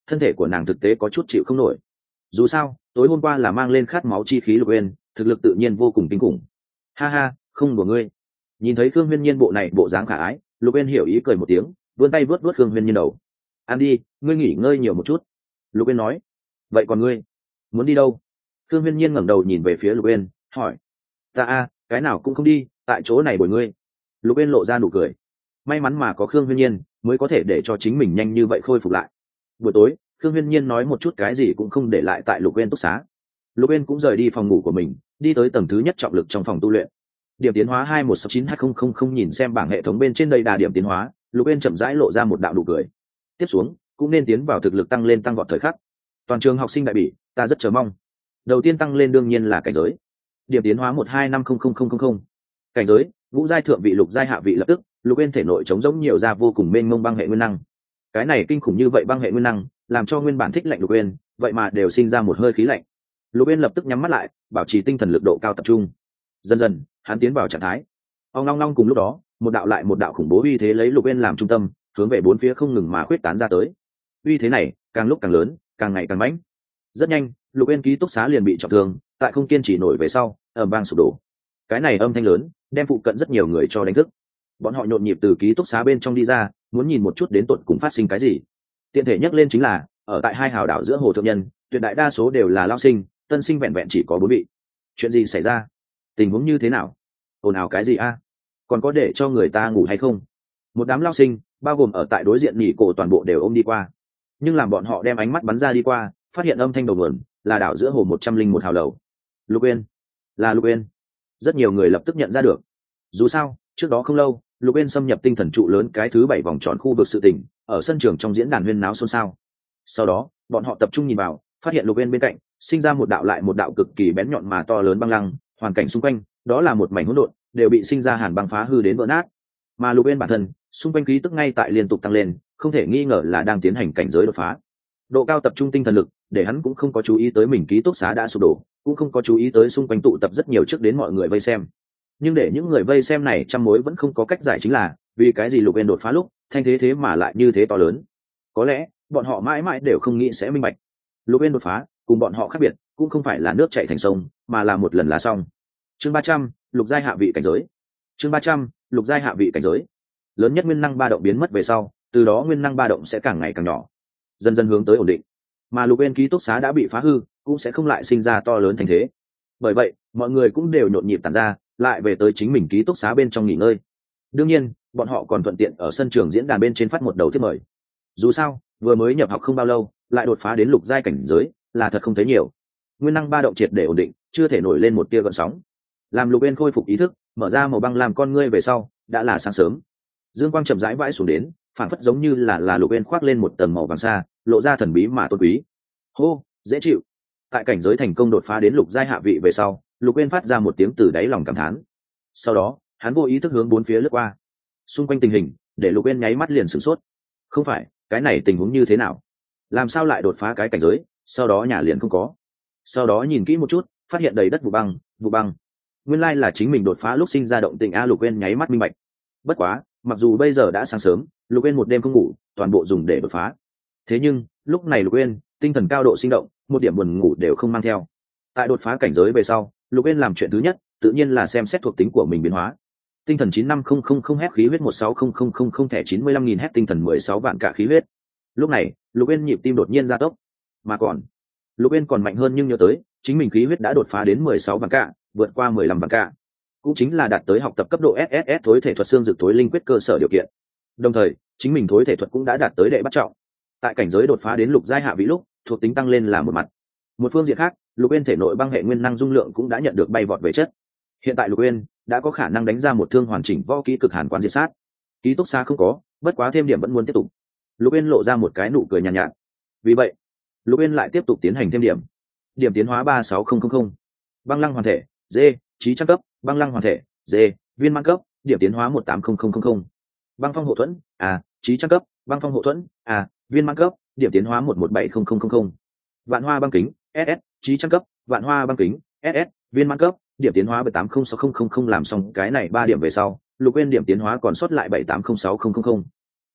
thân thể của nàng thực tế có chút chịu không nổi. Dù sao tối hôm qua là mang lên khát máu chi khí Lục Uyên, thực lực tự nhiên vô cùng kinh khủng. Ha ha, không đùa ngươi. Nhìn thấy Khương Huyên Nhiên bộ này bộ dáng khả ái, Lục Uyên hiểu ý cười một tiếng, vươn tay vớt vớt Khương Huyên Nhiên đầu. Ăn đi, ngươi nghỉ ngơi nhiều một chút. Lục Uyên nói. Vậy còn ngươi muốn đi đâu? Khương Huyên Nhiên ngẩng đầu nhìn về phía Lục Uyên, hỏi. Ta cái nào cũng không đi, tại chỗ này bồi ngươi. Lục Uyên lộ ra nụ cười. May mắn mà có Khương Huyên Nhiên mới có thể để cho chính mình nhanh như vậy khôi phục lại. Buổi tối Khương Huyên Nhiên nói một chút cái gì cũng không để lại tại Lục Uyên túc xá. Lục Uyên cũng rời đi phòng ngủ của mình, đi tới tầng thứ nhất trọng lực trong phòng tu luyện. Điểm tiến hóa 21692000 nhìn xem bảng hệ thống bên trên đây đà điểm tiến hóa, Lục Uyên chậm rãi lộ ra một đạo nụ cười. Tiếp xuống cũng nên tiến vào thực lực tăng lên tăng vọt thời khắc. Toàn trường học sinh đại bỉ, ta rất chờ mong. Đầu tiên tăng lên đương nhiên là cảnh giới. Điểm tiến hóa 1250000. Cảnh giới ngũ giai thượng vị, lục giai hạ vị. Lập tức Lục Uyên thể nội trống rỗng nhiều ra vô cùng mênh mông băng hệ nguyên năng. Cái này kinh khủng như vậy băng hệ nguyên năng, làm cho nguyên bản thích lạnh Lục Uyên vậy mà đều sinh ra một hơi khí lạnh. Lục Uyên lập tức nhắm mắt lại, bảo trì tinh thần lực độ cao tập trung. Dần dần hắn tiến vào trạng thái. Ong long long, cùng lúc đó một đạo lại một đạo khủng bố uy thế lấy Lục Uyên làm trung tâm, hướng về bốn phía không ngừng mà khuyết tán ra tới. Uy thế này càng lúc càng lớn, càng ngày càng mãnh. Rất nhanh Lục Uyên ký túc xá liền bị trọng thương, tại không kiên trì nổi về sau ầm vang sụp đổ. Cái này âm thanh lớn đem phụ cận rất nhiều người cho đánh thức. Bọn họ nhộn nhịp từ ký túc xá bên trong đi ra, muốn nhìn một chút đến tột cùng phát sinh cái gì. Tiện thể nhắc lên chính là ở tại hai hào đảo giữa hồ thượng nhân, tuyệt đại đa số đều là lao sinh, tân sinh vẹn vẹn chỉ có 4 vị. Chuyện gì xảy ra? Tình huống như thế nào? Ồn ào cái gì a? Còn có để cho người ta ngủ hay không? Một đám lao sinh, bao gồm ở tại đối diện nhị cổ, toàn bộ đều ôm đi qua. Nhưng làm bọn họ đem ánh mắt bắn ra đi qua, phát hiện âm thanh đầu nguồn là đảo giữa hồ 101 hào lầu. Lục Uyên, là Lục Uyên. Rất nhiều người lập tức nhận ra được. Dù sao trước đó không lâu Lục Uyên xâm nhập tinh thần trụ lớn cái thứ 7 vòng tròn khu vực sự tình, ở sân trường trong diễn đàn huyên náo xôn xao. Sau đó bọn họ tập trung nhìn vào, phát hiện Lục Uyên bên cạnh sinh ra một đạo lại một đạo cực kỳ bén nhọn mà to lớn băng lăng, hoàn cảnh xung quanh đó là một mảnh hỗn độn, đều bị sinh ra hàn băng phá hư đến vỡ nát. Mà Lục Uyên bản thân xung quanh khí tức ngay tại liên tục tăng lên, không thể nghi ngờ là đang tiến hành cảnh giới đột phá. Độ cao tập trung tinh thần lực để hắn cũng không có chú ý tới mình ký túc xá đã sụp đổ, cũng không có chú ý tới xung quanh tụ tập rất nhiều trước đến mọi người vây xem. Nhưng để những người vây xem này trăm mối vẫn không có cách giải chính là vì cái gì Lục Uyên đột phá lúc thanh thế thế mà lại như thế to lớn. Có lẽ bọn họ mãi mãi đều không nghĩ sẽ minh bạch. Lục Uyên đột phá cùng bọn họ khác biệt, cũng không phải là nước chảy thành sông, mà là một lần là xong. Chương 300, lục giai hạ vị cảnh giới. Chương 300, lục giai hạ vị cảnh giới. Lớn nhất nguyên năng ba động biến mất về sau, từ đó nguyên năng ba động sẽ càng ngày càng nhỏ, dần dần hướng tới ổn định. Mà Lục Uyên ký túc xá đã bị phá hư, cũng sẽ không lại sinh ra to lớn thành thế. Bởi vậy mọi người cũng đều nhộn nhịp tản ra, lại về tới chính mình ký túc xá bên trong nghỉ ngơi. Đương nhiên bọn họ còn thuận tiện ở sân trường diễn đàn bên trên phát một đầu thiếp mời. Dù sao vừa mới nhập học không bao lâu lại đột phá đến lục giai cảnh giới là thật không thấy nhiều. Nguyên năng ba động triệt để ổn định, chưa thể nổi lên một tia gợn sóng. Làm Lục Uyên khôi phục ý thức, mở ra màu băng làm con ngươi về sau, đã là sáng sớm. Dương quang chậm rãi vãi xuống đến, phản phất giống như là Lục Uyên khoác lên một tầng màu vàng sa, lộ ra thần bí mà tôn quý. Hô, dễ chịu. Tại cảnh giới thành công đột phá đến lục giai hạ vị về sau, Lục Uyên phát ra một tiếng từ đáy lòng cảm thán. Sau đó hắn vô ý thức hướng bốn phía lướt qua. Xung quanh tình hình để Lục Uyên nháy mắt liền sửng sốt. Không phải, cái này tình huống như thế nào? Làm sao lại đột phá cái cảnh giới, sau đó nhà liền không có? Sau đó nhìn kỹ một chút, phát hiện đầy đất vụ băng, vụ băng. Nguyên lai là chính mình đột phá lúc sinh ra động tĩnh a. Lục Uyên nháy mắt minh bạch. Bất quá mặc dù bây giờ đã sáng sớm, Lục Uyên một đêm không ngủ, toàn bộ dùng để đột phá. Thế nhưng lúc này Lục Uyên tinh thần cao độ sinh động, một điểm buồn ngủ đều không mang theo. Tại đột phá cảnh giới về sau, Lục Uyên làm chuyện thứ nhất tự nhiên là xem xét thuộc tính của mình biến hóa. Tinh thần 95000 hép khí huyết 16000 thẻ 95000 hép tinh thần 16 vạn cả khí huyết. Lúc này Lục Uyên nhịp tim đột nhiên gia tốc. Mà còn Lục Uyên còn mạnh hơn, nhưng nhớ tới chính mình khí huyết đã đột phá đến 16 vạn cả, vượt qua 15 vạn cả, cũng chính là đạt tới học tập cấp độ SSS thối thể thuật xương dược thối linh quyết cơ sở điều kiện. Đồng thời chính mình thối thể thuật cũng đã đạt tới đệ bắt trọng. Tại cảnh giới đột phá đến lục giai hạ vị lúc, thuộc tính tăng lên là một mặt. Một phương diện khác, Lục Uyên thể nội băng hệ nguyên năng dung lượng cũng đã nhận được bay vọt về chất. Hiện tại Lục Uyên đã có khả năng đánh ra một thương hoàn chỉnh võ kỹ cực hàn quán diệt sát. Ký túc xá không có, bất quá thêm điểm vẫn muốn tiếp tục. Lục Uyên lộ ra một cái nụ cười nhàn nhạt. Vì vậy Lục Uyên lại tiếp tục tiến hành thêm điểm. Điểm tiến hóa 36000. Băng lăng hoàn thể, D, trí trang cấp, băng lăng hoàn thể, D, viên mãn cấp, điểm tiến hóa 18000. Băng phong hộ thuẫn, A, trí trang cấp, băng phong hộ thuẫn, A, viên mãn cấp, điểm tiến hóa 1170000. Vạn hoa băng kính, SS, trí trang cấp, vạn hoa băng kính, SS, viên mãn cấp, điểm tiến hóa 780600. Làm xong cái này 3 điểm về sau, Lục Uyên điểm tiến hóa còn sót lại 780600.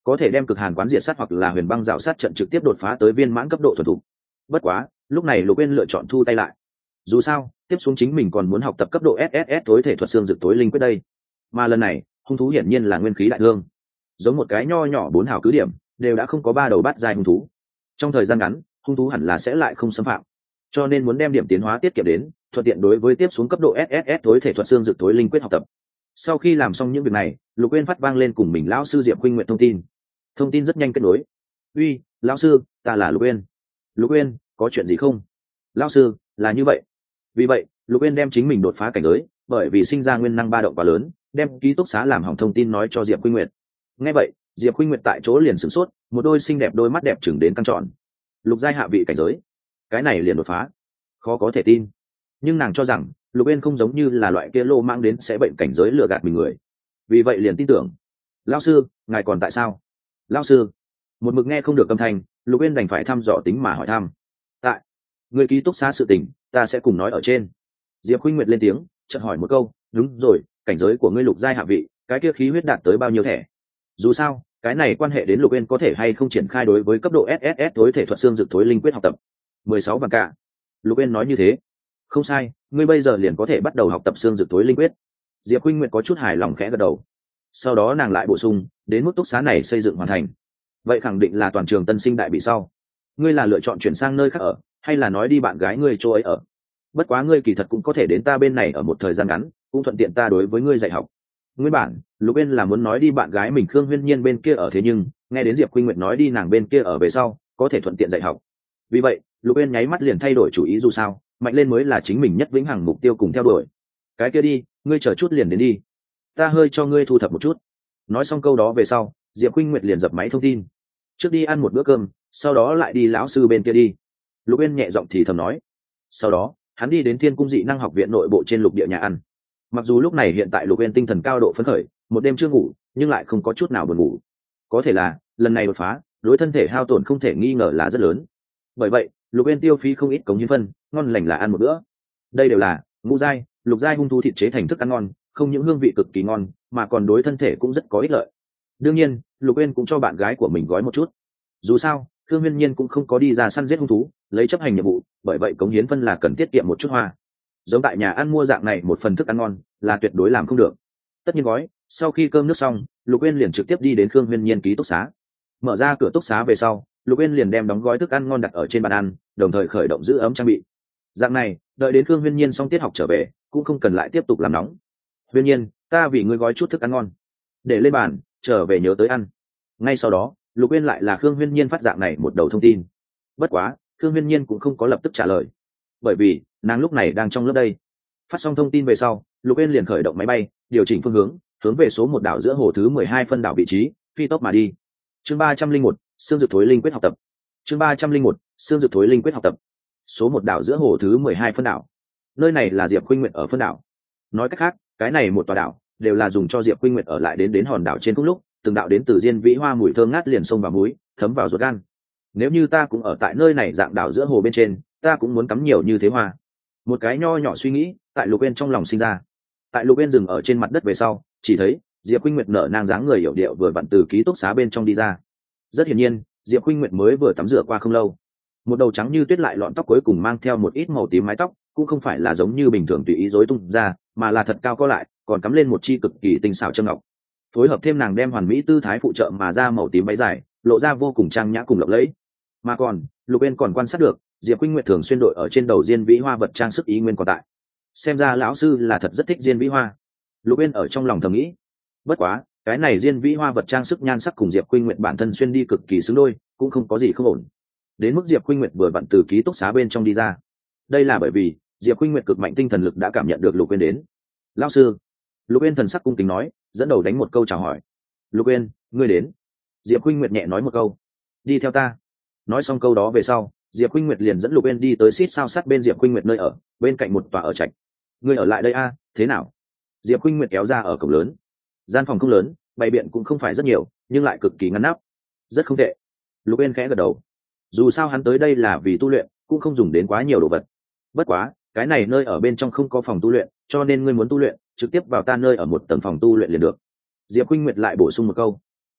có thể đem cực hàn quán diệt sát hoặc là huyền băng rào sát trận trực tiếp đột phá tới viên mãn cấp độ thuần thục. Bất quá lúc này Lục Uyên lựa chọn thu tay lại. Dù sao tiếp xuống chính mình còn muốn học tập cấp độ SSS tối thể thuật xương dực tối linh quyết đây, mà lần này hung thú hiển nhiên là nguyên khí đại thương, giống một cái nho nhỏ 4 hào cứ điểm đều đã không có 3 đầu bát dài hung thú. Trong thời gian ngắn hung thú hẳn là sẽ lại không xâm phạm, cho nên muốn đem điểm tiến hóa tiết kiệm đến, thuận tiện đối với tiếp xuống cấp độ SSS tối thể thuật xương dực tối linh quyết học tập. Sau khi làm xong những việc này, Lục Uyên phát vang lên cùng mình lão sư Diệp Khuynh Nguyệt thông tin rất nhanh kết nối. Uy, lão sư, ta là Lục Uyên. Lục Uyên, có chuyện gì không? Lão sư, là như vậy. Vì vậy Lục Uyên đem chính mình đột phá cảnh giới, bởi vì sinh ra nguyên năng ba động quá lớn, đem ký túc xá làm hỏng thông tin nói cho Diệp Khuynh Nguyệt. Nghe vậy Diệp Khuynh Nguyệt tại chỗ liền sửng sốt, một đôi xinh đẹp đôi mắt đẹp chừng đến căng tròn. Lục giai hạ vị cảnh giới, cái này liền đột phá, khó có thể tin. Nhưng nàng cho rằng Lục Uyên không giống như là loại kia lô mang đến sẽ bệnh cảnh giới lừa gạt mình người, vì vậy liền tin tưởng. Lão sư, ngài còn tại sao? Lão sư, một mực nghe không được âm thanh, Lục Uyên đành phải thăm dò tính mà hỏi thăm. Tại người ký túc xá sự tình ta sẽ cùng nói ở trên. Diệp Khuynh Nguyệt lên tiếng chợt hỏi một câu. Đúng rồi, cảnh giới của ngươi lục giai hạ vị, cái kia khí huyết đạt tới bao nhiêu thẻ? Dù sao cái này quan hệ đến Lục Uyên có thể hay không triển khai đối với cấp độ SSS tối thể thuật xương dực tối linh quyết học tập. 16 vạn cả. Lục Uyên nói như thế. Không sai, ngươi bây giờ liền có thể bắt đầu học tập xương dực tối linh quyết. Diệp Khuynh Nguyệt có chút hài lòng khẽ gật đầu. Sau đó nàng lại bổ sung, đến mức túc xá này xây dựng hoàn thành, vậy khẳng định là toàn trường tân sinh đại bị sau. Ngươi là lựa chọn chuyển sang nơi khác ở, hay là nói đi bạn gái ngươi chỗ ấy ở? Bất quá ngươi kỳ thật cũng có thể đến ta bên này ở một thời gian ngắn, cũng thuận tiện ta đối với ngươi dạy học. Nguyên bản Lục Uyên là muốn nói đi bạn gái mình Khương Huyên Nhiên bên kia ở, thế nhưng nghe đến Diệp Khuynh Nguyệt nói đi nàng bên kia ở về sau, có thể thuận tiện dạy học. Vì vậy Lục Uyên nháy mắt liền thay đổi chủ ý, dù sao mạnh lên mới là chính mình nhất vĩnh hằng mục tiêu cùng theo đuổi. Cái kia đi, ngươi chờ chút liền đến đi, ta hơi cho ngươi thu thập một chút. Nói xong câu đó về sau, Diệp Khuynh Nguyệt liền dập máy thông tin. Trước đi ăn một bữa cơm, sau đó lại đi lão sư bên kia đi. Lục Uyên nhẹ giọng thì thầm nói. Sau đó hắn đi đến Thiên Cung dị năng học viện nội bộ trên lục địa nhà ăn. Mặc dù lúc này hiện tại Lục Uyên tinh thần cao độ phấn khởi, một đêm chưa ngủ nhưng lại không có chút nào buồn ngủ. Có thể là lần này đột phá đối thân thể hao tổn không thể nghi ngờ là rất lớn, bởi vậy Lục Uyên tiêu phí không ít cống hiến phân, ngon lành là ăn một bữa. Đây đều là ngũ giai lục giai hung thú thịt chế thành thức ăn ngon, không những hương vị cực kỳ ngon mà còn đối thân thể cũng rất có ích lợi. Đương nhiên Lục Uyên cũng cho bạn gái của mình gói một chút, dù sao Khương Huyên Nhiên cũng không có đi ra săn giết hung thú lấy chấp hành nhiệm vụ, bởi vậy cống hiến phân là cần tiết kiệm một chút hoa. Giống tại nhà ăn mua dạng này một phần thức ăn ngon là tuyệt đối làm không được. Tất nhiên gói, sau khi cơm nước xong Lục Uyên liền trực tiếp đi đến Khương Huyên Nhiên ký túc xá. Mở ra cửa túc xá về sau, Lục Uyên liền đem đóng gói thức ăn ngon đặt ở trên bàn ăn, đồng thời khởi động giữ ấm trang bị. Dạng này đợi đến Khương Huyên Nhiên xong tiết học trở về cũng không cần lại tiếp tục làm nóng. Huyên Nhiên, ta vì ngươi gói chút thức ăn ngon, để lên bàn, trở về nhớ tới ăn. Ngay sau đó Lục Uyên lại là Khương Huyên Nhiên phát dạng này một đầu thông tin. Bất quá Khương Huyên Nhiên cũng không có lập tức trả lời, bởi vì nàng lúc này đang trong lớp đây. Phát xong thông tin về sau, Lục Uyên liền khởi động máy bay, điều chỉnh phương hướng, hướng về số 1 đảo giữa hồ thứ 12 phân đảo vị trí phi tốc mà đi. Chương 301, xương dược thối linh quyết học tập. Chương 301, xương dược thối linh quyết học tập. Số 1 đảo giữa hồ thứ 12 phân đảo. Nơi này là Diệp Khuynh Nguyệt ở phân đảo. Nói cách khác, cái này một tòa đảo đều là dùng cho Diệp Khuynh Nguyệt ở lại đến hòn đảo trên cùng lúc, từng đạo đến từ diên vĩ hoa mùi thơm ngát liền xông vào mũi, thấm vào ruột gan. Nếu như ta cũng ở tại nơi này dạng đảo giữa hồ bên trên, ta cũng muốn cắm nhiều như thế hoa. Một cái nho nhỏ suy nghĩ tại Lục Uyên trong lòng sinh ra. Tại Lục Uyên dừng ở trên mặt đất về sau, chỉ thấy Diệp Khuynh Nguyệt nở nang dáng người hiểu điệu vừa vặn từ ký túc xá bên trong đi ra. Rất hiển nhiên Diệp Khuynh Nguyệt mới vừa tắm rửa qua không lâu. Một đầu trắng như tuyết lại lọn tóc cuối cùng mang theo một ít màu tím mái tóc, cũng không phải là giống như bình thường tùy ý rối tung ra, mà là thật cao có lại, còn cắm lên một chi cực kỳ tinh xảo châm ngọc. Phối hợp thêm nàng đem hoàn mỹ tư thái phụ trợ mà ra màu tím váy dài, lộ ra vô cùng trang nhã cùng lộng lẫy. Mà còn Lục Uyên còn quan sát được Diệp Khuynh Nguyệt thường xuyên đội ở trên đầu diên vĩ hoa vật trang sức ý nguyên còn tại. Xem ra lão sư là thật rất thích diên vĩ hoa. Lục Uyên ở trong lòng thầm nghĩ. Bất quá cái này diên vĩ hoa vật trang sức nhan sắc cùng Diệp Khuynh Nguyệt bản thân xuyên đi cực kỳ xứng đôi, cũng không có gì không ổn. Đến mức Diệp Khuynh Nguyệt vừa vặn từ ký túc xá bên trong đi ra, đây là bởi vì Diệp Khuynh Nguyệt cực mạnh tinh thần lực đã cảm nhận được Lục Uyên đến. Lão sư. Lục Uyên thần sắc cung kính nói, dẫn đầu đánh một câu chào hỏi. Lục Uyên, ngươi đến. Diệp Khuynh Nguyệt nhẹ nói một câu. Đi theo ta. Nói xong câu đó về sau, Diệp Khuynh Nguyệt liền dẫn Lục Uyên đi tới xít sao sát bên Diệp Khuynh Nguyệt nơi ở, bên cạnh một tòa ở trạch. Ngươi ở lại đây a, thế nào? Diệp Khuynh Nguyệt kéo ra ở cổng lớn. Gian phòng không lớn, bày biện cũng không phải rất nhiều, nhưng lại cực kỳ ngăn nắp. Rất không tệ. Lục Uyên khẽ gật đầu. Dù sao hắn tới đây là vì tu luyện, cũng không dùng đến quá nhiều đồ vật. Bất quá cái này nơi ở bên trong không có phòng tu luyện, cho nên ngươi muốn tu luyện trực tiếp vào ta nơi ở một tầng phòng tu luyện liền được. Diệp Khuynh Nguyệt lại bổ sung một câu.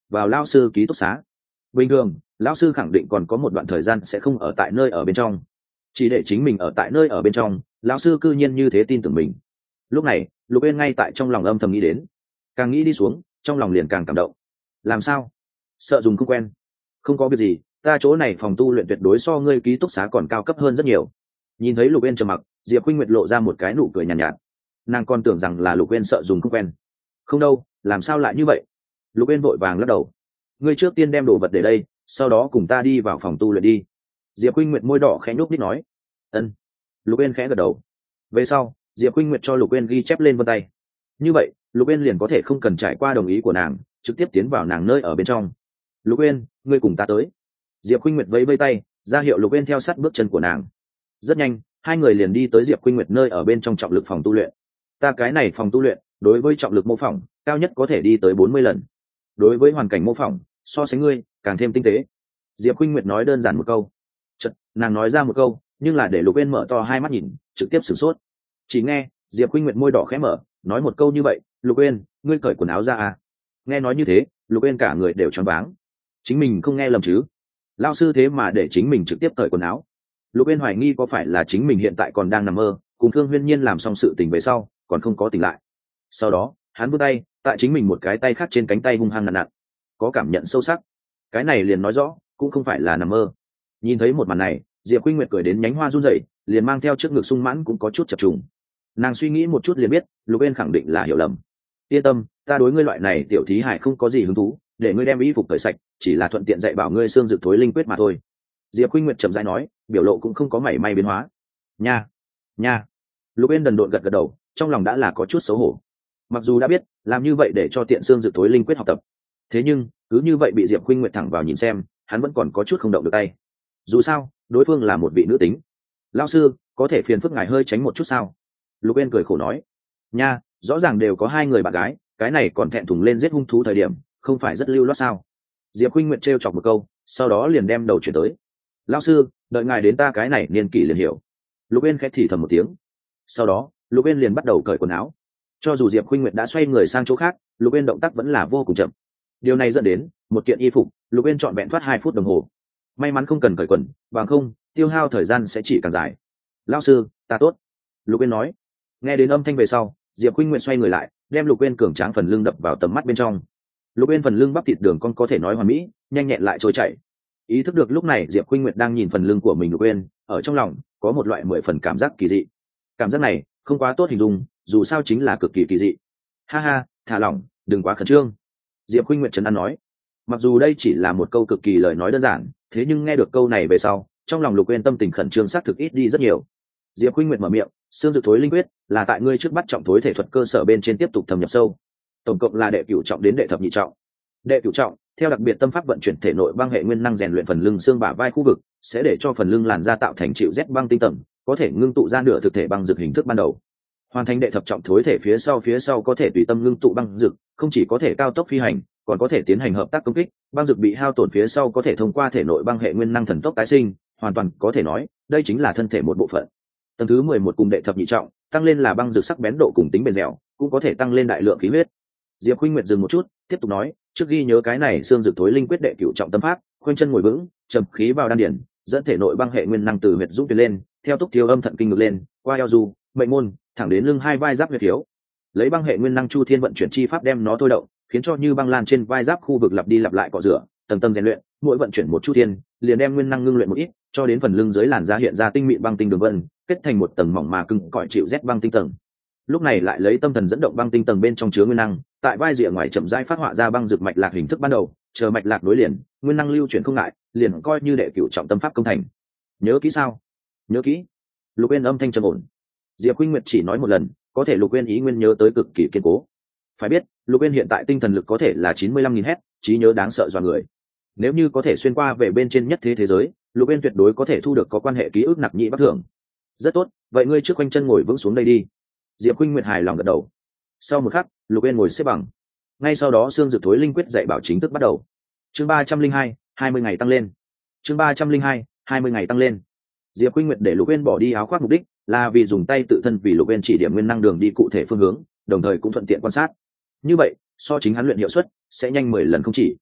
vào lao sư ký túc xá. Bình thường lão sư khẳng định còn có một đoạn thời gian sẽ không ở tại nơi ở bên trong, chỉ để chính mình ở tại nơi ở bên trong. Lão sư cư nhiên như thế tin tưởng mình. Lúc này Lục Uyên ngay tại trong lòng âm thầm nghĩ đến, càng nghĩ đi xuống trong lòng liền càng cảm động. Làm sao? Sợ dùng không quen? Không có việc gì, ta chỗ này phòng tu luyện tuyệt đối so ngươi ký túc xá còn cao cấp hơn rất nhiều. Nhìn thấy Lục Uyên trầm mặc, Diệp Khuynh Nguyệt lộ ra một cái nụ cười nhàn nhạt, nhạt. Nàng còn tưởng rằng là Lục Uyên sợ dùng không quen. Không đâu, làm sao lại như vậy? Lục Uyên vội vàng lắc đầu. Ngươi trước tiên đem đồ vật để đây, sau đó cùng ta đi vào phòng tu luyện đi. Diệp Khuynh Nguyệt môi đỏ khẽ nhúc nhích nói. Ân. Lục Uyên khẽ gật đầu. Về sau Diệp Khuynh Nguyệt cho Lục Uyên ghi chép lên vân tay. Như vậy Lục Uyên liền có thể không cần trải qua đồng ý của nàng, trực tiếp tiến vào nàng nơi ở bên trong. Lục Uyên, ngươi cùng ta tới. Diệp Khuynh Nguyệt vẫy vẫy tay, ra hiệu Lục Uyên theo sát bước chân của nàng. Rất nhanh hai người liền đi tới Diệp Khuynh Nguyệt nơi ở bên trong trọng lực phòng tu luyện. Ta cái này phòng tu luyện đối với trọng lực mô phỏng cao nhất có thể đi tới 40 lần. Đối với hoàn cảnh mô phỏng so sánh ngươi càng thêm tinh tế. Diệp Khuynh Nguyệt nói đơn giản một câu. Chợt nàng nói ra một câu, nhưng là để Lục Uyên mở to hai mắt nhìn, trực tiếp sửng sốt. Chỉ nghe Diệp Khuynh Nguyệt môi đỏ khẽ mở, nói một câu như vậy. Lục Uyên, ngươi cởi quần áo ra à? Nghe nói như thế Lục Uyên cả người đều choáng váng. Chính mình không nghe lầm chứ? Lão sư thế mà để chính mình trực tiếp cởi quần áo. Lục Uyên hoài nghi có phải là chính mình hiện tại còn đang nằm mơ, cùng Thương Huyên Nhiên làm xong sự tình về sau còn không có tỉnh lại. Sau đó hắn vươn tay tại chính mình một cái tay khác trên cánh tay hung hăng nặn nặn, có cảm nhận sâu sắc. Cái này liền nói rõ cũng không phải là nằm mơ. Nhìn thấy một màn này Diệp Khuynh Nguyệt cười đến nhánh hoa run rẩy, liền mang theo trước ngực sung mãn cũng có chút chập trùng. Nàng suy nghĩ một chút liền biết Lục Uyên khẳng định là hiểu lầm. Yên tâm, ta đối ngươi loại này tiểu thí hải không có gì hứng thú, để ngươi đem y phục cởi sạch chỉ là thuận tiện dạy bảo ngươi xương dược thối linh quyết mà thôi. Diệp Khuynh Nguyệt chậm rãi nói, biểu lộ cũng không có mảy may biến hóa. Nha nha. Lục Uyên đần độn gật gật đầu, trong lòng đã là có chút xấu hổ. Mặc dù đã biết làm như vậy để cho tiện xương dược thối linh quyết học tập, thế nhưng cứ như vậy bị Diệp Khuynh Nguyệt thẳng vào nhìn xem, hắn vẫn còn có chút không động được tay. Dù sao đối phương là một vị nữ tính. Lão sư, có thể phiền phức ngài hơi tránh một chút sao? Lục Uyên cười khổ nói. Nha, rõ ràng đều có hai người bạn gái, cái này còn thẹn thùng lên giết hung thú thời điểm, không phải rất lưu loát sao? Diệp Khuynh Nguyệt trêu chọc một câu, sau đó liền đem đầu chuyển tới. Lão sư, đợi ngài đến ta cái này niên kỷ liền hiểu. Lục Uyên khẽ thì thầm một tiếng. Sau đó Lục Uyên liền bắt đầu cởi quần áo. Cho dù Diệp Khuynh Nguyệt đã xoay người sang chỗ khác, Lục Uyên động tác vẫn là vô cùng chậm. Điều này dẫn đến một kiện y phục Lục Uyên trọn vẹn thoát 2 phút đồng hồ. May mắn không cần cởi quần, bằng không tiêu hao thời gian sẽ chỉ càng dài. Lão sư, ta tốt. Lục Uyên nói. Nghe đến âm thanh về sau, Diệp Khuynh Nguyệt xoay người lại, đem Lục Uyên cường tráng phần lưng đập vào tầm mắt bên trong. Lục Uyên phần lưng bắp thịt đường con có thể nói hoàn mỹ, nhanh nhẹn lại trôi chảy. Ý thức được lúc này Diệp Khuynh Nguyệt đang nhìn phần lưng của mình, Lục Uyên ở trong lòng có một loại 10 phần cảm giác kỳ dị. Cảm giác này không quá tốt hình dung, dù sao chính là cực kỳ kỳ dị. Ha ha, thả lỏng, đừng quá khẩn trương. Diệp Khuynh Nguyệt trấn an nói. Mặc dù đây chỉ là một câu cực kỳ lời nói đơn giản, thế nhưng nghe được câu này về sau, trong lòng Lục Uyên tâm tình khẩn trương xác thực ít đi rất nhiều. Diệp Khuynh Nguyệt mở miệng, xương dược thối linh quyết là tại ngươi trước bắt trọng thối thể thuật cơ sở bên trên tiếp tục thâm nhập sâu. Tổng cộng là đệ cửu trọng đến đệ thập nhị trọng. Đệ cửu trọng, theo đặc biệt tâm pháp vận chuyển thể nội băng hệ nguyên năng rèn luyện phần lưng xương bả vai khu vực, sẽ để cho phần lưng làn da tạo thành chịu rét băng tinh tầng, có thể ngưng tụ ra nửa thực thể băng dược hình thức ban đầu. Hoàn thành đệ thập trọng thối thể phía sau có thể tùy tâm ngưng tụ băng dược, không chỉ có thể cao tốc phi hành, còn có thể tiến hành hợp tác công kích. Băng dược bị hao tổn phía sau có thể thông qua thể nội băng hệ nguyên năng thần tốc tái sinh, hoàn toàn có thể nói đây chính là thân thể một bộ phận. Tầng thứ 11 cùng đệ thập nhị trọng, tăng lên là băng dược sắc bén độ cùng tính bền dẻo, cũng có thể tăng lên đại lượng khí huyết. Diệp Khuynh Nguyệt dừng một chút, tiếp tục nói, trước ghi nhớ cái này xương dược thối linh quyết đệ cửu trọng tâm pháp, khoanh chân ngồi vững, trầm khí vào đan điển, dẫn thể nội băng hệ nguyên năng từ huyệt dũng tuyến lên, theo túc thiếu âm thận kinh ngược lên, qua eo du, mệnh môn, thẳng đến lưng hai vai giáp huyệt thiếu. Lấy băng hệ nguyên năng chu thiên vận chuyển chi pháp đem nó thôi động, khiến cho như băng lan trên vai giáp khu vực lặp đi lặp lại cọ rửa, tầng tầng rèn luyện, mỗi vận chuyển một chu thiên, liền đem nguyên năng ngưng luyện một ít, cho đến phần lưng dưới làn da hiện ra tinh mịn băng tinh đường vân, kết thành một tầng mỏng mà cứng cỏi chịu rét băng tinh tầng. Lúc này lại lấy tâm thần dẫn động băng tinh tầng bên trong chứa nguyên năng, tại vai rìa ngoài chậm rãi phát họa ra băng dược mạch lạc hình thức ban đầu, chờ mạch lạc nối liền, nguyên năng lưu chuyển không ngại, liền coi như đệ cửu trọng tâm pháp công thành. Nhớ kỹ sao? Nhớ kỹ. Lục Uyên âm thanh trầm ổn. Diệp Khuynh Nguyệt chỉ nói một lần, có thể Lục Uyên ý nguyên nhớ tới cực kỳ kiên cố. Phải biết, Lục Uyên hiện tại tinh thần lực có thể là 95.000 Hz, trí nhớ đáng sợ dọa người. Nếu như có thể xuyên qua về bên trên nhất thế giới, Lục Uyên tuyệt đối có thể thu được có quan hệ ký ức nặc nhị bất thường. Rất tốt, vậy ngươi trước quanh chân ngồi vững xuống đây đi. Diệp Khuynh Nguyệt hài lòng gật đầu. Sau một khắc, Lục Uyên ngồi xếp bằng. Ngay sau đó xương dược thối linh quyết dạy bảo chính thức bắt đầu. Chương 302, 20 ngày tăng lên. Chương 302, 20 ngày tăng lên. Diệp Khuynh Nguyệt để Lục Uyên bỏ đi áo khoác mục đích là vì dùng tay tự thân vì Lục Uyên chỉ điểm nguyên năng đường đi cụ thể phương hướng, đồng thời cũng thuận tiện quan sát. Như vậy, so chính hắn luyện hiệu suất sẽ nhanh 10 lần không chỉ.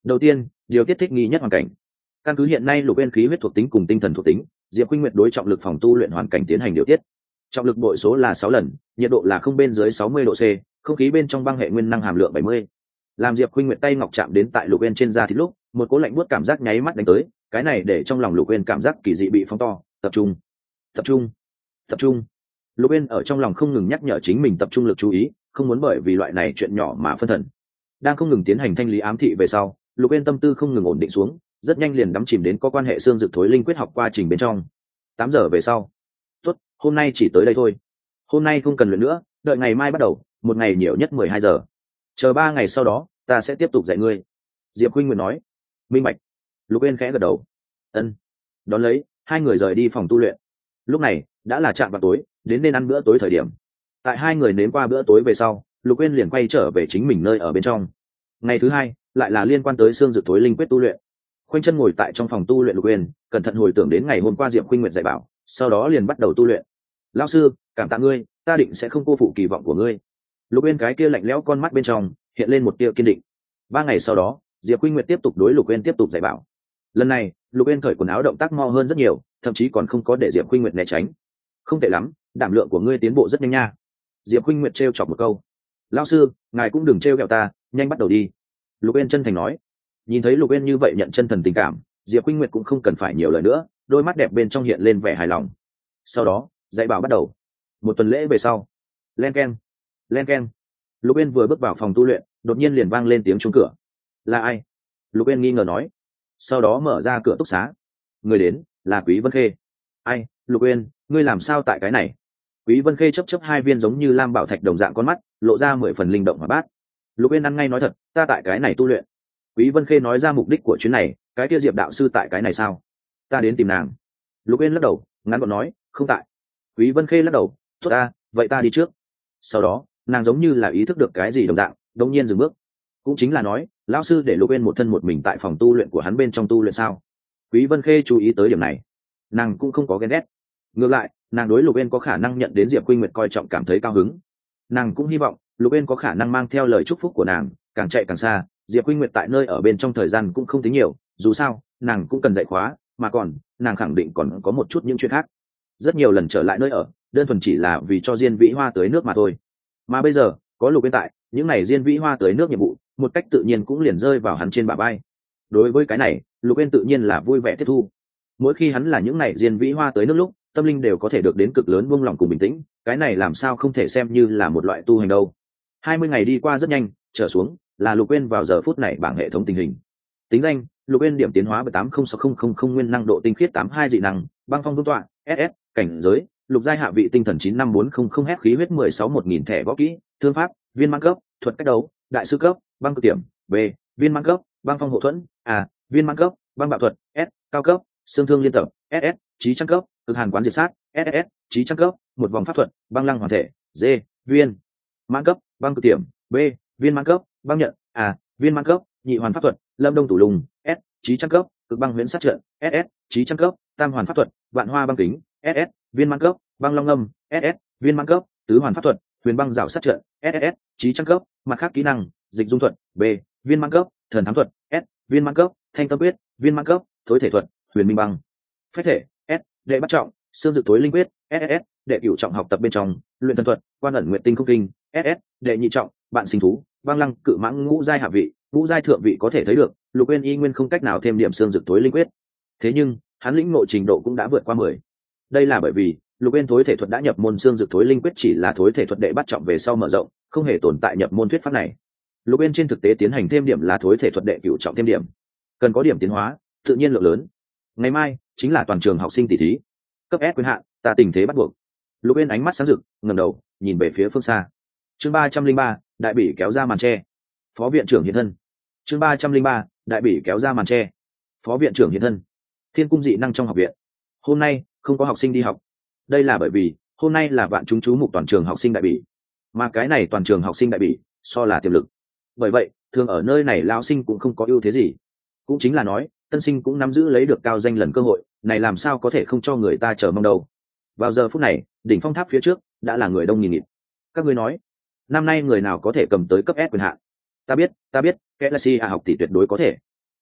Đầu tiên, điều tiết thích nghi nhất hoàn cảnh. Căn cứ hiện nay Lục Uyên khí huyết thuộc tính cùng tinh thần thuộc tính, Diệp Khuynh Nguyệt đối trọng lực phòng tu luyện hoàn cảnh tiến hành điều tiết. Trọng lực bội số là 6 lần, nhiệt độ là không bên dưới 60 độ C, không khí bên trong băng hệ nguyên năng hàm lượng 70. Làm Diệp Khuynh Nguyệt tay ngọc chạm đến tại Lục Uyên trên da thịt lúc, một cỗ lạnh buốt cảm giác nháy mắt đánh tới, cái này để trong lòng Lục Uyên cảm giác kỳ dị bị phóng to, tập trung, tập trung, tập trung. Lục Uyên ở trong lòng không ngừng nhắc nhở chính mình tập trung lực chú ý, không muốn bởi vì loại này chuyện nhỏ mà phân thần. Đang không ngừng tiến hành thanh lý ám thị về sau, Lục Uyên tâm tư không ngừng ổn định xuống, rất nhanh liền đắm chìm đến có quan hệ xương dược thối linh quyết học quá trình bên trong. 8 giờ về sau, tốt, hôm nay chỉ tới đây thôi. Hôm nay không cần luyện nữa, đợi ngày mai bắt đầu, một ngày nhiều nhất 12 giờ. Chờ 3 ngày sau đó, ta sẽ tiếp tục dạy ngươi. Diệp Khuynh Nguyệt nói. Minh bạch. Lục Uyên khẽ gật đầu. Ân. Đón lấy, hai người rời đi phòng tu luyện. Lúc này đã là trạm vào tối, đến nên ăn bữa tối thời điểm. Tại hai người nếm qua bữa tối về sau, Lục Uyên liền quay trở về chính mình nơi ở bên trong. Ngày thứ hai lại là liên quan tới xương dược thối linh quyết tu luyện. Khoanh chân ngồi tại trong phòng tu luyện Lục Uyên, cẩn thận hồi tưởng đến ngày hôm qua Diệp Khuynh Nguyệt dạy bảo, sau đó liền bắt đầu tu luyện. Lão sư, cảm tạ ngươi, ta định sẽ không cô phụ kỳ vọng của ngươi. Lục Uyên cái kia lạnh lẽo con mắt bên trong hiện lên một tia kiên định. 3 ngày sau đó, Diệp Khuynh Nguyệt tiếp tục đối Lục Uyên tiếp tục dạy bảo. Lần này, Lục Uyên cởi quần áo động tác mo hơn rất nhiều, thậm chí còn không có để Diệp Khuynh Nguyệt né tránh. Không tệ lắm, đảm lượng của ngươi tiến bộ rất nhanh nha. Diệp Khuynh Nguyệt trêu chọc một câu. Lão sư, ngài cũng đừng trêu ghẹo ta, nhanh bắt đầu đi. Lục Uyên chân thành nói. Nhìn thấy Lục Uyên như vậy nhận chân thần tình cảm, Diệp Khuynh Nguyệt cũng không cần phải nhiều lời nữa, đôi mắt đẹp bên trong hiện lên vẻ hài lòng. Sau đó, dạy bảo bắt đầu. Một tuần lễ về sau, len keng, len keng. Lục Uyên vừa bước vào phòng tu luyện, đột nhiên liền vang lên tiếng chuông cửa. Là ai? Lục Uyên nghi ngờ nói. Sau đó mở ra cửa túc xá. Người đến là Quý Vân Khê. Ai? Lục Uyên, ngươi làm sao tại cái này? Quý Vân Khê chớp chớp hai viên giống như lam bảo thạch đồng dạng con mắt, lộ ra 10 phần linh động hoạt bát. Lục Uyên ăn ngay nói thật, ta tại cái này tu luyện. Quý Vân Khê nói ra mục đích của chuyến này, cái kia Diệp đạo sư tại cái này sao? Ta đến tìm nàng. Lục Uyên lắc đầu, ngắn gọn nói, không tại. Quý Vân Khê lắc đầu, tốt ta, vậy ta đi trước. Sau đó, nàng giống như là ý thức được cái gì đồng dạng, đột nhiên dừng bước. Cũng chính là nói, lão sư để Lục Uyên một thân một mình tại phòng tu luyện của hắn bên trong tu luyện sao? Quý Vân Khê chú ý tới điểm này, nàng cũng không có ghen ghét. Ngược lại, nàng đối Lục Uyên có khả năng nhận đến Diệp Khuynh Nguyệt coi trọng cảm thấy cao hứng. Nàng cũng hy vọng Lục Uyên có khả năng mang theo lời chúc phúc của nàng, càng chạy càng xa. Diệp Khuynh Nguyệt tại nơi ở bên trong thời gian cũng không tính nhiều, dù sao, nàng cũng cần dạy khóa, mà còn, nàng khẳng định còn có một chút những chuyện khác. Rất nhiều lần trở lại nơi ở, đơn thuần chỉ là vì cho Diên Vĩ Hoa tưới nước mà thôi. Mà bây giờ, có Lục Uyên tại, những này Diên Vĩ Hoa tưới nước nhiệm vụ, một cách tự nhiên cũng liền rơi vào hắn trên bả vai. Đối với cái này, Lục Uyên tự nhiên là vui vẻ tiếp thu. Mỗi khi hắn là những này Diên Vĩ Hoa tới nước lúc, tâm linh đều có thể được đến cực lớn buông lỏng cùng bình tĩnh, cái này làm sao không thể xem như là một loại tu hành đâu. 20 ngày đi qua rất nhanh, trở xuống là Lục Uyên vào giờ phút này bảng hệ thống tình hình. Tính danh: Lục Uyên điểm tiến hóa 806000 nguyên năng độ tinh khiết 82 dị năng, băng phong vương tọa, SS, cảnh giới: lục giai hạ vị tinh thần 95400 hét khí huyết 161000 thẻ võ kỹ, thương pháp: viên mãn cấp, thuật cách đấu, đại sư cấp, băng cực tiểm, B, viên mãn cấp, băng phong hộ thuẫn, A, viên mãn cấp, băng bạo thuật, S, cao cấp, xương thương liên tập, SS, trí trang cấp, cực hàn quán diệt sát, SS, trí trang cấp, một vòng pháp thuật, băng lăng hoàn thể, D, viên mãn cấp, băng cực tiểm, B, viên mãn cấp, băng nhận, A, viên mãn cấp, nhị hoàn pháp thuật, lâm đông tủ lùng, S, trí trang cấp, cực băng huyễn sát trận, SS, trí trang cấp, tam hoàn pháp thuật, vạn hoa băng kính, SS, viên mãn cấp, băng long âm, SS, viên mãn cấp, tứ hoàn pháp thuật, huyền băng rào sát trận, SS, trí trang cấp, mặt khác kỹ năng, dịch dung thuật, B, viên mãn cấp, thần thám thuật, S, viên mãn cấp, thanh tâm quyết, viên mãn cấp, thối thể thuật, huyền minh băng phách thể, S, đệ bắt trọng, xương dược thối linh quyết, SS, đệ cửu trọng học tập bên trong, luyện thần thuật, quan ẩn nguyện tinh không kinh, SS, đệ nhị trọng, bạn sinh thú, băng lăng cự mãng ngũ giai hạ vị, ngũ giai thượng vị có thể thấy được, Lục Uyên y nguyên không cách nào thêm điểm xương dược thối linh quyết. Thế nhưng, hắn lĩnh ngộ trình độ cũng đã vượt qua 10. Đây là bởi vì, Lục Uyên thối thể thuật đã nhập môn xương dược thối linh quyết chỉ là thối thể thuật đệ bắt trọng về sau mở rộng, không hề tồn tại nhập môn thuyết pháp này. Lục Uyên trên thực tế tiến hành thêm điểm là thối thể thuật đệ cửu trọng thêm điểm. Cần có điểm tiến hóa, tự nhiên lượng lớn. Ngày mai chính là toàn trường học sinh tỷ thí. Cấp S quyền hạn, ta tình thế bắt buộc. Lục Uyên ánh mắt sáng rực, ngẩng đầu, nhìn về phía phương xa. Chương 303, đại bỉ kéo ra màn che. Phó viện trưởng hiện thân. Chương 303, đại bỉ kéo ra màn che. Phó viện trưởng hiện thân. Thiên cung dị năng trong học viện. Hôm nay không có học sinh đi học. Đây là bởi vì hôm nay là vạn chúng chú mục toàn trường học sinh đại bỉ. Mà cái này toàn trường học sinh đại bỉ, so là tiềm lực. Bởi vậy, thường ở nơi này lão sinh cũng không có ưu thế gì. Cũng chính là nói, tân sinh cũng nắm giữ lấy được cao danh lần cơ hội, này làm sao có thể không cho người ta chờ mong đâu. Vào giờ phút này, đỉnh phong tháp phía trước đã là người đông nghìn nghịt. Các ngươi nói, năm nay người nào có thể cầm tới cấp S quyền hạn? Ta biết, Galaxy học tỷ tuyệt đối có thể.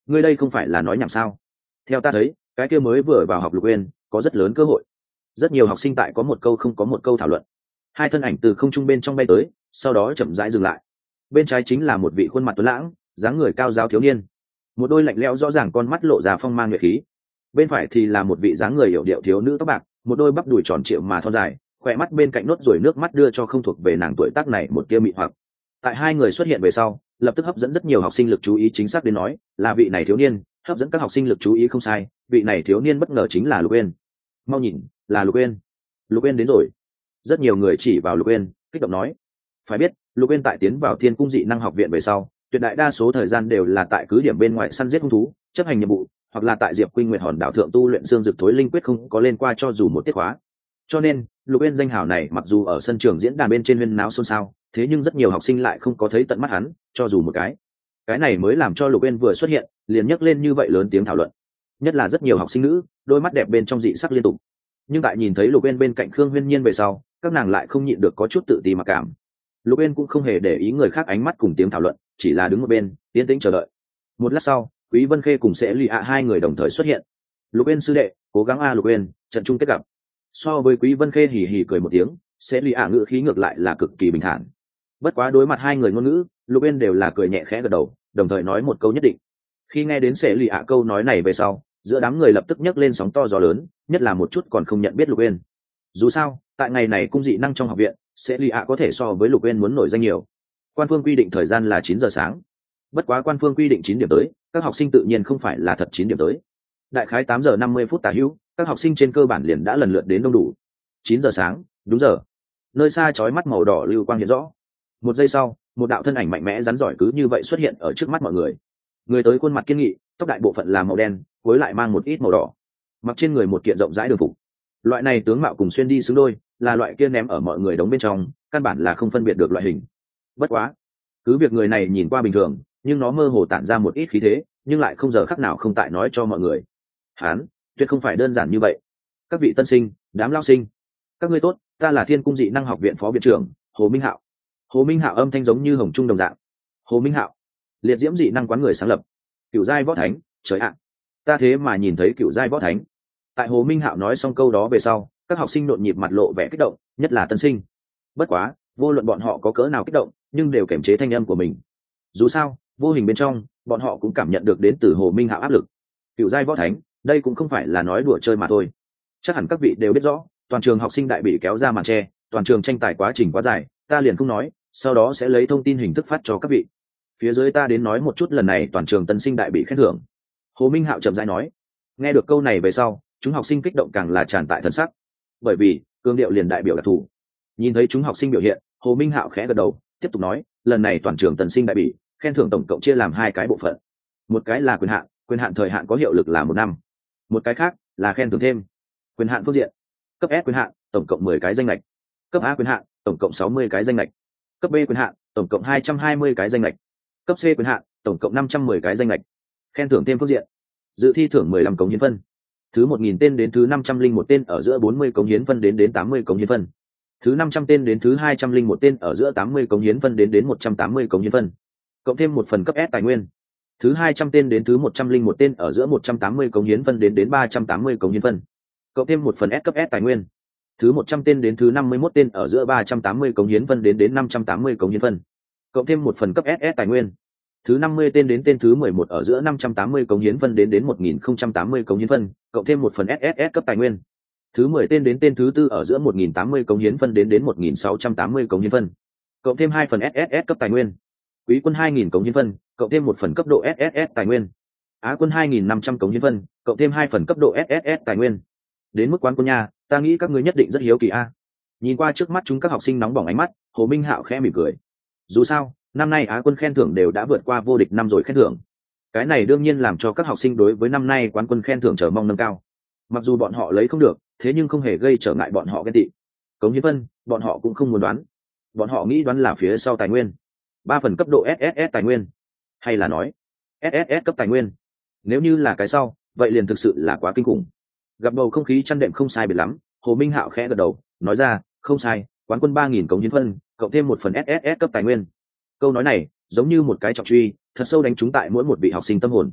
ngươi đây không phải là nói nhảm sao? Theo ta thấy, cái kia mới vừa vào học Lục Uyên có rất lớn cơ hội. Rất nhiều học sinh tại có một câu không có một câu thảo luận. Hai thân ảnh từ không trung bên trong bay tới, sau đó chậm rãi dừng lại. Bên trái chính là một vị khuôn mặt tuấn lãng, dáng người cao giáo thiếu niên, một đôi lạnh lẽo rõ ràng con mắt lộ ra phong mang nhuệ khí. Bên phải thì là một vị dáng người hiểu điệu thiếu nữ tóc bạc, một đôi bắp đùi tròn trịa mà thon dài, khỏe mắt bên cạnh nốt ruồi nước mắt đưa cho không thuộc về nàng tuổi tác này một tia mị hoặc. Tại hai người xuất hiện về sau, lập tức hấp dẫn rất nhiều học sinh lực chú ý, chính xác đến nói là vị này thiếu niên hấp dẫn các học sinh lực chú ý không sai, vị này thiếu niên bất ngờ chính là Lục Uyên. Mau nhìn, là Lục Uyên. Lục Uyên đến rồi. Rất nhiều người chỉ vào Lục Uyên kích động nói. Phải biết, Lục Uyên tại tiến vào Thiên Cung Dị Năng Học viện về sau, tuyệt đại đa số thời gian đều là tại cứ điểm bên ngoài săn giết hung thú, chấp hành nhiệm vụ, hoặc là tại Diệp Quynh Nguyệt Hòn đảo thượng tu luyện xương dược thối linh quyết, không có lên qua cho dù một tiết khóa. Cho nên, Lục Uyên danh hào này mặc dù ở sân trường diễn đàn bên trên huyên náo xôn xao, thế nhưng rất nhiều học sinh lại không có thấy tận mắt hắn, cho dù một cái. Cái này mới làm cho Lục Uyên vừa xuất hiện, liền nhấc lên như vậy lớn tiếng thảo luận. Nhất là rất nhiều học sinh nữ, đôi mắt đẹp bên trong dị sắc liên tục. Nhưng tại nhìn thấy Lục Uyên bên cạnh Khương Huyên Nhiên về sau, các nàng lại không nhịn được có chút tự ti mặc cảm. Lục Uyên cũng không hề để ý người khác ánh mắt cùng tiếng thảo luận, chỉ là đứng một bên, yên tĩnh chờ đợi. Một lát sau, Quý Vân Khê cùng Sẽ Lụy ạ hai người đồng thời xuất hiện. Lục Uyên sư đệ, cố gắng a Lục Uyên, trận chung kết gặp. So với Quý Vân Khê hì hì cười một tiếng, Sẽ Lụy ạ ngữ khí ngược lại là cực kỳ bình thản. Bất quá đối mặt hai người ngôn ngữ, Lục Uyên đều là cười nhẹ khẽ gật đầu, đồng thời nói một câu nhất định. Khi nghe đến Sẽ Lụy ạ câu nói này về sau, giữa đám người lập tức nhấc lên sóng to gió lớn, nhất là một chút còn không nhận biết Lục Uyên. Dù sao, tại ngày này cung dị năng trong học viện, Sẽ Lụy ạ có thể so với Lục Uyên muốn nổi danh nhiều. Quan phương quy định thời gian là 9 giờ sáng. Bất quá quan phương quy định 9 điểm tới, các học sinh tự nhiên không phải là thật 9 điểm tới. Đại khái 8 giờ 50 phút tả hữu, các học sinh trên cơ bản liền đã lần lượt đến đông đủ. 9 giờ sáng, đúng giờ. Nơi xa chói mắt màu đỏ lưu quang hiện rõ. Một giây sau, một đạo thân ảnh mạnh mẽ rắn giỏi cứ như vậy xuất hiện ở trước mắt mọi người. Người tới khuôn mặt kiên nghị, tóc đại bộ phận là màu đen, cuối lại mang một ít màu đỏ. Mặc trên người một kiện rộng rãi đường phục. Loại này tướng mạo cùng xuyên đi xứng đôi, là loại kia ném ở mọi người đống bên trong, căn bản là không phân biệt được loại hình. Bất quá, cứ việc người này nhìn qua bình thường, nhưng nó mơ hồ tản ra một ít khí thế, nhưng lại không giờ khắc nào không tại nói cho mọi người. Hán, tuyệt không phải đơn giản như vậy. Các vị tân sinh, đám lao sinh, các ngươi tốt, ta là Thiên Cung Dị Năng Học viện phó viện trưởng Hồ Minh Hạo. Hồ Minh Hạo âm thanh giống như hồng trung đồng dạng. Hồ Minh Hạo, liệt diễm dị năng quán người sáng lập, cựu giai võ thánh, trời ạ, ta thế mà nhìn thấy cựu giai võ thánh. Tại Hồ Minh Hạo nói xong câu đó về sau, các học sinh nhộn nhịp mặt lộ vẻ kích động, nhất là tân sinh. Bất quá, vô luận bọn họ có cỡ nào kích động, nhưng đều kiềm chế thanh âm của mình. Dù sao, vô hình bên trong, bọn họ cũng cảm nhận được đến từ Hồ Minh Hạo áp lực. Cựu giai võ thánh, đây cũng không phải là nói đùa chơi mà thôi. Chắc hẳn các vị đều biết rõ, toàn trường học sinh đại bị kéo ra màn che, toàn trường tranh tài quá trình quá dài, ta liền không nói, sau đó sẽ lấy thông tin hình thức phát cho các vị. Phía dưới ta đến nói một chút lần này toàn trường tân sinh đại bị khen thưởng. Hồ Minh Hạo chậm rãi nói. Nghe được câu này về sau, chúng học sinh kích động càng là tràn tại thần sắc. Bởi vì, cương điệu liền đại biểu đặc thù. Nhìn thấy chúng học sinh biểu hiện, Hồ Minh Hạo khẽ gật đầu, tiếp tục nói, lần này toàn trường tân sinh đại bị khen thưởng tổng cộng chia làm hai cái bộ phận. Một cái là quyền hạn thời hạn có hiệu lực là 1 năm. Một cái khác là khen thưởng thêm. Quyền hạn phương diện, cấp S quyền hạn, tổng cộng 10 cái danh lệch. Cấp A quyền hạn, tổng cộng 60 cái danh lệch. Cấp B quyền hạn, tổng cộng 220 cái danh lệch. Cấp C quyền hạn, tổng cộng 510 cái danh lệch. Khen thưởng thêm phương diện, dự thi thưởng 15 cống hiến phân. Thứ 1000 tên đến thứ 501 tên ở giữa 40 cống hiến phân đến 80 cống hiến phân. Thứ 500 tên đến thứ 201 tên ở giữa 80 cống hiến phân đến 180 cống hiến phân. Cộng thêm một phần cấp S tài nguyên. Thứ 200 tên đến thứ 101 tên ở giữa 180 cống hiến phân đến 380 cống hiến phân. Cộng thêm một phần S cấp S tài nguyên. Thứ 100 tên đến thứ 51 tên ở giữa 380 cống hiến phân đến 580 cống hiến phân. Cộng thêm một phần cấp SS tài nguyên. Thứ 50 tên đến tên thứ 11 ở giữa 580 cống hiến phân đến 1080 cống hiến phân, cộng thêm một phần SSS cấp tài nguyên. Thứ 10 tên đến tên thứ 4 ở giữa 1080 cống hiến phân đến 1680 cống hiến phân, cộng thêm 2 phần SSS cấp tài nguyên. Quý quân 2000 cống hiến phân, cộng thêm một phần cấp độ SSS tài nguyên. Á quân 2500 cống hiến phân, cộng thêm 2 phần cấp độ SSS tài nguyên. Đến mức quán quân nha, ta nghĩ các ngươi nhất định rất hiếu kỳ a. Nhìn qua trước mắt chúng các học sinh nóng bỏng ánh mắt, Hồ Minh Hạo khẽ mỉm cười. Dù sao, năm nay Á quân khen thưởng đều đã vượt qua vô địch năm rồi khen thưởng. Cái này đương nhiên làm cho các học sinh đối với năm nay quán quân khen thưởng chờ mong nâng cao. Mặc dù bọn họ lấy không được, thế nhưng không hề gây trở ngại bọn họ ghen tị. Cống hiến phân, bọn họ cũng không muốn đoán. Bọn họ nghĩ đoán là phía sau tài nguyên. 3 phần cấp độ SSS tài nguyên, hay là nói SSS cấp tài nguyên. Nếu như là cái sau, vậy liền thực sự là quá kinh khủng. Gặp bầu không khí chăn đệm không sai biệt lắm, Hồ Minh Hạo khẽ gật đầu, nói ra, không sai, quán quân 3000 cống hiến phân, cộng thêm một phần SSS cấp tài nguyên. Câu nói này giống như một cái trọng truy, thật sâu đánh trúng tại mỗi một vị học sinh tâm hồn.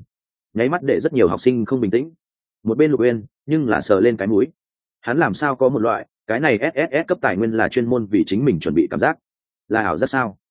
nháy mắt để rất nhiều học sinh không bình tĩnh. Một bên Lục Uyên nhưng là sờ lên cái mũi, hắn làm sao có một loại cái này SSS cấp tài nguyên là chuyên môn vì chính mình chuẩn bị cảm giác, là ảo giác sao?